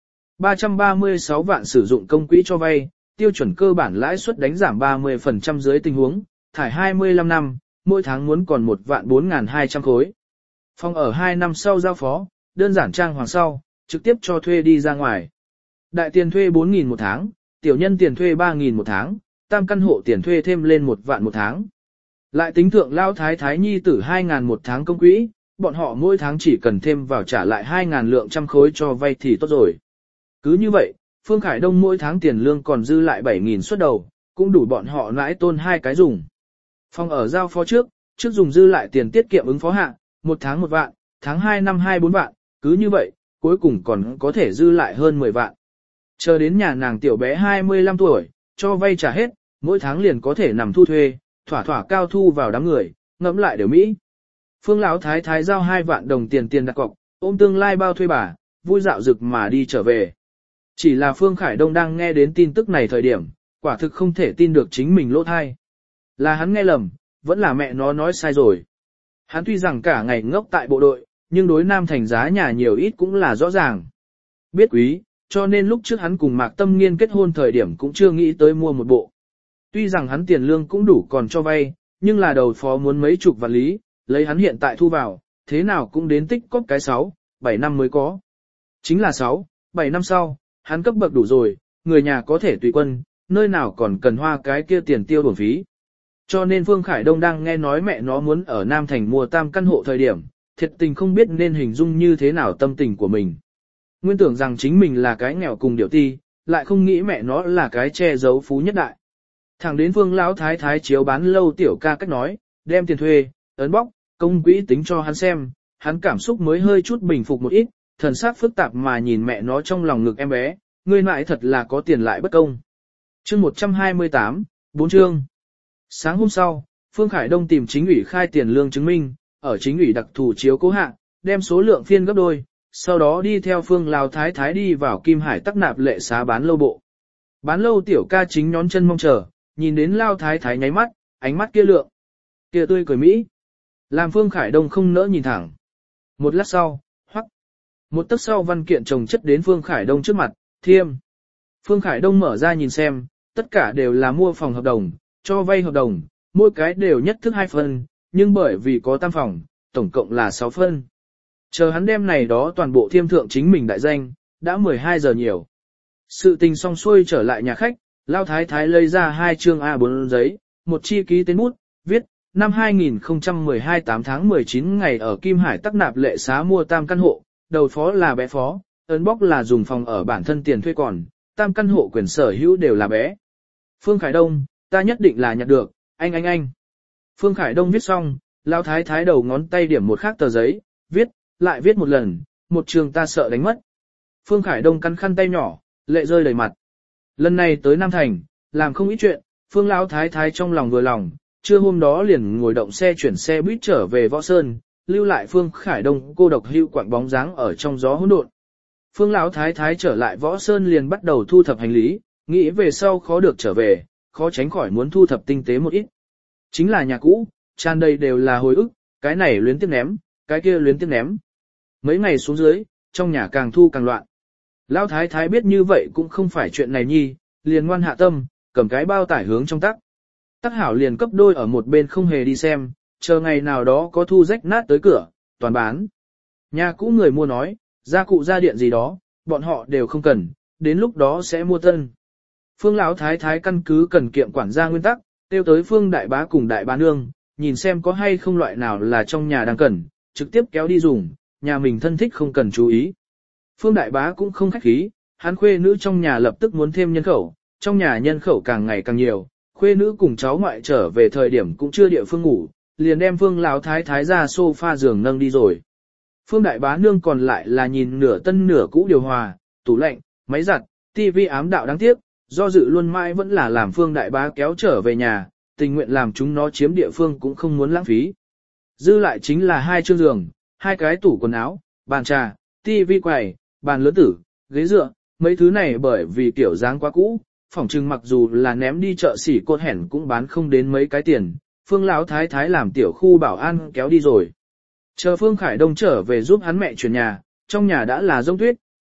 ba trăm ba mươi sáu vạn sử dụng công quỹ cho vay, tiêu chuẩn cơ bản lãi suất đánh giảm ba mươi phần trăm dưới tình huống, thải hai mươi lăm năm, mỗi tháng muốn còn một vạn bốn nghìn hai trăm khối. Phòng ở hai năm sau giao phó, đơn giản trang hoàng sau, trực tiếp cho thuê đi ra ngoài. Đại tiền thuê bốn nghìn một tháng, tiểu nhân tiền thuê ba nghìn một tháng, tam căn hộ tiền thuê thêm lên một vạn một tháng. Lại tính thượng lao thái thái nhi tử hai nghìn một tháng công quỹ, bọn họ mỗi tháng chỉ cần thêm vào trả lại hai nghìn lượng trăm khối cho vay thì tốt rồi. Cứ như vậy, Phương Khải Đông mỗi tháng tiền lương còn dư lại bảy nghìn suất đầu, cũng đủ bọn họ lãi tôn hai cái dùng. Phòng ở giao phó trước, trước dùng dư lại tiền tiết kiệm ứng phó hạ, một tháng một vạn, tháng hai năm hai bốn vạn, cứ như vậy, cuối cùng còn có thể dư lại hơn mười vạn. Chờ đến nhà nàng tiểu bé hai mươi lăm tuổi, cho vay trả hết, mỗi tháng liền có thể nằm thu thuê, thỏa thỏa cao thu vào đám người, ngẫm lại đều Mỹ. Phương Lão thái thái giao hai vạn đồng tiền tiền đặt cọc, ôm tương lai bao thuê bà, vui dạo rực mà đi trở về. Chỉ là Phương Khải Đông đang nghe đến tin tức này thời điểm, quả thực không thể tin được chính mình lỗ thai. Là hắn nghe lầm, vẫn là mẹ nó nói sai rồi. Hắn tuy rằng cả ngày ngốc tại bộ đội, nhưng đối Nam Thành giá nhà nhiều ít cũng là rõ ràng. Biết quý, cho nên lúc trước hắn cùng Mạc Tâm Nghiên kết hôn thời điểm cũng chưa nghĩ tới mua một bộ. Tuy rằng hắn tiền lương cũng đủ còn cho vay, nhưng là đầu phó muốn mấy chục vạn lý, lấy hắn hiện tại thu vào, thế nào cũng đến tích cóp cái sáu, bảy năm mới có. Chính là sáu, bảy năm sau, hắn cấp bậc đủ rồi, người nhà có thể tùy quân, nơi nào còn cần hoa cái kia tiền tiêu bổng phí. Cho nên Phương Khải Đông đang nghe nói mẹ nó muốn ở Nam Thành mua tam căn hộ thời điểm, thiệt tình không biết nên hình dung như thế nào tâm tình của mình. Nguyên tưởng rằng chính mình là cái nghèo cùng điệu ti, lại không nghĩ mẹ nó là cái che giấu phú nhất đại. Thẳng đến Phương Lão thái thái chiếu bán lâu tiểu ca cách nói, đem tiền thuê, ấn bóc, công quỹ tính cho hắn xem, hắn cảm xúc mới hơi chút bình phục một ít, thần sắc phức tạp mà nhìn mẹ nó trong lòng ngực em bé, ngươi mãi thật là có tiền lại bất công. Chương một trăm hai mươi tám, bốn chương. Sáng hôm sau, Phương Khải Đông tìm chính ủy khai tiền lương chứng minh, ở chính ủy đặc thù chiếu cố hạ, đem số lượng phiên gấp đôi, sau đó đi theo Phương Lão thái thái đi vào Kim Hải tắc nạp lệ xá bán lâu bộ. Bán lâu tiểu ca chính nhón chân mong chờ, nhìn đến Lao thái thái nháy mắt, ánh mắt kia lượng, kia tươi cười mỹ. Làm Phương Khải Đông không nỡ nhìn thẳng. Một lát sau, hoắc, một tấc sau văn kiện chồng chất đến Phương Khải Đông trước mặt, thiêm. Phương Khải Đông mở ra nhìn xem, tất cả đều là mua phòng hợp đồng, cho vay hợp đồng, mỗi cái đều nhất thức hai phân, nhưng bởi vì có tam phòng, tổng cộng là sáu phân. Chờ hắn đem này đó toàn bộ thiêm thượng chính mình đại danh, đã mười hai giờ nhiều. Sự tình xong xuôi trở lại nhà khách, Lao thái thái lấy ra hai chương A bốn giấy, một chi ký tên bút, viết, năm hai nghìn không trăm mười hai tám tháng mười chín ngày ở Kim Hải tắc nạp lệ xá mua tam căn hộ, đầu phó là bé phó, ấn bóc là dùng phòng ở bản thân tiền thuê còn, tam căn hộ quyền sở hữu đều là bé. Phương Khải Đông, ta nhất định là nhặt được, anh anh anh. Phương Khải Đông viết xong, Lao thái thái đầu ngón tay điểm một khác tờ giấy, viết, lại viết một lần, một trường ta sợ đánh mất. Phương Khải Đông cắn khăn tay nhỏ, lệ rơi đầy mặt. Lần này tới Nam Thành, làm không ít chuyện, Phương Lão thái thái trong lòng vừa lòng, trưa hôm đó liền ngồi động xe chuyển xe buýt trở về Võ Sơn, lưu lại Phương Khải Đông cô độc hưu quạng bóng dáng ở trong gió hỗn độn. Phương Lão thái thái trở lại Võ Sơn liền bắt đầu thu thập hành lý, nghĩ về sau khó được trở về, khó tránh khỏi muốn thu thập tinh tế một ít. Chính là nhà cũ, tràn đầy đều là hồi ức, cái này luyến tiếc ném, cái kia luyến tiếc ném. Mấy ngày xuống dưới, trong nhà càng thu càng loạn. Lão thái thái biết như vậy cũng không phải chuyện này nhi, liền ngoan hạ tâm, cầm cái bao tải hướng trong tắc. Tắc hảo liền cấp đôi ở một bên không hề đi xem, chờ ngày nào đó có thu rách nát tới cửa, toàn bán. Nhà cũ người mua nói, gia cụ gia điện gì đó, bọn họ đều không cần, đến lúc đó sẽ mua tân. Phương Lão thái thái căn cứ cần kiệm quản gia nguyên tắc, tiêu tới Phương đại bá cùng đại bá nương, nhìn xem có hay không loại nào là trong nhà đang cần, trực tiếp kéo đi dùng, nhà mình thân thích không cần chú ý. Phương đại bá cũng không khách khí, hắn khuê nữ trong nhà lập tức muốn thêm nhân khẩu, trong nhà nhân khẩu càng ngày càng nhiều, khuê nữ cùng cháu ngoại trở về thời điểm cũng chưa địa phương ngủ, liền đem Phương Lão thái thái ra sofa giường nâng đi rồi. Phương đại bá nương còn lại là nhìn nửa tân nửa cũ điều hòa, tủ lạnh, máy giặt, tivi ám đạo đáng tiếc, do dự luôn mãi vẫn là làm Phương đại bá kéo trở về nhà, tình nguyện làm chúng nó chiếm địa phương cũng không muốn lãng phí. Dư lại chính là hai chiếc giường, hai cái tủ quần áo, bàn trà, tivi quầy, bàn lớn tử, ghế dựa, mấy thứ này bởi vì kiểu dáng quá cũ, phỏng chừng mặc dù là ném đi chợ xỉ cột hẻn cũng bán không đến mấy cái tiền, Phương Lão thái thái làm tiểu khu bảo an kéo đi rồi. Chờ Phương Khải Đông trở về giúp hắn mẹ chuyển nhà, trong nhà đã là rông tuyết,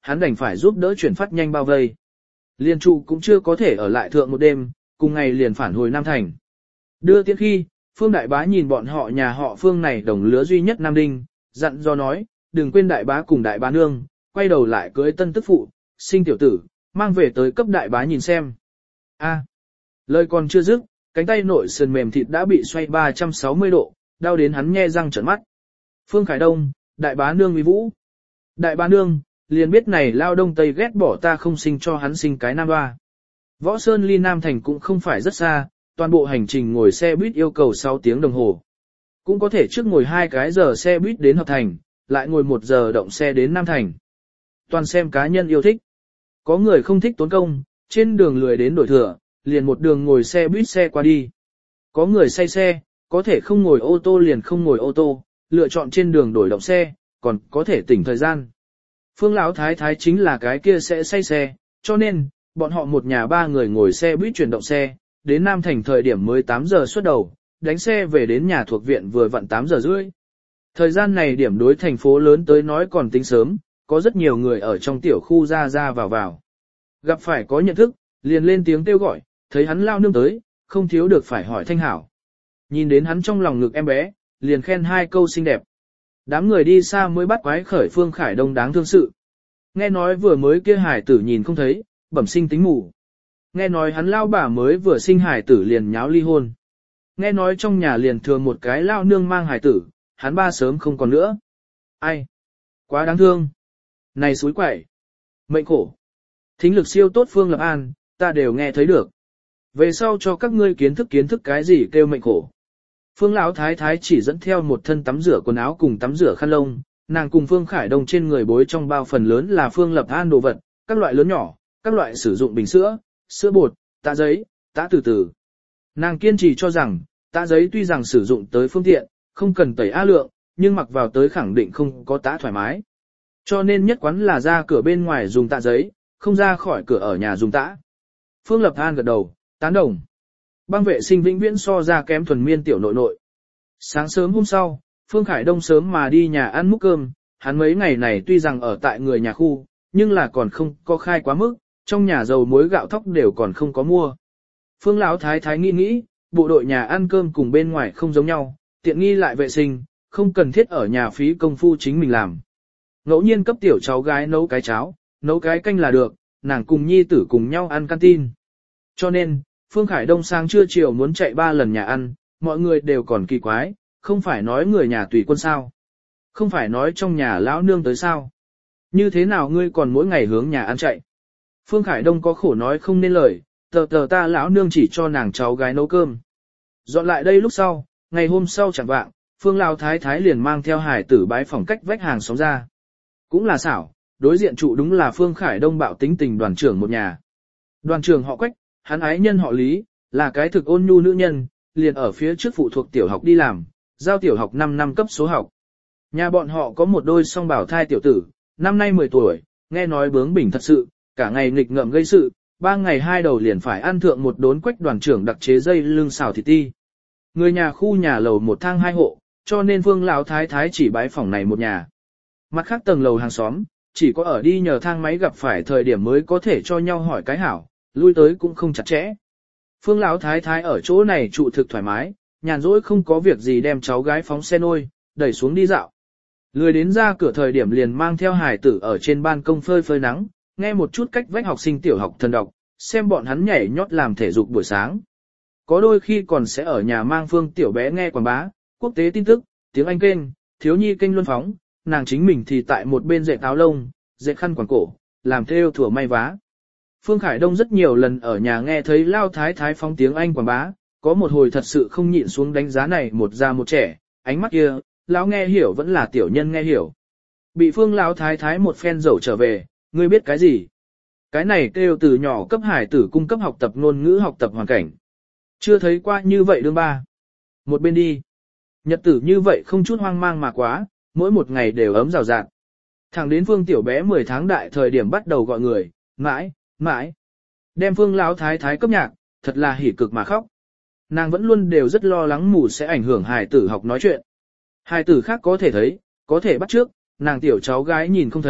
hắn đành phải giúp đỡ chuyển phát nhanh bao vây. Liên trụ cũng chưa có thể ở lại thượng một đêm, cùng ngày liền phản hồi Nam Thành. Đưa tiễn khi, Phương Đại Bá nhìn bọn họ nhà họ Phương này đồng lứa duy nhất Nam Đinh, dặn do nói, đừng quên Đại Bá cùng Đại Bá nương, quay đầu lại cưới tân tức phụ, sinh tiểu tử, mang về tới cấp Đại Bá nhìn xem. A, lời còn chưa dứt, cánh tay nội sườn mềm thịt đã bị xoay ba trăm sáu mươi độ, đau đến hắn nhe răng trợn mắt. Phương Khải Đông, Đại Bá nương uy vũ. Đại Bá nương, liền biết này lao đông tây ghét bỏ ta không sinh cho hắn sinh cái nam ba. Võ Sơn ly Nam Thành cũng không phải rất xa, toàn bộ hành trình ngồi xe buýt yêu cầu sáu tiếng đồng hồ. Cũng có thể trước ngồi hai cái giờ xe buýt đến Hợp Thành, lại ngồi một giờ động xe đến Nam Thành. Toàn xem cá nhân yêu thích. Có người không thích tốn công, trên đường lười đến đổi thừa, liền một đường ngồi xe buýt xe qua đi. Có người say xe, có thể không ngồi ô tô liền không ngồi ô tô, lựa chọn trên đường đổi động xe, còn có thể tỉnh thời gian. Phương Lão Thái Thái chính là cái kia sẽ say xe, cho nên, bọn họ một nhà ba người ngồi xe buýt chuyển động xe, đến Nam Thành thời điểm mới tám giờ xuất đầu, đánh xe về đến nhà thuộc viện vừa vặn tám giờ rưỡi. Thời gian này điểm đối thành phố lớn tới nói còn tính sớm, có rất nhiều người ở trong tiểu khu ra ra vào vào. Gặp phải có nhận thức, liền lên tiếng kêu gọi, thấy hắn lao nương tới, không thiếu được phải hỏi thanh hảo. Nhìn đến hắn trong lòng ngực em bé, liền khen hai câu xinh đẹp. Đám người đi xa mới bắt quái khởi Phương Khải Đông đáng thương sự. Nghe nói vừa mới kia hải tử nhìn không thấy, bẩm sinh tính mù. Nghe nói hắn lao bà mới vừa sinh hải tử liền nháo ly hôn. Nghe nói trong nhà liền thừa một cái lao nương mang hải tử, hắn ba sớm không còn nữa. Ai? Quá đáng thương. Này suối quậy. Mệnh khổ. Thính lực siêu tốt Phương Lập An, ta đều nghe thấy được. Về sau cho các ngươi kiến thức kiến thức cái gì kêu mệnh khổ. Phương Lão Thái Thái chỉ dẫn theo một thân tắm rửa quần áo cùng tắm rửa khăn lông, nàng cùng Phương Khải Đông trên người bối trong bao phần lớn là Phương Lập An đồ vật, các loại lớn nhỏ, các loại sử dụng bình sữa, sữa bột, tã giấy, tã từ từ. Nàng kiên trì cho rằng, tã giấy tuy rằng sử dụng tới phương tiện, không cần tẩy a lượng, nhưng mặc vào tới khẳng định không có tã thoải mái. Cho nên nhất quán là ra cửa bên ngoài dùng tã giấy, không ra khỏi cửa ở nhà dùng tã. Phương Lập An gật đầu, tán đồng. Băng vệ sinh vĩnh viễn so ra kém thuần miên tiểu nội nội. Sáng sớm hôm sau, Phương Khải Đông sớm mà đi nhà ăn múc cơm, hắn mấy ngày này tuy rằng ở tại người nhà khu, nhưng là còn không có khai quá mức, trong nhà dầu muối gạo thóc đều còn không có mua. Phương Lão Thái Thái nghĩ nghĩ, bộ đội nhà ăn cơm cùng bên ngoài không giống nhau, tiện nghi lại vệ sinh, không cần thiết ở nhà phí công phu chính mình làm. Ngẫu nhiên cấp tiểu cháu gái nấu cái cháo, nấu cái canh là được, nàng cùng nhi tử cùng nhau ăn canteen. Cho nên, Phương Khải Đông sáng trưa chiều muốn chạy ba lần nhà ăn, mọi người đều còn kỳ quái, không phải nói người nhà tùy quân sao. Không phải nói trong nhà lão nương tới sao. Như thế nào ngươi còn mỗi ngày hướng nhà ăn chạy. Phương Khải Đông có khổ nói không nên lời, tờ tờ ta lão nương chỉ cho nàng cháu gái nấu cơm. Dọn lại đây lúc sau, ngày hôm sau chẳng vạng, Phương Lão Thái Thái liền mang theo hải tử bái phòng cách vách hàng xóm ra. Cũng là xảo, đối diện trụ đúng là Phương Khải Đông bạo tính tình đoàn trưởng một nhà. Đoàn trưởng họ Quách, hắn ái nhân họ Lý, là cái thực ôn nhu nữ nhân, liền ở phía trước phụ thuộc tiểu học đi làm, giao tiểu học năm năm cấp số học. Nhà bọn họ có một đôi song bảo thai tiểu tử, năm nay mười tuổi, nghe nói bướng bỉnh thật sự, cả ngày nghịch ngợm gây sự, ba ngày hai đầu liền phải ăn thượng một đốn Quách đoàn trưởng đặc chế dây lưng xào thịt ti. Người nhà khu nhà lầu một thang hai hộ, cho nên Phương Lão Thái Thái chỉ bái phòng này một nhà. Mặt khác tầng lầu hàng xóm, chỉ có ở đi nhờ thang máy gặp phải thời điểm mới có thể cho nhau hỏi cái hảo, lui tới cũng không chặt chẽ. Phương Lão Thái Thái ở chỗ này trụ thực thoải mái, nhàn rỗi không có việc gì đem cháu gái phóng xe nôi, đẩy xuống đi dạo. Lười đến ra cửa thời điểm liền mang theo hài tử ở trên ban công phơi phơi nắng, nghe một chút cách vách học sinh tiểu học thần đọc, xem bọn hắn nhảy nhót làm thể dục buổi sáng. Có đôi khi còn sẽ ở nhà mang Phương tiểu bé nghe quảng bá, quốc tế tin tức, tiếng Anh kênh, thiếu nhi kênh luân phóng, nàng chính mình thì tại một bên dệt áo lông, dệt khăn quàng cổ, làm thêu thủa may vá. Phương Khải Đông rất nhiều lần ở nhà nghe thấy Lao Thái Thái phóng tiếng Anh quảng bá, có một hồi thật sự không nhịn xuống đánh giá này một già một trẻ, ánh mắt kia, Lão nghe hiểu vẫn là tiểu nhân nghe hiểu. Bị Phương Lão Thái Thái một phen dẫu trở về, ngươi biết cái gì? Cái này kêu từ nhỏ cấp hải tử cung cấp học tập ngôn ngữ học tập hoàn cảnh. Chưa thấy qua như vậy đương ba. Một bên đi. Nhật tử như vậy không chút hoang mang mà quá, mỗi một ngày đều ấm rào rạt. Thẳng đến Phương tiểu bé mười tháng đại thời điểm bắt đầu gọi người, mãi, mãi. Đem Phương Lão Thái Thái cấp nhạc, thật là hỉ cực mà khóc. Nàng vẫn luôn đều rất lo lắng mù sẽ ảnh hưởng hài tử học nói chuyện. Hài tử khác có thể thấy, có thể bắt trước, nàng tiểu cháu gái nhìn không thấy,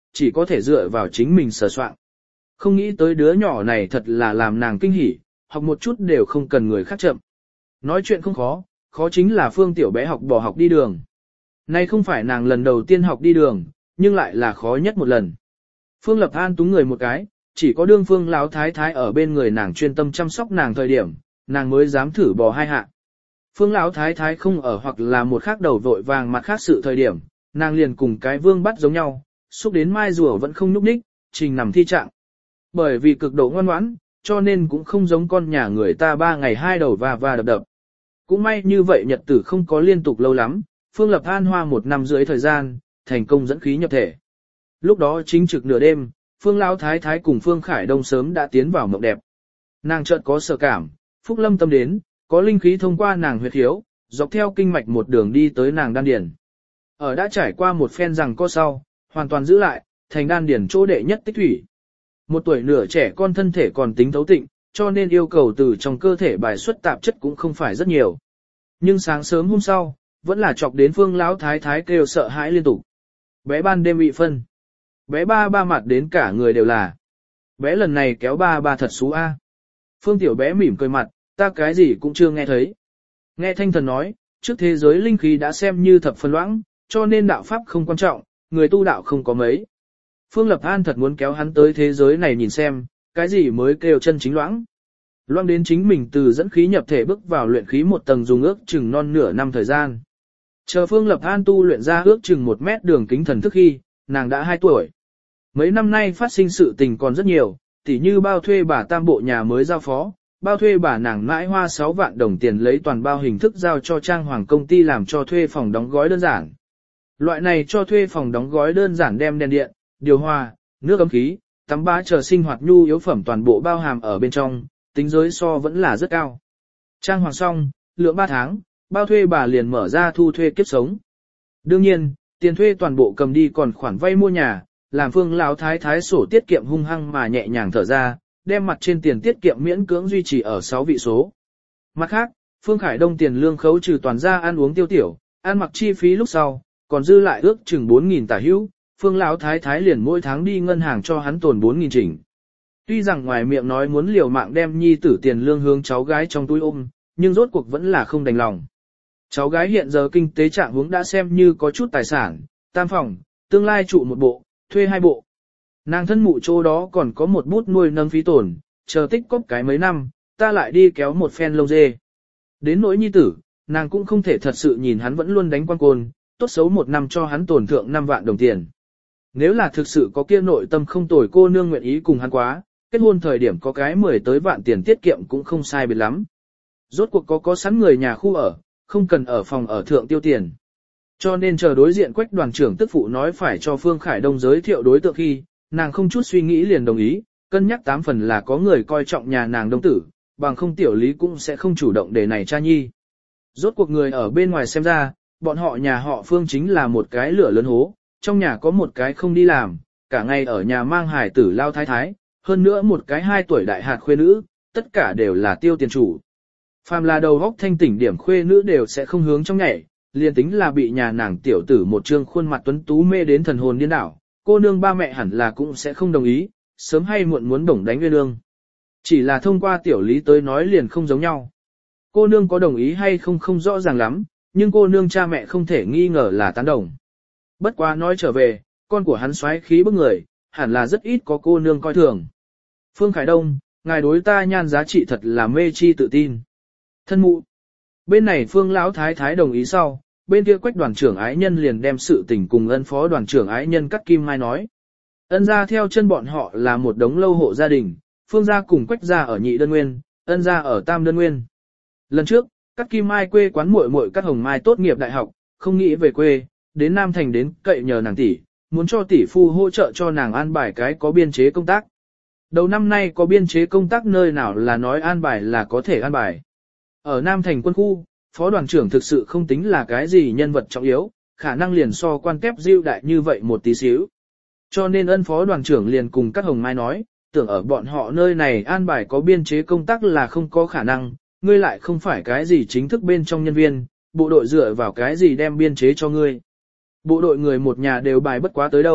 chỉ có thể dựa vào chính mình sờ soạn. Không nghĩ tới đứa nhỏ này thật là làm nàng kinh hỉ, học một chút đều không cần người khác chậm. Nói chuyện không khó, khó chính là Phương tiểu bé học bỏ học đi đường. Nay không phải nàng lần đầu tiên học đi đường, nhưng lại là khó nhất một lần. Phương Lập An túng người một cái, chỉ có đương Phương Lão Thái Thái ở bên người nàng chuyên tâm chăm sóc nàng thời điểm, nàng mới dám thử bò hai hạ. Phương Lão Thái Thái không ở hoặc là một khác đầu vội vàng mặt khác sự thời điểm, nàng liền cùng cái vương bắt giống nhau, xúc đến mai rùa vẫn không nhúc nhích, trình nằm thi trạng. Bởi vì cực độ ngoan ngoãn, cho nên cũng không giống con nhà người ta ba ngày hai đầu và và đập đập. Cũng may như vậy nhật tử không có liên tục lâu lắm, Phương Lập An hoa một năm dưới thời gian, thành công dẫn khí nhập thể. Lúc đó chính trực nửa đêm, Phương Lão Thái Thái cùng Phương Khải Đông sớm đã tiến vào mộng đẹp. Nàng chợt có sở cảm, phúc lâm tâm đến, có linh khí thông qua nàng huyệt khiếu, dọc theo kinh mạch một đường đi tới nàng đan điền. Ở đã trải qua một phen rằng co sau, hoàn toàn giữ lại, thành đan điền chỗ đệ nhất tích thủy. Một tuổi nửa trẻ con thân thể còn tính thấu tịnh, cho nên yêu cầu từ trong cơ thể bài xuất tạp chất cũng không phải rất nhiều. Nhưng sáng sớm hôm sau, vẫn là chọc đến Phương Lão Thái Thái kêu sợ hãi liên tục. Bé ban đêm bị phân. Bé ba ba mặt đến cả người đều là. Bé lần này kéo ba ba thật xú a. Phương tiểu bé mỉm cười mặt, ta cái gì cũng chưa nghe thấy. Nghe thanh thần nói, trước thế giới linh khí đã xem như thập phân loãng, cho nên đạo pháp không quan trọng, người tu đạo không có mấy. Phương Lập An thật muốn kéo hắn tới thế giới này nhìn xem, cái gì mới kêu chân chính loãng. Loãng đến chính mình từ dẫn khí nhập thể bước vào luyện khí một tầng dùng ước chừng non nửa năm thời gian. Chờ Phương Lập An tu luyện ra ước chừng một mét đường kính thần thức khi, nàng đã hai tuổi. Mấy năm nay phát sinh sự tình còn rất nhiều, tỉ như bao thuê bà tam bộ nhà mới giao phó, bao thuê bà nàng mãi hoa sáu vạn đồng tiền lấy toàn bao hình thức giao cho trang hoàng công ty làm cho thuê phòng đóng gói đơn giản. Loại này cho thuê phòng đóng gói đơn giản đem đèn điện, điều hòa, nước ấm khí, tắm bá chờ sinh hoạt nhu yếu phẩm toàn bộ bao hàm ở bên trong, tính giới so vẫn là rất cao. Trang hoàng xong, lượng ba tháng, bao thuê bà liền mở ra thu thuê kiếp sống. Đương nhiên, tiền thuê toàn bộ cầm đi còn khoản vay mua nhà, làm Phương Lão Thái Thái sổ tiết kiệm hung hăng mà nhẹ nhàng thở ra, đem mặt trên tiền tiết kiệm miễn cưỡng duy trì ở sáu vị số. Mặt khác, Phương Khải Đông tiền lương khấu trừ toàn ra ăn uống tiêu tiểu, ăn mặc chi phí lúc sau, còn dư lại ước chừng bốn nghìn tả hữu, Phương Lão Thái Thái liền mỗi tháng đi ngân hàng cho hắn tồn bốn nghìn chỉnh. Tuy rằng ngoài miệng nói muốn liều mạng đem nhi tử tiền lương hướng cháu gái trong túi ôm, nhưng rốt cuộc vẫn là không đành lòng. Cháu gái hiện giờ kinh tế trạng huống đã xem như có chút tài sản, tam phòng, tương lai trụ một bộ, thuê hai bộ. Nàng thân mụ chỗ đó còn có một bút nuôi nâng phí tổn, chờ tích cóp cái mấy năm, ta lại đi kéo một phen lông dê. Đến nỗi nhi tử, nàng cũng không thể thật sự nhìn hắn vẫn luôn đánh quan côn, tốt xấu một năm cho hắn tổn thượng năm vạn đồng tiền. Nếu là thực sự có kia nội tâm không tồi cô nương nguyện ý cùng hắn quá, kết hôn thời điểm có cái mười tới vạn tiền tiết kiệm cũng không sai biệt lắm. Rốt cuộc có có sẵn người nhà khu ở, không cần ở phòng ở thượng tiêu tiền. Cho nên chờ đối diện Quách đoàn trưởng tức phụ nói phải cho Phương Khải Đông giới thiệu đối tượng khi, nàng không chút suy nghĩ liền đồng ý, cân nhắc tám phần là có người coi trọng nhà nàng đông tử, bằng không tiểu lý cũng sẽ không chủ động để này cha nhi. Rốt cuộc người ở bên ngoài xem ra, bọn họ nhà họ Phương chính là một cái lửa lớn hố, trong nhà có một cái không đi làm, cả ngày ở nhà mang hài tử lao thái thái, hơn nữa một cái hai tuổi đại hạt khuê nữ, tất cả đều là tiêu tiền chủ. Phàm là đầu góc thanh tỉnh điểm khuê nữ đều sẽ không hướng trong nhảy, liền tính là bị nhà nàng tiểu tử một trương khuôn mặt tuấn tú mê đến thần hồn điên đảo, cô nương ba mẹ hẳn là cũng sẽ không đồng ý, sớm hay muộn muốn bổng đánh nguyên lương. Chỉ là thông qua tiểu lý tới nói liền không giống nhau. Cô nương có đồng ý hay không không rõ ràng lắm, nhưng cô nương cha mẹ không thể nghi ngờ là tán đồng. Bất quá nói trở về, con của hắn xoáy khí bức người, hẳn là rất ít có cô nương coi thường. Phương Khải Đông, ngài đối ta nhan giá trị thật là mê chi tự tin. Thân mụ. Bên này Phương Lão Thái Thái đồng ý sau, bên kia Quách đoàn trưởng ái nhân liền đem sự tình cùng ân phó đoàn trưởng ái nhân Cắt Kim Mai nói. Ân gia theo chân bọn họ là một đống lâu hộ gia đình, Phương gia cùng Quách gia ở nhị đơn nguyên, ân gia ở tam đơn nguyên. Lần trước, Cắt Kim Mai quê quán muội muội Cắt Hồng Mai tốt nghiệp đại học, không nghĩ về quê, đến Nam Thành đến cậy nhờ nàng tỷ, muốn cho tỷ phu hỗ trợ cho nàng an bài cái có biên chế công tác. Đầu năm nay có biên chế công tác nơi nào là nói an bài là có thể an bài. Ở Nam Thành quân khu, phó đoàn trưởng thực sự không tính là cái gì nhân vật trọng yếu, khả năng liền so quan kép diêu đại như vậy một tí xíu. Cho nên ân phó đoàn trưởng liền cùng các Hồng Mai nói, tưởng ở bọn họ nơi này an bài có biên chế công tác là không có khả năng, ngươi lại không phải cái gì chính thức bên trong nhân viên, bộ đội dựa vào cái gì đem biên chế cho ngươi. Bộ đội người một nhà đều bài bất quá tới đâu,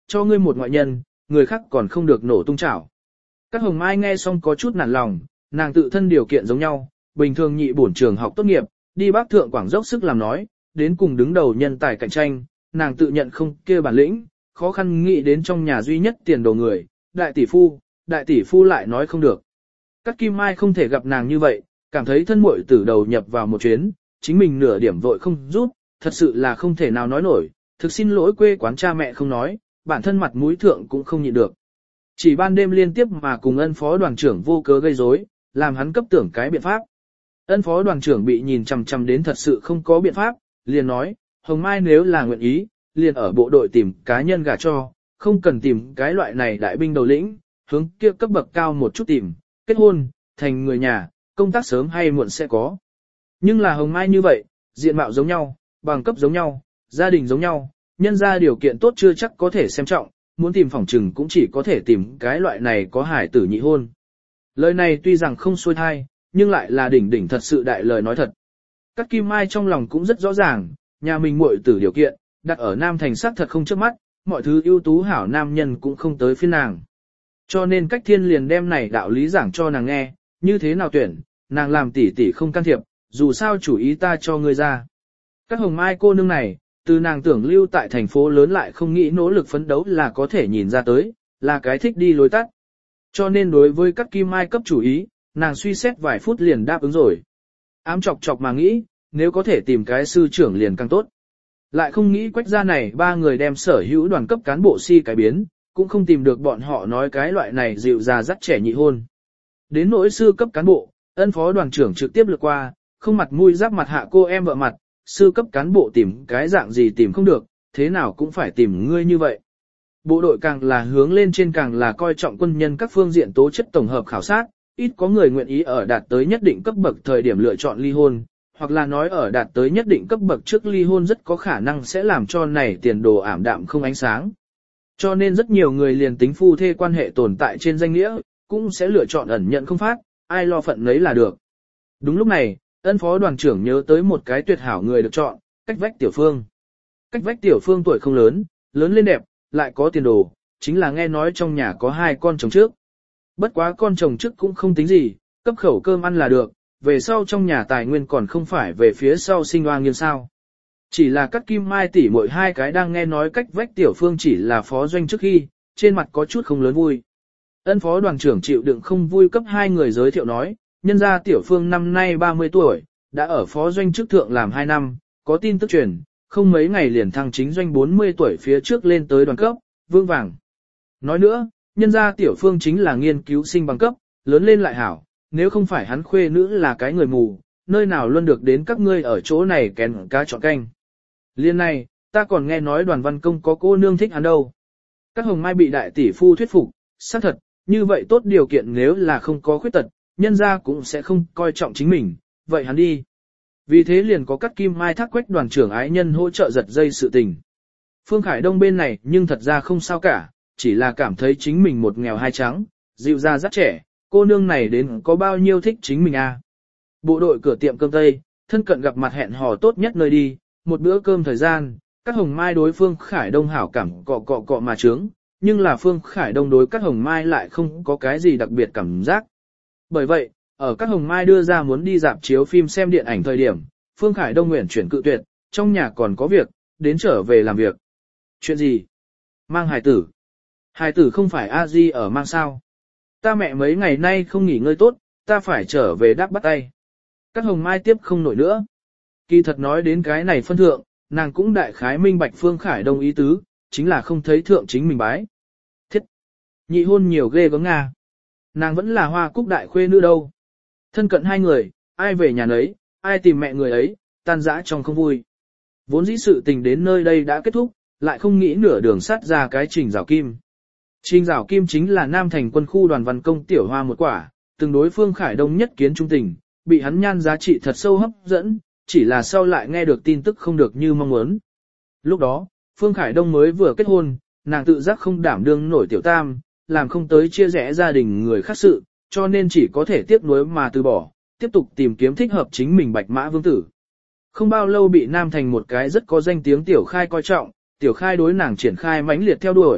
cho ngươi một ngoại nhân, người khác còn không được nổ tung chảo. Các hồng mai nghe xong có chút nản lòng, nàng tự thân điều kiện giống nhau, bình thường nhị bổn trường học tốt nghiệp, đi Bắc Thượng Quảng dốc sức làm nói, đến cùng đứng đầu nhân tài cạnh tranh, nàng tự nhận không kia bản lĩnh, khó khăn nghĩ đến trong nhà duy nhất tiền đồ người, đại tỷ phu, đại tỷ phu lại nói không được. Các Kim Mai không thể gặp nàng như vậy, cảm thấy thân muội tử đầu nhập vào một chuyến, chính mình nửa điểm vội không rút, thật sự là không thể nào nói nổi, thực xin lỗi quê quán cha mẹ không nói, bản thân mặt mũi thượng cũng không nhịn được. Chỉ ban đêm liên tiếp mà cùng ân phó đoàn trưởng vô cớ gây rối, làm hắn cấp tưởng cái biện pháp. Ân phó đoàn trưởng bị nhìn chằm chằm đến thật sự không có biện pháp, liền nói, Hồng Mai nếu là nguyện ý, liền ở bộ đội tìm cá nhân gả cho, không cần tìm cái loại này đại binh đầu lĩnh, hướng kia cấp bậc cao một chút tìm, kết hôn, thành người nhà, công tác sớm hay muộn sẽ có. Nhưng là Hồng Mai như vậy, diện mạo giống nhau, bằng cấp giống nhau, gia đình giống nhau, nhân ra điều kiện tốt chưa chắc có thể xem trọng, muốn tìm phỏng trừng cũng chỉ có thể tìm cái loại này có hải tử nhị hôn. Lời này tuy rằng không xuôi thai, nhưng lại là đỉnh đỉnh thật sự đại lời nói thật. Các Kim Mai trong lòng cũng rất rõ ràng, nhà mình muội tử điều kiện, đặt ở Nam Thành sắc thật không trước mắt, mọi thứ ưu tú hảo nam nhân cũng không tới phiên nàng. Cho nên Cách Thiên liền đem này đạo lý giảng cho nàng nghe, như thế nào tuyển, nàng làm tỷ tỷ không can thiệp, dù sao chủ ý ta cho ngươi ra. Các Hồng Mai cô nương này, từ nàng tưởng lưu tại thành phố lớn lại không nghĩ nỗ lực phấn đấu là có thể nhìn ra tới, là cái thích đi lối tắt. Cho nên đối với các Kim Mai cấp chủ ý, nàng suy xét vài phút liền đáp ứng rồi. Ám chọc chọc mà nghĩ, nếu có thể tìm cái sư trưởng liền càng tốt. Lại không nghĩ Quách gia này ba người đem sở hữu đoàn cấp cán bộ si cái biến, cũng không tìm được bọn họ nói cái loại này dịu già dắt trẻ nhị hôn. Đến nỗi sư cấp cán bộ, ân phó đoàn trưởng trực tiếp lược qua, không mặt mũi giáp mặt hạ cô em vợ mặt, sư cấp cán bộ tìm cái dạng gì tìm không được, thế nào cũng phải tìm ngươi như vậy. Bộ đội càng là hướng lên trên càng là coi trọng quân nhân các phương diện tố chất tổng hợp khảo sát, ít có người nguyện ý ở đạt tới nhất định cấp bậc thời điểm lựa chọn ly hôn, hoặc là nói ở đạt tới nhất định cấp bậc trước ly hôn rất có khả năng sẽ làm cho này tiền đồ ảm đạm không ánh sáng. Cho nên rất nhiều người liền tính phu thê quan hệ tồn tại trên danh nghĩa, cũng sẽ lựa chọn ẩn nhận không phát, ai lo phận nấy là được. Đúng lúc này, ân phó đoàn trưởng nhớ tới một cái tuyệt hảo người được chọn, Cách Vách Tiểu Phương. Cách Vách Tiểu Phương tuổi không lớn, lớn lên đẹp, lại có tiền đồ, chính là nghe nói trong nhà có hai con chồng trước. Bất quá con chồng trước cũng không tính gì, cấp khẩu cơm ăn là được, về sau trong nhà tài nguyên còn không phải về phía sau sinh hoa nghiêng sao. Chỉ là các Kim Mai tỷ muội hai cái đang nghe nói Cách Vách Tiểu Phương chỉ là phó doanh trước khi, trên mặt có chút không lớn vui. Ân phó đoàn trưởng chịu đựng không vui cấp hai người giới thiệu nói, nhân ra Tiểu Phương năm nay ba mươi tuổi, đã ở phó doanh chức thượng làm hai năm, có tin tức truyền, không mấy ngày liền thăng chính doanh bốn mươi tuổi phía trước lên tới đoàn cấp, vương vàng. Nói nữa, nhân ra Tiểu Phương chính là nghiên cứu sinh bằng cấp, lớn lên lại hảo, nếu không phải hắn khuê nữ là cái người mù, nơi nào luôn được đến các ngươi ở chỗ này kén cá chọn canh. Liên này, ta còn nghe nói Đoàn Văn Công có cô nương thích hắn đâu. Các Hồng Mai bị đại tỷ phu thuyết phục, xác thật, như vậy tốt điều kiện nếu là không có khuyết tật, nhân ra cũng sẽ không coi trọng chính mình, vậy hắn đi. Vì thế liền có các Kim Mai thác Quách đoàn trưởng ái nhân hỗ trợ giật dây sự tình. Phương Khải Đông bên này nhưng thật ra không sao cả, chỉ là cảm thấy chính mình một nghèo hai trắng, dịu ra rất trẻ, cô nương này đến có bao nhiêu thích chính mình à. Bộ đội cửa tiệm cơm Tây, thân cận gặp mặt hẹn hò tốt nhất nơi đi, một bữa cơm thời gian, các Hồng Mai đối Phương Khải Đông hảo cảm cọ cọ cọ mà trướng, nhưng là Phương Khải Đông đối các Hồng Mai lại không có cái gì đặc biệt cảm giác. Bởi vậy, ở các Hồng Mai đưa ra muốn đi dạp chiếu phim xem điện ảnh thời điểm, Phương Khải Đông nguyện chuyển cự tuyệt, trong nhà còn có việc, đến trở về làm việc. Chuyện gì? Mang hài tử. Hài tử không phải a di ở mang sao. Ta mẹ mấy ngày nay không nghỉ ngơi tốt, ta phải trở về đáp bắt tay. Các Hồng Mai tiếp không nổi nữa. Kỳ thật nói đến cái này phân thượng, nàng cũng đại khái minh bạch Phương Khải Đông ý tứ, chính là không thấy thượng chính mình bái. Thiết! Nhị hôn nhiều ghê gớm Nga. Nàng vẫn là hoa cúc đại khuê nữ đâu. Thân cận hai người, ai về nhà nấy, ai tìm mẹ người ấy, tan dã trong không vui. Vốn dĩ sự tình đến nơi đây đã kết thúc, lại không nghĩ nửa đường sát ra cái Trình Giảo Kim. Trình Giảo Kim chính là Nam Thành quân khu Đoàn Văn Công tiểu hoa một quả, từng đối Phương Khải Đông nhất kiến trung tình, bị hắn nhan giá trị thật sâu hấp dẫn, chỉ là sau lại nghe được tin tức không được như mong muốn. Lúc đó, Phương Khải Đông mới vừa kết hôn, nàng tự giác không đảm đương nổi tiểu tam, làm không tới chia rẽ gia đình người khác sự, cho nên chỉ có thể tiếc nuối mà từ bỏ, tiếp tục tìm kiếm thích hợp chính mình Bạch Mã Vương Tử. Không bao lâu bị Nam Thành một cái rất có danh tiếng Tiểu Khai coi trọng, Tiểu Khai đối nàng triển khai mãnh liệt theo đuổi,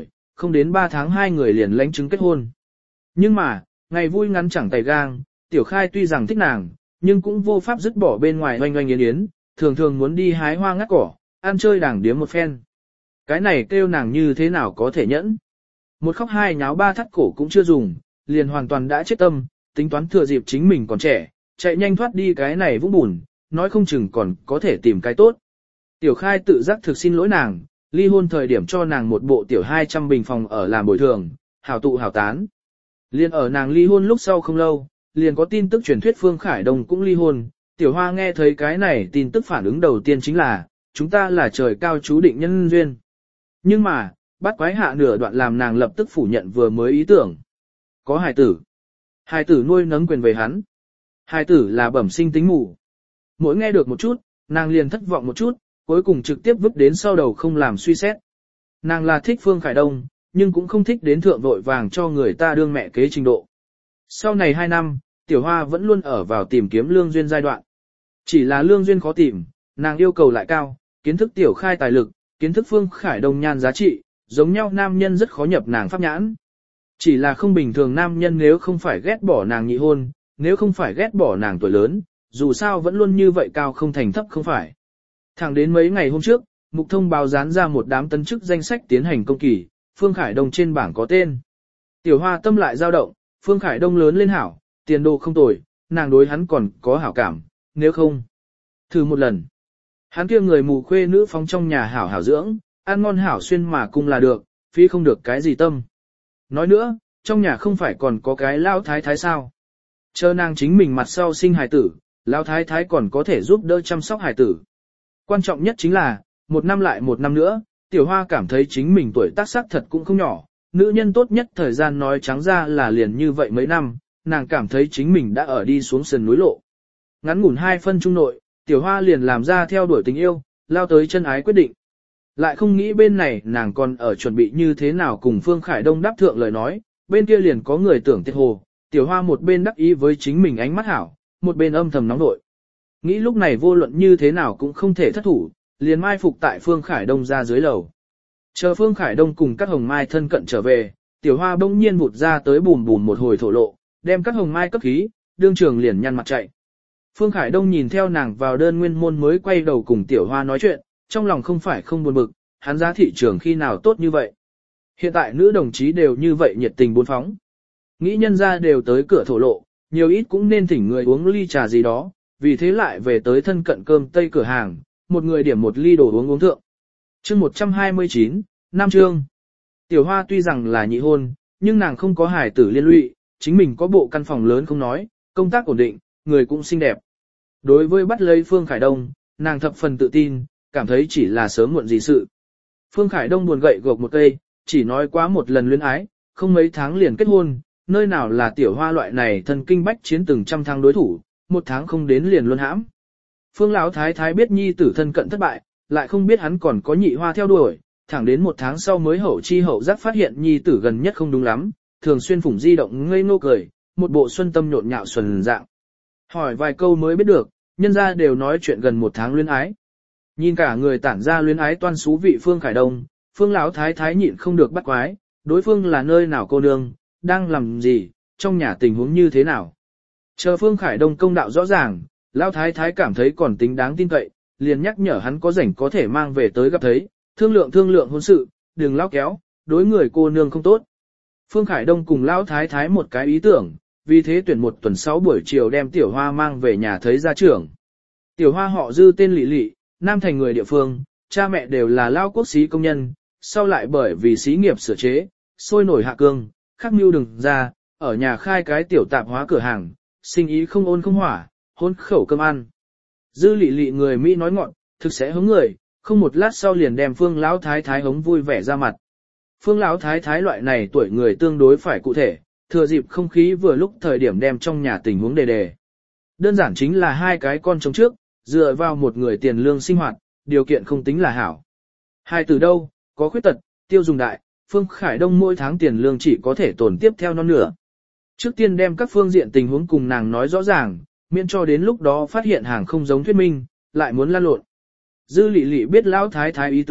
không đến ba tháng hai người liền lãnh chứng kết hôn. Nhưng mà, ngày vui ngắn chẳng tay gang, Tiểu Khai tuy rằng thích nàng, nhưng cũng vô pháp dứt bỏ bên ngoài oanh oanh yến yến, thường thường muốn đi hái hoa ngắt cỏ, ăn chơi đảng điếm một phen. Cái này kêu nàng như thế nào có thể nhẫn. Một khóc hai nháo ba thắt cổ cũng chưa dùng, liền hoàn toàn đã chết tâm, tính toán thừa dịp chính mình còn trẻ, chạy nhanh thoát đi cái này vũng bùn, nói không chừng còn có thể tìm cái tốt. Tiểu Khai tự giác thực xin lỗi nàng, ly hôn thời điểm cho nàng một bộ tiểu hai trăm bình phòng ở làm bồi thường, hảo tụ hảo tán. Liên ở nàng ly hôn lúc sau không lâu, liền có tin tức truyền thuyết Phương Khải Đông cũng ly hôn. Tiểu Hoa nghe thấy cái này tin tức phản ứng đầu tiên chính là, chúng ta là trời cao chú định nhân duyên. Nhưng mà, bắt quái hạ nửa đoạn làm nàng lập tức phủ nhận vừa mới ý tưởng. Có hài tử. Hài tử nuôi nấng quyền về hắn. Hài tử là bẩm sinh tính mù. Mỗi nghe được một chút, nàng liền thất vọng một chút, cuối cùng trực tiếp vứt đến sau đầu không làm suy xét. Nàng là thích Phương Khải Đông, nhưng cũng không thích đến thượng vội vàng cho người ta đương mẹ kế trình độ. Sau này hai năm, Tiểu Hoa vẫn luôn ở vào tìm kiếm lương duyên giai đoạn. Chỉ là lương duyên khó tìm, nàng yêu cầu lại cao, kiến thức Tiểu Khai tài lực, kiến thức Phương Khải Đông nhan giá trị, giống nhau nam nhân rất khó nhập nàng pháp nhãn. Chỉ là không bình thường nam nhân nếu không phải ghét bỏ nàng nhị hôn, nếu không phải ghét bỏ nàng tuổi lớn, dù sao vẫn luôn như vậy cao không thành thấp không phải. Thẳng đến mấy ngày hôm trước, mục thông báo dán ra một đám tân chức danh sách tiến hành công kỳ, Phương Khải Đông trên bảng có tên. Tiểu Hoa tâm lại dao động, Phương Khải Đông lớn lên hảo, tiền đồ không tồi, nàng đối hắn còn có hảo cảm, nếu không, thử một lần. Hắn kia người mù khuê nữ phóng trong nhà hảo hảo dưỡng, ăn ngon hảo xuyên mà cung là được, phi không được cái gì tâm. Nói nữa, trong nhà không phải còn có cái lao thái thái sao. Chờ nàng chính mình mặt sau sinh hài tử, lao thái thái còn có thể giúp đỡ chăm sóc hài tử. Quan trọng nhất chính là, một năm lại một năm nữa, Tiểu Hoa cảm thấy chính mình tuổi tác sắc thật cũng không nhỏ, nữ nhân tốt nhất thời gian nói trắng ra là liền như vậy mấy năm, nàng cảm thấy chính mình đã ở đi xuống sườn núi lộ. Ngắn ngủn hai phân trung nội, Tiểu Hoa liền làm ra theo đuổi tình yêu, lao tới chân ái quyết định. Lại không nghĩ bên này nàng còn ở chuẩn bị như thế nào cùng Phương Khải Đông đáp thượng lời nói, bên kia liền có người tưởng tiết hồ, Tiểu Hoa một bên đắc ý với chính mình ánh mắt hảo, một bên âm thầm nóng nội. Nghĩ lúc này vô luận như thế nào cũng không thể thất thủ, liền mai phục tại Phương Khải Đông ra dưới lầu. Chờ Phương Khải Đông cùng các hồng mai thân cận trở về, Tiểu Hoa bỗng nhiên vụt ra tới bùm bùm một hồi thổ lộ, đem các hồng mai cấp khí, đương trường liền nhăn mặt chạy. Phương Khải Đông nhìn theo nàng vào đơn nguyên môn mới quay đầu cùng Tiểu Hoa nói chuyện, trong lòng không phải không buồn bực, hắn giá thị trường khi nào tốt như vậy. Hiện tại nữ đồng chí đều như vậy nhiệt tình bốn phóng. Nghĩ nhân ra đều tới cửa thổ lộ, nhiều ít cũng nên thỉnh người uống ly trà gì đó, vì thế lại về tới thân cận cơm tây cửa hàng, một người điểm một ly đồ uống uống thượng. Chương một trăm hai mươi chín, Nam Trương. Tiểu Hoa tuy rằng là nhị hôn, nhưng nàng không có hài tử liên lụy, chính mình có bộ căn phòng lớn không nói, công tác ổn định, người cũng xinh đẹp. Đối với bắt lấy Phương Khải Đông, nàng thập phần tự tin, cảm thấy chỉ là sớm muộn gì sự. Phương Khải Đông buồn gậy gộc một cây, chỉ nói quá một lần luyến ái, không mấy tháng liền kết hôn, nơi nào là Tiểu Hoa loại này thần kinh bách chiến từng trăm tháng đối thủ, một tháng không đến liền luân hãm. Phương Lão Thái Thái biết nhi tử thân cận thất bại, lại không biết hắn còn có nhị hoa theo đuổi, thẳng đến một tháng sau mới hậu chi hậu giác phát hiện nhi tử gần nhất không đúng lắm, thường xuyên phủng di động ngây ngô cười, một bộ xuân tâm nhộn nhạo xuân dạng. Hỏi vài câu mới biết được, nhân ra đều nói chuyện gần một tháng luyến ái. Nhìn cả người tản ra luyến ái toan xú vị Phương Khải Đông, Phương Lão Thái Thái nhịn không được bắt quái, đối phương là nơi nào cô nương, đang làm gì, trong nhà tình huống như thế nào. Chờ Phương Khải Đông công đạo rõ ràng, Lão Thái Thái cảm thấy còn tính đáng tin cậy, liền nhắc nhở hắn có rảnh có thể mang về tới gặp thấy, thương lượng thương lượng hôn sự, đừng lao kéo, đối người cô nương không tốt. Phương Khải Đông cùng Lão Thái Thái một cái ý tưởng, vì thế tuyển một tuần sáu buổi chiều đem Tiểu Hoa mang về nhà thấy gia trưởng. Tiểu Hoa họ Dư tên Lị Lị, Nam Thành người địa phương, cha mẹ đều là Lao quốc xí công nhân, sau lại bởi vì xí nghiệp sửa chế, sôi nổi hạ cương, khắc mưu đừng ra, ở nhà khai cái tiểu tạp hóa cửa hàng, sinh ý không ôn không hỏa, hôn khẩu cơm ăn. Dư Lị Lị người Mỹ nói ngọn, thực sẽ hống người, không một lát sau liền đem Phương Lão Thái Thái hống vui vẻ ra mặt. Phương Lão Thái Thái loại này tuổi người tương đối phải cụ thể, thừa dịp không khí vừa lúc thời điểm đem trong nhà tình huống đề đề. Đơn giản chính là hai cái con trống trước, dựa vào một người tiền lương sinh hoạt, điều kiện không tính là hảo. Hai từ đâu, có khuyết tật, tiêu dùng đại, Phương Khải Đông mỗi tháng tiền lương chỉ có thể tồn tiếp theo non nửa. Trước tiên đem các phương diện tình huống cùng nàng nói rõ ràng, miễn cho đến lúc đó phát hiện hàng không giống thuyết minh, lại muốn lan lộn. Dư Lị Lị biết Lão Thái Thái ý tứ,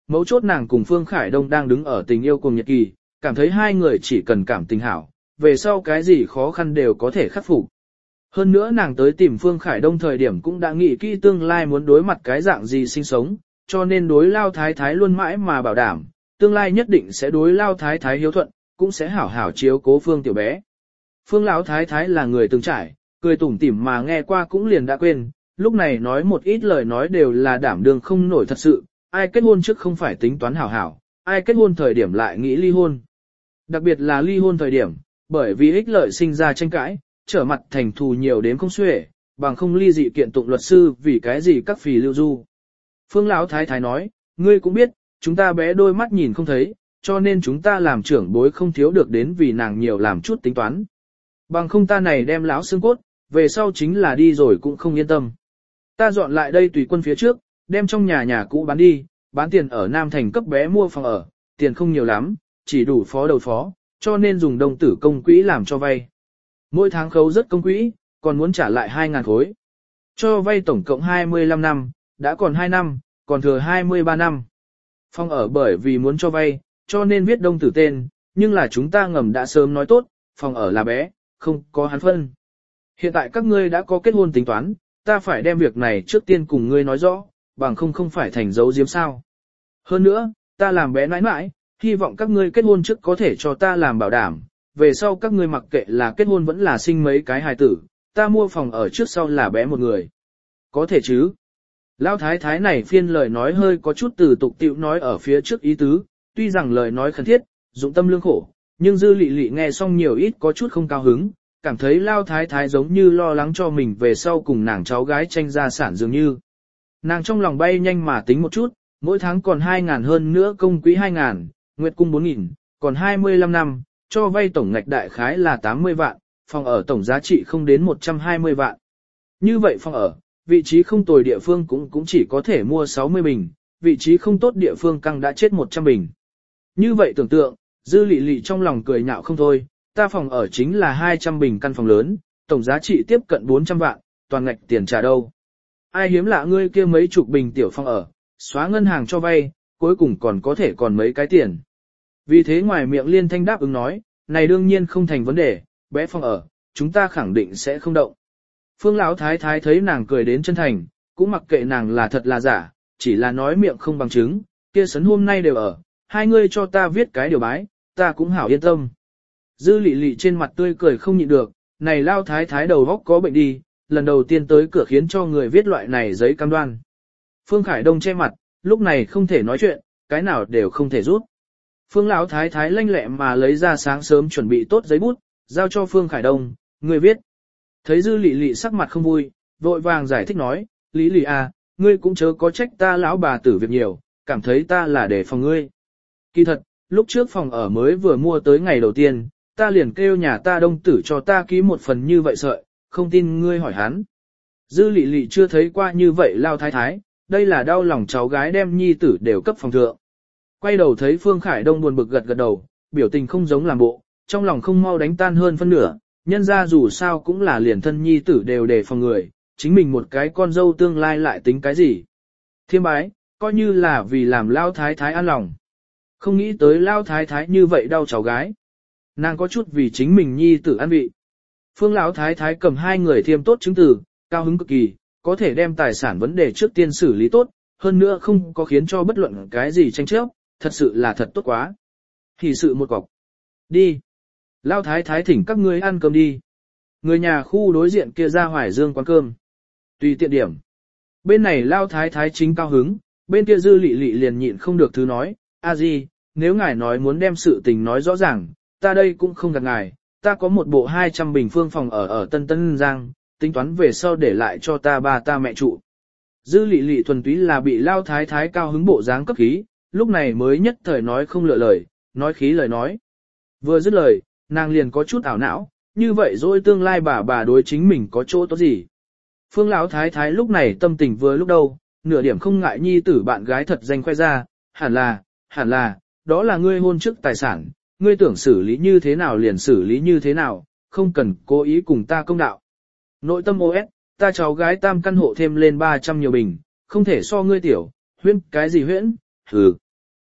mấu chốt nàng cùng Phương Khải Đông đang đứng ở tình yêu cùng nhật kỳ, cảm thấy hai người chỉ cần cảm tình hảo, về sau cái gì khó khăn đều có thể khắc phục. Hơn nữa nàng tới tìm Phương Khải Đông thời điểm cũng đã nghĩ kỹ tương lai muốn đối mặt cái dạng gì sinh sống, cho nên đối Lao Thái Thái luôn mãi mà bảo đảm, tương lai nhất định sẽ đối Lao Thái Thái hiếu thuận, cũng sẽ hảo hảo chiếu cố Phương tiểu bé. Phương Lão Thái Thái là người từng trải, cười tủm tỉm mà nghe qua cũng liền đã quên, lúc này nói một ít lời nói đều là đảm đương không nổi thật sự, ai kết hôn trước không phải tính toán hảo hảo, ai kết hôn thời điểm lại nghĩ ly hôn. Đặc biệt là ly hôn thời điểm, bởi vì ích lợi sinh ra tranh cãi, trở mặt thành thù nhiều đến không xuể, bằng không ly dị kiện tụng luật sư vì cái gì các phì lưu du. Phương Lão Thái Thái nói, ngươi cũng biết, chúng ta bé đôi mắt nhìn không thấy, cho nên chúng ta làm trưởng bối không thiếu được đến vì nàng nhiều làm chút tính toán. Bằng không ta này đem lão xương cốt, về sau chính là đi rồi cũng không yên tâm. Ta dọn lại đây tùy quân phía trước, đem trong nhà nhà cũ bán đi, bán tiền ở Nam Thành cấp bé mua phòng ở, tiền không nhiều lắm, chỉ đủ phó đầu phó, cho nên dùng đồng tử công quỹ làm cho vay. Mỗi tháng khấu rất công quỹ, còn muốn trả lại hai ngàn khối. Cho vay tổng cộng hai mươi lăm năm, đã còn hai năm, còn thừa hai mươi ba năm. Phòng ở bởi vì muốn cho vay, cho nên viết đông tử tên, nhưng là chúng ta ngầm đã sớm nói tốt, phòng ở là bé, không có hắn phân. Hiện tại các ngươi đã có kết hôn tính toán, ta phải đem việc này trước tiên cùng ngươi nói rõ, bằng không không phải thành dấu diếm sao. Hơn nữa, ta làm bé nãi nãi, hy vọng các ngươi kết hôn trước có thể cho ta làm bảo đảm, về sau các ngươi mặc kệ là kết hôn vẫn là sinh mấy cái hài tử, ta mua phòng ở trước sau là bé một người. Có thể chứ? Lão thái thái này phiên lời nói hơi có chút từ tục tiệu nói ở phía trước ý tứ, tuy rằng lời nói khẩn thiết, dụng tâm lương khổ, nhưng dư lị lị nghe xong nhiều ít có chút không cao hứng, cảm thấy Lão thái thái giống như lo lắng cho mình về sau cùng nàng cháu gái tranh gia sản dường như. Nàng trong lòng bay nhanh mà tính một chút, mỗi tháng còn hai ngàn hơn nữa công quỹ hai ngàn, nguyệt cung bốn nghìn, còn hai mươi lăm năm, cho vay tổng ngạch đại khái là tám mươi vạn, phòng ở tổng giá trị không đến một trăm hai mươi vạn. Như vậy phòng ở, vị trí không tồi địa phương cũng cũng chỉ có thể mua sáu mươi bình, vị trí không tốt địa phương căng đã chết một trăm bình. Như vậy tưởng tượng, dư lị lị trong lòng cười nhạo không thôi, ta phòng ở chính là hai trăm bình căn phòng lớn, tổng giá trị tiếp cận bốn trăm vạn, toàn ngạch tiền trả đâu. Ai hiếm lạ ngươi kia mấy chục bình tiểu phòng ở, xóa ngân hàng cho vay, cuối cùng còn có thể còn mấy cái tiền. Vì thế ngoài miệng liên thanh đáp ứng nói, này đương nhiên không thành vấn đề, bé phòng ở, chúng ta khẳng định sẽ không động. Phương Lão thái thái thấy nàng cười đến chân thành, cũng mặc kệ nàng là thật là giả, chỉ là nói miệng không bằng chứng, kia sấn hôm nay đều ở, hai ngươi cho ta viết cái điều bái, ta cũng hảo yên tâm. Dư lị lị trên mặt tươi cười không nhịn được, này Lão thái thái đầu góc có bệnh đi, lần đầu tiên tới cửa khiến cho người viết loại này giấy cam đoan. Phương Khải Đông che mặt, lúc này không thể nói chuyện, cái nào đều không thể rút. Phương Lão thái thái lanh lẹ mà lấy ra sáng sớm chuẩn bị tốt giấy bút, giao cho Phương Khải Đông, người viết. Thấy dư lị lị sắc mặt không vui, vội vàng giải thích nói, Lý lị à, ngươi cũng chớ có trách ta lão bà tử việc nhiều, cảm thấy ta là để phòng ngươi. Kỳ thật, lúc trước phòng ở mới vừa mua tới ngày đầu tiên, ta liền kêu nhà ta đông tử cho ta ký một phần như vậy sợi, không tin ngươi hỏi hắn. Dư lị lị chưa thấy qua như vậy lao thái thái, đây là đau lòng cháu gái đem nhi tử đều cấp phòng thượng. Quay đầu thấy Phương Khải Đông buồn bực gật gật đầu, biểu tình không giống làm bộ, trong lòng không mau đánh tan hơn phân nửa, nhân ra dù sao cũng là liền thân nhi tử đều để phòng người, chính mình một cái con dâu tương lai lại tính cái gì. Thiêm bái, coi như là vì làm lao thái thái an lòng. Không nghĩ tới lao thái thái như vậy đau cháu gái. Nàng có chút vì chính mình nhi tử an vị. Phương lão thái thái cầm hai người thiêm tốt chứng từ, cao hứng cực kỳ, có thể đem tài sản vấn đề trước tiên xử lý tốt, hơn nữa không có khiến cho bất luận cái gì tranh chấp, thật sự là thật tốt quá. Thì sự một cọc. Đi. Lao thái thái thỉnh các ngươi ăn cơm đi. Người nhà khu đối diện kia ra Hoài Dương quán cơm. Tùy tiện điểm. Bên này Lao thái thái chính cao hứng, bên kia dư lị lị liền nhịn không được thứ nói, a di, nếu ngài nói muốn đem sự tình nói rõ ràng, ta đây cũng không gạt ngài, ta có một bộ hai trăm bình phương phòng ở ở Tân Tân Giang, tính toán về sau để lại cho ta ba ta mẹ trụ. Dư lị lị thuần túy là bị Lao thái thái cao hứng bộ dáng cấp khí, lúc này mới nhất thời nói không lựa lời, nói khí lời nói. Vừa dứt lời, nàng liền có chút ảo não, như vậy rồi tương lai bà bà đối chính mình có chỗ tốt gì. Phương Lão thái thái lúc này tâm tình vừa lúc đâu, nửa điểm không ngại nhi tử bạn gái thật danh khoe ra, hẳn là, hẳn là, đó là ngươi hôn trước tài sản, ngươi tưởng xử lý như thế nào liền xử lý như thế nào, không cần cố ý cùng ta công đạo. Nội tâm ô ét, ta cháu gái tam căn hộ thêm lên ba trăm nhiều bình, không thể so ngươi tiểu, huyễn cái gì huyễn, hừ,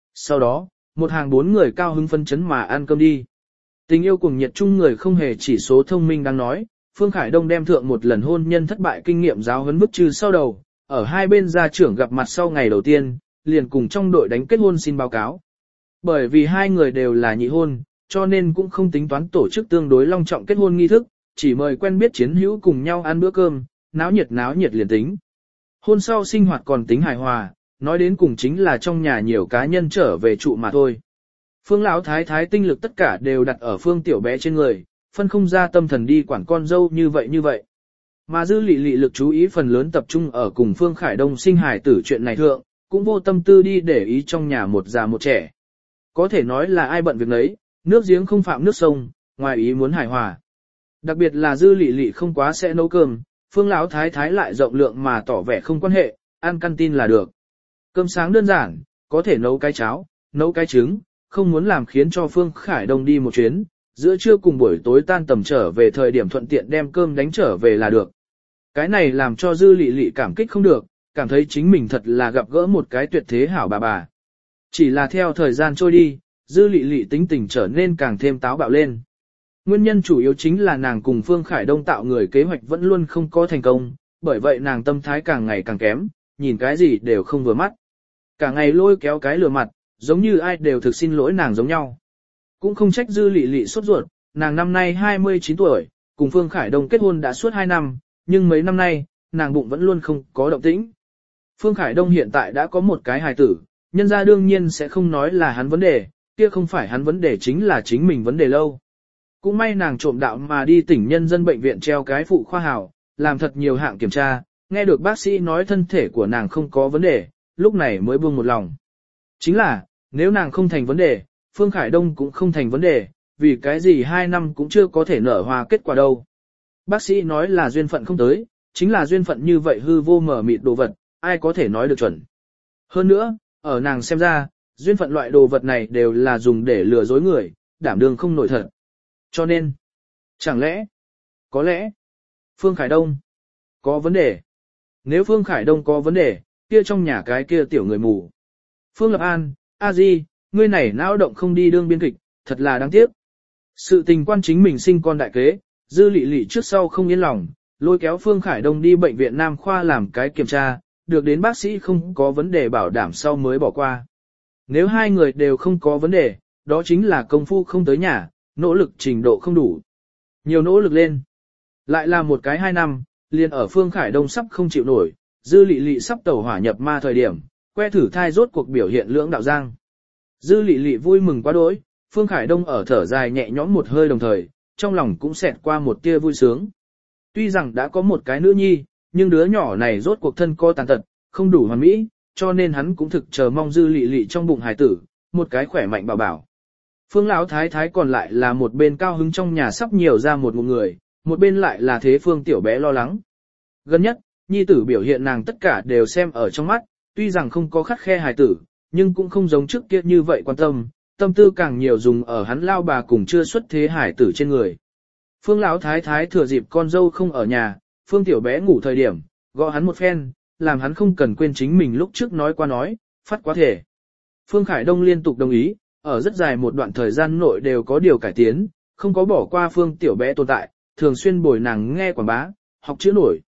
Sau đó, một hàng bốn người cao hứng phân chấn mà ăn cơm đi. Tình yêu cùng nhiệt chung người không hề chỉ số thông minh đang nói, Phương Khải Đông đem thượng một lần hôn nhân thất bại kinh nghiệm giáo huấn bức trừ sau đầu, ở hai bên gia trưởng gặp mặt sau ngày đầu tiên, liền cùng trong đội đánh kết hôn xin báo cáo. Bởi vì hai người đều là nhị hôn, cho nên cũng không tính toán tổ chức tương đối long trọng kết hôn nghi thức, chỉ mời quen biết chiến hữu cùng nhau ăn bữa cơm, náo nhiệt náo nhiệt liền tính. Hôn sau sinh hoạt còn tính hài hòa, nói đến cùng chính là trong nhà nhiều cá nhân trở về trụ mà thôi. Phương lão thái thái tinh lực tất cả đều đặt ở Phương tiểu bé trên người, phân không ra tâm thần đi quản con dâu như vậy như vậy. Mà dư lị lị lực chú ý phần lớn tập trung ở cùng Phương Khải Đông sinh hài tử chuyện này thượng, cũng vô tâm tư đi để ý trong nhà một già một trẻ. Có thể nói là ai bận việc nấy, nước giếng không phạm nước sông, ngoài ý muốn hài hòa. Đặc biệt là dư lị lị không quá sẽ nấu cơm, Phương lão thái thái lại rộng lượng mà tỏ vẻ không quan hệ, ăn canteen là được. Cơm sáng đơn giản, có thể nấu cái cháo, nấu cái trứng, không muốn làm khiến cho Phương Khải Đông đi một chuyến, giữa trưa cùng buổi tối tan tầm trở về thời điểm thuận tiện đem cơm đánh trở về là được. Cái này làm cho dư lị lị cảm kích không được, cảm thấy chính mình thật là gặp gỡ một cái tuyệt thế hảo bà bà. Chỉ là theo thời gian trôi đi, dư lị lị tính tình trở nên càng thêm táo bạo lên. Nguyên nhân chủ yếu chính là nàng cùng Phương Khải Đông tạo người kế hoạch vẫn luôn không có thành công, bởi vậy nàng tâm thái càng ngày càng kém, nhìn cái gì đều không vừa mắt. Cả ngày lôi kéo cái lừa mặt, giống như ai đều thực xin lỗi nàng giống nhau. Cũng không trách dư lị lị sốt ruột, nàng năm nay hai mươi chín tuổi, cùng Phương Khải Đông kết hôn đã suốt hai năm, nhưng mấy năm nay, nàng bụng vẫn luôn không có động tĩnh. Phương Khải Đông hiện tại đã có một cái hài tử, nhân gia đương nhiên sẽ không nói là hắn vấn đề, kia không phải hắn vấn đề chính là chính mình vấn đề lâu. Cũng may nàng trộm đạo mà đi tỉnh nhân dân bệnh viện treo cái phụ khoa hảo, làm thật nhiều hạng kiểm tra, nghe được bác sĩ nói thân thể của nàng không có vấn đề, lúc này mới buông một lòng. Chính là, nếu nàng không thành vấn đề, Phương Khải Đông cũng không thành vấn đề, vì cái gì hai năm cũng chưa có thể nở hoa kết quả đâu. Bác sĩ nói là duyên phận không tới, chính là duyên phận như vậy hư vô mở mịt đồ vật, ai có thể nói được chuẩn. Hơn nữa, ở nàng xem ra, duyên phận loại đồ vật này đều là dùng để lừa dối người, đảm đương không nổi thật. Cho nên, chẳng lẽ, có lẽ, Phương Khải Đông có vấn đề. Nếu Phương Khải Đông có vấn đề, kia trong nhà cái kia tiểu người mù. Phương Lập An, a di, ngươi này não động không đi đương biên kịch, thật là đáng tiếc. Sự tình quan chính mình sinh con đại kế, dư lị lị trước sau không yên lòng, lôi kéo Phương Khải Đông đi bệnh viện Nam Khoa làm cái kiểm tra, được đến bác sĩ không có vấn đề bảo đảm sau mới bỏ qua. Nếu hai người đều không có vấn đề, đó chính là công phu không tới nhà, nỗ lực trình độ không đủ. Nhiều nỗ lực lên. Lại là một cái hai năm, liền ở Phương Khải Đông sắp không chịu nổi, dư lị lị sắp tẩu hỏa nhập ma thời điểm, que thử thai rốt cuộc biểu hiện lưỡng đạo giang. Dư lị lị vui mừng quá đỗi, Phương Khải Đông ở thở dài nhẹ nhõm một hơi đồng thời, trong lòng cũng xẹt qua một tia vui sướng. Tuy rằng đã có một cái nữ nhi, nhưng đứa nhỏ này rốt cuộc thân co tàn tật, không đủ hoàn mỹ, cho nên hắn cũng thực chờ mong dư lị lị trong bụng hài tử, một cái khỏe mạnh bảo bảo. Phương lão thái thái còn lại là một bên cao hứng trong nhà sắp nhiều ra một một người, một bên lại là thế Phương tiểu bé lo lắng. Gần nhất, nhi tử biểu hiện nàng tất cả đều xem ở trong mắt, tuy rằng không có khắt khe hài tử, nhưng cũng không giống trước kia như vậy quan tâm, tâm tư càng nhiều dùng ở hắn lao bà cùng chưa xuất thế hài tử trên người. Phương lão thái thái thừa dịp con dâu không ở nhà, Phương tiểu bé ngủ thời điểm, gõ hắn một phen, làm hắn không cần quên chính mình lúc trước nói qua nói, phát quá thể. Phương Khải Đông liên tục đồng ý, ở rất dài một đoạn thời gian nội đều có điều cải tiến, không có bỏ qua Phương tiểu bé tồn tại, thường xuyên bồi nàng nghe quảng bá, học chữ nổi.